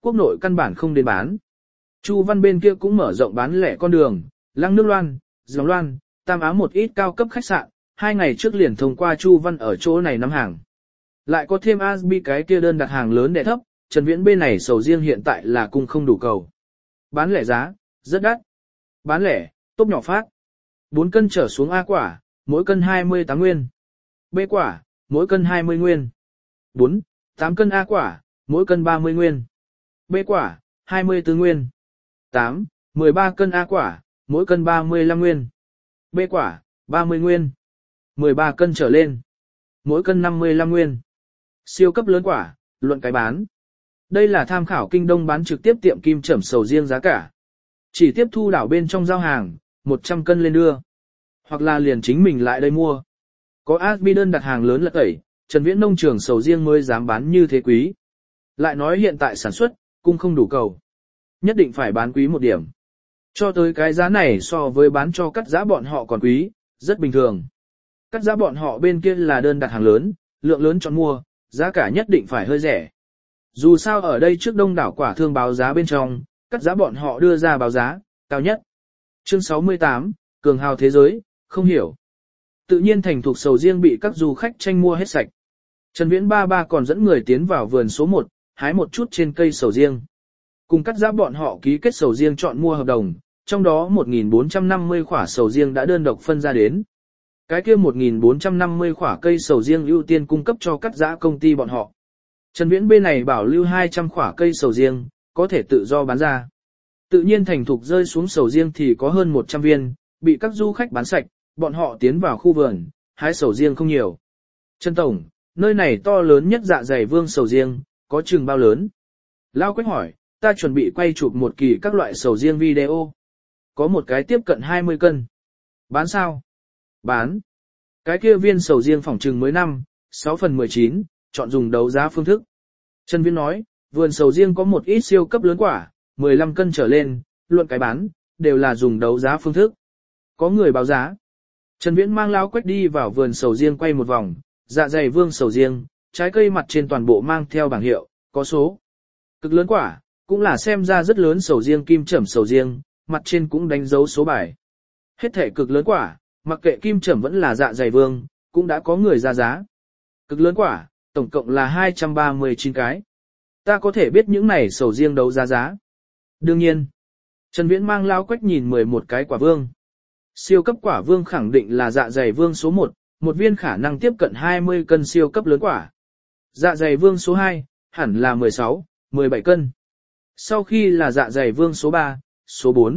A: quốc nội căn bản không đến bán. Chu Văn bên kia cũng mở rộng bán lẻ con đường, Lăng Nước Loan, Gióng Loan, Tam Á một ít cao cấp khách sạn, 2 ngày trước liền thông qua Chu Văn ở chỗ này nắm hàng. Lại có thêm Asbi cái kia đơn đặt hàng lớn đẻ thấp, Trần Viễn bên này sầu riêng hiện tại là cung không đủ cầu. Bán lẻ giá, rất đắt. Bán lẻ, tốt nhỏ phát. 4 cân trở xuống A quả, mỗi cân 28 nguyên. B quả, mỗi cân 20 nguyên. 4, 8 cân A quả, mỗi cân 30 nguyên. B quả, 24 nguyên. 8, 13 cân A quả, mỗi cân 35 nguyên. B quả, 30 nguyên. 13 cân trở lên, mỗi cân 55 nguyên. Siêu cấp lớn quả, luận cái bán. Đây là tham khảo Kinh Đông bán trực tiếp tiệm Kim Trẩm sầu riêng giá cả. Chỉ tiếp thu đảo bên trong giao hàng, 100 cân lên đưa. Hoặc là liền chính mình lại đây mua. Có Asbi đơn đặt hàng lớn lật tẩy, Trần Viễn nông trường sầu riêng mới dám bán như thế quý. Lại nói hiện tại sản xuất, cung không đủ cầu. Nhất định phải bán quý một điểm. Cho tới cái giá này so với bán cho cắt giá bọn họ còn quý, rất bình thường. Cắt giá bọn họ bên kia là đơn đặt hàng lớn, lượng lớn chọn mua, giá cả nhất định phải hơi rẻ. Dù sao ở đây trước đông đảo quả thương báo giá bên trong, cắt giá bọn họ đưa ra báo giá, cao nhất. Chương 68, Cường hào thế giới, không hiểu. Tự nhiên thành thuộc sầu riêng bị các du khách tranh mua hết sạch. Trần Viễn ba còn dẫn người tiến vào vườn số 1, hái một chút trên cây sầu riêng. Cùng cắt giá bọn họ ký kết sầu riêng chọn mua hợp đồng, trong đó 1.450 quả sầu riêng đã đơn độc phân ra đến. Cái kia 1.450 quả cây sầu riêng ưu tiên cung cấp cho cắt giã công ty bọn họ. Trần Viễn bên này bảo lưu 200 quả cây sầu riêng, có thể tự do bán ra. Tự nhiên thành thục rơi xuống sầu riêng thì có hơn 100 viên, bị các du khách bán sạch, bọn họ tiến vào khu vườn, hái sầu riêng không nhiều. Trần Tổng, nơi này to lớn nhất Dạ Dày Vương sầu riêng, có chừng bao lớn? Lao Quách hỏi, ta chuẩn bị quay chụp một kỳ các loại sầu riêng video. Có một cái tiếp cận 20 cân. Bán sao? Bán. Cái kia viên sầu riêng phỏng trừng mới 6/19, chọn dùng đấu giá phương thức. Trần Viễn nói, vườn sầu riêng có một ít siêu cấp lớn quả, 15 cân trở lên, luận cái bán, đều là dùng đấu giá phương thức. Có người báo giá. Trần Viễn mang Lao Quách đi vào vườn sầu riêng quay một vòng, Dạ Dày Vương sầu riêng, trái cây mặt trên toàn bộ mang theo bảng hiệu, có số. Cực lớn quả, cũng là xem ra rất lớn sầu riêng Kim Trẩm sầu riêng, mặt trên cũng đánh dấu số bài. Hết thể cực lớn quả, mặc kệ Kim Trẩm vẫn là Dạ Dày Vương, cũng đã có người ra giá. Cực lớn quả, tổng cộng là 239 cái. Ta có thể biết những này sầu riêng đấu giá. Đương nhiên, Trần Viễn mang Lao Quách nhìn 11 cái quả vương. Siêu cấp quả vương khẳng định là Dạ Dày Vương số 1, một viên khả năng tiếp cận 20 cân siêu cấp lớn quả. Dạ Dày Vương số 2, hẳn là 16, 17 cân. Sau khi là Dạ Dày Vương số 3, số 4,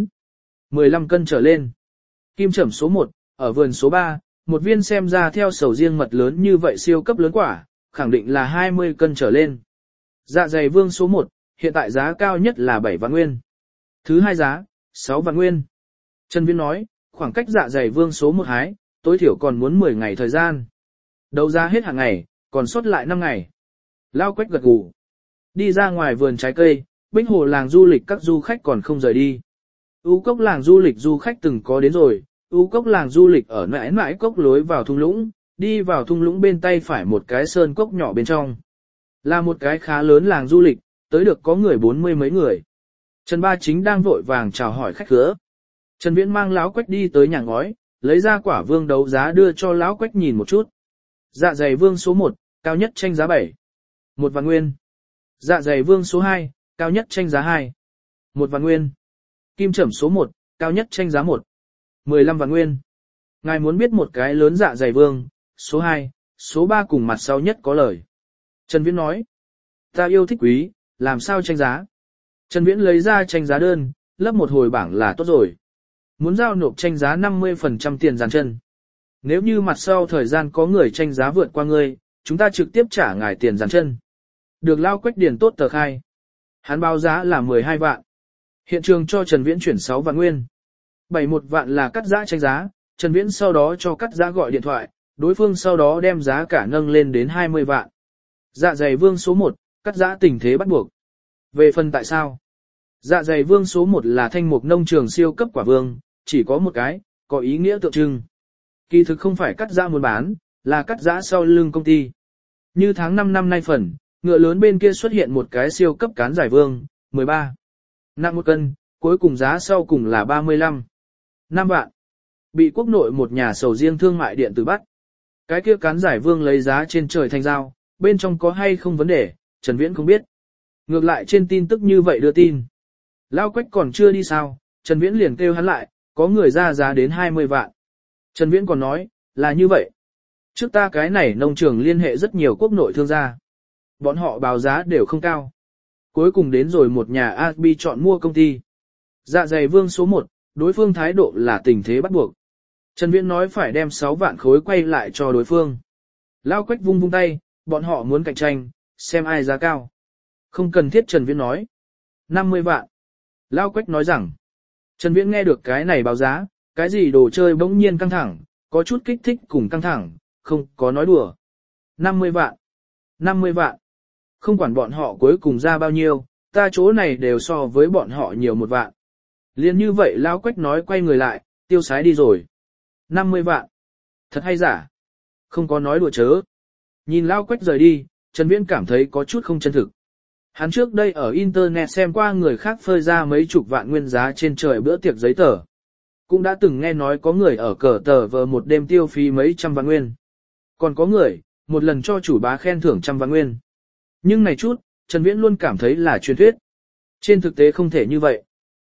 A: 15 cân trở lên. Kim Trẩm số 1, ở vườn số 3, một viên xem ra theo sầu riêng mật lớn như vậy siêu cấp lớn quả, khẳng định là 20 cân trở lên. Dạ Dày Vương số 1, hiện tại giá cao nhất là 7 vạn nguyên. Thứ hai giá, 6 vạn nguyên. Trần Viễn nói, khoảng cách Dạ Dày Vương số 1 hái, tối thiểu còn muốn 10 ngày thời gian. Đấu giá hết hàng ngày, còn sót lại 5 ngày. Lao Quách gật gù. Đi ra ngoài vườn trái cây, Bích Hồ làng du lịch các du khách còn không rời đi. U Cốc làng du lịch du khách từng có đến rồi, U Cốc làng du lịch ở mãi mãi cốc lối vào thung lũng, đi vào thung lũng bên tay phải một cái sơn cốc nhỏ bên trong. Là một cái khá lớn làng du lịch, tới được có người 40 mấy người. Trần Ba Chính đang vội vàng chào hỏi khách khứa. Trần Viễn mang Lão Quách đi tới nhà ngói, lấy ra quả vương đấu giá đưa cho Lão Quách nhìn một chút. Dạ Dày Vương số 1, cao nhất tranh giá 7. 1 vạn nguyên. Dạ Dày Vương số 2, cao nhất tranh giá 2. 1 vạn nguyên. Kim Trẩm số 1, cao nhất tranh giá 1. 15 vạn nguyên. Ngài muốn biết một cái lớn Dạ Dày Vương, số 2, số 3 cùng mặt sau nhất có lời. Trần Viễn nói, ta yêu thích quý, làm sao tranh giá. Trần Viễn lấy ra tranh giá đơn, lấp một hồi bảng là tốt rồi. Muốn giao nộp tranh giá 50% tiền dàn chân. Nếu như mặt sau thời gian có người tranh giá vượt qua ngươi, chúng ta trực tiếp trả ngài tiền dàn chân. Được Lao Quách điền tốt tờ khai. Hắn báo giá là 12 vạn. Hiện trường cho Trần Viễn chuyển 6 vạn nguyên. 71 vạn là cắt giã tranh giá, Trần Viễn sau đó cho cắt giã gọi điện thoại, đối phương sau đó đem giá cả nâng lên đến 20 vạn. Dạ Dày Vương số 1, cắt giã tình thế bắt buộc. Về phần tại sao? Dạ Dày Vương số 1 là thanh mục nông trường siêu cấp quả vương, chỉ có một cái, có ý nghĩa tượng trưng. Kỳ thực không phải cắt giã muốn bán, là cắt giã sau lưng công ty. Như tháng 5 năm nay phần, ngựa lớn bên kia xuất hiện một cái siêu cấp cán giải vương, 13. Nặng 1 cân, cuối cùng giá sau cùng là 35. 5 vạn. Bị quốc nội một nhà sầu riêng thương mại điện tử bắt. Cái kia cán giải vương lấy giá trên trời thành giao, bên trong có hay không vấn đề, Trần Viễn không biết. Ngược lại trên tin tức như vậy đưa tin. Lao Quách còn chưa đi sao, Trần Viễn liền kêu hắn lại, có người ra giá đến 20 vạn. Trần Viễn còn nói, là như vậy. Trước ta cái này nông trường liên hệ rất nhiều quốc nội thương gia. Bọn họ báo giá đều không cao. Cuối cùng đến rồi một nhà Asbi chọn mua công ty. Dạ dày vương số 1, đối phương thái độ là tình thế bắt buộc. Trần Viễn nói phải đem 6 vạn khối quay lại cho đối phương. Lao Quách vung vung tay, bọn họ muốn cạnh tranh, xem ai giá cao. Không cần thiết Trần Viễn nói. 50 vạn. Lao Quách nói rằng, Trần Viễn nghe được cái này báo giá, cái gì đồ chơi bỗng nhiên căng thẳng, có chút kích thích cùng căng thẳng, không có nói đùa. 50 vạn. 50 vạn. Không quản bọn họ cuối cùng ra bao nhiêu, ta chỗ này đều so với bọn họ nhiều 1 vạn. Liên như vậy Lao Quách nói quay người lại, tiêu sái đi rồi. 50 vạn. Thật hay giả? Không có nói đùa chớ. Nhìn Lao Quách rời đi, Trần Viễn cảm thấy có chút không chân thực. Hắn trước đây ở Internet xem qua người khác phơi ra mấy chục vạn nguyên giá trên trời bữa tiệc giấy tờ. Cũng đã từng nghe nói có người ở cờ tờ vờ một đêm tiêu phí mấy trăm vạn nguyên. Còn có người, một lần cho chủ bá khen thưởng trăm vạn nguyên. Nhưng này chút, Trần Viễn luôn cảm thấy là truyền thuyết. Trên thực tế không thể như vậy.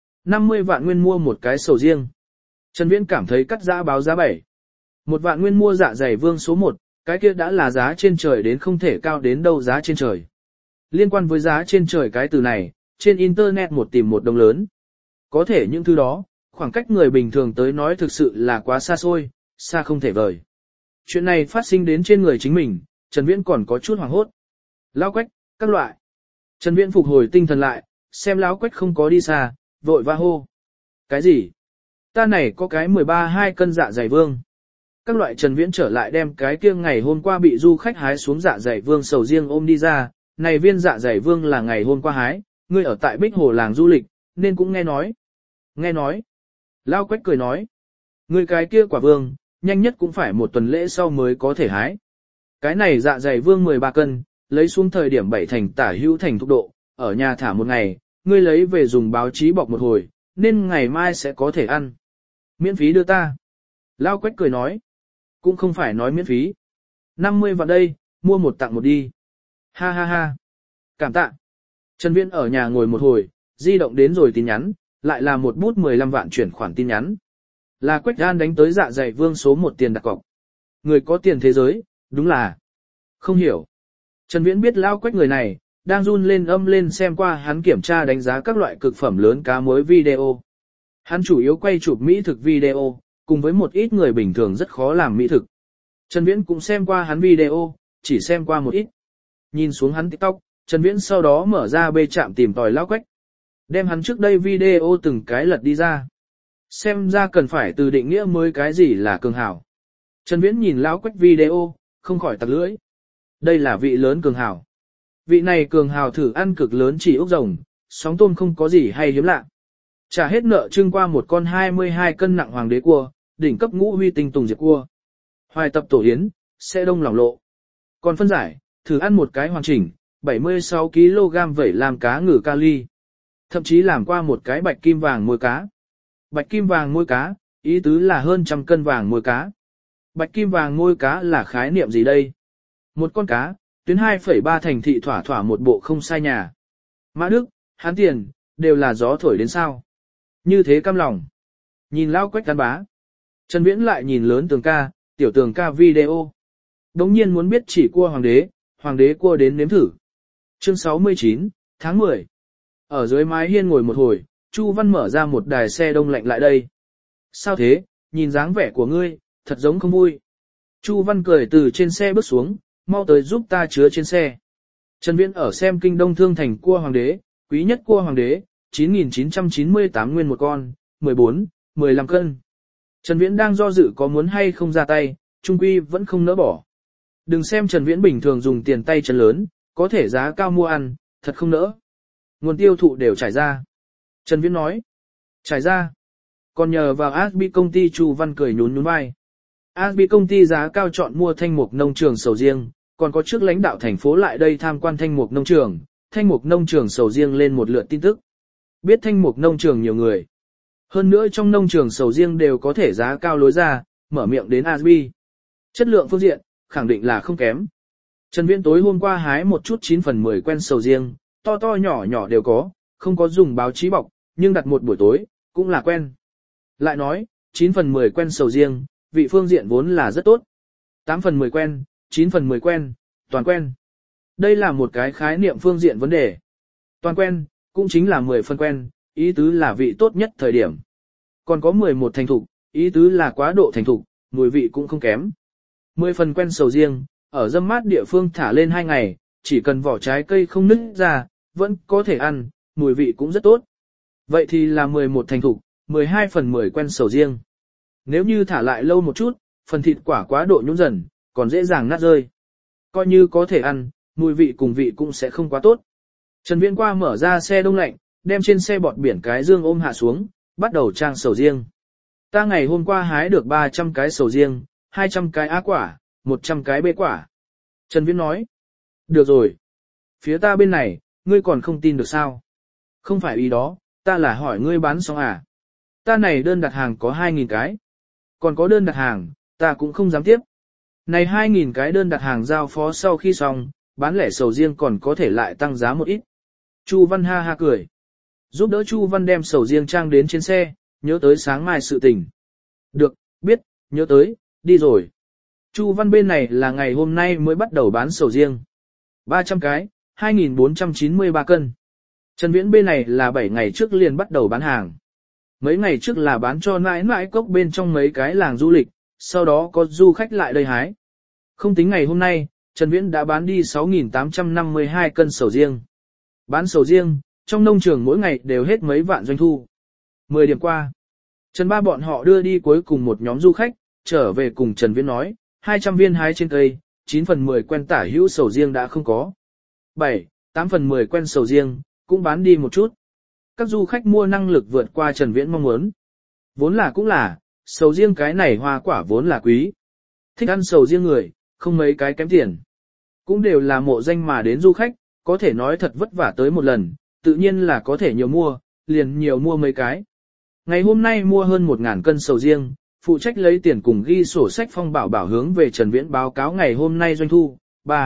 A: 50 vạn nguyên mua một cái sầu riêng. Trần Viễn cảm thấy cắt giá báo giá 7. 1 vạn nguyên mua dạ dày vương số 1, cái kia đã là giá trên trời đến không thể cao đến đâu giá trên trời. Liên quan với giá trên trời cái từ này, trên Internet một tìm một đồng lớn. Có thể những thứ đó, khoảng cách người bình thường tới nói thực sự là quá xa xôi, xa không thể vời. Chuyện này phát sinh đến trên người chính mình, Trần Viễn còn có chút hoảng hốt. Lão Quách, các loại. Trần Viễn phục hồi tinh thần lại, xem Lão Quách không có đi xa, vội va hô. Cái gì? Ta này có cái 13-2 cân dạ dày vương. Các loại Trần Viễn trở lại đem cái kia ngày hôm qua bị du khách hái xuống dạ dày vương sầu riêng ôm đi ra. Này viên dạ dày vương là ngày hôm qua hái, ngươi ở tại Bích Hồ làng du lịch, nên cũng nghe nói. Nghe nói. Lao Quách cười nói. Ngươi cái kia quả vương, nhanh nhất cũng phải 1 tuần lễ sau mới có thể hái. Cái này dạ dày vương 13 cân, lấy xuống thời điểm 7 thành tả hữu thành thúc độ, ở nhà thả 1 ngày, ngươi lấy về dùng báo chí bọc một hồi, nên ngày mai sẽ có thể ăn. Miễn phí đưa ta. Lao Quách cười nói. Cũng không phải nói miễn phí. 50 vạn đây, mua 1 tặng 1 đi. Ha ha ha. Cảm tạ. Trần Viễn ở nhà ngồi một hồi, di động đến rồi tin nhắn, lại là một bút 15 vạn chuyển khoản tin nhắn. Là Quách Gan đánh tới dạ dày vương số 1 tiền đặt cọc. Người có tiền thế giới, đúng là. Không hiểu. Trần Viễn biết Lao Quách người này, đang run lên âm lên xem qua hắn kiểm tra đánh giá các loại cực phẩm lớn cá mới video. Hắn chủ yếu quay chụp mỹ thực video, cùng với một ít người bình thường rất khó làm mỹ thực. Trần Viễn cũng xem qua hắn video, chỉ xem qua một ít. Nhìn xuống hắn TikTok, Trần Viễn sau đó mở ra bê trạm tìm tòi Lao Quách. Đem hắn trước đây video từng cái lật đi ra. Xem ra cần phải từ định nghĩa mới cái gì là cường hảo. Trần Viễn nhìn Lao Quách video, không khỏi tặc lưỡi. Đây là vị lớn cường hảo. Vị này cường hảo thử ăn cực lớn chỉ ốc rồng, sóng tôm không có gì hay hiếm lạ. Trả hết nợ trưng qua một con 22 cân nặng hoàng đế cua, đỉnh cấp ngũ huy tinh tùng diệp cua. Hoài tập tổ yến, sẽ đông lòng lộ. Còn phân giải, thử ăn một cái hoàn chỉnh, 76 kg vẩy làm cá ngừ kali. Thậm chí làm qua một cái bạch kim vàng môi cá. Bạch kim vàng môi cá, ý tứ là hơn 100 cân vàng môi cá. Bạch kim vàng môi cá là khái niệm gì đây? Một con cá, tuyến 2,3 thành thị thỏa thỏa một bộ không sai nhà. Mã Đức, Hán Tiền, đều là gió thổi đến sao. Như thế cam lòng. Nhìn Lao Quách Cán bá. Trần Viễn lại nhìn lớn tường ca, tiểu tường ca video. Đống nhiên muốn biết chỉ cua hoàng đế cua đến nếm thử. Chương 69, tháng 10. Ở dưới mái hiên ngồi một hồi, Chu Văn mở ra một đài xe đông lạnh lại đây. Sao thế, nhìn dáng vẻ của ngươi, thật giống không vui. Chu Văn cười từ trên xe bước xuống, mau tới giúp ta chứa trên xe. Trần Viễn ở xem kinh đông thương thành cua hoàng đế, quý nhất cua hoàng đế, 9.998 nguyên một con, 14, 15 cân. Trần Viễn đang do dự có muốn hay không ra tay, trung quy vẫn không nỡ bỏ. Đừng xem Trần Viễn bình thường dùng tiền tay chân lớn, có thể giá cao mua ăn, thật không nỡ. Nguồn tiêu thụ đều trải ra. Trần Viễn nói. Trải ra. Còn nhờ vào Asbi công ty Chu Văn cười nhún nhún vai. Asbi công ty giá cao chọn mua thanh mục nông trường sầu riêng, còn có trước lãnh đạo thành phố lại đây tham quan thanh mục nông trường, thanh mục nông trường sầu riêng lên một lượt tin tức. Biết thanh mục nông trường nhiều người. Hơn nữa trong nông trường sầu riêng đều có thể giá cao lối ra, mở miệng đến Asbi. Chất lượng phương diện, khẳng định là không kém. Trần Viễn tối hôm qua hái một chút 9 phần 10 quen sầu riêng, to to nhỏ nhỏ đều có, không có dùng báo chí bọc, nhưng đặt một buổi tối, cũng là quen. Lại nói, 9 phần 10 quen sầu riêng, vị phương diện vốn là rất tốt. 8 phần 10 quen, 9 phần 10 quen, toàn quen. Đây là một cái khái niệm phương diện vấn đề. Toàn quen, cũng chính là 10 phần quen, ý tứ là vị tốt nhất thời điểm. Còn có 11 thành thục, ý tứ là quá độ thành thục, mùi vị cũng không kém. 10 phần quen sầu riêng, ở dâm mát địa phương thả lên 2 ngày, chỉ cần vỏ trái cây không nứt ra, vẫn có thể ăn, mùi vị cũng rất tốt. Vậy thì là 11 thành thục, 12 phần 10 quen sầu riêng. Nếu như thả lại lâu một chút, phần thịt quả quá độ nhũn dần, còn dễ dàng nát rơi. Coi như có thể ăn, mùi vị cùng vị cũng sẽ không quá tốt. Trần Viễn qua mở ra xe đông lạnh, đem trên xe bọt biển cái dương ôm hạ xuống, bắt đầu trang sầu riêng. Ta ngày hôm qua hái được 300 cái sầu riêng, 200 cái á quả, 100 cái bê quả. Trần Viễn nói. Được rồi. Phía ta bên này, ngươi còn không tin được sao? Không phải ý đó, ta là hỏi ngươi bán xong à? Ta này đơn đặt hàng có 2.000 cái. Còn có đơn đặt hàng, ta cũng không dám tiếp. Này 2.000 cái đơn đặt hàng giao phó sau khi xong, bán lẻ sầu riêng còn có thể lại tăng giá một ít. Chu Văn ha ha cười. Giúp đỡ Chu Văn đem sầu riêng trang đến trên xe, nhớ tới sáng mai sự tình. Được, biết, nhớ tới, đi rồi. Chu Văn bên này là ngày hôm nay mới bắt đầu bán sầu riêng. 300 cái, 2.493 cân. Trần Viễn bên này là 7 ngày trước liền bắt đầu bán hàng. Mấy ngày trước là bán cho mãi mãi cốc bên trong mấy cái làng du lịch, sau đó có du khách lại đây hái. Không tính ngày hôm nay, Trần Viễn đã bán đi 6.852 cân sầu riêng. Bán sầu riêng, trong nông trường mỗi ngày đều hết mấy vạn doanh thu. 10 điểm qua, Trần Ba bọn họ đưa đi cuối cùng một nhóm du khách, trở về cùng Trần Viễn nói, 200 viên hái trên cây, 9 phần 10 quen tả hữu sầu riêng đã không có. 7, 8 phần 10 quen sầu riêng, cũng bán đi một chút. Các du khách mua năng lực vượt qua Trần Viễn mong muốn. Vốn là cũng là, sầu riêng cái này hoa quả vốn là quý. Thích ăn sầu riêng người, không mấy cái kém tiền. Cũng đều là mộ danh mà đến du khách, có thể nói thật vất vả tới một lần, tự nhiên là có thể nhiều mua, liền nhiều mua mấy cái. Ngày hôm nay mua hơn 1.000 cân sầu riêng, phụ trách lấy tiền cùng ghi sổ sách Phong Bảo Bảo hướng về Trần Viễn báo cáo ngày hôm nay doanh thu,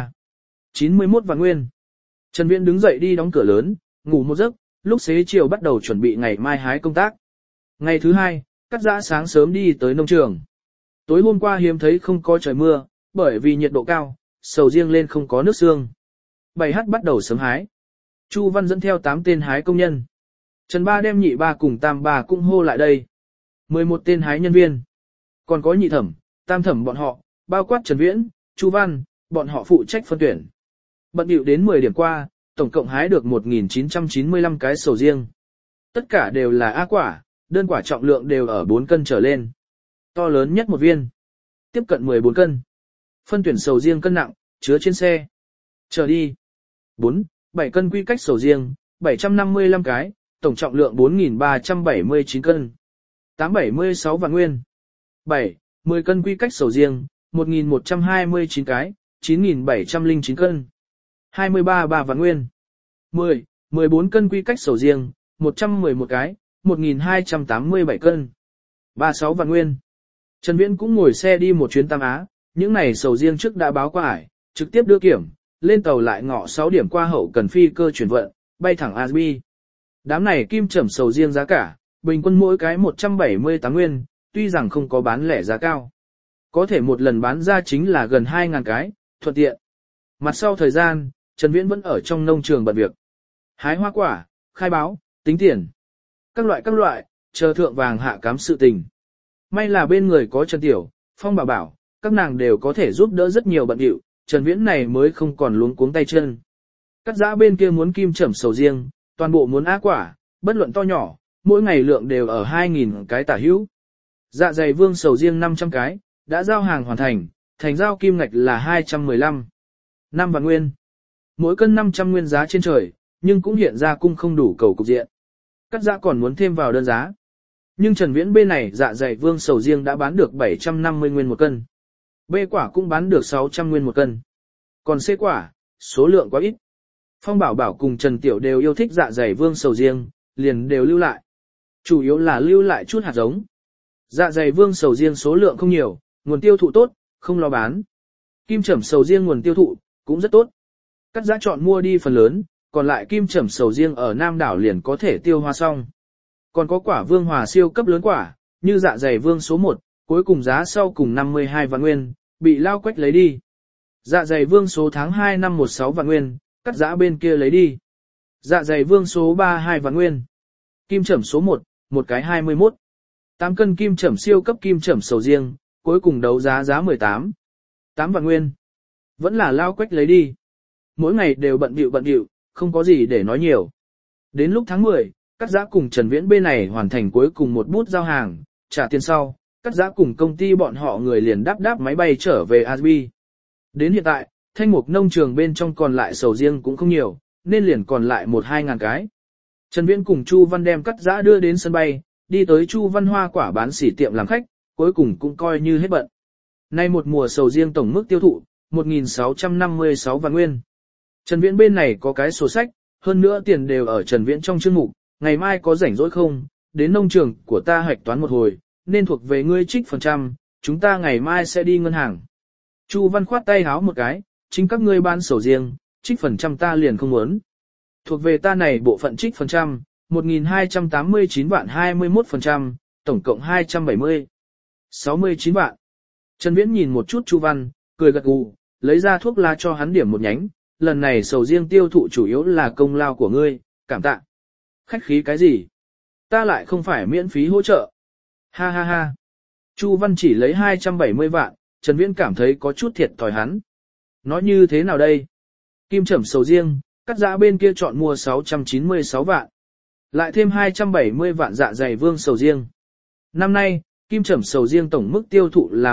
A: 91 vạn nguyên. Trần Viễn đứng dậy đi đóng cửa lớn, ngủ một giấc, lúc xế chiều bắt đầu chuẩn bị ngày mai hái công tác. Ngày thứ hai, Cắt Giã sáng sớm đi tới nông trường. Tối hôm qua hiếm thấy không có trời mưa, bởi vì nhiệt độ cao, sầu riêng lên không có nước sương. 7h bắt đầu sớm hái. Chu Văn dẫn theo 8 tên hái công nhân. Trần Ba đem nhị ba cùng tam ba cũng hô lại đây. 11 tên hái nhân viên. Còn có nhị thẩm, tam thẩm bọn họ, bao quát Trần Viễn, Chu Văn, bọn họ phụ trách phân tuyển. Bận bịu đến 10 điểm qua, tổng cộng hái được 1.995 cái sầu riêng. Tất cả đều là á quả, đơn quả trọng lượng đều ở 4 cân trở lên. To lớn nhất một viên, tiếp cận 14 cân. Phân tuyển sầu riêng cân nặng, chứa trên xe. Trở đi. 4, 7 cân quy cách sầu riêng, 755 cái, tổng trọng lượng 4.379 cân. 876 vạn nguyên. 7, 10 cân quy cách sầu riêng, 1.129 cái, 9.709 cân. 23 vạn nguyên. 10, 14 cân quy cách sầu riêng, 111 cái, 1.287 cân. 36 vạn nguyên. Trần Viễn cũng ngồi xe đi một chuyến Tam Á, những này sầu riêng trước đã báo qua ải, trực tiếp đưa kiểm, lên tàu lại ngọ 6 điểm qua hậu cần phi cơ chuyển vận, bay thẳng Asbi. Đám này kim trầm sầu riêng giá cả, bình quân mỗi cái 178 nguyên, tuy rằng không có bán lẻ giá cao. Có thể một lần bán ra chính là gần 2.000 cái, thuận tiện. Mặt sau thời gian, Trần Viễn vẫn ở trong nông trường bận việc. Hái hoa quả, khai báo, tính tiền. Các loại, chờ thượng vàng hạ cám sự tình. May là bên người có Trần Tiểu, Phong Bảo Bảo, các nàng đều có thể giúp đỡ rất nhiều bận điệu, Trần Viễn này mới không còn luống cuống tay chân. Cắt Giã bên kia muốn kim trầm sầu riêng, toàn bộ muốn á quả, bất luận to nhỏ, mỗi ngày lượng đều ở 2.000 cái tả hữu. Dạ dày vương sầu riêng 500 cái, đã giao hàng hoàn thành, thành giao kim ngạch là 215. 5 vạn nguyên. Mỗi cân 500 nguyên giá trên trời, nhưng cũng hiện ra cung không đủ cầu cục diện. Cắt Giã còn muốn thêm vào đơn giá. Nhưng Trần Viễn bên này dạ dày vương sầu riêng đã bán được 750 nguyên một cân. B quả cũng bán được 600 nguyên một cân. Còn C quả, số lượng quá ít. Phong Bảo Bảo cùng Trần Tiểu đều yêu thích dạ dày vương sầu riêng, liền đều lưu lại. Chủ yếu là lưu lại chút hạt giống. Dạ dày vương sầu riêng số lượng không nhiều, nguồn tiêu thụ tốt, không lo bán. Kim Trẩm sầu riêng nguồn tiêu thụ cũng rất tốt. Cắt giá chọn mua đi phần lớn, còn lại kim trẩm sầu riêng ở Nam đảo liền có thể tiêu hoa xong. Còn có quả vương hòa siêu cấp lớn quả, như dạ dày vương số 1, cuối cùng giá sau cùng 52 vạn nguyên, bị lao quách lấy đi. Dạ dày vương số tháng 2 năm 16 vạn nguyên, cắt giá bên kia lấy đi. Dạ dày vương số 32 vạn nguyên. Kim trẩm số 1, một cái 21. 8 cân kim trẩm siêu cấp kim trẩm sầu riêng, cuối cùng đấu giá 18. 8 vạn nguyên. Vẫn là lao quách lấy đi. Mỗi ngày đều bận bịu, không có gì để nói nhiều. Đến lúc tháng 10, cắt giá cùng Trần Viễn bên này hoàn thành cuối cùng một bút giao hàng, trả tiền sau, cắt giá cùng công ty bọn họ người liền đáp máy bay trở về Asbi. Đến hiện tại, thanh mục nông trường bên trong còn lại sầu riêng cũng không nhiều, nên liền còn lại 1-2 ngàn cái. Trần Viễn cùng Chu Văn đem cắt giá đưa đến sân bay, đi tới Chu Văn hoa quả bán sỉ tiệm làm khách, cuối cùng cũng coi như hết bận. Nay một mùa sầu riêng tổng mức tiêu thụ, 1.656 vạn nguyên. Trần Viễn bên này có cái sổ sách, hơn nữa tiền đều ở Trần Viễn trong chương mục, ngày mai có rảnh rỗi không, đến nông trường của ta hạch toán một hồi, nên thuộc về ngươi trích phần trăm, chúng ta ngày mai sẽ đi ngân hàng. Chu Văn khoát tay háo một cái, chính các ngươi bán sầu riêng, trích phần trăm ta liền không muốn. Thuộc về ta này bộ phận trích phần trăm, 1.289 vạn 21%, tổng cộng 270. 69 vạn. Trần Viễn nhìn một chút Chu Văn, cười gật gù, lấy ra thuốc lá cho hắn điểm một nhánh, lần này sầu riêng tiêu thụ chủ yếu là công lao của ngươi, cảm tạ. Khách khí cái gì? Ta lại không phải miễn phí hỗ trợ. Ha ha ha. Chu Văn chỉ lấy 270 vạn, Trần Viễn cảm thấy có chút thiệt thòi hắn. Nói như thế nào đây? Kim trẩm sầu riêng, cắt giá bên kia chọn mua 696 vạn. Lại thêm 270 vạn dạ dày vương sầu riêng. Năm nay, kim trẩm sầu riêng tổng mức tiêu thụ là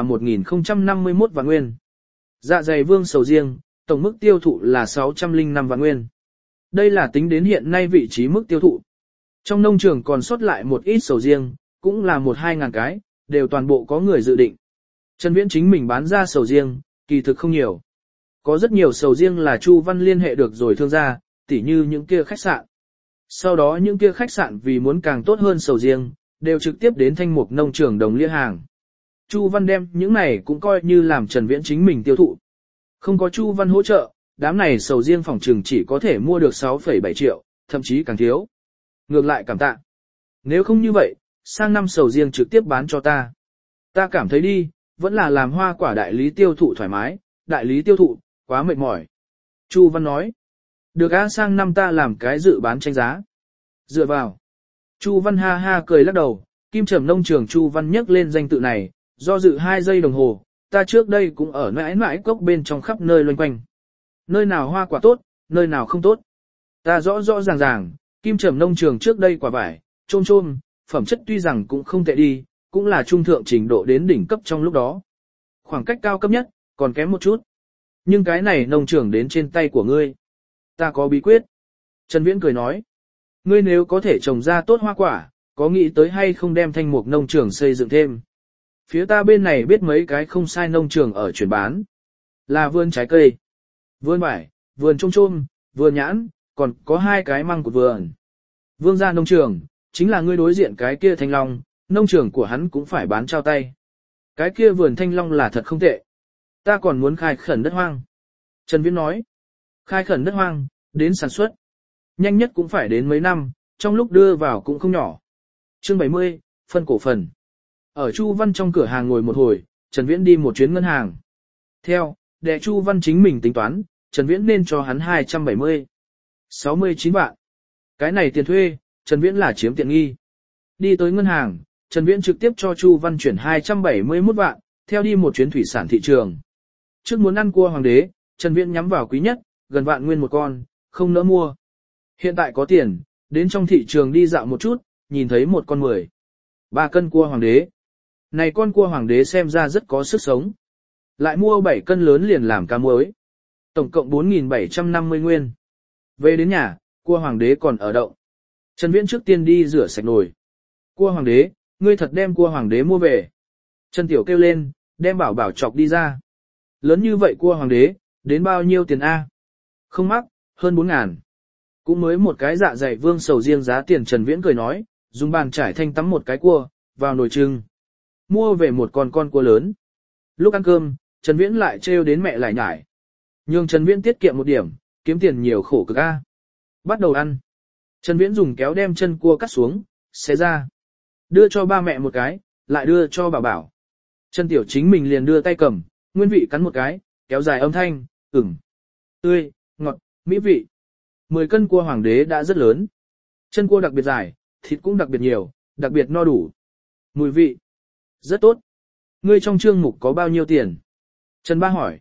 A: 1.051 vạn nguyên. Dạ dày vương sầu riêng, tổng mức tiêu thụ là 605 vạn nguyên. Đây là tính đến hiện nay vị trí mức tiêu thụ. Trong nông trường còn sót lại một ít sầu riêng, cũng là 1-2 ngàn cái, đều toàn bộ có người dự định. Trần Viễn chính mình bán ra sầu riêng, kỳ thực không nhiều. Có rất nhiều sầu riêng là Chu Văn liên hệ được rồi thương gia, tỉ như những kia khách sạn. Sau đó những kia khách sạn vì muốn càng tốt hơn sầu riêng, đều trực tiếp đến thanh mục nông trường đồng lia hàng. Chu Văn đem những này cũng coi như làm Trần Viễn chính mình tiêu thụ. Không có Chu Văn hỗ trợ, đám này sầu riêng phòng trừng chỉ có thể mua được 6,7 triệu, thậm chí càng thiếu. Ngược lại cảm tạ. Nếu không như vậy, sang năm sầu riêng trực tiếp bán cho ta. Ta cảm thấy đi, vẫn là làm hoa quả đại lý tiêu thụ thoải mái, đại lý tiêu thụ, quá mệt mỏi. Chu Văn nói. Được á, sang năm ta làm cái dự bán tranh giá. Dựa vào. Chu Văn ha ha cười lắc đầu, kim trẩm nông trường Chu Văn nhắc lên danh tự này, do dự 2 giây đồng hồ, ta trước đây cũng ở mãi cốc bên trong khắp nơi loanh quanh. Nơi nào hoa quả tốt, nơi nào không tốt. Ta rõ ràng, kim trẩm nông trường trước đây quả vải, trôm, phẩm chất tuy rằng cũng không tệ đi, cũng là trung thượng trình độ đến đỉnh cấp trong lúc đó. Khoảng cách cao cấp nhất, còn kém một chút. Nhưng cái này nông trường đến trên tay của ngươi. Ta có bí quyết. Trần Viễn cười nói. Ngươi nếu có thể trồng ra tốt hoa quả, có nghĩ tới hay không đem thanh mục nông trường xây dựng thêm. Phía ta bên này biết mấy cái không sai nông trường ở chuyển bán. Là vườn trái cây, vườn vải, vườn trôm, vườn nhãn, còn có 2 cái măng của vườn. Vương gia nông trường, chính là ngươi đối diện cái kia thanh long, nông trường của hắn cũng phải bán trao tay. Cái kia vườn thanh long là thật không tệ. Ta còn muốn khai khẩn đất hoang. Trần Viễn nói. Khai khẩn đất hoang, đến sản xuất. Nhanh nhất cũng phải đến mấy năm, trong lúc đưa vào cũng không nhỏ. Chương 70, phân cổ phần. Ở Chu Văn trong cửa hàng ngồi một hồi, Trần Viễn đi một chuyến ngân hàng. Theo, để Chu Văn chính mình tính toán, Trần Viễn nên cho hắn 69 vạn. Cái này tiền thuê, Trần Viễn là chiếm tiện nghi. Đi tới ngân hàng, Trần Viễn trực tiếp cho Chu Văn chuyển 271 vạn, theo đi một chuyến thủy sản thị trường. Trước muốn ăn cua hoàng đế, Trần Viễn nhắm vào quý nhất, gần vạn nguyên một con, không nỡ mua. Hiện tại có tiền, đến trong thị trường đi dạo một chút, nhìn thấy một con 3 cân cua hoàng đế. Này con cua hoàng đế xem ra rất có sức sống. Lại mua 7 cân lớn liền làm cá muối. Tổng cộng 4.750 nguyên. Về đến nhà, cua hoàng đế còn ở đậu. Trần Viễn trước tiên đi rửa sạch nồi. Cua hoàng đế, ngươi thật đem cua hoàng đế mua về. Trần Tiểu kêu lên, đem bảo chọc đi ra. Lớn như vậy cua hoàng đế, đến bao nhiêu tiền a? Không mắc, hơn 4.000. Cũng mới một cái dạ dày vương sầu riêng giá tiền Trần Viễn cười nói, dùng bàn trải thanh tắm một cái cua, vào nồi trưng. Mua về một con cua lớn. Lúc ăn cơm, Trần Viễn lại trêu đến mẹ lại nhải. Nhưng Trần Viễn tiết kiệm một điểm, kiếm tiền nhiều khổ cực a. Bắt đầu ăn. Trần Viễn dùng kéo đem chân cua cắt xuống, xé ra. Đưa cho ba mẹ một cái, lại đưa cho bảo bảo. Trần Tiểu Chính mình liền đưa tay cầm, nguyên vị cắn một cái, kéo dài âm thanh, tươi, ngọt, mỹ vị. 10 cân cua hoàng đế đã rất lớn. Chân cua đặc biệt dài, thịt cũng đặc biệt nhiều, đặc biệt no đủ. Mùi vị rất tốt. Ngươi trong chương mục có bao nhiêu tiền? Trần Ba hỏi.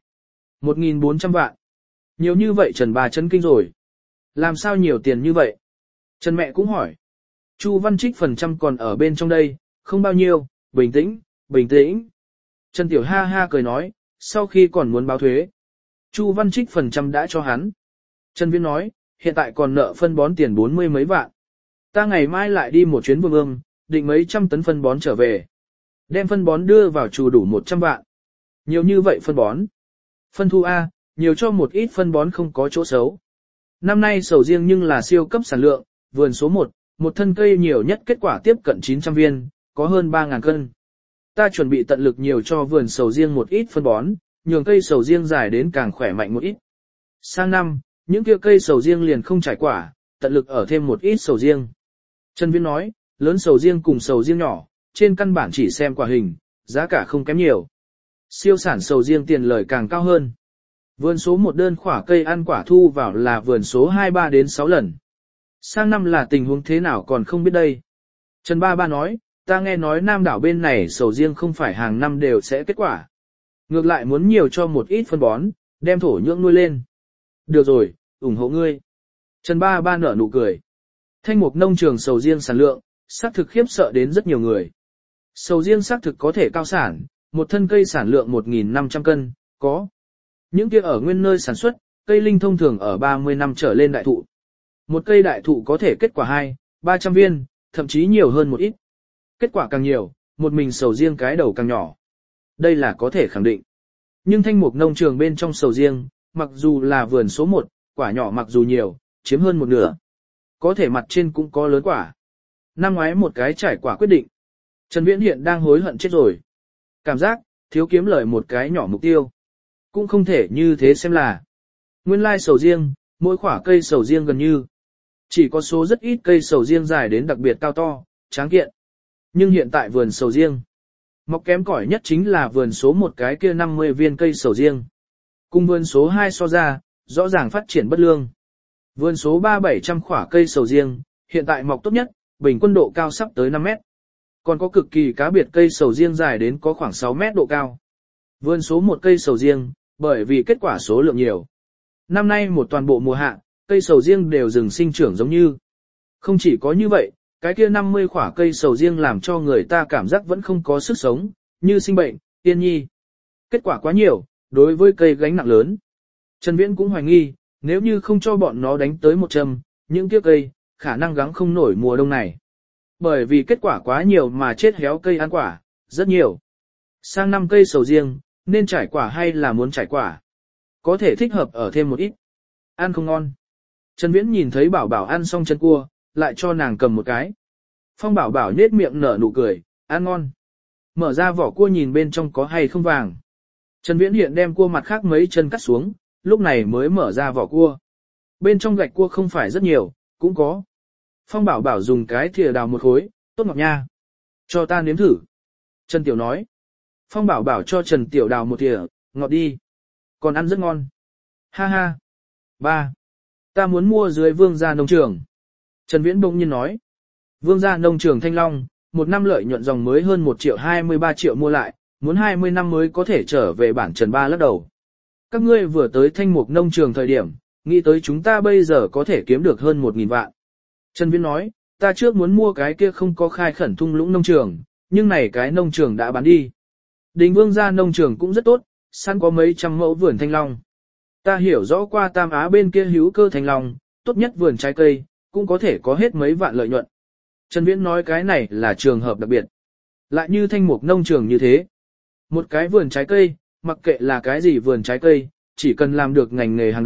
A: 1.400 vạn. Nhiều như vậy Trần Ba chấn kinh rồi. Làm sao nhiều tiền như vậy? Trần mẹ cũng hỏi. Chu Văn Trích phần trăm còn ở bên trong đây, không bao nhiêu, bình tĩnh, bình tĩnh. Trần Tiểu ha ha cười nói, sau khi còn muốn báo thuế. Chu Văn Trích phần trăm đã cho hắn. Trần Viễn nói, hiện tại còn nợ phân bón tiền 40 mấy vạn. Ta ngày mai lại đi một chuyến Vương Ương, định mấy trăm tấn phân bón trở về. Đem phân bón đưa vào chù đủ 100 vạn. Nhiều như vậy phân bón. Phân thu A, nhiều cho một ít phân bón không có chỗ xấu. Năm nay sầu riêng nhưng là siêu cấp sản lượng, vườn số 1, một thân cây nhiều nhất kết quả tiếp cận 900 viên, có hơn 3.000 cân. Ta chuẩn bị tận lực nhiều cho vườn sầu riêng một ít phân bón, nhường cây sầu riêng dài đến càng khỏe mạnh một ít. Sang năm, những kia cây sầu riêng liền không trải quả, tận lực ở thêm một ít sầu riêng. Trần Viễn nói, lớn sầu riêng cùng sầu riêng nhỏ, trên căn bản chỉ xem quả hình, giá cả không kém nhiều. Siêu sản sầu riêng tiền lời càng cao hơn. Vườn số 1 đơn khỏa cây ăn quả thu vào là vườn số 23 đến 6 lần. Sang năm là tình huống thế nào còn không biết đây. Trần Ba Ba nói, ta nghe nói Nam đảo bên này sầu riêng không phải hàng năm đều sẽ kết quả. Ngược lại muốn nhiều cho một ít phân bón, đem thổ nhưỡng nuôi lên. Được rồi, ủng hộ ngươi. Trần Ba Ba nở nụ cười. Thanh mục nông trường sầu riêng sản lượng, xác thực khiếp sợ đến rất nhiều người. Sầu riêng xác thực có thể cao sản, một thân cây sản lượng 1.500 cân, có. Những kia ở nguyên nơi sản xuất, cây linh thông thường ở 30 năm trở lên đại thụ. Một cây đại thụ có thể kết quả 200-300 viên, thậm chí nhiều hơn một ít. Kết quả càng nhiều, một mình sầu riêng cái đầu càng nhỏ. Đây là có thể khẳng định. Nhưng thanh mục nông trường bên trong sầu riêng, mặc dù là vườn số 1, quả nhỏ mặc dù nhiều, chiếm hơn một nửa. Có thể mặt trên cũng có lớn quả. Năm ngoái một cái trải quả quyết định. Trần Viễn hiện đang hối hận chết rồi. Cảm giác, thiếu kiếm lời một cái nhỏ mục tiêu. Cũng không thể như thế xem là. Nguyên lai sầu riêng, mỗi quả cây sầu riêng gần như. Chỉ có số rất ít cây sầu riêng dài đến đặc biệt cao to, tráng kiện. Nhưng hiện tại vườn sầu riêng, mọc kém cỏi nhất chính là vườn số 1 cái kia 50 viên cây sầu riêng. Cùng vườn số 2 so ra, rõ ràng phát triển bất lương. Vườn số 3-700 quả cây sầu riêng, hiện tại mọc tốt nhất, bình quân độ cao sắp tới 5 mét. Còn có cực kỳ cá biệt cây sầu riêng dài đến có khoảng 6 mét độ cao. Vườn số 1 cây sầu riêng, bởi vì kết quả số lượng nhiều. Năm nay một toàn bộ mùa hạ, cây sầu riêng đều dừng sinh trưởng giống như. Không chỉ có như vậy, cái kia 50 quả cây sầu riêng làm cho người ta cảm giác vẫn không có sức sống, như sinh bệnh, tiên nhi. Kết quả quá nhiều, đối với cây gánh nặng lớn. Trần Viễn cũng hoài nghi, nếu như không cho bọn nó đánh tới 100, những kia cây, khả năng gắng không nổi mùa đông này. Bởi vì kết quả quá nhiều mà chết héo cây ăn quả, rất nhiều. Sang năm cây sầu riêng, nên trải quả hay là muốn trải quả? Có thể thích hợp ở thêm một ít. Ăn không ngon. Trần Viễn nhìn thấy Bảo Bảo ăn xong chân cua, lại cho nàng cầm một cái. Phong Bảo Bảo nhếch miệng nở nụ cười, ăn ngon. Mở ra vỏ cua nhìn bên trong có hay không vàng. Trần Viễn hiện đem cua mặt khác mấy chân cắt xuống, lúc này mới mở ra vỏ cua. Bên trong gạch cua không phải rất nhiều, cũng có. Phong Bảo Bảo dùng cái thìa đào một khối, tốt ngọt nha. Cho ta nếm thử. Trần Tiểu nói. Phong Bảo Bảo cho Trần Tiểu đào một thìa, ngọt đi. Còn ăn rất ngon. Ha ha. Ba. Ta muốn mua dưới Vương gia nông trường. Trần Viễn bỗng nhiên nói. Vương gia nông trường Thanh Long, một năm lợi nhuận dòng mới hơn 1.023 triệu mua lại, muốn 20 năm mới có thể trở về bản Trần Ba lắc đầu. Các ngươi vừa tới Thanh Mục nông trường thời điểm, nghĩ tới chúng ta bây giờ có thể kiếm được hơn 1.000 vạn. Trần Viễn nói, ta trước muốn mua cái kia không có khai khẩn thung lũng nông trường, nhưng này cái nông trường đã bán đi. Đình Vương gia nông trường cũng rất tốt, sẵn có mấy trăm mẫu vườn thanh long. Ta hiểu rõ qua Tam Á bên kia hữu cơ thanh long, tốt nhất vườn trái cây, cũng có thể có hết mấy vạn lợi nhuận. Trần Viễn nói cái này là trường hợp đặc biệt. Lại như Thanh Mục nông trường như thế. Một cái vườn trái cây, mặc kệ là cái gì vườn trái cây, chỉ cần làm được ngành nghề hàng đầu,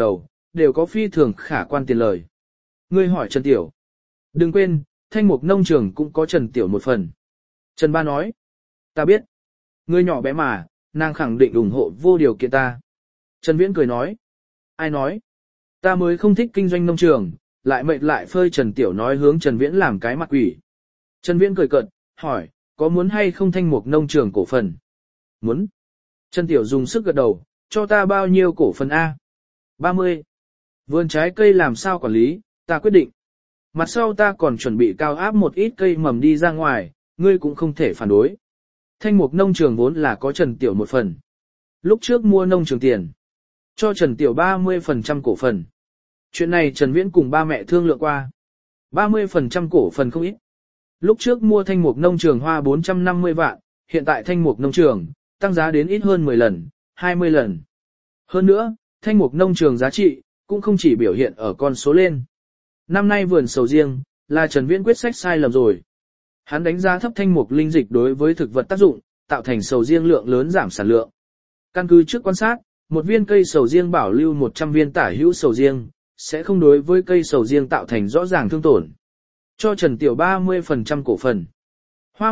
A: đều có phi thường khả quan tiền lời. Ngươi hỏi Trần Tiểu. Đừng quên, thanh mục nông trường cũng có Trần Tiểu một phần. Trần Ba nói. Ta biết. Ngươi nhỏ bé mà, nàng khẳng định ủng hộ vô điều kiện ta. Trần Viễn cười nói. Ai nói? Ta mới không thích kinh doanh nông trường, lại mệt lại phơi Trần Tiểu nói hướng Trần Viễn làm cái mặt quỷ. Trần Viễn cười cợt, hỏi, có muốn hay không thanh mục nông trường cổ phần? Muốn. Trần Tiểu dùng sức gật đầu, cho ta bao nhiêu cổ phần A? 30. Vườn trái cây làm sao quản lý, ta quyết định. Mặt sau ta còn chuẩn bị cao áp một ít cây mầm đi ra ngoài, ngươi cũng không thể phản đối. Thanh mục nông trường vốn là có Trần Tiểu một phần. Lúc trước mua nông trường tiền, cho Trần Tiểu 30% cổ phần. Chuyện này Trần Viễn cùng ba mẹ thương lượng qua. 30% cổ phần không ít. Lúc trước mua thanh mục nông trường hoa 450 vạn, hiện tại thanh mục nông trường, tăng giá đến ít hơn 10 lần, 20 lần. Hơn nữa, thanh mục nông trường giá trị, cũng không chỉ biểu hiện ở con số lên. Năm nay vườn sầu riêng, là Trần Viễn quyết sách sai lầm rồi. Hắn đánh giá thấp thanh mục linh dịch đối với thực vật tác dụng, tạo thành sầu riêng lượng lớn giảm sản lượng. Căn cứ trước quan sát, một viên cây sầu riêng bảo lưu 100 viên tả hữu sầu riêng, sẽ không đối với cây sầu riêng tạo thành rõ ràng thương tổn. Cho Trần Tiểu 30% cổ phần. Hoa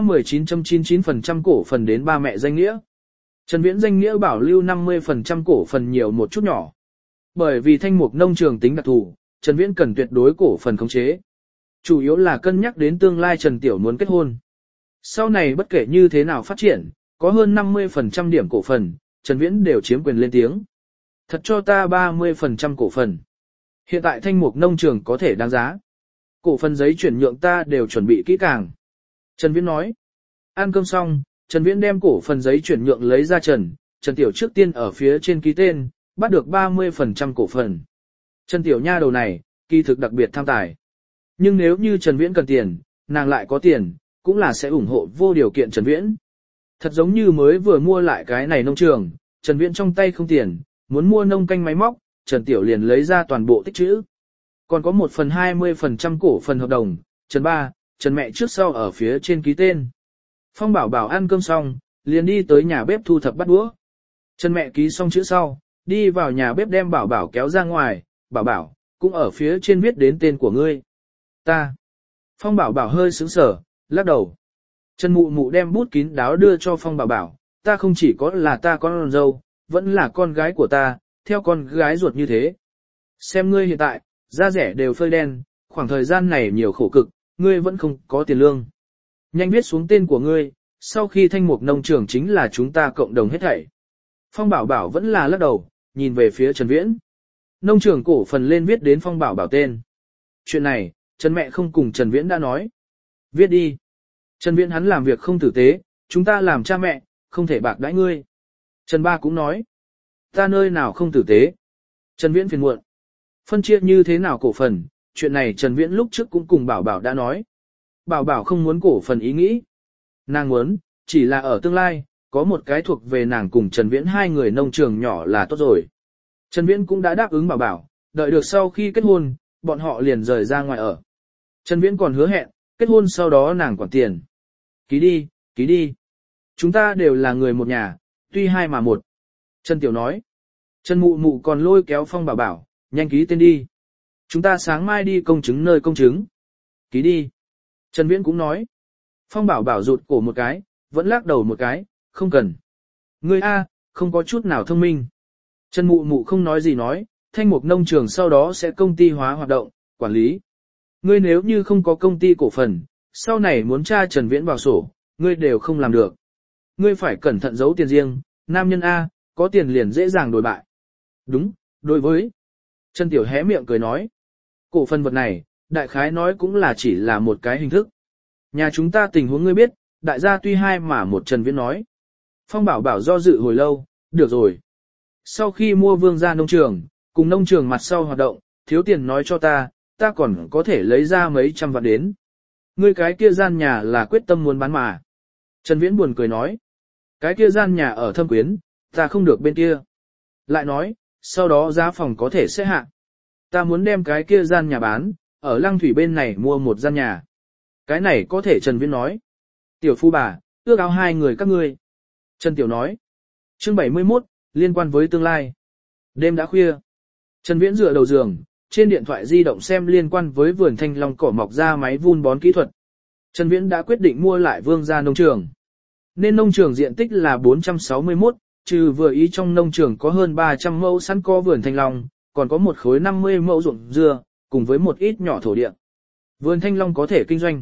A: 19.99% cổ phần đến ba mẹ danh nghĩa. Trần Viễn danh nghĩa bảo lưu 50% cổ phần nhiều một chút nhỏ. Bởi vì thanh mục nông trường tính đặc thù, Trần Viễn cần tuyệt đối cổ phần khống chế. Chủ yếu là cân nhắc đến tương lai Trần Tiểu muốn kết hôn. Sau này bất kể như thế nào phát triển, có hơn 50% điểm cổ phần, Trần Viễn đều chiếm quyền lên tiếng. Thật cho ta 30% cổ phần. Hiện tại thanh mục nông trường có thể đáng giá. Cổ phần giấy chuyển nhượng ta đều chuẩn bị kỹ càng. Trần Viễn nói. Ăn cơm xong, Trần Viễn đem cổ phần giấy chuyển nhượng lấy ra Trần Tiểu trước tiên ở phía trên ký tên, bắt được 30% cổ phần. Trần Tiểu nha đầu này, kỳ thực đặc biệt tham tài. Nhưng nếu như Trần Viễn cần tiền, nàng lại có tiền, cũng là sẽ ủng hộ vô điều kiện Trần Viễn. Thật giống như mới vừa mua lại cái này nông trường, Trần Viễn trong tay không tiền, muốn mua nông canh máy móc, Trần Tiểu liền lấy ra toàn bộ tích trữ. Còn có 1/20% cổ phần hợp đồng, Trần Ba, Trần Mẹ trước sau ở phía trên ký tên. Phong Bảo Bảo ăn cơm xong, liền đi tới nhà bếp thu thập bát đũa. Trần Mẹ ký xong chữ sau, đi vào nhà bếp đem Bảo Bảo kéo ra ngoài, Bảo Bảo, cũng ở phía trên viết đến tên của ngươi. Ta. Phong Bảo Bảo hơi sững sờ, lắc đầu. Trần Mụ Mụ đem bút kín đáo đưa cho Phong Bảo Bảo, ta không chỉ có là ta con dâu, vẫn là con gái của ta, theo con gái ruột như thế. Xem ngươi hiện tại, da rẻ đều phơi đen, khoảng thời gian này nhiều khổ cực, ngươi vẫn không có tiền lương. Nhanh viết xuống tên của ngươi, sau khi thanh mục nông trường chính là chúng ta cộng đồng hết thảy. Phong Bảo Bảo vẫn là lắc đầu, nhìn về phía Trần Viễn. Nông trường cổ phần lên viết đến Phong Bảo Bảo tên. Chuyện này, Trần Mẹ không cùng Trần Viễn đã nói. Viết đi. Trần Viễn hắn làm việc không tử tế, chúng ta làm cha mẹ, không thể bạc đãi ngươi. Trần Ba cũng nói. Ta nơi nào không tử tế. Trần Viễn phiền muộn. Phân chia như thế nào cổ phần, chuyện này Trần Viễn lúc trước cũng cùng Bảo Bảo đã nói. Bảo Bảo không muốn cổ phần ý nghĩ. Nàng muốn, chỉ là ở tương lai, có một cái thuộc về nàng cùng Trần Viễn hai người nông trường nhỏ là tốt rồi. Trần Viễn cũng đã đáp ứng Bảo Bảo, đợi được sau khi kết hôn, bọn họ liền rời ra ngoài ở. Trần Viễn còn hứa hẹn, kết hôn sau đó nàng quản tiền. Ký đi, ký đi. Chúng ta đều là người một nhà, tuy hai mà một. Trần Tiểu nói. Trần Mụ Mụ còn lôi kéo Phong Bảo Bảo, nhanh ký tên đi. Chúng ta sáng mai đi công chứng nơi công chứng. Ký đi. Trần Viễn cũng nói. Phong Bảo Bảo rụt cổ một cái, vẫn lắc đầu một cái, không cần. Ngươi A, không có chút nào thông minh. Trần Mụ Mụ không nói gì nói, thanh mục nông trường sau đó sẽ công ty hóa hoạt động, quản lý. Ngươi nếu như không có công ty cổ phần, sau này muốn tra Trần Viễn vào sổ, ngươi đều không làm được. Ngươi phải cẩn thận giấu tiền riêng, nam nhân A, có tiền liền dễ dàng đổi bại. Đúng, đối với. Trần Tiểu hé miệng cười nói. Cổ phần vật này, đại khái nói cũng là chỉ là một cái hình thức. Nhà chúng ta tình huống ngươi biết, đại gia tuy hai mà một. Trần Viễn nói. Phong Bảo Bảo do dự hồi lâu, được rồi. Sau khi mua Vương gia nông trường, cùng nông trường mặt sau hoạt động, thiếu tiền nói cho ta còn có thể lấy ra mấy trăm vạn đến. Ngươi cái kia gian nhà là quyết tâm muốn bán mà. Trần Viễn buồn cười nói. Cái kia gian nhà ở Thâm Quyến, ta không được bên kia. Lại nói, sau đó giá phòng có thể sẽ hạ. Ta muốn đem cái kia gian nhà bán, ở Lăng Thủy bên này mua một gian nhà. Cái này có thể. Trần Viễn nói. Tiểu phu bà, ước ao hai người các ngươi. Trần Tiểu nói. Chương 71, liên quan với tương lai. Đêm đã khuya. Trần Viễn dựa đầu giường, trên điện thoại di động xem liên quan với vườn thanh long cỏ mọc ra máy vun bón kỹ thuật. Trần Viễn đã quyết định mua lại Vương gia nông trường. Nên nông trường diện tích là 461, trừ vừa ý trong nông trường có hơn 300 mẫu sẵn có vườn thanh long, còn có một khối 50 mẫu ruộng dưa, cùng với một ít nhỏ thổ địa. Vườn thanh long có thể kinh doanh.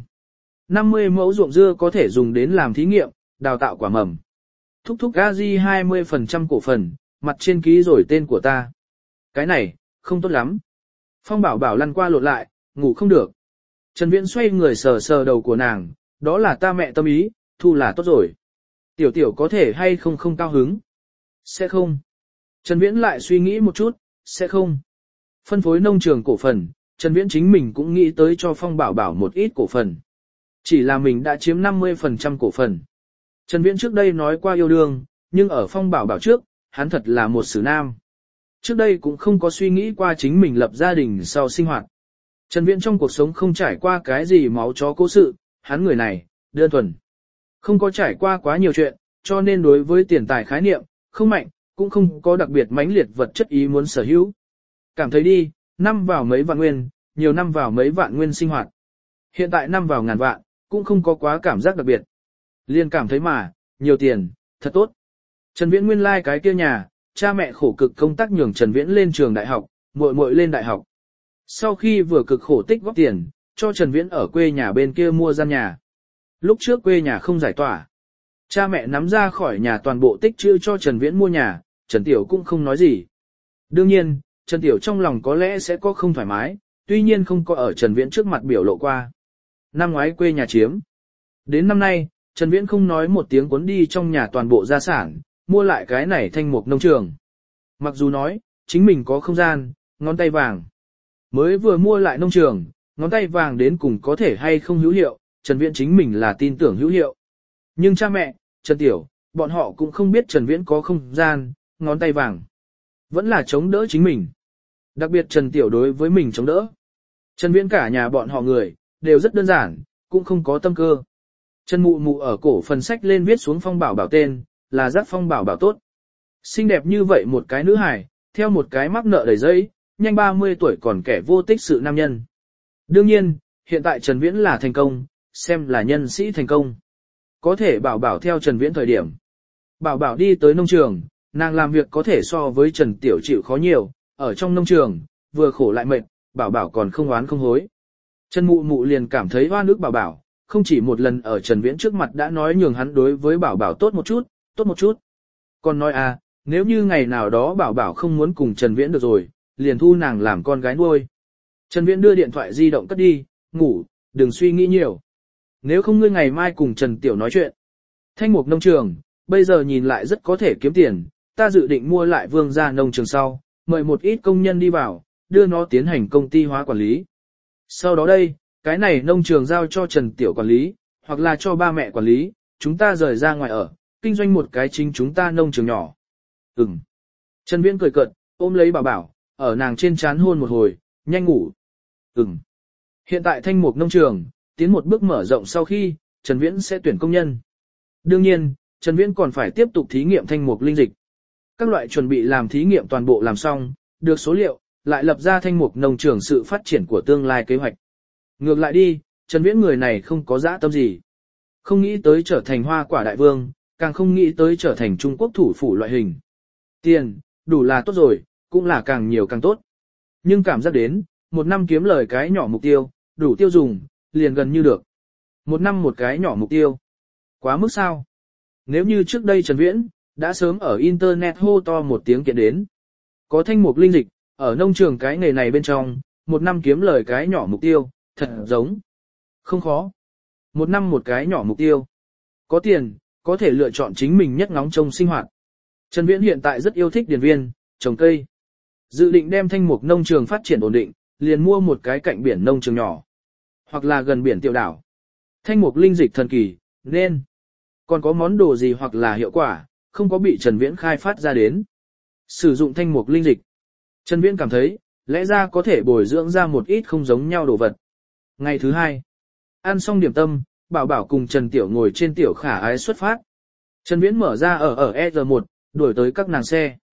A: 50 mẫu ruộng dưa có thể dùng đến làm thí nghiệm, đào tạo quả mầm. Thúc thúc Gazi 20% cổ phần, mặt trên ký rồi tên của ta. Cái này, không tốt lắm. Phong Bảo Bảo lăn qua lộn lại, ngủ không được. Trần Viễn xoay người sờ sờ đầu của nàng, đó là ta mẹ tâm ý, thu là tốt rồi. Tiểu tiểu có thể hay không không cao hứng? Sẽ không. Trần Viễn lại suy nghĩ một chút, sẽ không. Phân phối nông trường cổ phần, Trần Viễn chính mình cũng nghĩ tới cho Phong Bảo Bảo một ít cổ phần. Chỉ là mình đã chiếm 50% cổ phần. Trần Viễn trước đây nói qua yêu đương, nhưng ở Phong Bảo Bảo trước, hắn thật là một xử nam. Trước đây cũng không có suy nghĩ qua chính mình lập gia đình sau sinh hoạt. Trần Viễn trong cuộc sống không trải qua cái gì máu chó cố sự, hắn người này, đơn thuần. Không có trải qua quá nhiều chuyện, cho nên đối với tiền tài khái niệm, không mạnh, cũng không có đặc biệt mãnh liệt vật chất ý muốn sở hữu. Cảm thấy đi, năm vào mấy vạn nguyên, nhiều năm vào mấy vạn nguyên sinh hoạt. Hiện tại năm vào ngàn vạn, cũng không có quá cảm giác đặc biệt. Liên cảm thấy mà, nhiều tiền, thật tốt. Trần Viễn nguyên lai cái kia nhà, cha mẹ khổ cực công tác nhường Trần Viễn lên trường đại học, muội muội lên đại học. Sau khi vừa cực khổ tích góp tiền, cho Trần Viễn ở quê nhà bên kia mua gian nhà. Lúc trước quê nhà không giải tỏa. Cha mẹ nắm ra khỏi nhà toàn bộ tích trữ cho Trần Viễn mua nhà, Trần Tiểu cũng không nói gì. Đương nhiên, Trần Tiểu trong lòng có lẽ sẽ có không thoải mái, tuy nhiên không có ở Trần Viễn trước mặt biểu lộ qua. Năm ngoái quê nhà chiếm. Đến năm nay, Trần Viễn không nói một tiếng cuốn đi trong nhà toàn bộ gia sản, mua lại cái này thanh mục nông trường. Mặc dù nói, chính mình có không gian, ngón tay vàng. Mới vừa mua lại nông trường, ngón tay vàng đến cùng có thể hay không hữu hiệu, Trần Viễn chính mình là tin tưởng hữu hiệu. Nhưng cha mẹ, Trần Tiểu, bọn họ cũng không biết Trần Viễn có không gian, ngón tay vàng. Vẫn là chống đỡ chính mình. Đặc biệt Trần Tiểu đối với mình chống đỡ. Trần Viễn cả nhà bọn họ người, đều rất đơn giản, cũng không có tâm cơ. Trần Mụ Mụ ở cổ phần sách lên viết xuống Phong Bảo Bảo tên, là giác Phong Bảo Bảo tốt. Xinh đẹp như vậy một cái nữ hài, theo một cái mắc nợ đầy giấy, nhanh 30 tuổi còn kẻ vô tích sự nam nhân. Đương nhiên, hiện tại Trần Viễn là thành công, xem là nhân sĩ thành công. Có thể Bảo Bảo theo Trần Viễn thời điểm. Bảo Bảo đi tới nông trường, nàng làm việc có thể so với Trần Tiểu chịu khó nhiều, ở trong nông trường, vừa khổ lại mệt, Bảo Bảo còn không oán không hối. Trần Mụ Mụ liền cảm thấy oan ức Bảo Bảo, không chỉ một lần ở Trần Viễn trước mặt đã nói nhường hắn đối với Bảo Bảo tốt một chút, tốt một chút. Còn nói à, nếu như ngày nào đó Bảo Bảo không muốn cùng Trần Viễn được rồi, liền thu nàng làm con gái nuôi. Trần Viễn đưa điện thoại di động cất đi, ngủ, đừng suy nghĩ nhiều. Nếu không ngươi ngày mai cùng Trần Tiểu nói chuyện. Thanh mục nông trường, bây giờ nhìn lại rất có thể kiếm tiền, ta dự định mua lại Vương gia nông trường sau, mời một ít công nhân đi vào, đưa nó tiến hành công ty hóa quản lý. Sau đó đây, cái này nông trường giao cho Trần Tiểu quản lý, hoặc là cho ba mẹ quản lý, chúng ta rời ra ngoài ở, kinh doanh một cái chính chúng ta nông trường nhỏ. Trần Viễn cười cợt, ôm lấy Bảo Bảo, ở nàng trên trán hôn một hồi, nhanh ngủ. Hiện tại thanh mục nông trường, tiến một bước mở rộng sau khi, Trần Viễn sẽ tuyển công nhân. Đương nhiên, Trần Viễn còn phải tiếp tục thí nghiệm thanh mục linh dịch. Các loại chuẩn bị làm thí nghiệm toàn bộ làm xong, được số liệu, lại lập ra thanh mục nông trường sự phát triển của tương lai kế hoạch. Ngược lại đi, Trần Viễn người này không có dã tâm gì. Không nghĩ tới trở thành hoa quả đại vương, càng không nghĩ tới trở thành Trung Quốc thủ phủ loại hình. Tiền, đủ là tốt rồi, cũng là càng nhiều càng tốt. Nhưng cảm giác đến, một năm kiếm lời cái nhỏ mục tiêu, đủ tiêu dùng, liền gần như được. Một năm một cái nhỏ mục tiêu. Quá mức sao? Nếu như trước đây Trần Viễn, đã sớm ở Internet hô to một tiếng kiện đến. Có thanh mục linh dịch, ở nông trường cái nghề này bên trong, một năm kiếm lời cái nhỏ mục tiêu, thật giống. Không khó. Một năm một cái nhỏ mục tiêu. Có tiền, có thể lựa chọn chính mình nhất ngóng trông sinh hoạt. Trần Viễn hiện tại rất yêu thích điền viên, trồng cây. Dự định đem thanh mục nông trường phát triển ổn định, liền mua một cái cạnh biển nông trường nhỏ. Hoặc là gần biển tiểu đảo. Thanh mục linh dịch thần kỳ, nên. Còn có món đồ gì hoặc là hiệu quả, không có bị Trần Viễn khai phát ra đến. Sử dụng thanh mục linh dịch. Trần Viễn cảm thấy, lẽ ra có thể bồi dưỡng ra một ít không giống nhau đồ vật. Ngày thứ hai, ăn xong điểm tâm, Bảo Bảo cùng Trần Tiểu ngồi trên tiểu khả ái xuất phát. Trần Viễn mở ra ở R1, đuổi tới các nàng xe.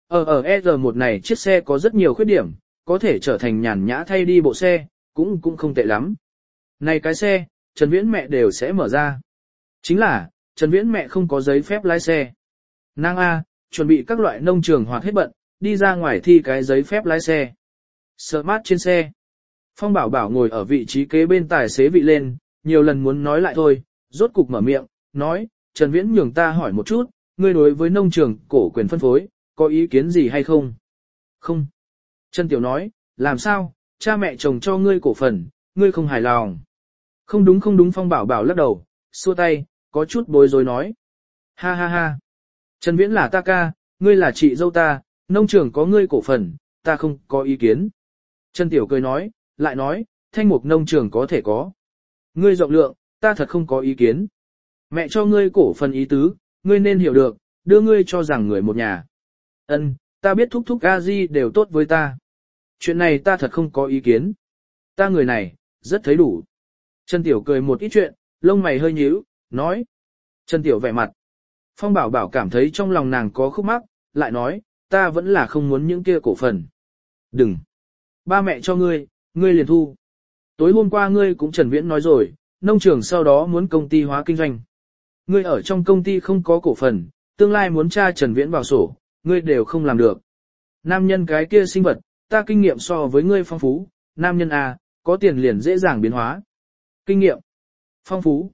A: Ở R1 này chiếc xe có rất nhiều khuyết điểm, có thể trở thành nhàn nhã thay đi bộ xe, cũng không tệ lắm. Này cái xe, Trần Viễn mẹ đều sẽ mở ra. Chính là, Trần Viễn mẹ không có giấy phép lái xe. Nàng A, chuẩn bị các loại nông trường hoạt hết bận, đi ra ngoài thi cái giấy phép lái xe. Smart trên xe. Phong Bảo Bảo ngồi ở vị trí kế bên tài xế vị lên, nhiều lần muốn nói lại thôi, rốt cục mở miệng, nói, Trần Viễn nhường ta hỏi một chút, ngươi đối với nông trường cổ quyền phân phối, có ý kiến gì hay không? Không. Trần Tiểu nói, làm sao, cha mẹ chồng cho ngươi cổ phần, ngươi không hài lòng. Không đúng Phong Bảo Bảo lắc đầu, xua tay, có chút bối rối nói. Ha ha ha. Trần Viễn là ta ca, ngươi là chị dâu ta, nông trường có ngươi cổ phần, ta không có ý kiến. Trần Tiểu cười nói, lại nói, thanh mục nông trường có thể có. Ngươi rộng lượng, ta thật không có ý kiến. Mẹ cho ngươi cổ phần ý tứ, ngươi nên hiểu được, đưa ngươi cho rằng người một nhà. Ân, ta biết thúc a di đều tốt với ta. Chuyện này ta thật không có ý kiến. Ta người này, rất thấy đủ. Trần Tiểu cười một ít chuyện, lông mày hơi nhíu, nói. Trần Tiểu vẻ mặt. Phong Bảo Bảo cảm thấy trong lòng nàng có khúc mắc, lại nói, ta vẫn là không muốn những kia cổ phần. Đừng. Ba mẹ cho ngươi, ngươi liền thu. Tối hôm qua ngươi cũng Trần Viễn nói rồi, nông trường sau đó muốn công ty hóa kinh doanh. Ngươi ở trong công ty không có cổ phần, tương lai muốn tra Trần Viễn vào sổ, ngươi đều không làm được. Nam nhân cái kia sinh vật, ta kinh nghiệm so với ngươi phong phú, nam nhân A, có tiền liền dễ dàng biến hóa. Kinh nghiệm. Phong phú.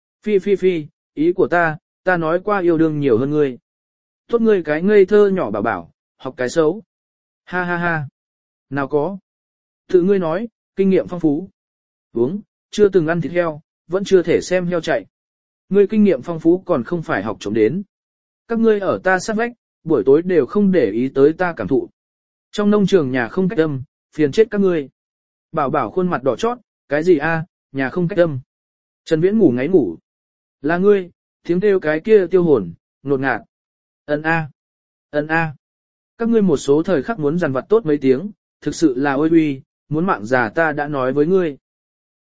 A: Phi, ý của ta nói qua yêu đương nhiều hơn ngươi. Tốt ngươi cái ngây thơ nhỏ bảo bảo, học cái xấu. Ha ha ha. Nào có. Tự ngươi nói, kinh nghiệm phong phú. Uống, chưa từng ăn thịt heo, vẫn chưa thể xem heo chạy. Ngươi kinh nghiệm phong phú còn không phải học trộm đến. Các ngươi ở ta sát vách, buổi tối đều không để ý tới ta cảm thụ. Trong nông trường nhà không cách âm, phiền chết các ngươi. Bảo Bảo khuôn mặt đỏ chót, cái gì a, nhà không cách âm. Trần Viễn ngủ ngáy ngủ. Là ngươi, tiếng kêu cái kia tiêu hồn, nột ngạt. Ân a. Các ngươi một số thời khắc muốn dằn vặt tốt mấy tiếng, thực sự là ôi uy, muốn mạng già ta đã nói với ngươi.